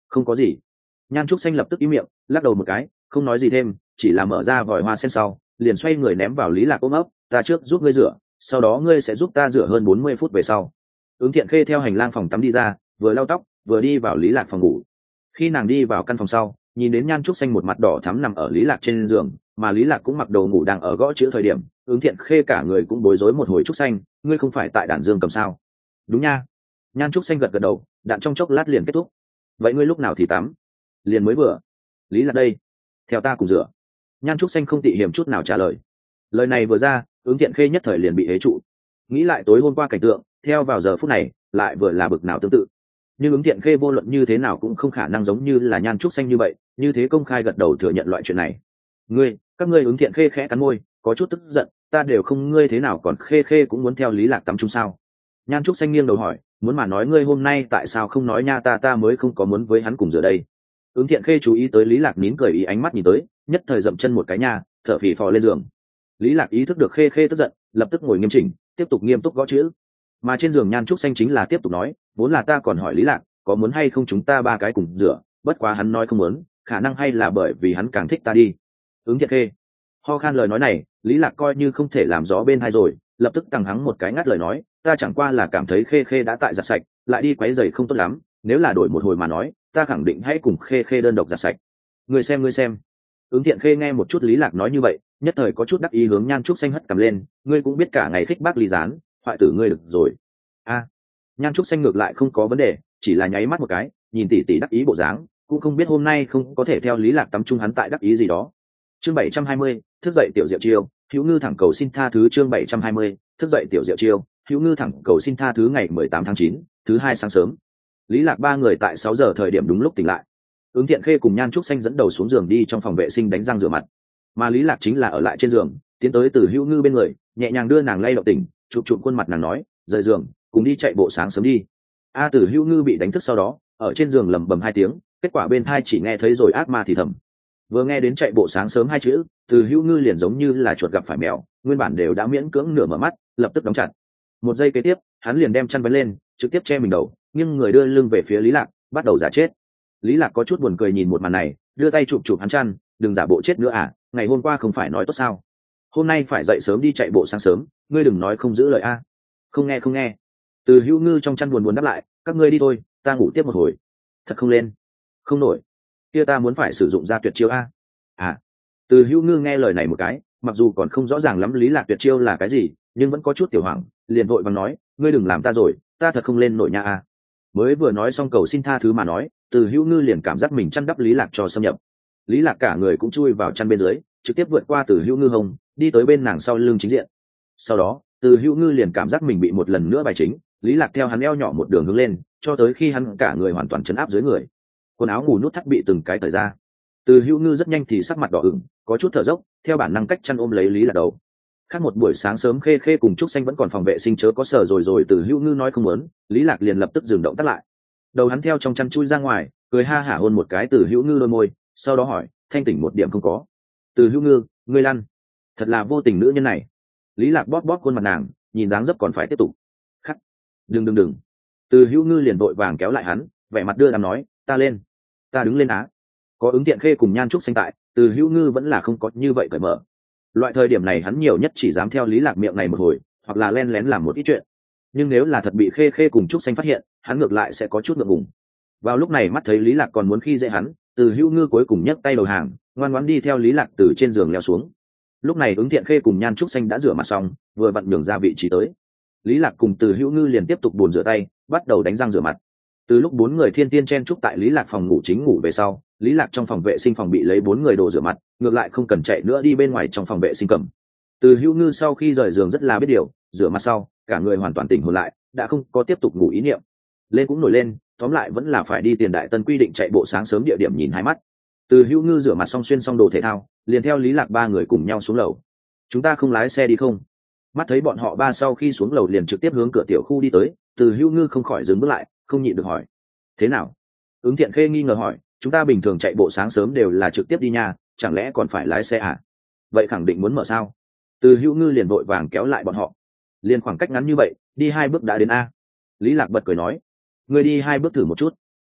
Speaker 1: Không có gì. Nhan trúc xanh lập tức im miệng, lắc đầu một cái, không nói gì thêm, chỉ là mở ra vòi hoa sen sau liền xoay người ném vào Lý Lạc ôm ấp, ta trước giúp ngươi rửa, sau đó ngươi sẽ giúp ta rửa hơn bốn mươi phút về sau. Ứng Thiện Khê theo hành lang phòng tắm đi ra, vừa lau tóc vừa đi vào Lý Lạc phòng ngủ. Khi nàng đi vào căn phòng sau, nhìn đến Nhan trúc xanh một mặt đỏ thắm nằm ở Lý Lạc trên giường, mà Lý Lạc cũng mặc đồ ngủ đang ở gõ chữ thời điểm, Ứng Thiện Khê cả người cũng bối rối một hồi. Trúc xanh, ngươi không phải tại đàn dương cầm sao? Đúng nha. Nhan trúc xanh gật gật đầu, đạn trong chốc lát liền kết thúc. Vậy ngươi lúc nào thì tắm? Liền mới vừa. Lý Lạc đây, theo ta cùng rửa. Nhan trúc xanh không tị hiểm chút nào trả lời. Lời này vừa ra, Ứng Thiện Khê nhất thời liền bị hế trụ. Nghĩ lại tối hôm qua cảnh tượng, theo vào giờ phút này lại vừa là bực nào tương tự. Nhưng Ứng Thiện Khê vô luận như thế nào cũng không khả năng giống như là Nhan trúc xanh như vậy, như thế công khai gật đầu thừa nhận loại chuyện này. Ngươi, các ngươi Ứng Thiện Khê khẽ cắn môi, có chút tức giận, ta đều không ngươi thế nào còn Khê Khê cũng muốn theo Lý Lạc tắm chung sao? Nhan trúc xanh nghiêng đầu hỏi, muốn mà nói ngươi hôm nay tại sao không nói nha, ta ta mới không có muốn với hắn cùng rửa đây. Ứng Thiện Khê chú ý tới Lý Lạc nín cười ý ánh mắt nhìn tới, nhất thời dậm chân một cái nha, thở phì phò lên giường. Lý Lạc ý thức được Khê Khê tức giận, lập tức ngồi nghiêm chỉnh, tiếp tục nghiêm túc gõ chữ. Mà trên giường Nhan trúc xanh chính là tiếp tục nói, vốn là ta còn hỏi Lý Lạc có muốn hay không chúng ta ba cái cùng rửa, bất quá hắn nói không muốn, khả năng hay là bởi vì hắn càng thích ta đi. Ứng Thiện Khê ho khan lời nói này, Lý Lạc coi như không thể làm gió bên hai rồi, lập tức tăng hắng một cái ngắt lời nói, ta chẳng qua là cảm thấy Khê Khê đã tại giặt sạch, lại đi quấy giày không tốt lắm, nếu là đổi một hồi mà nói, ta khẳng định hãy cùng Khê Khê đơn độc giặt sạch. Ngươi xem ngươi xem. Ứng Thiện Khê nghe một chút Lý Lạc nói như vậy, nhất thời có chút đắc ý hướng Nhan trúc xanh hất cầm lên, ngươi cũng biết cả ngày khích bác Lý Gián, hoại tử ngươi được rồi. A. Nhan trúc xanh ngược lại không có vấn đề, chỉ là nháy mắt một cái, nhìn tỷ tỷ đắc ý bộ dáng, cũng không biết hôm nay không có thể theo Lý Lạc tắm chung hắn tại đắc ý gì đó. Chương bảy trăm hai mươi, thức dậy tiểu Diệu Chiêu, Hữu Ngư thẳng cầu xin tha thứ. Chương bảy trăm hai mươi, thức dậy tiểu Diệu Chiêu, Hữu Ngư thẳng cầu xin tha thứ. Ngày mười tám tháng chín, thứ hai sáng sớm. Lý Lạc ba người tại sáu giờ thời điểm đúng lúc tỉnh lại. Ứng Thiện Khê cùng Nhan trúc xanh dẫn đầu xuống giường đi trong phòng vệ sinh đánh răng rửa mặt, mà Lý Lạc chính là ở lại trên giường, tiến tới Từ Hữu Ngư bên người, nhẹ nhàng đưa nàng lay động tỉnh, chụp chụp khuôn mặt nàng nói, rời giường, cùng đi chạy bộ sáng sớm đi. A Từ Hữu Ngư bị đánh thức sau đó, ở trên giường lầm bầm hai tiếng, kết quả bên tai chỉ nghe thấy rồi ác ma thì thầm. Vừa nghe đến chạy bộ sáng sớm hai chữ, Từ Hữu Ngư liền giống như là chuột gặp phải mèo, nguyên bản đều đã miễn cưỡng nửa mở mắt, lập tức đóng chặt. Một giây kế tiếp, hắn liền đem chăn vén lên, trực tiếp che mình đầu, nhưng người đưa lưng về phía Lý Lạc, bắt đầu giả chết. Lý Lạc có chút buồn cười nhìn một màn này, đưa tay chụp chụp hắn chăn, đừng giả bộ chết nữa à, ngày hôm qua không phải nói tốt sao? Hôm nay phải dậy sớm đi chạy bộ sáng sớm, ngươi đừng nói không giữ lời a. Không nghe không nghe. Từ Hữu Ngư trong chăn buồn buồn đáp lại, các ngươi đi thôi, ta ngủ tiếp một hồi. Thật không lên, không nổi. Kia ta muốn phải sử dụng ra tuyệt chiêu a. À. Từ Hữu Ngư nghe lời này một cái, mặc dù còn không rõ ràng lắm Lý Lạc tuyệt chiêu là cái gì, nhưng vẫn có chút tiểu hoảng, liền vội vàng nói, ngươi đừng làm ta rồi, ta thật không lên nổi nha a. Mới vừa nói xong cầu xin tha thứ mà nói, Từ Hữu Ngư liền cảm giác mình chăn đắp Lý Lạc cho xâm nhập. Lý Lạc cả người cũng chui vào chăn bên dưới, trực tiếp vượt qua Từ Hữu Ngư hông, đi tới bên nàng sau lưng chính diện. Sau đó, Từ Hữu Ngư liền cảm giác mình bị một lần nữa bài chính, Lý Lạc theo hắn eo nhỏ một đường hướng lên, cho tới khi hắn cả người hoàn toàn chấn áp dưới người. Quần áo ngủ nút thắt bị từng cái cởi ra. Từ Hữu Ngư rất nhanh thì sắc mặt đỏ ửng, có chút thở dốc, theo bản năng cách chăn ôm lấy Lý Lạc đầu. Khác một buổi sáng sớm Khê Khê cùng Trúc Xanh vẫn còn phòng vệ sinh chớ có sở rồi rồi Từ Hữu Ngư nói không muốn, Lý Lạc liền lập tức dừng động tác lại. Đầu hắn theo trong chăn chui ra ngoài, cười ha hả hôn một cái Từ Hữu Ngư đôi môi, sau đó hỏi, thanh tỉnh một điểm không có? Từ Hữu Ngư, ngươi lăn, thật là vô tình nữ nhân này. Lý Lạc bóp bóp khuôn mặt nàng, nhìn dáng dấp còn phải tiếp tục. Khắc, đừng đừng đừng. Từ Hữu Ngư liền vội vàng kéo lại hắn, vẻ mặt đưa đám nói, ta lên, ta đứng lên á. Có Ứng Thiện Khê cùng Nhan trúc xanh tại, Từ Hữu Ngư vẫn là không có như vậy cởi mở. Loại thời điểm này hắn nhiều nhất chỉ dám theo Lý Lạc miệng này một hồi, hoặc là len lén làm một ít chuyện. Nhưng nếu là thật bị Khê Khê cùng Trúc Xanh phát hiện, hắn ngược lại sẽ có chút ngượng ngùng. Vào lúc này mắt thấy Lý Lạc còn muốn khi dễ hắn, Từ Hữu Ngư cuối cùng nhấc tay đầu hàng, ngoan ngoãn đi theo Lý Lạc từ trên giường leo xuống. Lúc này Ứng Thiện Khê cùng Nhan trúc xanh đã rửa mặt xong, vừa vặn nhường ra vị trí tới. Lý Lạc cùng Từ Hữu Ngư liền tiếp tục buồn rửa tay, bắt đầu đánh răng rửa mặt. Từ lúc bốn người thiên tiên chen chúc tại Lý Lạc phòng ngủ chính ngủ về sau, Lý Lạc trong phòng vệ sinh phòng bị lấy bốn người đồ rửa mặt, ngược lại không cần chạy nữa đi bên ngoài trong phòng vệ sinh cầm. Từ Hữu Ngư sau khi rời giường rất là biết điều, rửa mặt sau, cả người hoàn toàn tỉnh hồn lại, đã không có tiếp tục ngủ ý niệm. Lên cũng nổi lên, tóm lại vẫn là phải đi Tiền Đại Tân quy định chạy bộ sáng sớm địa điểm nhìn hai mắt. Từ Hữu Ngư rửa mặt xong xuyên xong đồ thể thao, liền theo Lý Lạc ba người cùng nhau xuống lầu. Chúng ta không lái xe đi không? Mắt thấy bọn họ ba sau khi xuống lầu liền trực tiếp hướng cửa tiểu khu đi tới, Từ Hữu Ngư không khỏi dừng bước lại, không nhịn được hỏi. Thế nào? Ứng Thiện Khê nghi ngờ hỏi, chúng ta bình thường chạy bộ sáng sớm đều là trực tiếp đi nhà, chẳng lẽ còn phải lái xe à? Vậy khẳng định muốn mở sao? Từ Hữu Ngư liền vội vàng kéo lại bọn họ. Liền khoảng cách ngắn như vậy, đi hai bước đã đến a. Lý Lạc bật cười nói, ngươi đi hai bước thử một chút.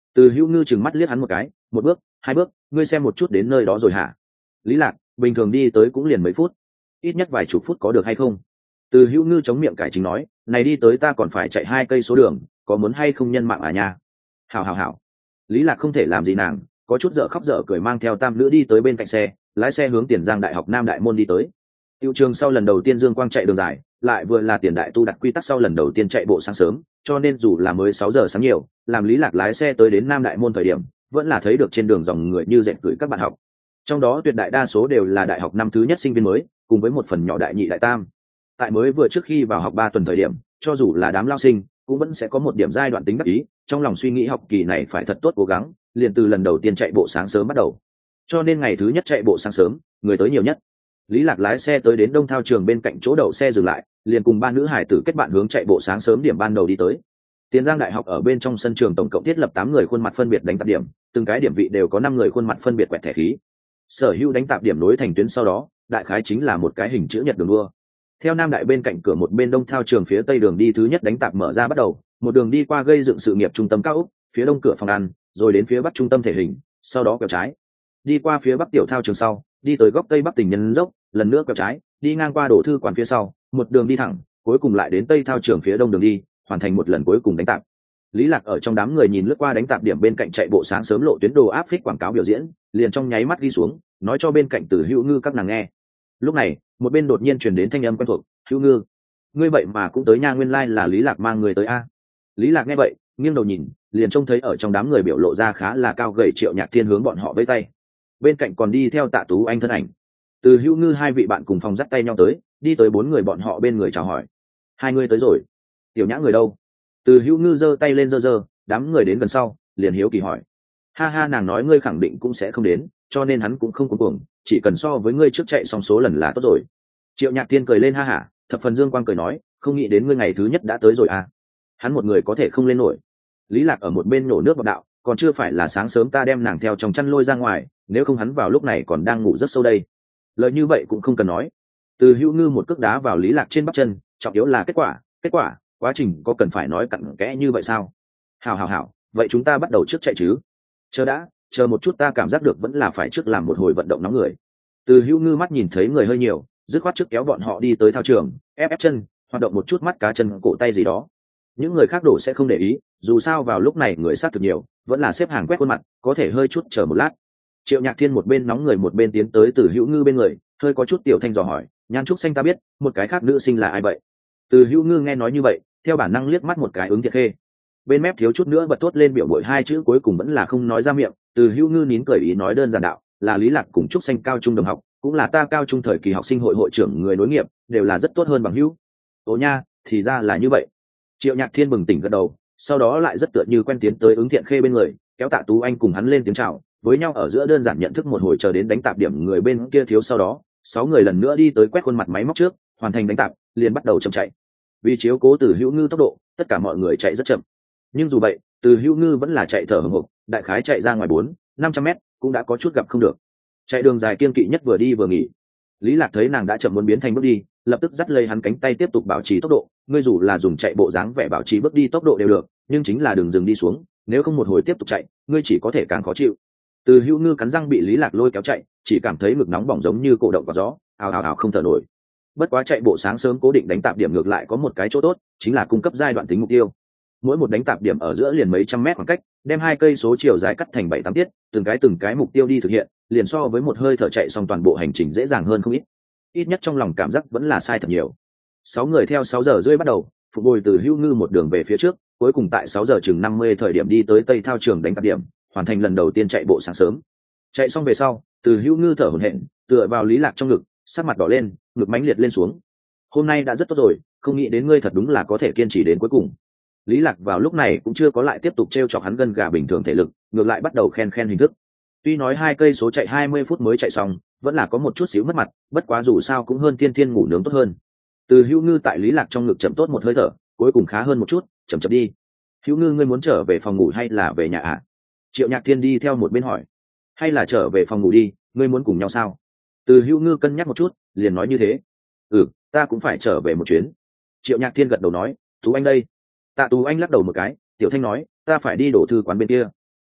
Speaker 1: Từ Hữu Ngư trừng mắt liếc hắn một cái, một bước hai bước, ngươi xem một chút đến nơi đó rồi hả? Lý Lạc bình thường đi tới cũng liền mấy phút, ít nhất vài chục phút có được hay không? Từ Hữu Ngư chống miệng cải chính nói, này đi tới ta còn phải chạy hai cây số đường, có muốn hay không nhân mạng à nha? Hảo hảo hảo. Lý Lạc không thể làm gì nàng, có chút dở khóc dở cười mang theo tam nữ đi tới bên cạnh xe, lái xe hướng Tiền Giang Đại học Nam Đại môn đi tới. Tiêu trường sau lần đầu tiên Dương Quang chạy đường dài, lại vừa là Tiền Đại tu đặt quy tắc sau lần đầu tiên chạy bộ sáng sớm, cho nên dù là mới sáu giờ sáng nhiều, làm Lý Lạc lái xe tới đến Nam Đại môn thời điểm, vẫn là thấy được trên đường dòng người như dệt gửi các bạn học. Trong đó tuyệt đại đa số đều là đại học năm thứ nhất sinh viên mới, cùng với một phần nhỏ đại nhị đại tam. Tại mới vừa trước khi vào học ba tuần thời điểm, cho dù là đám lao sinh, cũng vẫn sẽ có một điểm giai đoạn tính đắc ý, trong lòng suy nghĩ học kỳ này phải thật tốt cố gắng, liền từ lần đầu tiên chạy bộ sáng sớm bắt đầu. Cho nên ngày thứ nhất chạy bộ sáng sớm, người tới nhiều nhất. Lý Lạc lái xe tới đến Đông Thao trường bên cạnh chỗ đậu xe dừng lại, liền cùng ba nữ hải tử kết bạn hướng chạy bộ sáng sớm điểm ban đầu đi tới. Tiền Giang Đại học ở bên trong sân trường tổng cộng thiết lập tám người khuôn mặt phân biệt đánh tạp điểm, từng cái điểm vị đều có năm người khuôn mặt phân biệt quẹt thẻ khí. Sở hữu đánh tạp điểm nối thành tuyến sau đó, đại khái chính là một cái hình chữ nhật đường đua. Theo Nam Đại bên cạnh cửa một bên Đông Thao trường phía tây đường đi thứ nhất đánh tạp mở ra bắt đầu, một đường đi qua gây dựng sự nghiệp trung tâm cao ốc, phía đông cửa phòng ăn, rồi đến phía bắc trung tâm thể hình, sau đó quẹo trái. Đi qua phía bắc tiểu thao trường sau, đi tới góc tây bắc tình nhân dốc, lần nữa quẹo trái, đi ngang qua đổ thư quán phía sau, một đường đi thẳng, cuối cùng lại đến tây thao trường phía đông đường đi, hoàn thành một lần cuối cùng đánh tạp. Lý Lạc ở trong đám người nhìn lướt qua đánh tạp điểm bên cạnh chạy bộ sáng sớm lộ tuyến đồ áp phích quảng cáo biểu diễn, liền trong nháy mắt đi xuống, nói cho bên cạnh Từ Hữu Ngư các nàng nghe. Lúc này, một bên đột nhiên truyền đến thanh âm quen thuộc, "Hữu Ngư, ngươi vậy mà cũng tới nha, nguyên lai like là Lý Lạc mang người tới a." Lý Lạc nghe vậy, nghiêng đầu nhìn, liền trông thấy ở trong đám người biểu lộ ra khá là cao gầy Triệu Nhạc Thiên hướng bọn họ vẫy tay. Bên cạnh còn đi theo Tạ Tú Anh thân ảnh. Từ Hữu Ngư hai vị bạn cùng phòng dắt tay nhau tới, đi tới bốn người bọn họ bên người chào hỏi. "Hai người tới rồi. Tiểu Nhã người đâu?" Từ Hữu Ngư giơ tay lên giơ giơ, đám người đến gần sau, liền hiếu kỳ hỏi. "Ha ha, nàng nói ngươi khẳng định cũng sẽ không đến, cho nên hắn cũng không cuống cuồng, chỉ cần so với ngươi trước chạy xong số lần là tốt rồi." Triệu Nhạc Thiên cười lên ha hả, thập phần dương quang cười nói, "Không nghĩ đến ngươi ngày thứ nhất đã tới rồi à? Hắn một người có thể không lên nổi." Lý Lạc ở một bên nổ nước bọt đạo, "Còn chưa phải là sáng sớm ta đem nàng theo trong chăn lôi ra ngoài, nếu không hắn vào lúc này còn đang ngủ rất sâu đây." Lời như vậy cũng không cần nói. Từ Hữu Ngư một cước đá vào Lý Lạc trên bắp chân, trọng yếu là kết quả, kết quả, quá trình có cần phải nói cặn kẽ như vậy sao? Hảo hảo hảo, vậy chúng ta bắt đầu trước chạy chứ? Chờ đã, chờ một chút, ta cảm giác được vẫn là phải trước làm một hồi vận động nóng người. Từ Hữu Ngư mắt nhìn thấy người hơi nhiều, dứt khoát trước kéo bọn họ đi tới thao trường, ép ép chân, hoạt động một chút mắt cá chân cổ tay gì đó. Những người khác đổ sẽ không để ý, dù sao vào lúc này người sát thực nhiều, vẫn là xếp hàng quét khuôn mặt, có thể hơi chút chờ một lát. Triệu Nhạc Thiên một bên nóng người một bên tiến tới Từ Hữu Ngư bên người, hơi có chút tiểu thanh dò hỏi, "Nhan Trúc Xanh ta biết, một cái khác nữ sinh là ai vậy?" Từ Hữu Ngư nghe nói như vậy, theo bản năng liếc mắt một cái Ứng Thiệt Khê. Bên mép thiếu chút nữa bật thốt lên biểu bội hai chữ cuối cùng vẫn là không nói ra miệng. Từ Hữu Ngư nín cười ý nói đơn giản đạo, "Là Lý Lạc cùng Trúc Xanh cao trung đồng học, cũng là ta cao trung thời kỳ học sinh hội hội trưởng người nối nghiệp, đều là rất tốt hơn bằng hữu." "Ồ nha, thì ra là như vậy." Triệu Nhạc Thiên bừng tỉnh gật đầu, sau đó lại rất tựa như quen tiến tới Ứng Thiện Khê bên người, kéo Tạ Tú Anh cùng hắn lên tiếng chào, với nhau ở giữa đơn giản nhận thức một hồi, chờ đến đánh tạp điểm người bên kia thiếu sau đó, sáu người lần nữa đi tới quét khuôn mặt máy móc trước, hoàn thành đánh tạp, liền bắt đầu chậm chạy. Vì chiếu cố Từ Hữu Ngư tốc độ, tất cả mọi người chạy rất chậm. Nhưng dù vậy, Từ Hữu Ngư vẫn là chạy thở hổn hộc, đại khái chạy ra ngoài bốn, năm trăm mét, cũng đã có chút gặp không được. Chạy đường dài kiên kỵ nhất vừa đi vừa nghỉ. Lý Lạc thấy nàng đã chậm muốn biến thành bước đi, lập tức dắt lấy hắn cánh tay tiếp tục bảo trì tốc độ, ngươi dù là dùng chạy bộ dáng vẻ bảo trì bước đi tốc độ đều được, nhưng chính là đừng dừng đi xuống, nếu không một hồi tiếp tục chạy, ngươi chỉ có thể càng khó chịu. Từ Hữu Ngư cắn răng bị Lý Lạc lôi kéo chạy, chỉ cảm thấy ngực nóng bỏng giống như cổ động có gió, ào ào ào không thở nổi. Bất quá chạy bộ sáng sớm cố định đánh tạp điểm ngược lại có một cái chỗ tốt, chính là cung cấp giai đoạn tính mục tiêu. Mỗi một đánh tạp điểm ở giữa liền mấy trăm mét khoảng cách, đem hai cây số chiều dài cắt thành bảy tám tiết, từng cái từng cái mục tiêu đi thực hiện, liền so với một hơi thở chạy xong toàn bộ hành trình dễ dàng hơn không ít. Ít nhất trong lòng cảm giác vẫn là sai thật nhiều. Sáu người theo sáu giờ rưỡi bắt đầu, phục hồi Từ Hữu Ngư một đường về phía trước, cuối cùng tại sáu giờ chừng năm mươi thời điểm đi tới tây thao trường đánh tạp điểm, hoàn thành lần đầu tiên chạy bộ sáng sớm. Chạy xong về sau, Từ Hữu Ngư thở hổn hển, tựa vào Lý Lạc trong ngực, sắc mặt đỏ lên, ngực mãnh liệt lên xuống. "Hôm nay đã rất tốt rồi, không nghĩ đến ngươi thật đúng là có thể kiên trì đến cuối cùng." Lý Lạc vào lúc này cũng chưa có lại tiếp tục trêu chọc hắn gân gà bình thường thể lực, ngược lại bắt đầu khen khen hình thức. Tuy nói hai cây số chạy hai mươi phút mới chạy xong, vẫn là có một chút xíu mất mặt, bất quá dù sao cũng hơn thiên thiên ngủ nướng tốt hơn. Từ Hữu Ngư tại Lý Lạc trong ngực chậm tốt một hơi thở, cuối cùng khá hơn một chút, chậm chậm đi. "Hữu Ngư, ngươi muốn trở về phòng ngủ hay là về nhà ạ?" À? Triệu Nhạc Thiên đi theo một bên hỏi. "Hay là trở về phòng ngủ đi, ngươi muốn cùng nhau sao?" Từ Hữu Ngư cân nhắc một chút, liền nói như thế. "Ừ, ta cũng phải trở về một chuyến." Triệu Nhạc Thiên gật đầu nói, "Tú Anh đây?" Tạ Tú Anh lắc đầu một cái, tiểu thanh nói, "Ta phải đi đổ thư quán bên kia."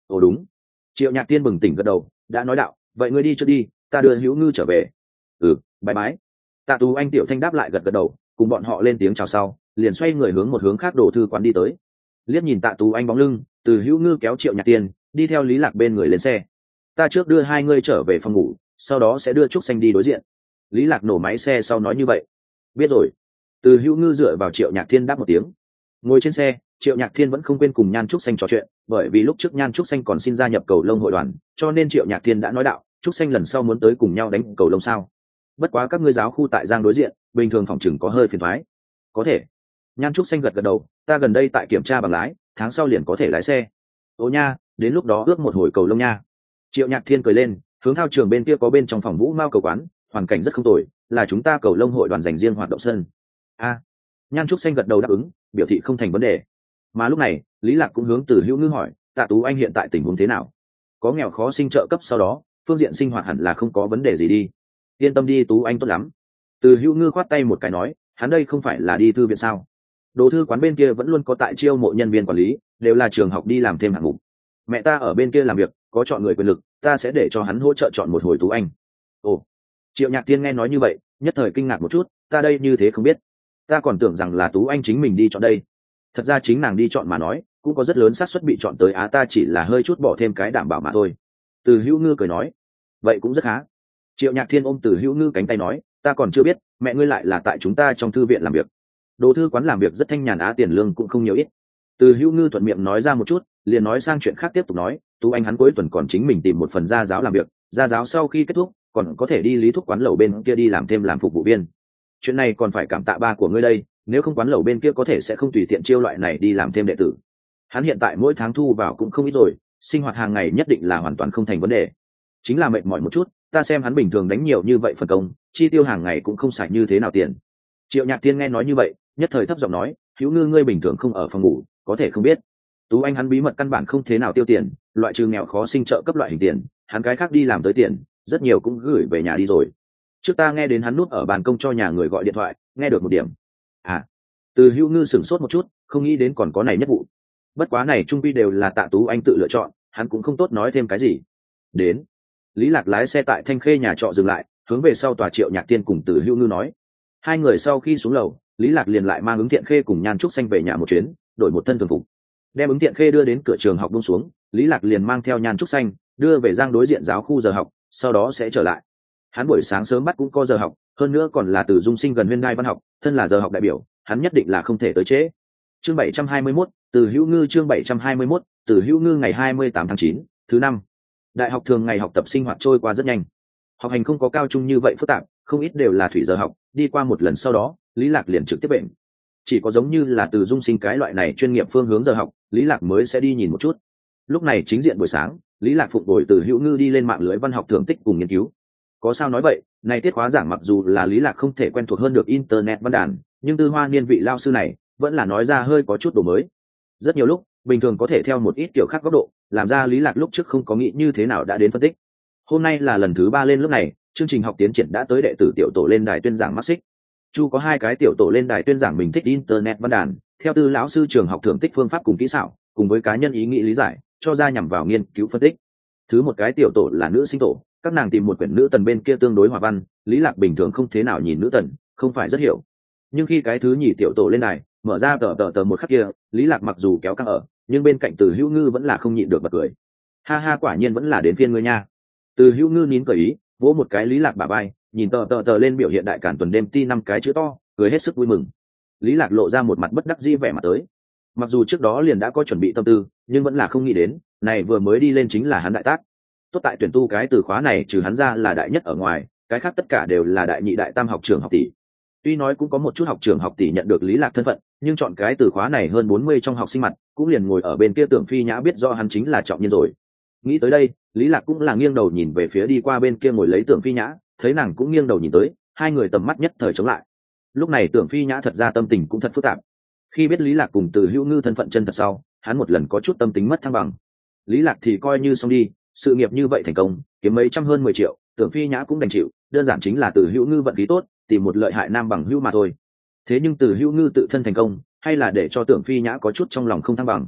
Speaker 1: ồ đúng. Triệu Nhạc Tiên bừng tỉnh gật đầu, đã nói đạo, vậy ngươi đi trước đi, ta đưa Hữu Ngư trở về. Ừ, bye bye. Tạ Tú Anh tiểu thanh đáp lại gật gật đầu, cùng bọn họ lên tiếng chào sau, liền xoay người hướng một hướng khác đồ thư quán đi tới. Liếc nhìn Tạ Tú Anh bóng lưng, Từ Hữu Ngư kéo Triệu Nhạc Tiên đi theo Lý Lạc bên người lên xe. Ta trước đưa hai ngươi trở về phòng ngủ, sau đó sẽ đưa Trúc Xanh đi đối diện. Lý Lạc nổ máy xe sau nói như vậy. Biết rồi. Từ Hữu Ngư dựa vào Triệu Nhạc Thiên đáp một tiếng. Ngồi trên xe, Triệu Nhạc Thiên vẫn không quên cùng Nhan Trúc Xanh trò chuyện, bởi vì lúc trước Nhan Trúc Xanh còn xin gia nhập cầu lông hội đoàn, cho nên Triệu Nhạc Thiên đã nói đạo, Trúc Xanh lần sau muốn tới cùng nhau đánh cầu lông sao? Bất quá các ngươi giáo khu tại Giang đối diện, bình thường phòng chừng có hơi phiền toái. Có thể. Nhan Trúc Xanh gật gật đầu, ta gần đây tại kiểm tra bằng lái, tháng sau liền có thể lái xe. Ô nha, đến lúc đó ước một hồi cầu lông nha. Triệu Nhạc Thiên cười lên, hướng thao trường bên kia có bên trong phòng Vũ Mao cầu quán, hoàn cảnh rất không tồi, là chúng ta cầu lông hội đoàn dành riêng hoạt động sân. A. Nhan Trúc Xanh gật đầu đáp ứng, biểu thị không thành vấn đề. Mà lúc này, Lý Lạc cũng hướng Từ Hữu Ngư hỏi, Tạ Tú Anh hiện tại tình huống thế nào? Có nghèo khó sinh trợ cấp sau đó, phương diện sinh hoạt hẳn là không có vấn đề gì đi. Yên tâm đi Tú Anh tốt lắm. Từ Hữu Ngư khoát tay một cái nói, hắn đây không phải là đi thư viện sao? Đồ thư quán bên kia vẫn luôn có tại chiêu mộ nhân viên quản lý, đều là trường học đi làm thêm hạng mục. Mẹ ta ở bên kia làm việc, có chọn người quyền lực, ta sẽ để cho hắn hỗ trợ chọn một hồi Tú Anh. Ồ. Triệu Nhạc Tiên nghe nói như vậy, nhất thời kinh ngạc một chút, ta đây như thế không biết. Ta còn tưởng rằng là Tú Anh chính mình đi chọn đây. Thật ra chính nàng đi chọn mà nói, cũng có rất lớn xác suất bị chọn tới á, ta chỉ là hơi chút bỏ thêm cái đảm bảo mà thôi. Từ Hữu Ngư cười nói, vậy cũng rất khá. Triệu Nhạc Thiên ôm Từ Hữu Ngư cánh tay nói, ta còn chưa biết, mẹ ngươi lại là tại chúng ta trong thư viện làm việc. Đồ thư quán làm việc rất thanh nhàn á, tiền lương cũng không nhiều ít. Từ Hữu Ngư thuận miệng nói ra một chút, liền nói sang chuyện khác tiếp tục nói, Tú Anh hắn cuối tuần còn chính mình tìm một phần gia giáo làm việc, gia giáo sau khi kết thúc, còn có thể đi lý thúc quán lẩu bên kia đi làm thêm làm phục vụ viên. Chuyện này còn phải cảm tạ ba của ngươi đây, nếu không quán lẩu bên kia có thể sẽ không tùy tiện chiêu loại này đi làm thêm đệ tử. Hắn hiện tại mỗi tháng thu vào cũng không ít rồi, sinh hoạt hàng ngày nhất định là hoàn toàn không thành vấn đề. Chính là mệt mỏi một chút, ta xem hắn bình thường đánh nhiều như vậy phần công, chi tiêu hàng ngày cũng không xài như thế nào tiền. Triệu Nhạc Tiên nghe nói như vậy, nhất thời thấp giọng nói, Hữu Ngư ngươi bình thường không ở phòng ngủ, có thể không biết. Tú Anh hắn bí mật căn bản không thế nào tiêu tiền, loại trừ nghèo khó sinh trợ cấp loại hình tiền, hắn cái khác đi làm tới tiền, rất nhiều cũng gửi về nhà đi rồi. Trước ta nghe đến hắn núp ở ban công cho nhà người gọi điện thoại, nghe được một điểm. À. Từ Hữu Ngư sửng sốt một chút, không nghĩ đến còn có này nhất vụ. Bất quá này trung quy đều là Tạ Tú Anh tự lựa chọn, hắn cũng không tốt nói thêm cái gì. Đến. Lý Lạc lái xe tại Thanh Khê nhà trọ dừng lại, hướng về sau tòa Triệu Nhạc Tiên cùng Từ Hữu Ngư nói. Hai người sau khi xuống lầu, Lý Lạc liền lại mang Ứng Thiện Khê cùng Nhan Trúc Xanh về nhà một chuyến, đổi một thân thường phục. Đem Ứng Thiện Khê đưa đến cửa trường học buông xuống, Lý Lạc liền mang theo Nhan Trúc Xanh đưa về Giang đối diện giáo khu giờ học, sau đó sẽ trở lại. Hắn buổi sáng sớm bắt cũng có giờ học, hơn nữa còn là từ Dung Sinh gần Huyên Ngai văn học, thân là giờ học đại biểu, hắn nhất định là không thể tới trễ. Chương bảy trăm hai mươi mốt, Từ Hữu Ngư chương bảy trăm hai mươi mốt, Từ Hữu Ngư ngày hai mươi tám tháng chín, thứ năm. Đại học thường ngày học tập sinh hoạt trôi qua rất nhanh. Học hành không có cao trung như vậy phức tạp, không ít đều là thủy giờ học, đi qua một lần sau đó, Lý Lạc liền trực tiếp bệnh. Chỉ có giống như là từ Dung Sinh cái loại này chuyên nghiệp phương hướng giờ học, Lý Lạc mới sẽ đi nhìn một chút. Lúc này chính diện buổi sáng, Lý Lạc phụng bồi Từ Hữu Ngư đi lên mạng lưới văn học thưởng tích cùng nghiên cứu. Có sao nói vậy, này tiết khóa giảng mặc dù là Lý Lạc không thể quen thuộc hơn được internet văn đàn, nhưng Tư Hoa Niên vị lao sư này vẫn là nói ra hơi có chút đổi mới. Rất nhiều lúc, bình thường có thể theo một ít kiểu khác góc độ, làm ra Lý Lạc lúc trước không có nghĩ như thế nào đã đến phân tích. Hôm nay là lần thứ ba lên lớp này, chương trình học tiến triển đã tới đệ tử tiểu tổ lên đài tuyên giảng mắc xích. Chu có hai cái tiểu tổ lên đài tuyên giảng mình thích internet văn đàn, theo Tư lão sư trường học thưởng tích phương pháp cùng kỹ xảo, cùng với cá nhân ý nghĩ lý giải, cho ra nhằm vào nghiên cứu phân tích. Thứ một cái tiểu tổ là nữ sinh tổ, các nàng tìm một quyển nữ tần bên kia tương đối hòa văn, Lý Lạc bình thường không thế nào nhìn nữ tần, không phải rất hiểu. Nhưng khi cái thứ nhì tiểu tổ lên đài, mở ra tờ tờ tờ một khắc kia, Lý Lạc mặc dù kéo căng ở, nhưng bên cạnh Từ Hữu Ngư vẫn là không nhịn được bật cười. Ha ha, quả nhiên vẫn là đến phiên ngươi nha. Từ Hữu Ngư nín cười ý, vỗ một cái Lý Lạc bả vai, nhìn tờ tờ tờ lên biểu hiện đại cản tuần đêm ti năm cái chữ to, cười hết sức vui mừng. Lý Lạc lộ ra một mặt bất đắc dĩ vẻ mặt tới. Mặc dù trước đó liền đã có chuẩn bị tâm tư, nhưng vẫn là không nghĩ đến, này vừa mới đi lên chính là hắn đại tác. Tốt tại tuyển tu cái từ khóa này trừ hắn ra là đại nhất ở ngoài, cái khác tất cả đều là đại nhị đại tam học trường học tỷ. Tuy nói cũng có một chút học trường học tỷ nhận được Lý Lạc thân phận, nhưng chọn cái từ khóa này hơn bốn mươi trong học sinh mặt, cũng liền ngồi ở bên kia Tưởng Phi Nhã biết do hắn chính là trọng nhân rồi. Nghĩ tới đây, Lý Lạc cũng là nghiêng đầu nhìn về phía đi qua bên kia ngồi lấy Tưởng Phi Nhã, thấy nàng cũng nghiêng đầu nhìn tới, hai người tầm mắt nhất thời chống lại. Lúc này Tưởng Phi Nhã thật ra tâm tình cũng thật phức tạp. Khi biết Lý Lạc cùng Từ Hữu Ngư thân phận chân thật sau, hắn một lần có chút tâm tính mất thăng bằng. Lý Lạc thì coi như xong đi, sự nghiệp như vậy thành công, kiếm mấy trăm hơn mười triệu, Tưởng Phi Nhã cũng đành chịu, đơn giản chính là Từ Hữu Ngư vận khí tốt, tìm một lợi hại nam bằng hữu mà thôi. Thế nhưng Từ Hữu Ngư tự thân thành công, hay là để cho Tưởng Phi Nhã có chút trong lòng không thăng bằng.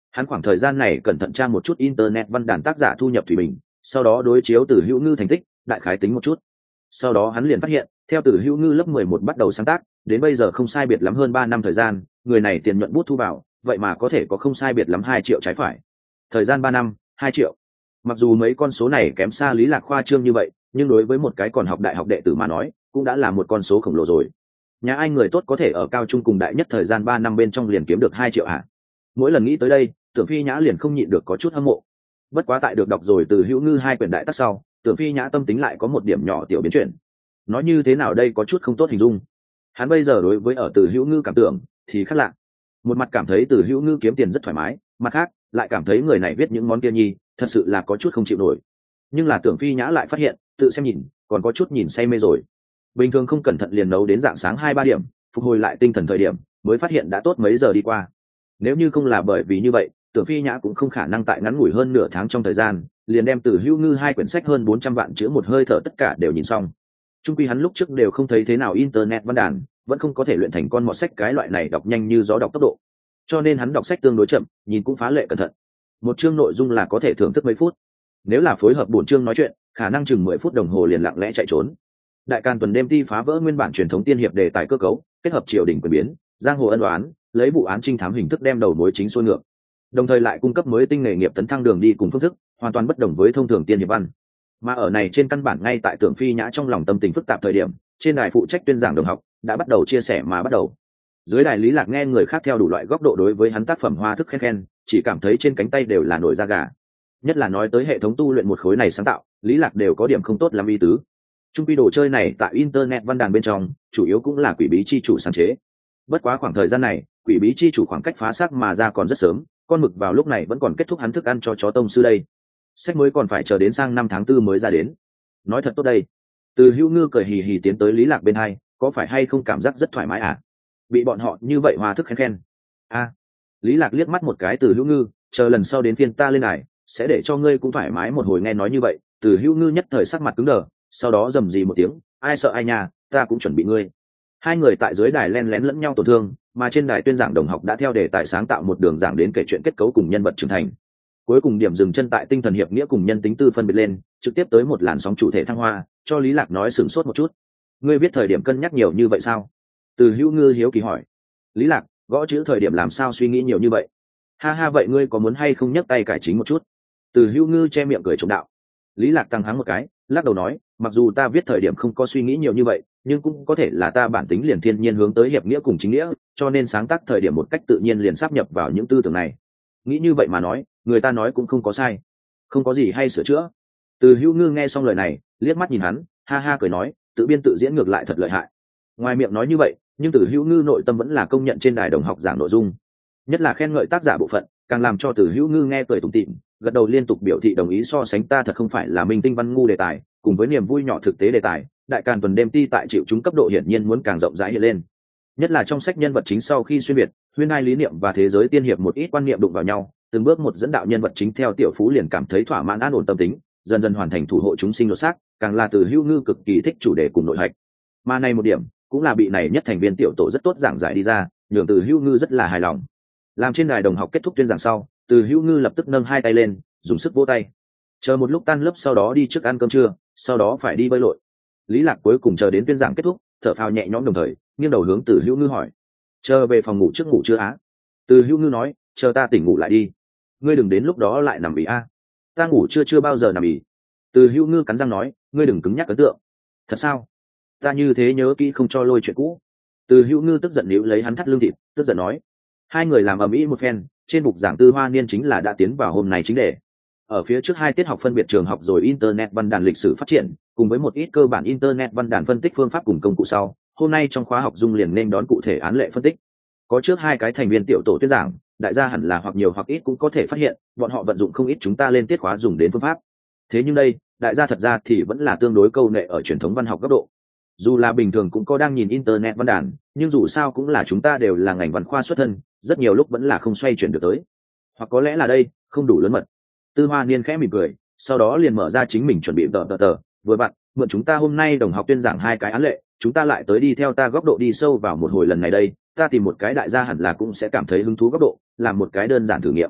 Speaker 1: Hắn khoảng thời gian này cẩn thận tra một chút internet văn đàn tác giả thu nhập thủy bình, sau đó đối chiếu từ hữu ngư thành tích, đại khái tính một chút. Sau đó hắn liền phát hiện, theo từ hữu ngư lớp mười một bắt đầu sáng tác, đến bây giờ không sai biệt lắm hơn ba năm thời gian, người này tiền nhuận bút thu vào, vậy mà có thể có không sai biệt lắm hai triệu trái phải. Thời gian ba năm, hai triệu. Mặc dù mấy con số này kém xa Lý Lạc khoa trương như vậy, nhưng đối với một cái còn học đại học đệ tử mà nói, cũng đã là một con số khổng lồ rồi. Nhà ai người tốt có thể ở cao trung cùng đại nhất thời gian ba năm bên trong liền kiếm được hai triệu hả? Mỗi lần nghĩ tới đây, Tưởng Phi Nhã liền không nhịn được có chút hâm mộ. Bất quá tại được đọc rồi từ hữu ngư hai quyển đại tác sau, Tưởng Phi Nhã tâm tính lại có một điểm nhỏ tiểu biến chuyển. Nói như thế nào đây có chút không tốt hình dung. Hắn bây giờ đối với ở từ hữu ngư cảm tưởng thì khác lạ. Một mặt cảm thấy từ hữu ngư kiếm tiền rất thoải mái, mặt khác lại cảm thấy người này viết những món kia nhi thật sự là có chút không chịu nổi. Nhưng là Tưởng Phi Nhã lại phát hiện, tự xem nhìn, còn có chút nhìn say mê rồi. Bình thường không cẩn thận liền nấu đến dạng sáng hai ba điểm, phục hồi lại tinh thần thời điểm, mới phát hiện đã tốt mấy giờ đi qua. Nếu như không là bởi vì như vậy, Tưởng Phi Nhã cũng không khả năng tại ngắn ngủi hơn nửa tháng trong thời gian, liền đem từ hữu ngư hai quyển sách hơn bốn trăm vạn chữ một hơi thở tất cả đều nhìn xong. Trung quy hắn lúc trước đều không thấy thế nào internet văn đàn, vẫn không có thể luyện thành con mọt sách cái loại này đọc nhanh như gió đọc tốc độ. Cho nên hắn đọc sách tương đối chậm, nhìn cũng phá lệ cẩn thận. Một chương nội dung là có thể thưởng thức mấy phút. Nếu là phối hợp bổn chương nói chuyện, khả năng chừng mười phút đồng hồ liền lặng lẽ chạy trốn. Đại Càn tuần đêm ti phá vỡ nguyên bản truyền thống tiên hiệp đề tài cơ cấu, kết hợp triều đình quyền biến, giang hồ ân oán, lấy vụ án trinh thám hình thức đem đầu mối chính xuôi ngược. Đồng thời lại cung cấp mới tinh nghề nghiệp tấn thăng đường đi cùng phương thức, hoàn toàn bất đồng với thông thường tiên hiệp văn. Mà ở này trên căn bản ngay tại Tưởng Phi Nhã trong lòng tâm tình phức tạp thời điểm, trên đài phụ trách tuyên giảng đồng học đã bắt đầu chia sẻ mà bắt đầu. Dưới đài Lý Lạc nghe người khác theo đủ loại góc độ đối với hắn tác phẩm hoa thức khen khen, chỉ cảm thấy trên cánh tay đều là nổi da gà. Nhất là nói tới hệ thống tu luyện một khối này sáng tạo, Lý Lạc đều có điểm không tốt lắm ý tứ. Trung quy đồ chơi này tại internet văn đàn bên trong, chủ yếu cũng là quỷ bí chi chủ sáng chế. Bất quá khoảng thời gian này, quỷ bí chi chủ khoảng cách phá xác mà ra còn rất sớm, con mực vào lúc này vẫn còn kết thúc hắn thức ăn cho chó tông sư đây. Sách mới còn phải chờ đến sang năm tháng tư mới ra đến. Nói thật tốt đây. Từ hữu ngư cười hì hì tiến tới Lý Lạc bên hai, có phải hay không cảm giác rất thoải mái à? Bị bọn họ như vậy hòa thức khen khen. A. À, Lý Lạc liếc mắt một cái từ hữu ngư, chờ lần sau đến phiên ta lên này, sẽ để cho ngươi cũng thoải mái một hồi nghe nói như vậy. Từ hữu ngư nhất thời sắc mặt cứng đờ, sau đó rầm rì một tiếng, ai sợ ai nhà, ta cũng chuẩn bị ngươi. Hai người tại dưới đài len lén lẫn nhau tổn thương, mà trên đài tuyên giảng đồng học đã theo đề tài sáng tạo một đường giảng đến kể chuyện kết cấu cùng nhân vật trưởng thành. Cuối cùng điểm dừng chân tại tinh thần hiệp nghĩa cùng nhân tính tư phân biệt lên, trực tiếp tới một làn sóng chủ thể thăng hoa, cho Lý Lạc nói sửng sốt một chút. Ngươi biết thời điểm cân nhắc nhiều như vậy sao? Từ hữu ngư hiếu kỳ hỏi. Lý Lạc, gõ chữ thời điểm làm sao suy nghĩ nhiều như vậy? Ha ha, vậy ngươi có muốn hay không nhấc tay cải chính một chút? Từ hữu ngư che miệng cười trộm đạo. Lý Lạc tăng hắng một cái, lắc đầu nói, mặc dù ta viết thời điểm không có suy nghĩ nhiều như vậy, nhưng cũng có thể là ta bản tính liền thiên nhiên hướng tới hiệp nghĩa cùng chính nghĩa, cho nên sáng tác thời điểm một cách tự nhiên liền sáp nhập vào những tư tưởng này. Nghĩ như vậy mà nói, người ta nói cũng không có sai, không có gì hay sửa chữa. Từ hữu ngư nghe xong lời này, liếc mắt nhìn hắn, ha ha cười nói, tự biên tự diễn ngược lại thật lợi hại. Ngoài miệng nói như vậy, nhưng từ hữu ngư nội tâm vẫn là công nhận trên đài đồng học giảng nội dung, nhất là khen ngợi tác giả bộ phận, càng làm cho từ hữu ngư nghe cười tủm tỉm, gật đầu liên tục biểu thị đồng ý. So sánh ta thật không phải là minh tinh văn ngu đề tài, cùng với niềm vui nhỏ thực tế đề tài, Đại Càn tuần đêm ti tại chịu chúng cấp độ hiển nhiên muốn càng rộng rãi hiện lên. Nhất là trong sách nhân vật chính sau khi xuyên việt, huyên hai lý niệm và thế giới tiên hiệp một ít quan niệm đụng vào nhau, từng bước một dẫn đạo nhân vật chính theo tiểu phú liền cảm thấy thỏa mãn an ổn tâm tính, dần dần hoàn thành thủ hộ chúng sinh lột xác, càng là từ hữu ngư cực kỳ thích chủ đề cùng nội hạch. Mà này một điểm cũng là bị này nhất thành viên tiểu tổ rất tốt giảng giải đi ra, nhường từ hữu ngư rất là hài lòng. Làm trên đài đồng học kết thúc tuyên giảng sau, từ hữu ngư lập tức nâng hai tay lên, dùng sức vỗ tay. Chờ một lúc tan lớp sau đó đi trước ăn cơm trưa, sau đó phải đi bơi lội. Lý Lạc cuối cùng chờ đến tuyên giảng kết thúc, thở phào nhẹ nhõm đồng thời nghiêng đầu hướng từ hữu ngư hỏi, chờ về phòng ngủ trước ngủ chưa á? Từ hữu ngư nói, chờ ta tỉnh ngủ lại đi, ngươi đừng đến lúc đó lại nằm ì a. Ta ngủ chưa chưa bao giờ nằm ì. Từ hữu ngư cắn răng nói, ngươi đừng cứng nhắc ấn tượng. Thật sao? Ta như thế nhớ kỹ không cho lôi chuyện cũ. Từ hữu ngư tức giận níu lấy hắn thắt lưng thịt, tức giận nói. Hai người làm ầm ĩ một phen, trên bục giảng Tư Hoa Niên chính là đã tiến vào hôm nay chính đề. Ở phía trước hai tiết học phân biệt trường học rồi internet văn đàn lịch sử phát triển, cùng với một ít cơ bản internet văn đàn phân tích phương pháp cùng công cụ sau, hôm nay trong khóa học Dung liền nên đón cụ thể án lệ phân tích. Có trước hai cái thành viên tiểu tổ tuyên giảng, đại gia hẳn là hoặc nhiều hoặc ít cũng có thể phát hiện, bọn họ vận dụng không ít chúng ta lên tiết khóa dùng đến phương pháp. Thế nhưng đây, đại gia thật ra thì vẫn là tương đối câu nệ ở truyền thống văn học cấp độ. Dù là bình thường cũng có đang nhìn internet văn đàn, nhưng dù sao cũng là chúng ta đều là ngành văn khoa xuất thân, rất nhiều lúc vẫn là không xoay chuyển được tới. Hoặc có lẽ là đây, không đủ lớn mật. Tư Hoa Niên khẽ mỉm cười, sau đó liền mở ra chính mình chuẩn bị tờ tờ tờ, vừa bạn, mượn chúng ta hôm nay đồng học tuyên giảng hai cái án lệ, chúng ta lại tới đi theo ta góc độ đi sâu vào một hồi lần này đây, ta tìm một cái đại gia hẳn là cũng sẽ cảm thấy hứng thú góc độ, làm một cái đơn giản thử nghiệm.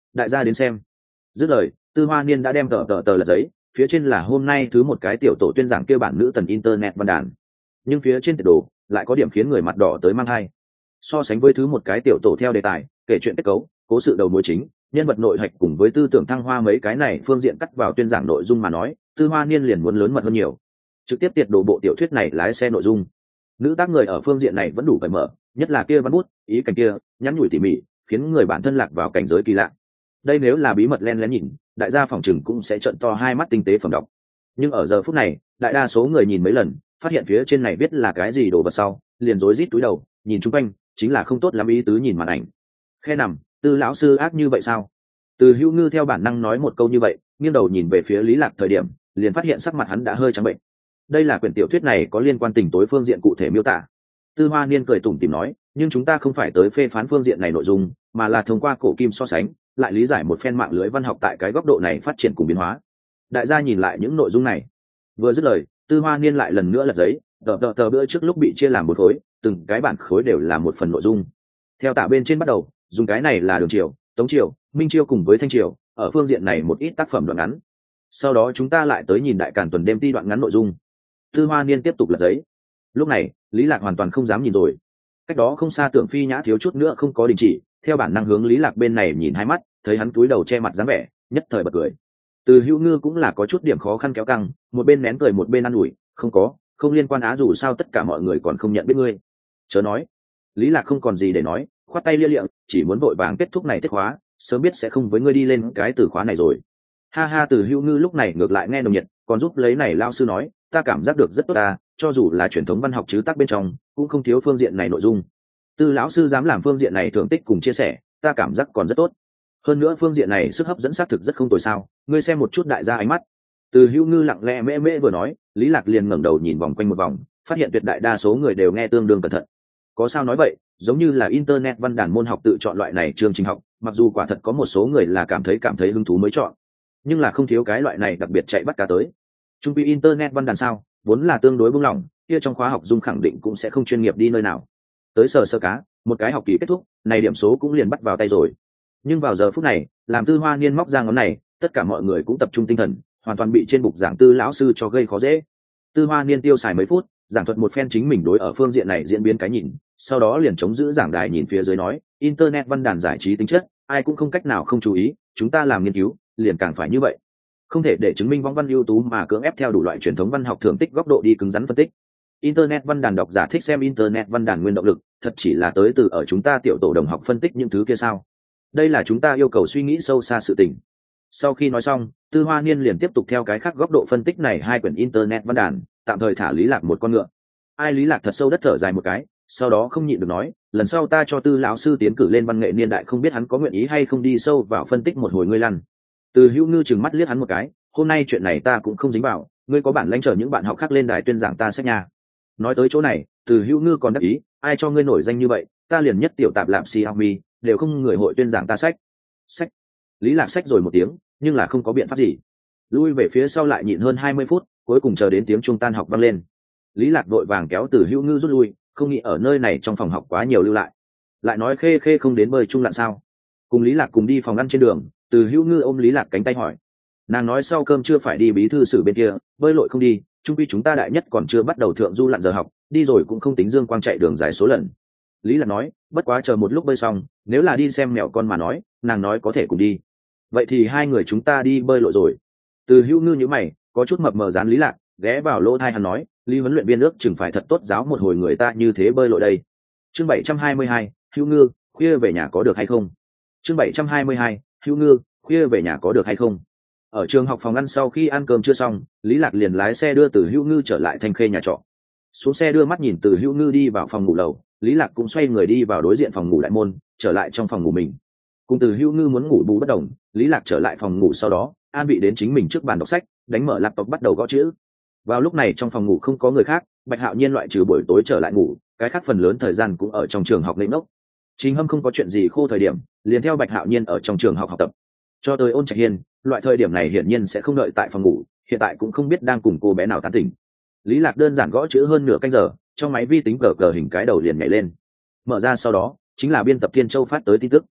Speaker 1: đại gia đến xem. Dứt lời, Tư Hoa Niên đã đem tờ tờ tờ lật giấy, phía trên là hôm nay thứ một cái tiểu tổ tuyên giảng kêu bản nữ tần internet văn đàn, nhưng phía trên tiệt đồ lại có điểm khiến người mặt đỏ tới mang hai. So sánh với thứ một cái tiểu tổ theo đề tài, kể chuyện kết cấu, cố sự đầu mối chính, nhân vật nội hạch cùng với tư tưởng thăng hoa mấy cái này phương diện cắt vào tuyên giảng nội dung mà nói, Tư Hoa Niên liền muốn lớn mật hơn nhiều. Trực tiếp tiệt đồ bộ tiểu thuyết này lái xe nội dung. Nữ tác người ở phương diện này vẫn đủ cởi mở, nhất là kia văn bút, ý cảnh kia, nhắn nhủi tỉ mỉ, khiến người bản thân lạc vào cảnh giới kỳ lạ. Đây nếu là bí mật len lén nhìn, đại gia phòng chừng cũng sẽ trợn to hai mắt tinh tế phẩm đọc. Nhưng ở giờ phút này, đại đa số người nhìn mấy lần, phát hiện phía trên này viết là cái gì đồ vật sau, liền rối rít túi đầu, nhìn chung quanh, chính là không tốt lắm ý tứ nhìn màn ảnh. Khe nằm, Tư lão sư ác như vậy sao? Từ Hữu Ngư theo bản năng nói một câu như vậy, nghiêng đầu nhìn về phía Lý Lạc thời điểm, liền phát hiện sắc mặt hắn đã hơi trắng bệnh. Đây là quyển tiểu thuyết này có liên quan tình tối phương diện cụ thể miêu tả. Tư Hoa Niên cười tủm tỉm nói, nhưng chúng ta không phải tới phê phán phương diện này nội dung, mà là thông qua cổ kim so sánh, lại lý giải một phen mạng lưới văn học tại cái góc độ này phát triển cùng biến hóa. Đại gia nhìn lại những nội dung này. Vừa dứt lời, Tư Hoa Niên lại lần nữa lật giấy, tờ tờ tờ bữa trước lúc bị chia làm một khối, từng cái bản khối đều là một phần nội dung. Theo tả bên trên bắt đầu, dùng cái này là Đường Triều, Tống Triều, Minh Triều cùng với Thanh Triều, ở phương diện này một ít tác phẩm đoạn ngắn. Sau đó chúng ta lại tới nhìn Đại Càn tuần đêm ti đoạn ngắn nội dung. Tư Hoa Niên tiếp tục lật giấy. Lúc này, Lý Lạc hoàn toàn không dám nhìn rồi. Cách đó không xa Tưởng Phi Nhã thiếu chút nữa không có đình chỉ, theo bản năng hướng Lý Lạc bên này nhìn hai mắt, thấy hắn cúi đầu che mặt dáng vẻ, nhất thời bật cười. Từ Hữu Ngư cũng là có chút điểm khó khăn kéo căng, một bên nén cười một bên ăn ủi, không có, không liên quan á, dù sao tất cả mọi người còn không nhận biết ngươi. Chớ nói. Lý Lạc không còn gì để nói, khoát tay lia lịa, chỉ muốn vội vàng kết thúc này tiết khóa, sớm biết sẽ không với ngươi đi lên cái từ khóa này rồi. Ha ha, Từ Hữu Ngư lúc này ngược lại nghe nồng nhiệt, còn giúp lấy này lao sư nói, ta cảm giác được rất tốt ta, cho dù là truyền thống văn học chứ tác bên trong, cũng không thiếu phương diện này nội dung. Tư lão sư dám làm phương diện này thưởng tích cùng chia sẻ, ta cảm giác còn rất tốt. Hơn nữa phương diện này sức hấp dẫn xác thực rất không tồi sao, ngươi xem một chút đại gia ánh mắt. Từ Hữu Ngư lặng lẽ mễ mễ vừa nói, Lý Lạc liền ngẩng đầu nhìn vòng quanh một vòng, phát hiện tuyệt đại đa số người đều nghe tương đương cẩn thận. Có sao nói vậy, giống như là internet văn đàn môn học tự chọn loại này chương trình học, mặc dù quả thật có một số người là cảm thấy cảm thấy hứng thú mới chọn, nhưng là không thiếu cái loại này đặc biệt chạy bắt cá tới. Trung quy internet văn đàn sao, vốn là tương đối buông lỏng, kia trong khóa học dung khẳng định cũng sẽ không chuyên nghiệp đi nơi nào. Tới sờ sơ cá, một cái học kỳ kết thúc, này điểm số cũng liền bắt vào tay rồi. Nhưng vào giờ phút này, làm Tư Hoa Niên móc ra ngón này, tất cả mọi người cũng tập trung tinh thần, hoàn toàn bị trên bục giảng Tư lão sư cho gây khó dễ. Tư Hoa Niên tiêu xài mấy phút, giảng thuật một phen chính mình đối ở phương diện này diễn biến cái nhìn, sau đó liền chống giữ giảng đài nhìn phía dưới nói, internet văn đàn giải trí tính chất, ai cũng không cách nào không chú ý, chúng ta làm nghiên cứu, liền càng phải như vậy. Không thể để chứng minh võng văn ưu tú mà cưỡng ép theo đủ loại truyền thống văn học thưởng tích góc độ đi cứng rắn phân tích. Internet văn đàn độc giả thích xem internet văn đàn nguyên động lực, thật chỉ là tới từ ở chúng ta tiểu tổ đồng học phân tích những thứ kia sao? Đây là chúng ta yêu cầu suy nghĩ sâu xa sự tình. Sau khi nói xong, Tư Hoa Niên liền tiếp tục theo cái khác góc độ phân tích này hai quyển internet văn đàn, tạm thời thả Lý Lạc một con ngựa. Ai Lý Lạc thật sâu đất thở dài một cái, sau đó không nhịn được nói, lần sau ta cho Tư lão sư tiến cử lên văn nghệ niên đại, không biết hắn có nguyện ý hay không đi sâu vào phân tích một hồi ngươi lăn. Từ Hữu Ngư trừng mắt liếc hắn một cái, hôm nay chuyện này ta cũng không dính vào, ngươi có bản lãnh chờ những bạn học khác lên đài tuyên giảng ta sách nha. Nói tới chỗ này, Từ Hữu Ngư còn đắc ý, ai cho ngươi nổi danh như vậy, ta liền nhất tiểu tạp lạp Xiaomi, đều không người hội tuyên giảng ta sách. Sách. Lý Lạc sách rồi một tiếng, nhưng là không có biện pháp gì. Lui về phía sau lại nhịn hơn hai mươi phút, cuối cùng chờ đến tiếng chuông tan học vang lên. Lý Lạc vội vàng kéo Từ Hữu Ngư rút lui, không nghĩ ở nơi này trong phòng học quá nhiều lưu lại. Lại nói Khê Khê không đến bơi chung lặn sao? Cùng Lý Lạc cùng đi phòng ăn trên đường, Từ Hữu Ngư ôm Lý Lạc cánh tay hỏi. Nàng nói sau cơm chưa phải đi bí thư sử bên kia, bơi lội không đi, chung quy chúng ta đại nhất còn chưa bắt đầu thượng du lặn giờ học, đi rồi cũng không tính dương quang chạy đường dài số lần. Lý Lạc nói, bất quá chờ một lúc bơi xong, nếu là đi xem mèo con mà nói, nàng nói có thể cùng đi. Vậy thì hai người chúng ta đi bơi lội rồi. Từ Hữu Ngư nhíu mày, có chút mập mờ dán Lý Lạc, ghé vào lỗ tai hắn nói, Lý huấn luyện viên ước chừng phải thật tốt giáo một hồi người ta như thế bơi lội đây. Chương bảy trăm hai mươi hai, Hữu Ngư, khuya về nhà có được hay không? Chương bảy trăm hai mươi hai, Hữu Ngư, khuya về nhà có được hay không? Ở trường học phòng ăn sau khi ăn cơm chưa xong, Lý Lạc liền lái xe đưa Từ Hữu Ngư trở lại Thanh Khê nhà trọ. Xuống xe đưa mắt nhìn Từ Hữu Ngư đi vào phòng ngủ lầu, Lý Lạc cũng xoay người đi vào đối diện phòng ngủ đại môn, trở lại trong phòng ngủ mình. Cùng Từ Hữu Ngư muốn ngủ bù bất đồng, Lý Lạc trở lại phòng ngủ sau đó, an vị đến chính mình trước bàn đọc sách, đánh mở laptop bắt đầu gõ chữ. Vào lúc này trong phòng ngủ không có người khác, Bạch Hạo Nhiên loại trừ buổi tối trở lại ngủ, cái khác phần lớn thời gian cũng ở trong trường học lĩnh ngốc. Trình Hâm không có chuyện gì khô thời điểm, liền theo Bạch Hạo Nhiên ở trong trường học học tập. Cho tới Ôn Trạch Hiên, loại thời điểm này hiển nhiên sẽ không đợi tại phòng ngủ, hiện tại cũng không biết đang cùng cô bé nào tán tỉnh. Lý Lạc đơn giản gõ chữ hơn nửa canh giờ, trong máy vi tính cờ cờ hình cái đầu liền nhảy lên. Mở ra sau đó, chính là biên tập Thiên Châu phát tới tin tức.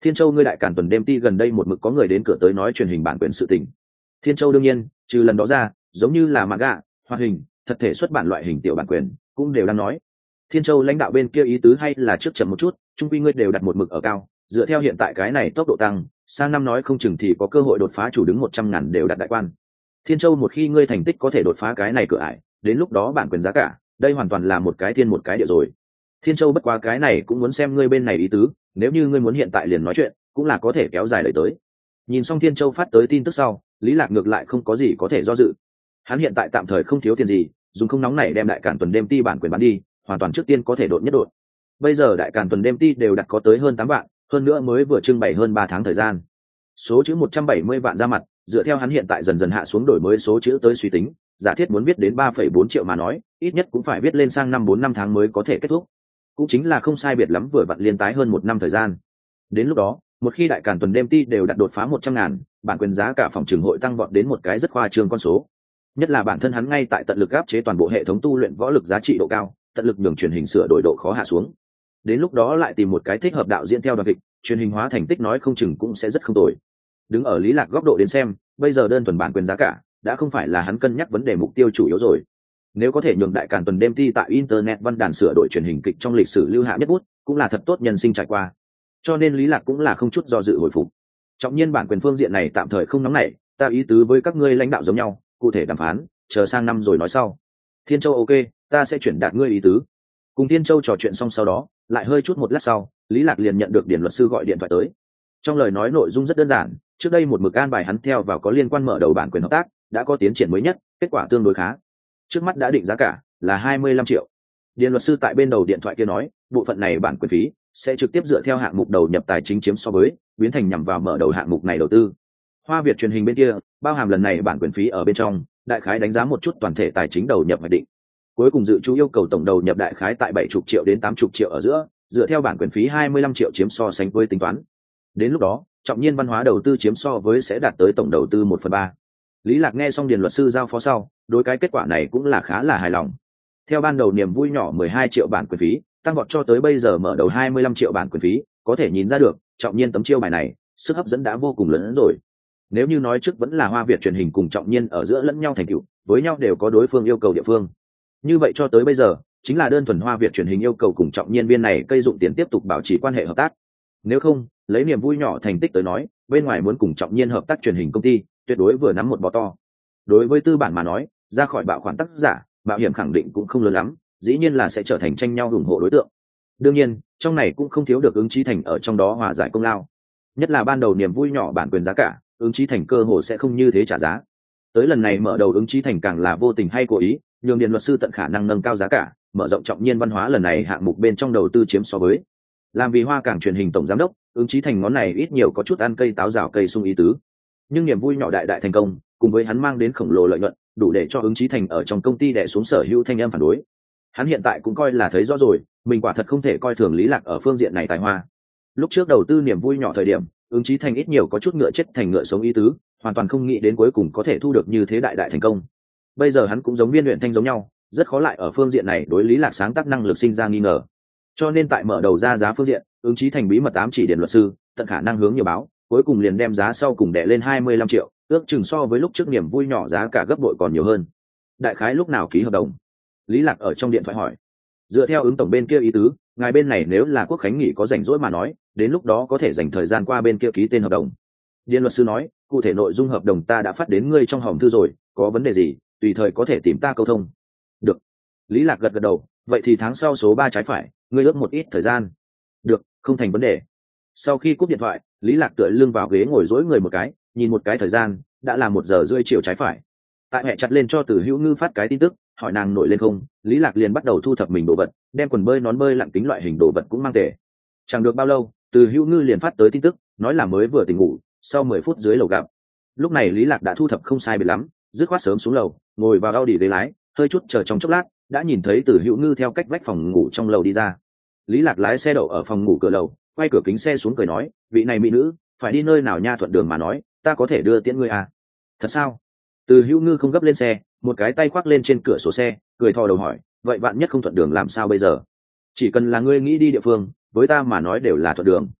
Speaker 1: Thiên Châu ngươi đại càn tuần đêm ti gần đây một mực có người đến cửa tới nói truyền hình bản quyền sự tình. Thiên Châu đương nhiên trừ lần đó ra, giống như là manga, hoạt hình, thật thể xuất bản loại hình tiểu bản quyền cũng đều đang nói. Thiên Châu lãnh đạo bên kia ý tứ hay là trước chậm một chút, trung quy ngươi đều đặt một mực ở cao, dựa theo hiện tại cái này tốc độ tăng, sang năm nói không chừng thì có cơ hội đột phá chủ đứng một trăm ngàn đều đặt đại quan. Thiên Châu một khi ngươi thành tích có thể đột phá cái này cửa ải, đến lúc đó bản quyền giá cả, đây hoàn toàn là một cái thiên một cái địa rồi. Thiên Châu bất quá cái này cũng muốn xem ngươi bên này ý tứ, nếu như ngươi muốn hiện tại liền nói chuyện, cũng là có thể kéo dài đợi tới. Nhìn xong Thiên Châu phát tới tin tức sau, Lý Lạc ngược lại không có gì có thể do dự. Hắn hiện tại tạm thời không thiếu tiền gì, dùng không nóng này đem đại càn tuần đêm ti bản quyền bán đi, hoàn toàn trước tiên có thể đột nhất đột. Bây giờ đại càn tuần đêm ti đều đặt có tới hơn tám vạn, hơn nữa mới vừa trưng bày hơn ba tháng thời gian. Số chữ một trăm bảy mươi vạn ra mặt, dựa theo hắn hiện tại dần dần hạ xuống đổi mới số chữ tới suy tính, giả thiết muốn viết đến ba phẩy bốn triệu mà nói, ít nhất cũng phải viết lên sang năm bốn năm tháng mới có thể kết thúc. Cũng chính là không sai biệt lắm vừa vặn liên tái hơn một năm thời gian. Đến lúc đó, một khi đại càn tuần đêm ti đều đặt đột phá một trăm ngàn, bản quyền giá cả phòng trường hội tăng vọt đến một cái rất khoa trương con số. Nhất là bản thân hắn ngay tại tận lực áp chế toàn bộ hệ thống tu luyện võ lực giá trị độ cao, tận lực nhường truyền hình sửa đổi độ khó hạ xuống. Đến lúc đó lại tìm một cái thích hợp đạo diễn theo đoàn kịch, truyền hình hóa thành tích nói không chừng cũng sẽ rất không tồi. Đứng ở Lý Lạc góc độ đến xem, bây giờ đơn thuần bản quyền giá cả đã không phải là hắn cân nhắc vấn đề mục tiêu chủ yếu rồi. Nếu có thể nhường đại càn tuần đêm ti tại internet văn đàn sửa đổi truyền hình kịch trong lịch sử lưu hạ nhất bút, cũng là thật tốt nhân sinh trải qua. Cho nên Lý Lạc cũng là không chút do dự hồi phục. Trọng nhiên bản quyền phương diện này tạm thời không nóng nảy, ta ý tứ với các ngươi lãnh đạo giống nhau, cụ thể đàm phán, chờ sang năm rồi nói sau. Thiên Châu ok, ta sẽ chuyển đạt ngươi ý tứ. Cùng Thiên Châu trò chuyện xong sau đó, lại hơi chút một lát sau, Lý Lạc liền nhận được điển luật sư gọi điện thoại tới. Trong lời nói nội dung rất đơn giản, trước đây một mực an bài hắn theo vào có liên quan mở đầu bản quyền hợp tác, đã có tiến triển mới nhất, kết quả tương đối khá. Trước mắt đã định giá cả là hai mươi lăm triệu. Điền luật sư tại bên đầu điện thoại kia nói, bộ phận này bản quyền phí sẽ trực tiếp dựa theo hạng mục đầu nhập tài chính chiếm so với, biến thành nhằm vào mở đầu hạng mục này đầu tư. Hoa Việt truyền hình bên kia, bao hàm lần này bản quyền phí ở bên trong, đại khái đánh giá một chút toàn thể tài chính đầu nhập hoạch định. Cuối cùng dự trù yêu cầu tổng đầu nhập đại khái tại bảy mươi triệu đến tám mươi triệu ở giữa, dựa theo bản quyền phí hai mươi lăm triệu chiếm so sánh với tính toán. Đến lúc đó, trọng nhiên văn hóa đầu tư chiếm so với sẽ đạt tới tổng đầu tư một phần ba. Lý Lạc nghe xong điền luật sư giao phó sau, đối cái kết quả này cũng là khá là hài lòng. Theo ban đầu niềm vui nhỏ mười hai triệu bản quyền phí, tăng vọt cho tới bây giờ mở đầu hai mươi lăm triệu bản quyền phí, có thể nhìn ra được, trọng nhiên tấm chiêu bài này, sức hấp dẫn đã vô cùng lớn rồi. Nếu như nói trước vẫn là Hoa Việt truyền hình cùng trọng nhiên ở giữa lẫn nhau thành tựu, với nhau đều có đối phương yêu cầu địa phương. Như vậy cho tới bây giờ, chính là đơn thuần Hoa Việt truyền hình yêu cầu cùng trọng nhiên viên này cây dụng tiền tiếp tục bảo trì quan hệ hợp tác. Nếu không, lấy niềm vui nhỏ thành tích tới nói, bên ngoài muốn cùng trọng nhiên hợp tác truyền hình công ty, tuyệt đối vừa nắm một bó to. Đối với tư bản mà nói, ra khỏi bạo khoản tác giả, mạo hiểm khẳng định cũng không lớn lắm, dĩ nhiên là sẽ trở thành tranh nhau ủng hộ đối tượng. Đương nhiên, trong này cũng không thiếu được Ứng Chí Thành ở trong đó hòa giải công lao. Nhất là ban đầu niềm vui nhỏ bản quyền giá cả, Ứng Chí Thành cơ hội sẽ không như thế trả giá. Tới lần này mở đầu Ứng Chí Thành càng là vô tình hay cố ý, nhường điền luật sư tận khả năng nâng cao giá cả, mở rộng trọng nhiên văn hóa lần này hạng mục bên trong đầu tư chiếm so với. Làm vì Hoa Cảng truyền hình tổng giám đốc, Ứng Chí Thành ngón này ít nhiều có chút ăn cây táo rào cây sung ý tứ. Nhưng niềm vui nhỏ đại đại thành công, cùng với hắn mang đến khổng lồ lợi nhuận, đủ để cho Ứng Chí Thành ở trong công ty đè xuống sở hữu thanh âm phản đối. Hắn hiện tại cũng coi là thấy rõ rồi, mình quả thật không thể coi thường Lý Lạc ở phương diện này tài hoa. Lúc trước đầu tư niềm vui nhỏ thời điểm, Ứng Chí Thành ít nhiều có chút ngựa chết thành ngựa sống ý tứ, hoàn toàn không nghĩ đến cuối cùng có thể thu được như thế đại đại thành công. Bây giờ hắn cũng giống Viên Luyện Thanh giống nhau, rất khó lại ở phương diện này đối Lý Lạc sáng tác năng lực sinh ra nghi ngờ. Cho nên tại mở đầu ra giá phương diện, Ứng Chí Thành bí mật ám chỉ điền luật sư, tận khả năng hướng nhiều báo, cuối cùng liền đem giá sau cùng đè lên hai mươi lăm triệu, ước chừng so với lúc trước niềm vui nhỏ giá cả gấp bội còn nhiều hơn. Đại khái lúc nào ký hợp đồng? Lý Lạc ở trong điện thoại hỏi. Dựa theo Ứng tổng bên kia ý tứ, ngài bên này nếu là Quốc khánh nghỉ có rảnh rỗi mà nói, đến lúc đó có thể dành thời gian qua bên kia ký tên hợp đồng. Điền luật sư nói, cụ thể nội dung hợp đồng ta đã phát đến ngươi trong hòm thư rồi, có vấn đề gì, tùy thời có thể tìm ta câu thông. Được. Lý Lạc gật gật đầu, vậy thì tháng sau số ba trái phải, ngươi ước một ít thời gian. Được, không thành vấn đề. Sau khi cúp điện thoại, Lý Lạc tựa lưng vào ghế ngồi dỗi người một cái, nhìn một cái thời gian, đã là một giờ rưỡi chiều trái phải. Tại mẹ chặt lên cho Từ Hữu Ngư phát cái tin tức, hỏi nàng nổi lên không, Lý Lạc liền bắt đầu thu thập mình đồ vật, đem quần bơi nón bơi lặn kính loại hình đồ vật cũng mang về. Chẳng được bao lâu, Từ Hữu Ngư liền phát tới tin tức, nói là mới vừa tỉnh ngủ, sau mười phút dưới lầu gặp. Lúc này Lý Lạc đã thu thập không sai biệt lắm, dứt khoát sớm xuống lầu, ngồi vào Audi ghế lái, hơi chút chờ trong chốc lát, đã nhìn thấy Từ Hữu Ngư theo cách vách phòng ngủ trong lầu đi ra. Lý Lạc lái xe đậu ở phòng ngủ cửa lầu, quay cửa kính xe xuống cười nói, vị này mỹ nữ, phải đi nơi nào nha, thuận đường mà nói, ta có thể đưa tiễn ngươi à? Thật sao? Từ Hữu Ngư không gấp lên xe, một cái tay khoác lên trên cửa sổ xe, cười thò đầu hỏi, vậy bạn nhất không thuận đường làm sao bây giờ? Chỉ cần là ngươi nghĩ đi địa phương, với ta mà nói đều là thuận đường.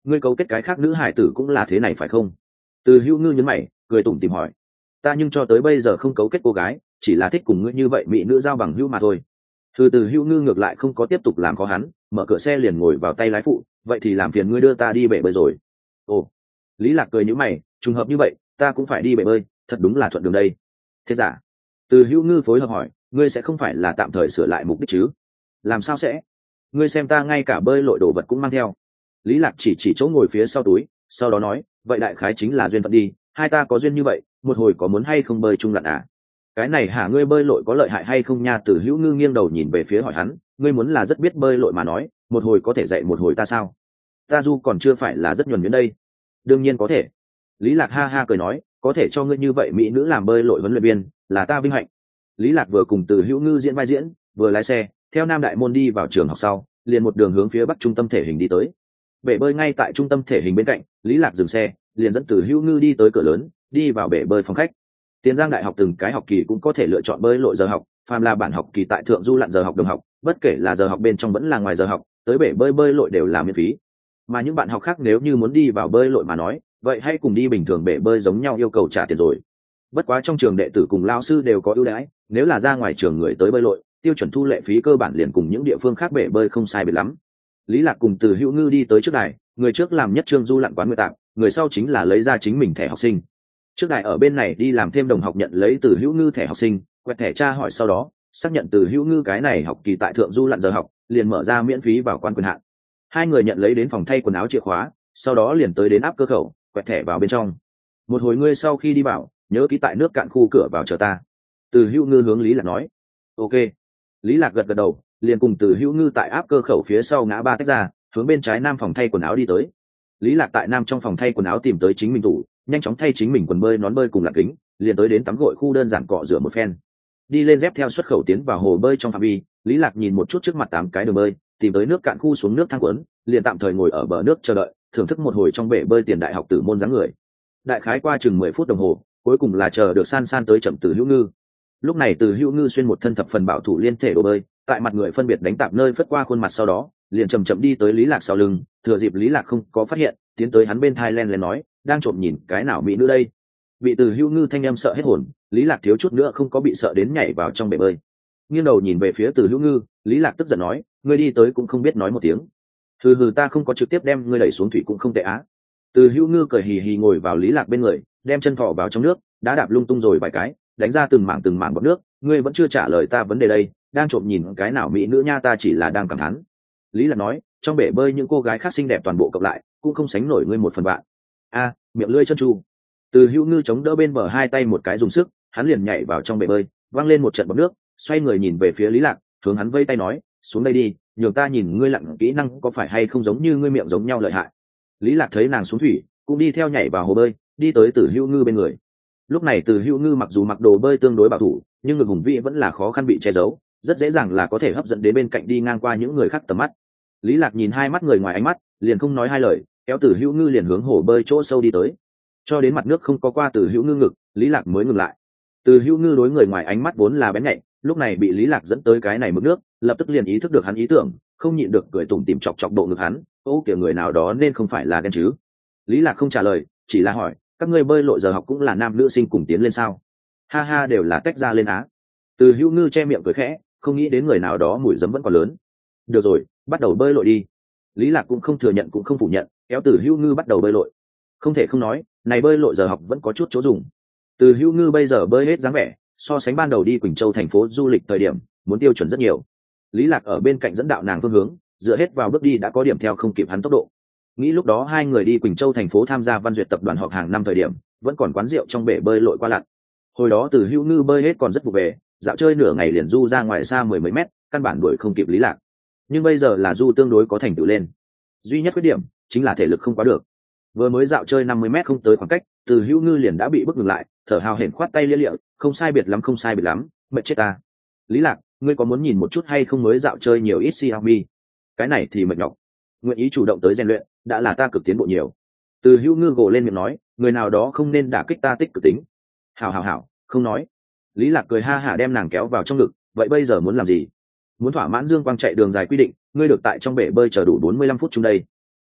Speaker 1: ngươi cấu kết cái khác nữ hải tử cũng là thế này phải không? Từ Hữu Ngư nhấn mày cười tủm tỉm hỏi. Ta nhưng cho tới bây giờ không cấu kết cô gái, chỉ là thích cùng ngươi như vậy mỹ nữ giao bằng hữu mà thôi. Thư Từ Hữu Ngư ngược lại không có tiếp tục làm khó hắn, mở cửa xe liền ngồi vào tay lái phụ. Vậy thì làm phiền ngươi đưa ta đi bể bơi rồi. Ồ, Lý Lạc cười nhíu mày, trùng hợp như vậy ta cũng phải đi bể bơi, thật đúng là thuận đường đây. Thế giả? Từ Hữu Ngư phối hợp hỏi, ngươi sẽ không phải là tạm thời sửa lại mục đích chứ? Làm sao sẽ? Ngươi xem ta ngay cả bơi lội đồ vật cũng mang theo. Lý Lạc chỉ chỉ chỗ ngồi phía sau túi, sau đó nói, vậy đại khái chính là duyên phận đi, hai ta có duyên như vậy, một hồi có muốn hay không bơi chung lặn à? Cái này hả, ngươi bơi lội có lợi hại hay không nha? Từ Hữu Ngư nghiêng đầu nhìn về phía hỏi hắn, ngươi muốn là rất biết bơi lội mà nói, một hồi có thể dạy một hồi ta sao? Ta du còn chưa phải là rất nhuần nhuyễn đây. Đương nhiên có thể. Lý Lạc ha ha cười nói, có thể cho ngươi như vậy mỹ nữ làm bơi lội huấn luyện viên, là ta vinh hạnh. Lý Lạc vừa cùng Từ Hữu Ngư diễn vai diễn, vừa lái xe theo Nam Đại Môn đi vào trường học sau, liền một đường hướng phía bắc trung tâm thể hình đi tới. Bể bơi ngay tại trung tâm thể hình bên cạnh, Lý Lạc dừng xe, liền dẫn Từ Hữu Ngư đi tới cửa lớn, đi vào bể bơi phòng khách. Tiền Giang Đại học từng cái học kỳ cũng có thể lựa chọn bơi lội giờ học, phàm là bản học kỳ tại thượng du lặn giờ học đồng học, bất kể là giờ học bên trong vẫn là ngoài giờ học, tới bể bơi bơi lội đều là miễn phí. Mà những bạn học khác nếu như muốn đi vào bơi lội mà nói, vậy hãy cùng đi bình thường bể bơi giống nhau yêu cầu trả tiền rồi. Bất quá trong trường đệ tử cùng lao sư đều có ưu đãi, nếu là ra ngoài trường người tới bơi lội, tiêu chuẩn thu lệ phí cơ bản liền cùng những địa phương khác bể bơi không sai biệt lắm. Lý Lạc cùng Từ Hữu Ngư đi tới trước đài, người trước làm nhất trương du lặn quán nguyệt tạm, người sau chính là lấy ra chính mình thẻ học sinh. Trước đài ở bên này đi làm thêm đồng học nhận lấy Từ Hữu Ngư thẻ học sinh, quẹt thẻ tra hỏi sau đó, xác nhận Từ Hữu Ngư cái này học kỳ tại thượng du lặn giờ học, liền mở ra miễn phí vào quán quyền hạn. Hai người nhận lấy đến phòng thay quần áo chìa khóa, sau đó liền tới đến áp cơ khẩu, quẹt thẻ vào bên trong. Một hồi ngươi sau khi đi vào, nhớ ký tại nước cạn khu cửa vào chờ ta. Từ Hữu Ngư hướng Lý Lạc nói. Ok. Lý Lạc gật gật đầu, liền cùng Từ Hữu Ngư tại áp cơ khẩu phía sau ngã ba tách ra, hướng bên trái nam phòng thay quần áo đi tới. Lý Lạc tại nam trong phòng thay quần áo tìm tới chính mình tủ, nhanh chóng thay chính mình quần bơi nón bơi cùng lạc kính, liền tới đến tắm gội khu đơn giản cọ rửa một phen. Đi lên dép theo xuất khẩu tiến vào hồ bơi trong phạm vi, Lý Lạc nhìn một chút trước mặt tám cái đường bơi, tìm tới nước cạn khu xuống nước thang quấn, liền tạm thời ngồi ở bờ nước chờ đợi, thưởng thức một hồi trong bể bơi tiền đại học tử môn dáng người. Đại khái qua chừng mười phút đồng hồ, cuối cùng là chờ được san san tới chậm Từ Hữu Ngư. Lúc này Từ Hữu Ngư xuyên một thân thập phần bảo thủ liên thể đồ bơi, tại mặt người phân biệt đánh tạp nơi phất qua khuôn mặt sau đó, liền chậm chậm đi tới Lý Lạc sau lưng, thừa dịp Lý Lạc không có phát hiện, tiến tới hắn bên thai len len nói, đang trộm nhìn cái nào mỹ nữ đây. Bị Từ Hữu Ngư thanh âm sợ hết hồn, Lý Lạc thiếu chút nữa không có bị sợ đến nhảy vào trong bể bơi. Nghiêng đầu nhìn về phía Từ Hữu Ngư, Lý Lạc tức giận nói, ngươi đi tới cũng không biết nói một tiếng. Hừ hừ, ta không có trực tiếp đem ngươi đẩy xuống thủy cũng không tệ á. Từ Hữu Ngư cười hì hì ngồi vào Lý Lạc bên người, đem chân thò vào trong nước, đã đạp lung tung rồi vài cái, đánh ra từng mảng từng mảng bọt nước. Ngươi vẫn chưa trả lời ta vấn đề đây, đang trộm nhìn cái nào mỹ nữ nha? Ta chỉ là đang cảm thán. Lý Lạc nói, trong bể bơi những cô gái khác xinh đẹp toàn bộ cộng lại cũng không sánh nổi ngươi một phần vạn. A, miệng lưỡi chân tru. Từ Hữu Ngư chống đỡ bên bờ hai tay một cái dùng sức, hắn liền nhảy vào trong bể bơi, văng lên một trận bọt nước, xoay người nhìn về phía Lý Lạc, hướng hắn vây tay nói, xuống đây đi, nhường ta nhìn ngươi lặn kỹ năng có phải hay không giống như ngươi miệng giống nhau lợi hại. Lý Lạc thấy nàng xuống thủy, cũng đi theo nhảy vào hồ bơi, đi tới Từ Hữu Ngư bên người. Lúc này Từ Hữu Ngư mặc dù mặc đồ bơi tương đối bảo thủ, nhưng ngực hùng vĩ vẫn là khó khăn bị che giấu, rất dễ dàng là có thể hấp dẫn đến bên cạnh đi ngang qua những người khác tầm mắt. Lý Lạc nhìn hai mắt người ngoài ánh mắt, liền không nói hai lời, kéo Từ Hữu Ngư liền hướng hồ bơi chỗ sâu đi tới. Cho đến mặt nước không có qua Từ Hữu Ngư ngực, Lý Lạc mới ngừng lại. Từ Hữu Ngư đối người ngoài ánh mắt vốn là bén nhạy, lúc này bị Lý Lạc dẫn tới cái này mực nước, lập tức liền ý thức được hắn ý tưởng, không nhịn được cười tủm tỉm chọc chọc bộ ngực hắn, ô kìa, người nào đó nên không phải là ghen chứ. Lý Lạc không trả lời, chỉ là hỏi, các ngươi bơi lội giờ học cũng là nam nữ sinh cùng tiến lên sao? Ha ha, đều là tách ra lên á. Từ Hữu Ngư che miệng cười khẽ, không nghĩ đến người nào đó mùi giấm vẫn còn lớn. Được rồi, bắt đầu bơi lội đi. Lý Lạc cũng không thừa nhận cũng không phủ nhận, kéo Từ Hữu Ngư bắt đầu bơi lội. Không thể không nói, này bơi lội giờ học vẫn có chút chỗ dùng. Từ Hữu Ngư bây giờ bơi hết dáng vẻ, so sánh ban đầu đi Quỳnh Châu thành phố du lịch thời điểm, muốn tiêu chuẩn rất nhiều. Lý Lạc ở bên cạnh dẫn đạo nàng phương hướng, dựa hết vào bước đi đã có điểm theo không kịp hắn tốc độ. Nghĩ lúc đó hai người đi Quỳnh Châu thành phố tham gia Văn Duyệt tập đoàn họp hàng năm thời điểm, vẫn còn quán rượu trong bể bơi lội qua lặn. Hồi đó Từ Hữu Ngư bơi hết còn rất vụ về, dạo chơi nửa ngày liền du ra ngoài xa mười mấy mét, căn bản đuổi không kịp Lý Lạc. Nhưng bây giờ là du tương đối có thành tựu lên. Duy nhất khuyết điểm chính là thể lực không quá được. Vừa mới dạo chơi năm mươi mét không tới khoảng cách, Từ Hữu Ngư liền đã bị bức ngừng lại, thở hào hển khoát tay lia lịa, không sai biệt lắm không sai biệt lắm, mệt chết ta. Lý Lạc, ngươi có muốn nhìn một chút hay không, mới dạo chơi nhiều ít Xiaomi? Cái này thì mệt nhọc. Nguyện ý chủ động tới rèn luyện, đã là ta cực tiến bộ nhiều. Từ Hữu Ngư gồ lên miệng nói, người nào đó không nên đả kích ta tích cực tính. Hảo hảo hảo, không nói. Lý Lạc cười ha hả đem nàng kéo vào trong ngực, vậy bây giờ muốn làm gì? Muốn thỏa mãn Dương Quang chạy đường dài quy định, ngươi được tại trong bể bơi chờ đủ bốn mươi lăm phút chung đây.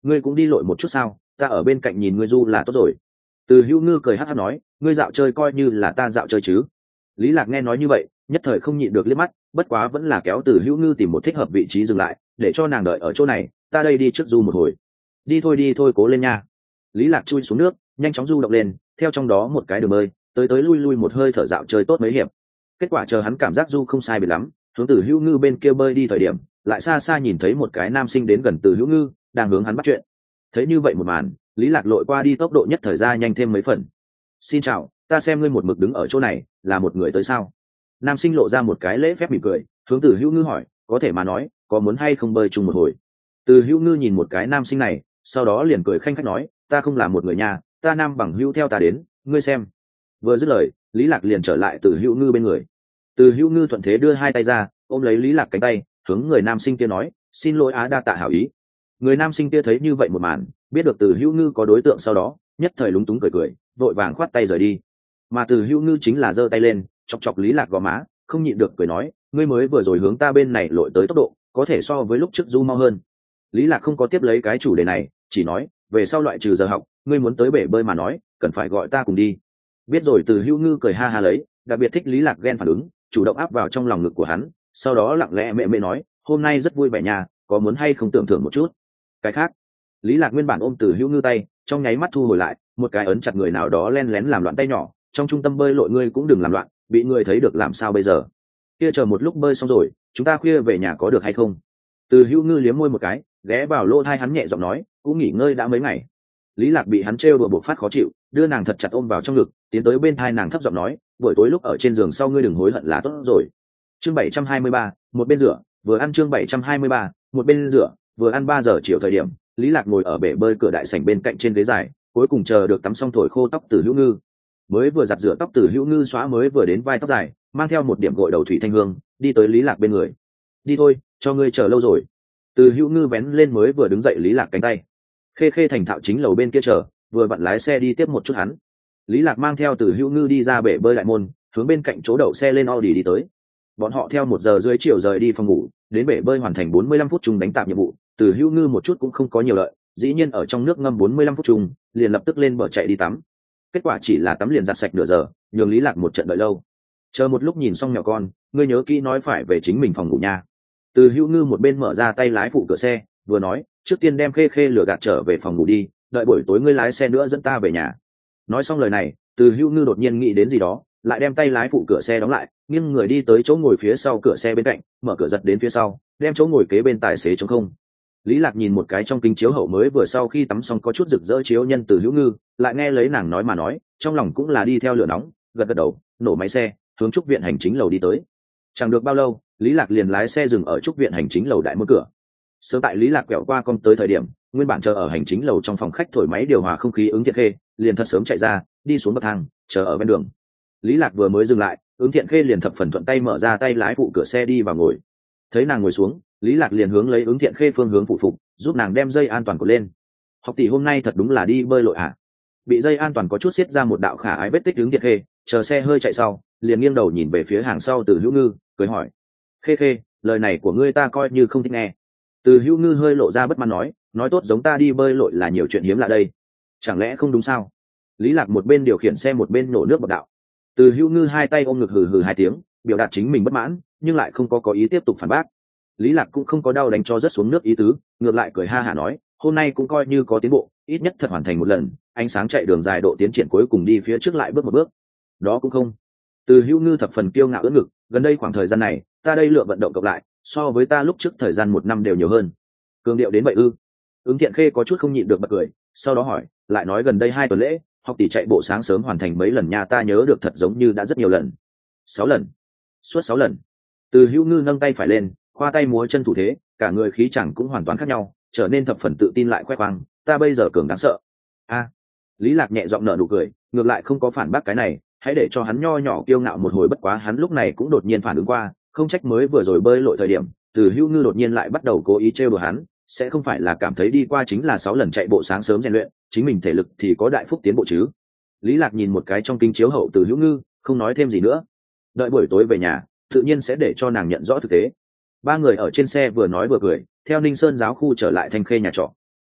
Speaker 1: ngươi cũng đi lội một chút sao, ta ở bên cạnh nhìn ngươi du là tốt rồi. Từ Hữu Ngư cười hắc hắc nói, ngươi dạo chơi coi như là ta dạo chơi chứ. Lý Lạc nghe nói như vậy, nhất thời không nhịn được liếc mắt, bất quá vẫn là kéo Từ Hữu Ngư tìm một thích hợp vị trí dừng lại, để cho nàng đợi ở chỗ này, ta đây đi trước du một hồi. Đi thôi đi thôi, cố lên nha. Lý Lạc chui xuống nước, nhanh chóng du động lên, theo trong đó một cái đường bơi, tới tới lui lui một hơi thở dạo chơi tốt mấy hiệp. Kết quả chờ hắn cảm giác du không sai biệt lắm, hướng Từ Hữu Ngư bên kia bơi đi thời điểm, lại xa xa nhìn thấy một cái nam sinh đến gần Từ Hữu Ngư, đang hướng hắn bắt chuyện. Thấy như vậy một màn, Lý Lạc lội qua đi tốc độ nhất thời ra nhanh thêm mấy phần. Xin chào, ta xem ngươi một mực đứng ở chỗ này, là một người tới sao? Nam sinh lộ ra một cái lễ phép mỉm cười, hướng Từ Hữu Ngư hỏi, có thể mà nói, có muốn hay không bơi chung một hồi? Từ Hữu Ngư nhìn một cái nam sinh này, sau đó liền cười khanh khách nói, ta không là một người nhà, ta nam bằng hữu theo ta đến, ngươi xem. Vừa dứt lời, Lý Lạc liền trở lại Từ Hữu Ngư bên người. Từ Hữu Ngư thuận thế đưa hai tay ra, ôm lấy Lý Lạc cánh tay, hướng người nam sinh kia nói, xin lỗi á, đa tạ hảo ý. Người nam sinh kia thấy như vậy một màn, biết được Từ Hữu Ngư có đối tượng sau đó, nhất thời lúng túng cười cười, vội vàng khoát tay rời đi. Mà Từ Hữu Ngư chính là giơ tay lên, chọc chọc Lý Lạc gò má, không nhịn được cười nói, ngươi mới vừa rồi hướng ta bên này lội tới tốc độ, có thể so với lúc trước du mau hơn. Lý Lạc không có tiếp lấy cái chủ đề này, chỉ nói, về sau loại trừ giờ học, ngươi muốn tới bể bơi mà nói, cần phải gọi ta cùng đi. Biết rồi. Từ Hữu Ngư cười ha ha lấy, đặc biệt thích Lý Lạc ghen phản ứng, chủ động áp vào trong lòng ngực của hắn, sau đó lặng lẽ mẹ mẹ nói, hôm nay rất vui vẻ nhà, có muốn hay không tưởng thưởng một chút. Cái khác, Lý Lạc nguyên bản ôm Từ Hữu Ngư tay, trong nháy mắt thu hồi lại, một cái ấn chặt người nào đó len lén làm loạn tay nhỏ, trong trung tâm bơi lội ngươi cũng đừng làm loạn, bị người thấy được làm sao bây giờ? Kia chờ một lúc bơi xong rồi, chúng ta khuya về nhà có được hay không? Từ Hữu Ngư liếm môi một cái, ghé vào lỗ tai hắn nhẹ giọng nói, cũng nghỉ ngơi đã mấy ngày. Lý Lạc bị hắn trêu đùa bộc phát khó chịu, đưa nàng thật chặt ôm vào trong ngực, tiến tới bên tai nàng thấp giọng nói, buổi tối lúc ở trên giường sau ngươi đừng hối hận là tốt rồi. Chương bảy trăm hai mươi ba, một bên rửa, vừa ăn. Chương bảy trăm hai mươi ba, một bên rửa, vừa ăn. Ba giờ chiều thời điểm, Lý Lạc ngồi ở bể bơi cửa đại sảnh bên cạnh trên ghế dài, cuối cùng chờ được tắm xong thổi khô tóc Từ Hữu Ngư. Mới vừa giặt rửa tóc Từ Hữu Ngư xóa mới vừa đến vai tóc dài, mang theo một điểm gội đầu thủy thanh hương, đi tới Lý Lạc bên người. Đi thôi, cho ngươi chờ lâu rồi. Từ Hữu Ngư vén lên mới vừa đứng dậy Lý Lạc cánh tay. Khê Khê thành thạo chính lầu bên kia chờ, vừa vặn lái xe đi tiếp một chút hắn. Lý Lạc mang theo Từ Hữu Ngư đi ra bể bơi đại môn, hướng bên cạnh chỗ đậu xe lên Audi đi tới. Bọn họ theo một giờ rưỡi chiều rời đi phòng ngủ, đến bể bơi hoàn thành bốn mươi lăm phút chung đánh tạm nhiệm vụ. Từ Hữu Ngư một chút cũng không có nhiều lợi, dĩ nhiên ở trong nước ngâm bốn mươi lăm phút chung, liền lập tức lên bờ chạy đi tắm. Kết quả chỉ là tắm liền giặt sạch nửa giờ, nhường Lý Lạc một trận đợi lâu. Chờ một lúc nhìn xong nhỏ con, ngươi nhớ kỹ nói phải về chính mình phòng ngủ nha. Từ Hữu Ngư một bên mở ra tay lái phụ cửa xe, vừa nói, trước tiên đem Khê Khê lừa gạt trở về phòng ngủ đi, đợi buổi tối ngươi lái xe nữa dẫn ta về nhà. Nói xong lời này, Từ Hữu Ngư đột nhiên nghĩ đến gì đó, lại đem tay lái phụ cửa xe đóng lại, nghiêng người đi tới chỗ ngồi phía sau cửa xe bên cạnh, mở cửa giật đến phía sau, đem chỗ ngồi kế bên tài xế trống không. Lý Lạc nhìn một cái trong kính chiếu hậu mới vừa sau khi tắm xong có chút rực rỡ chiếu nhân Từ Hữu Ngư, lại nghe lấy nàng nói mà nói, trong lòng cũng là đi theo lửa nóng, gật gật đầu, nổ máy xe, hướng trúc viện hành chính lầu đi tới. Chẳng được bao lâu, Lý Lạc liền lái xe dừng ở trúc viện hành chính lầu đại môn cửa. Sớm tại Lý Lạc quẹo qua con tới thời điểm, nguyên bản chờ ở hành chính lầu trong phòng khách thổi máy điều hòa không khí Ứng Thiện Khê, liền thật sớm chạy ra, đi xuống bậc thang, chờ ở bên đường. Lý Lạc vừa mới dừng lại, Ứng Thiện Khê liền thập phần thuận tay mở ra tay lái phụ cửa xe đi vào ngồi. Thấy nàng ngồi xuống, Lý Lạc liền hướng lấy Ứng Thiện Khê phương hướng phụ phục, giúp nàng đem dây an toàn cột lên. Học tỷ hôm nay thật đúng là đi bơi lội à? Bị dây an toàn có chút xiết ra một đạo khả ái vết tích. Ứng Thiện Khê chờ xe hơi chạy sau, liền nghiêng đầu nhìn về phía hàng sau Từ Hữu Ngư, cười hỏi, Khê Khê, lời này của ngươi ta coi như không thích nghe. Từ Hữu Ngư hơi lộ ra bất mãn nói, nói tốt giống ta đi bơi lội là nhiều chuyện hiếm lạ đây, chẳng lẽ không đúng sao? Lý Lạc một bên điều khiển xe một bên nổ nước bọt đạo. Từ Hữu Ngư hai tay ôm ngực hừ hừ hai tiếng, biểu đạt chính mình bất mãn, nhưng lại không có có ý tiếp tục phản bác. Lý Lạc cũng không có đau đánh cho rất xuống nước ý tứ, ngược lại cười ha hả nói, hôm nay cũng coi như có tiến bộ, ít nhất thật hoàn thành một lần, ánh sáng chạy đường dài độ tiến triển cuối cùng đi phía trước lại bước một bước. Đó cũng không. Từ Hữu Ngư thập phần kiêu ngạo ưỡn ngực, gần đây khoảng thời gian này, ta đây lượng vận động cộng lại, so với ta lúc trước thời gian một năm đều nhiều hơn. Cường điệu đến vậy ư? Ứng Thiện Khê có chút không nhịn được bật cười, sau đó hỏi, lại nói gần đây hai tuần lễ, học tỷ chạy bộ sáng sớm hoàn thành mấy lần nha, ta nhớ được thật giống như đã rất nhiều lần. Sáu lần. Suốt sáu lần. Từ Hữu Ngư nâng tay phải lên, khoa tay múa chân thủ thế, cả người khí chẳng cũng hoàn toàn khác nhau, trở nên thập phần tự tin lại khoe khoang, ta bây giờ cường đáng sợ. A. Lý Lạc nhẹ giọng nở nụ cười, ngược lại không có phản bác cái này, hãy để cho hắn nho nhỏ kiêu ngạo một hồi. Bất quá hắn lúc này cũng đột nhiên phản ứng qua, không trách mới vừa rồi bơi lội thời điểm, Từ Hữu Ngư đột nhiên lại bắt đầu cố ý trêu đùa hắn, sẽ không phải là cảm thấy đi qua chính là sáu lần chạy bộ sáng sớm rèn luyện, chính mình thể lực thì có đại phúc tiến bộ chứ. Lý Lạc nhìn một cái trong kính chiếu hậu Từ Hữu Ngư, không nói thêm gì nữa. Đợi buổi tối về nhà, tự nhiên sẽ để cho nàng nhận rõ thực tế. Ba người ở trên xe vừa nói vừa cười, theo Ninh Sơn giáo khu trở lại Thanh Khê nhà trọ.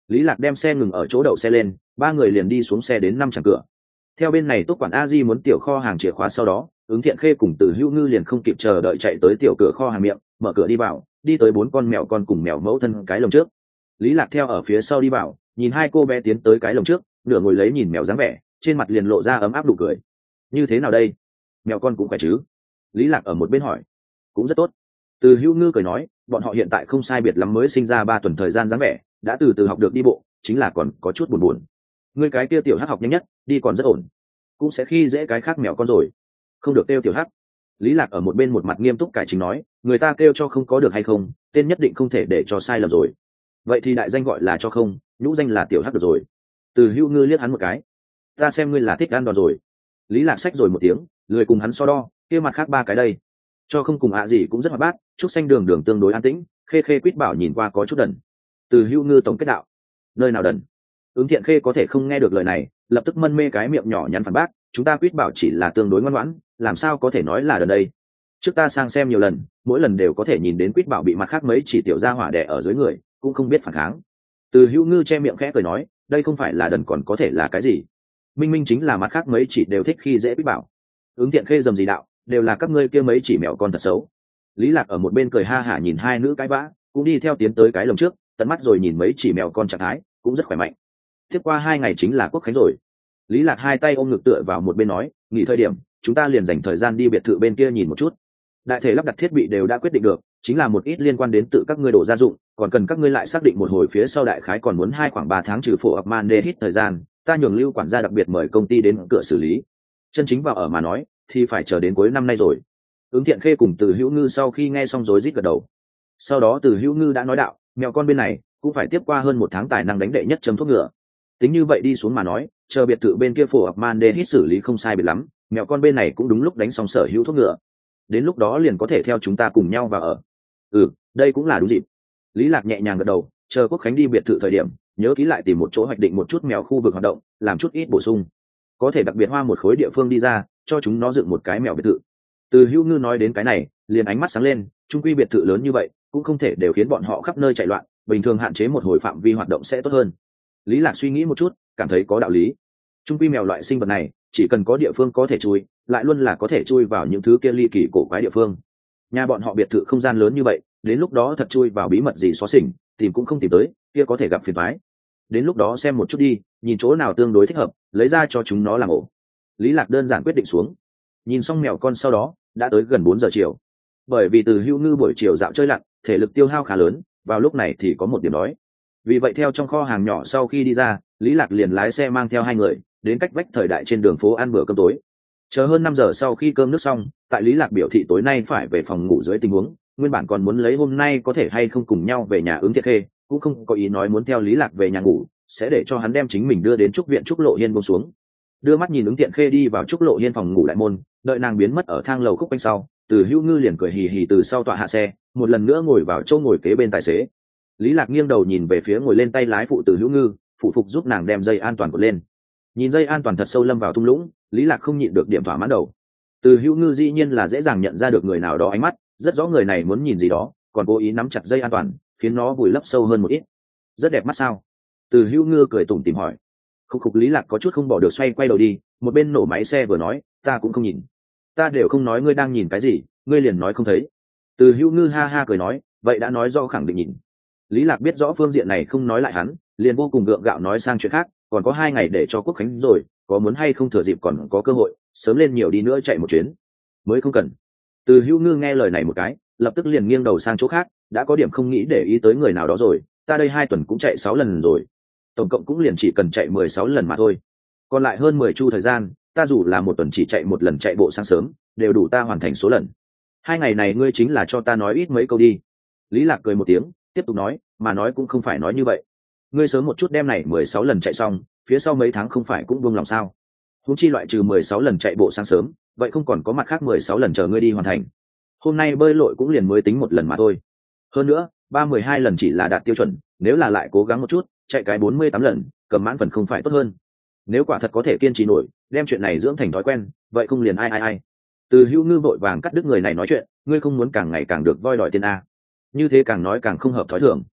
Speaker 1: Lý Lạc đem xe ngừng ở chỗ đậu xe lên, ba người liền đi xuống xe đến năm trạm cửa. Theo bên này Túc quản A Di muốn tiểu kho hàng chìa khóa, sau đó Ứng Thiện Khê cùng Từ Hữu Ngư liền không kịp chờ đợi chạy tới tiểu cửa kho hàng miệng, mở cửa đi vào, đi tới bốn con mèo con cùng mèo mẫu thân cái lồng trước. Lý Lạc theo ở phía sau đi vào, nhìn hai cô bé tiến tới cái lồng trước, nửa ngồi lấy nhìn mèo dáng vẻ, trên mặt liền lộ ra ấm áp nụ cười. Như thế nào đây? Mèo con cũng khỏe chứ? Lý Lạc ở một bên hỏi. Cũng rất tốt. Từ Hữu Ngư cười nói, bọn họ hiện tại không sai biệt lắm mới sinh ra ba tuần thời gian dáng vẻ, đã từ từ học được đi bộ, chính là còn có chút buồn buồn. Ngươi cái kia tiểu hắc học nhanh nhất, đi còn rất ổn, cũng sẽ khi dễ cái khác mèo con rồi. Không được kêu tiểu hắc. Lý Lạc ở một bên một mặt nghiêm túc cải chính nói, người ta kêu cho không có được hay không, tên nhất định không thể để cho sai lầm rồi. Vậy thì đại danh gọi là cho không, nhũ danh là tiểu hắc được rồi. Từ Hữu Ngư liếc hắn một cái. Ta xem ngươi là thích ăn đòn rồi. Lý Lạc xách rồi một tiếng, lười cùng hắn so đo, kia mặt khác ba cái đây. Cho không cùng ạ gì cũng rất hoạt bát, trúc xanh đường đường tương đối an tĩnh, Khê Khê Quýt Bảo nhìn qua có chút đần. Từ Hữu Ngư tổng kết đạo. Nơi nào đần? Ứng Thiện Khê có thể không nghe được lời này, lập tức mân mê cái miệng nhỏ nhắn phản bác, chúng ta Quýt Bảo chỉ là tương đối ngoan ngoãn, làm sao có thể nói là đần đây? Trước ta sang xem nhiều lần, mỗi lần đều có thể nhìn đến Quýt Bảo bị mặt khác mấy chỉ tiểu gia hỏa đè ở dưới người, cũng không biết phản kháng. Từ Hữu Ngư che miệng khẽ cười nói, đây không phải là đần còn có thể là cái gì? Minh minh chính là mặt khác mấy chỉ đều thích khi dễ Quýt Bảo. Ứng Thiện Khê dầm gì đạo, đều là các ngươi kia mấy chỉ mèo con thật xấu. Lý Lạc ở một bên cười ha hả nhìn hai nữ cái vã, cũng đi theo tiến tới cái lồng trước, tận mắt rồi nhìn mấy chỉ mèo con trạng thái cũng rất khỏe mạnh. Tiếp qua hai ngày chính là quốc khánh rồi. Lý Lạc hai tay ôm ngực tựa vào một bên nói, nghỉ thời điểm chúng ta liền dành thời gian đi biệt thự bên kia nhìn một chút. Đại thể lắp đặt thiết bị đều đã quyết định được, chính là một ít liên quan đến tự các ngươi đổ gia dụng, còn cần các ngươi lại xác định một hồi, phía sau đại khái còn muốn hai khoảng ba tháng trừ phổ ập man đê hít thời gian, ta nhường lưu quản gia đặc biệt mời công ty đến cửa xử lý. Chân chính vào ở mà nói thì phải chờ đến cuối năm nay rồi. Ứng Thiện Khê cùng Từ Hữu Ngư sau khi nghe xong rối rít gật đầu. Sau đó Từ Hữu Ngư đã nói đạo, mèo con bên này cũng phải tiếp qua hơn một tháng tài năng đánh đệ nhất châm thuốc ngựa. Tính như vậy đi xuống mà nói, chờ biệt thự bên kia phổ ập man đê hít xử lý không sai biệt lắm, mèo con bên này cũng đúng lúc đánh xong sở hữu thuốc ngựa. Đến lúc đó liền có thể theo chúng ta cùng nhau vào ở. Ừ, đây cũng là đúng dịp. Lý Lạc nhẹ nhàng gật đầu, chờ Quốc khánh đi biệt thự thời điểm, nhớ kỹ lại tìm một chỗ hoạch định một chút mèo khu vực hoạt động, làm chút ít bổ sung. Có thể đặc biệt hoa một khối địa phương đi ra, cho chúng nó dựng một cái mèo biệt thự. Từ Hữu Ngư nói đến cái này, liền ánh mắt sáng lên, chung quy biệt thự lớn như vậy, cũng không thể đều khiến bọn họ khắp nơi chạy loạn, bình thường hạn chế một hồi phạm vi hoạt động sẽ tốt hơn. Lý Lạc suy nghĩ một chút, cảm thấy có đạo lý. Chung quy mèo loại sinh vật này, chỉ cần có địa phương có thể chui, lại luôn là có thể chui vào những thứ kia ly kỳ cổ quái địa phương. Nhà bọn họ biệt thự không gian lớn như vậy, đến lúc đó thật chui vào bí mật gì xóa xỉnh, tìm cũng không tìm tới, kia có thể gặp phiền toái. Đến lúc đó xem một chút đi, nhìn chỗ nào tương đối thích hợp, lấy ra cho chúng nó làm ổ. Lý Lạc đơn giản quyết định xuống. Nhìn xong mèo con sau đó, đã tới gần bốn giờ chiều. Bởi vì Từ Hữu Ngư buổi chiều dạo chơi lặn, thể lực tiêu hao khá lớn, vào lúc này thì có một điểm đói. Vì vậy theo trong kho hàng nhỏ sau khi đi ra, Lý Lạc liền lái xe mang theo hai người đến cách vách thời đại trên đường phố ăn bữa cơm tối. Chờ hơn năm giờ sau khi cơm nước xong, tại Lý Lạc biểu thị tối nay phải về phòng ngủ dưới tình huống, nguyên bản còn muốn lấy hôm nay có thể hay không cùng nhau về nhà Ứng Thiện Khê, cũng không có ý nói muốn theo Lý Lạc về nhà ngủ, sẽ để cho hắn đem chính mình đưa đến trúc viện trúc lộ hiên buông xuống. Đưa mắt nhìn Ứng Thiện Khê đi vào trúc lộ hiên phòng ngủ đại môn, đợi nàng biến mất ở thang lầu khúc quanh sau, Từ Hữu Ngư liền cười hì hì từ sau tọa hạ xe, một lần nữa ngồi vào chỗ ngồi kế bên tài xế. Lý Lạc nghiêng đầu nhìn về phía ngồi lên tay lái phụ Từ Hữu Ngư, phụ phục giúp nàng đem dây an toàn cột lên. Nhìn dây an toàn thật sâu lâm vào thung lũng, Lý Lạc không nhịn được điểm thỏa mãn đầu. Từ Hữu Ngư dĩ nhiên là dễ dàng nhận ra được người nào đó ánh mắt, rất rõ người này muốn nhìn gì đó, còn cố ý nắm chặt dây an toàn, khiến nó vùi lấp sâu hơn một ít. Rất đẹp mắt sao? Từ Hữu Ngư cười tủm tỉm hỏi. Khúc khục Lý Lạc có chút không bỏ được, xoay quay đầu đi, một bên nổ máy xe vừa nói, ta cũng không nhìn. Ta đều không nói ngươi đang nhìn cái gì, ngươi liền nói không thấy. Từ Hữu Ngư ha ha cười nói, vậy đã nói do khẳng định nhìn. Lý Lạc biết rõ phương diện này không nói lại hắn, liền vô cùng gượng gạo nói sang chuyện khác, còn có hai ngày để cho Quốc khánh rồi, có muốn hay không thừa dịp còn có cơ hội, sớm lên nhiều đi nữa chạy một chuyến. Mới không cần. Từ Hữu Ngư nghe lời này một cái, lập tức liền nghiêng đầu sang chỗ khác, đã có điểm không nghĩ để ý tới người nào đó rồi, ta đây hai tuần cũng chạy sáu lần rồi, tổng cộng cũng liền chỉ cần chạy mười sáu lần mà thôi. Còn lại hơn mười chu thời gian, ta dù là một tuần chỉ chạy một lần chạy bộ sáng sớm, đều đủ ta hoàn thành số lần. Hai ngày này ngươi chính là cho ta nói ít mấy câu đi. Lý Lạc cười một tiếng, tiếp tục nói, mà nói cũng không phải nói như vậy. Ngươi sớm một chút đem này mười sáu lần chạy xong, phía sau mấy tháng không phải cũng buông lòng sao? Huống chi loại trừ mười sáu lần chạy bộ sáng sớm, vậy không còn có mặt khác mười sáu lần chờ ngươi đi hoàn thành. Hôm nay bơi lội cũng liền mới tính một lần mà thôi. Hơn nữa, ba mười hai lần chỉ là đạt tiêu chuẩn, nếu là lại cố gắng một chút, chạy cái bốn mươi tám lần, cầm mãn phần không phải tốt hơn. Nếu quả thật có thể kiên trì nổi, đem chuyện này dưỡng thành thói quen, vậy không liền ai ai ai. Từ Hữu Ngư vội vàng cắt đứt người này nói chuyện, ngươi không muốn càng ngày càng được voi đòi tiền a? Như thế càng nói càng không hợp thói thường.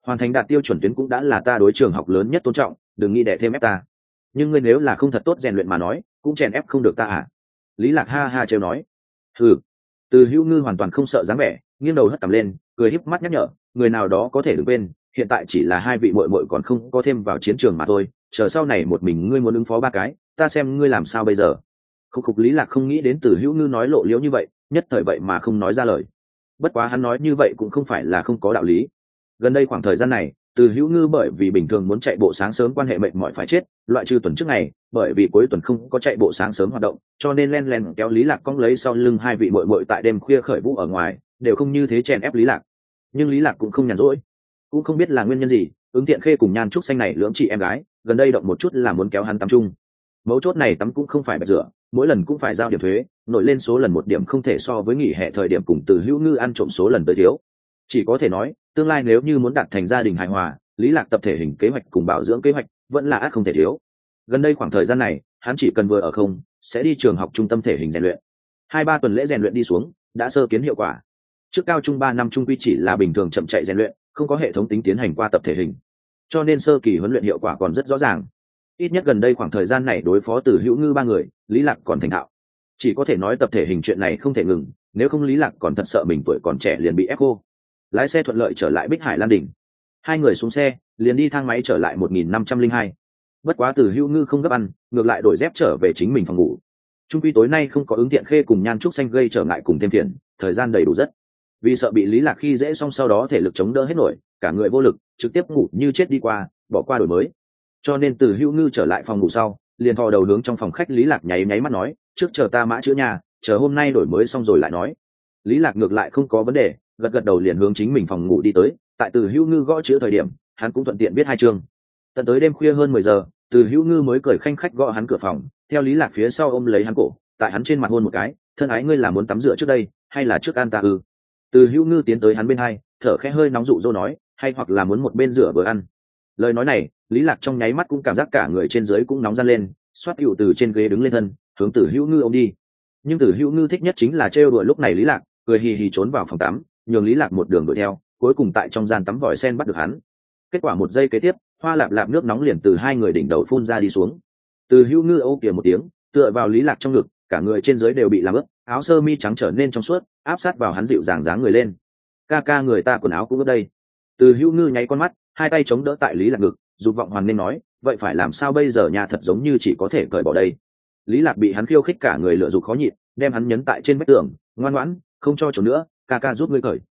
Speaker 1: hoàn thành đạt tiêu chuẩn tuyến cũng đã là ta đối trường học lớn nhất tôn trọng, đừng nghĩ đẻ thêm ép ta. Nhưng ngươi nếu là không thật tốt rèn luyện mà nói, cũng chèn ép không được ta à? Lý Lạc ha ha trêu nói. Hừ. Từ Hữu Ngư hoàn toàn không sợ dáng vẻ, nghiêng đầu hất cằm lên, cười híp mắt nhắc nhở, người nào đó có thể đừng quên, hiện tại chỉ là hai vị muội muội còn không có thêm vào chiến trường mà thôi, chờ sau này một mình ngươi muốn ứng phó ba cái, ta xem ngươi làm sao bây giờ. Khúc khục Lý Lạc không nghĩ đến Từ Hữu Ngư nói lộ liễu như vậy, nhất thời vậy mà không nói ra lời. Bất quá hắn nói như vậy cũng không phải là không có đạo lý. Gần đây khoảng thời gian này, Từ Hữu Ngư bởi vì bình thường muốn chạy bộ sáng sớm quan hệ mệt mỏi phải chết, loại trừ tuần trước ngày, bởi vì cuối tuần không có chạy bộ sáng sớm hoạt động, cho nên len len kéo Lý Lạc cong lấy sau lưng hai vị muội muội tại đêm khuya khởi vũ ở ngoài, đều không như thế chèn ép Lý Lạc. Nhưng Lý Lạc cũng không nhàn rỗi, cũng không biết là nguyên nhân gì, ứng Tiện Khê cùng Nhan Trúc Xanh này lưỡng chị em gái, gần đây động một chút là muốn kéo hắn tắm chung. Mấu chốt này tắm cũng không phải bạch rửa, mỗi lần cũng phải giao điểm thuế, nổi lên số lần một điểm không thể so với nghỉ hè thời điểm cùng Từ Hữu Ngư ăn trộm số lần tới thiếu. Chỉ có thể nói, tương lai nếu như muốn đạt thành gia đình hài hòa, Lý Lạc tập thể hình kế hoạch cùng bảo dưỡng kế hoạch vẫn là ắt không thể thiếu. Gần đây khoảng thời gian này, hắn chỉ cần vừa ở không, sẽ đi trường học trung tâm thể hình rèn luyện. Hai ba tuần lễ rèn luyện đi xuống, đã sơ kiến hiệu quả. Trước cao trung ba năm trung quy chỉ là bình thường chậm chạy rèn luyện, không có hệ thống tính tiến hành qua tập thể hình, cho nên sơ kỳ huấn luyện hiệu quả còn rất rõ ràng. Ít nhất gần đây khoảng thời gian này đối phó Từ Hữu Ngư ba người, Lý Lạc còn thành thạo. Chỉ có thể nói tập thể hình chuyện này không thể ngừng, nếu không Lý Lạc còn thật sợ mình tuổi còn trẻ liền bị ép cô. Lái xe thuận lợi trở lại Bích Hải Lan Đỉnh. Hai người xuống xe, liền đi thang máy trở lại một nghìn năm trăm lẻ hai. Bất quá Từ Hữu Ngư không gấp ăn, ngược lại đổi dép trở về chính mình phòng ngủ. Trung quy tối nay không có Ứng Tiện Khê cùng Nhan Trúc Xanh gây trở ngại cùng thêm phiền, thời gian đầy đủ rất. Vì sợ bị Lý Lạc khi dễ xong sau đó thể lực chống đỡ hết nổi, cả người vô lực, trực tiếp ngủ như chết đi qua, bỏ qua đổi mới. Cho nên Từ Hữu Ngư trở lại phòng ngủ sau, liền thò đầu hướng trong phòng khách. Lý Lạc nháy nháy mắt nói, trước chờ ta mã chữa nhà, chờ hôm nay đổi mới xong rồi lại nói. Lý Lạc ngược lại không có vấn đề, gật gật đầu liền hướng chính mình phòng ngủ đi tới. Tại Từ Hữu Ngư gõ chữa thời điểm, hắn cũng thuận tiện viết hai chương. Tận tới đêm khuya hơn mười giờ, Từ Hữu Ngư mới cười khanh khách gõ hắn cửa phòng, theo Lý Lạc phía sau ôm lấy hắn cổ, tại hắn trên mặt hôn một cái, thân ái ngươi là muốn tắm rửa trước đây, hay là trước an ta ư? Từ Hữu Ngư tiến tới hắn bên hai, thở khẽ hơi nóng dụ dỗ nói, hay hoặc là muốn một bên rửa vừa ăn. Lời nói này, Lý Lạc trong nháy mắt cũng cảm giác cả người trên dưới cũng nóng ra lên, xoát hữu từ trên ghế đứng lên thân, hướng Từ Hữu Ngư ôm đi. Nhưng Từ Hữu Ngư thích nhất chính là trêu đùa, lúc này Lý Lạc cười hì hì trốn vào phòng tắm, nhường Lý Lạc một đường đuổi theo, cuối cùng tại trong gian tắm vòi sen bắt được hắn. Kết quả một giây kế tiếp, hoa lạp lạp nước nóng liền từ hai người đỉnh đầu phun ra đi xuống. Từ Hữu Ngư ô kìa một tiếng, tựa vào Lý Lạc trong ngực, cả người trên dưới đều bị làm ướt, áo sơ mi trắng trở nên trong suốt, áp sát vào hắn dịu dàng dáng người lên. Ca ca, người ta quần áo cũng ướt đây. Từ Hữu Ngư nháy con mắt, hai tay chống đỡ tại Lý Lạc ngực, dục vọng hoàn nên nói, vậy phải làm sao bây giờ, nhà thật giống như chỉ có thể cởi bỏ đây. Lý Lạc bị hắn khiêu khích cả người lựa dục khó nhịn, đem hắn nhấn tại trên vách tường, ngoan ngoãn, không cho chỗ nữa, ca ca giúp ngươi cởi.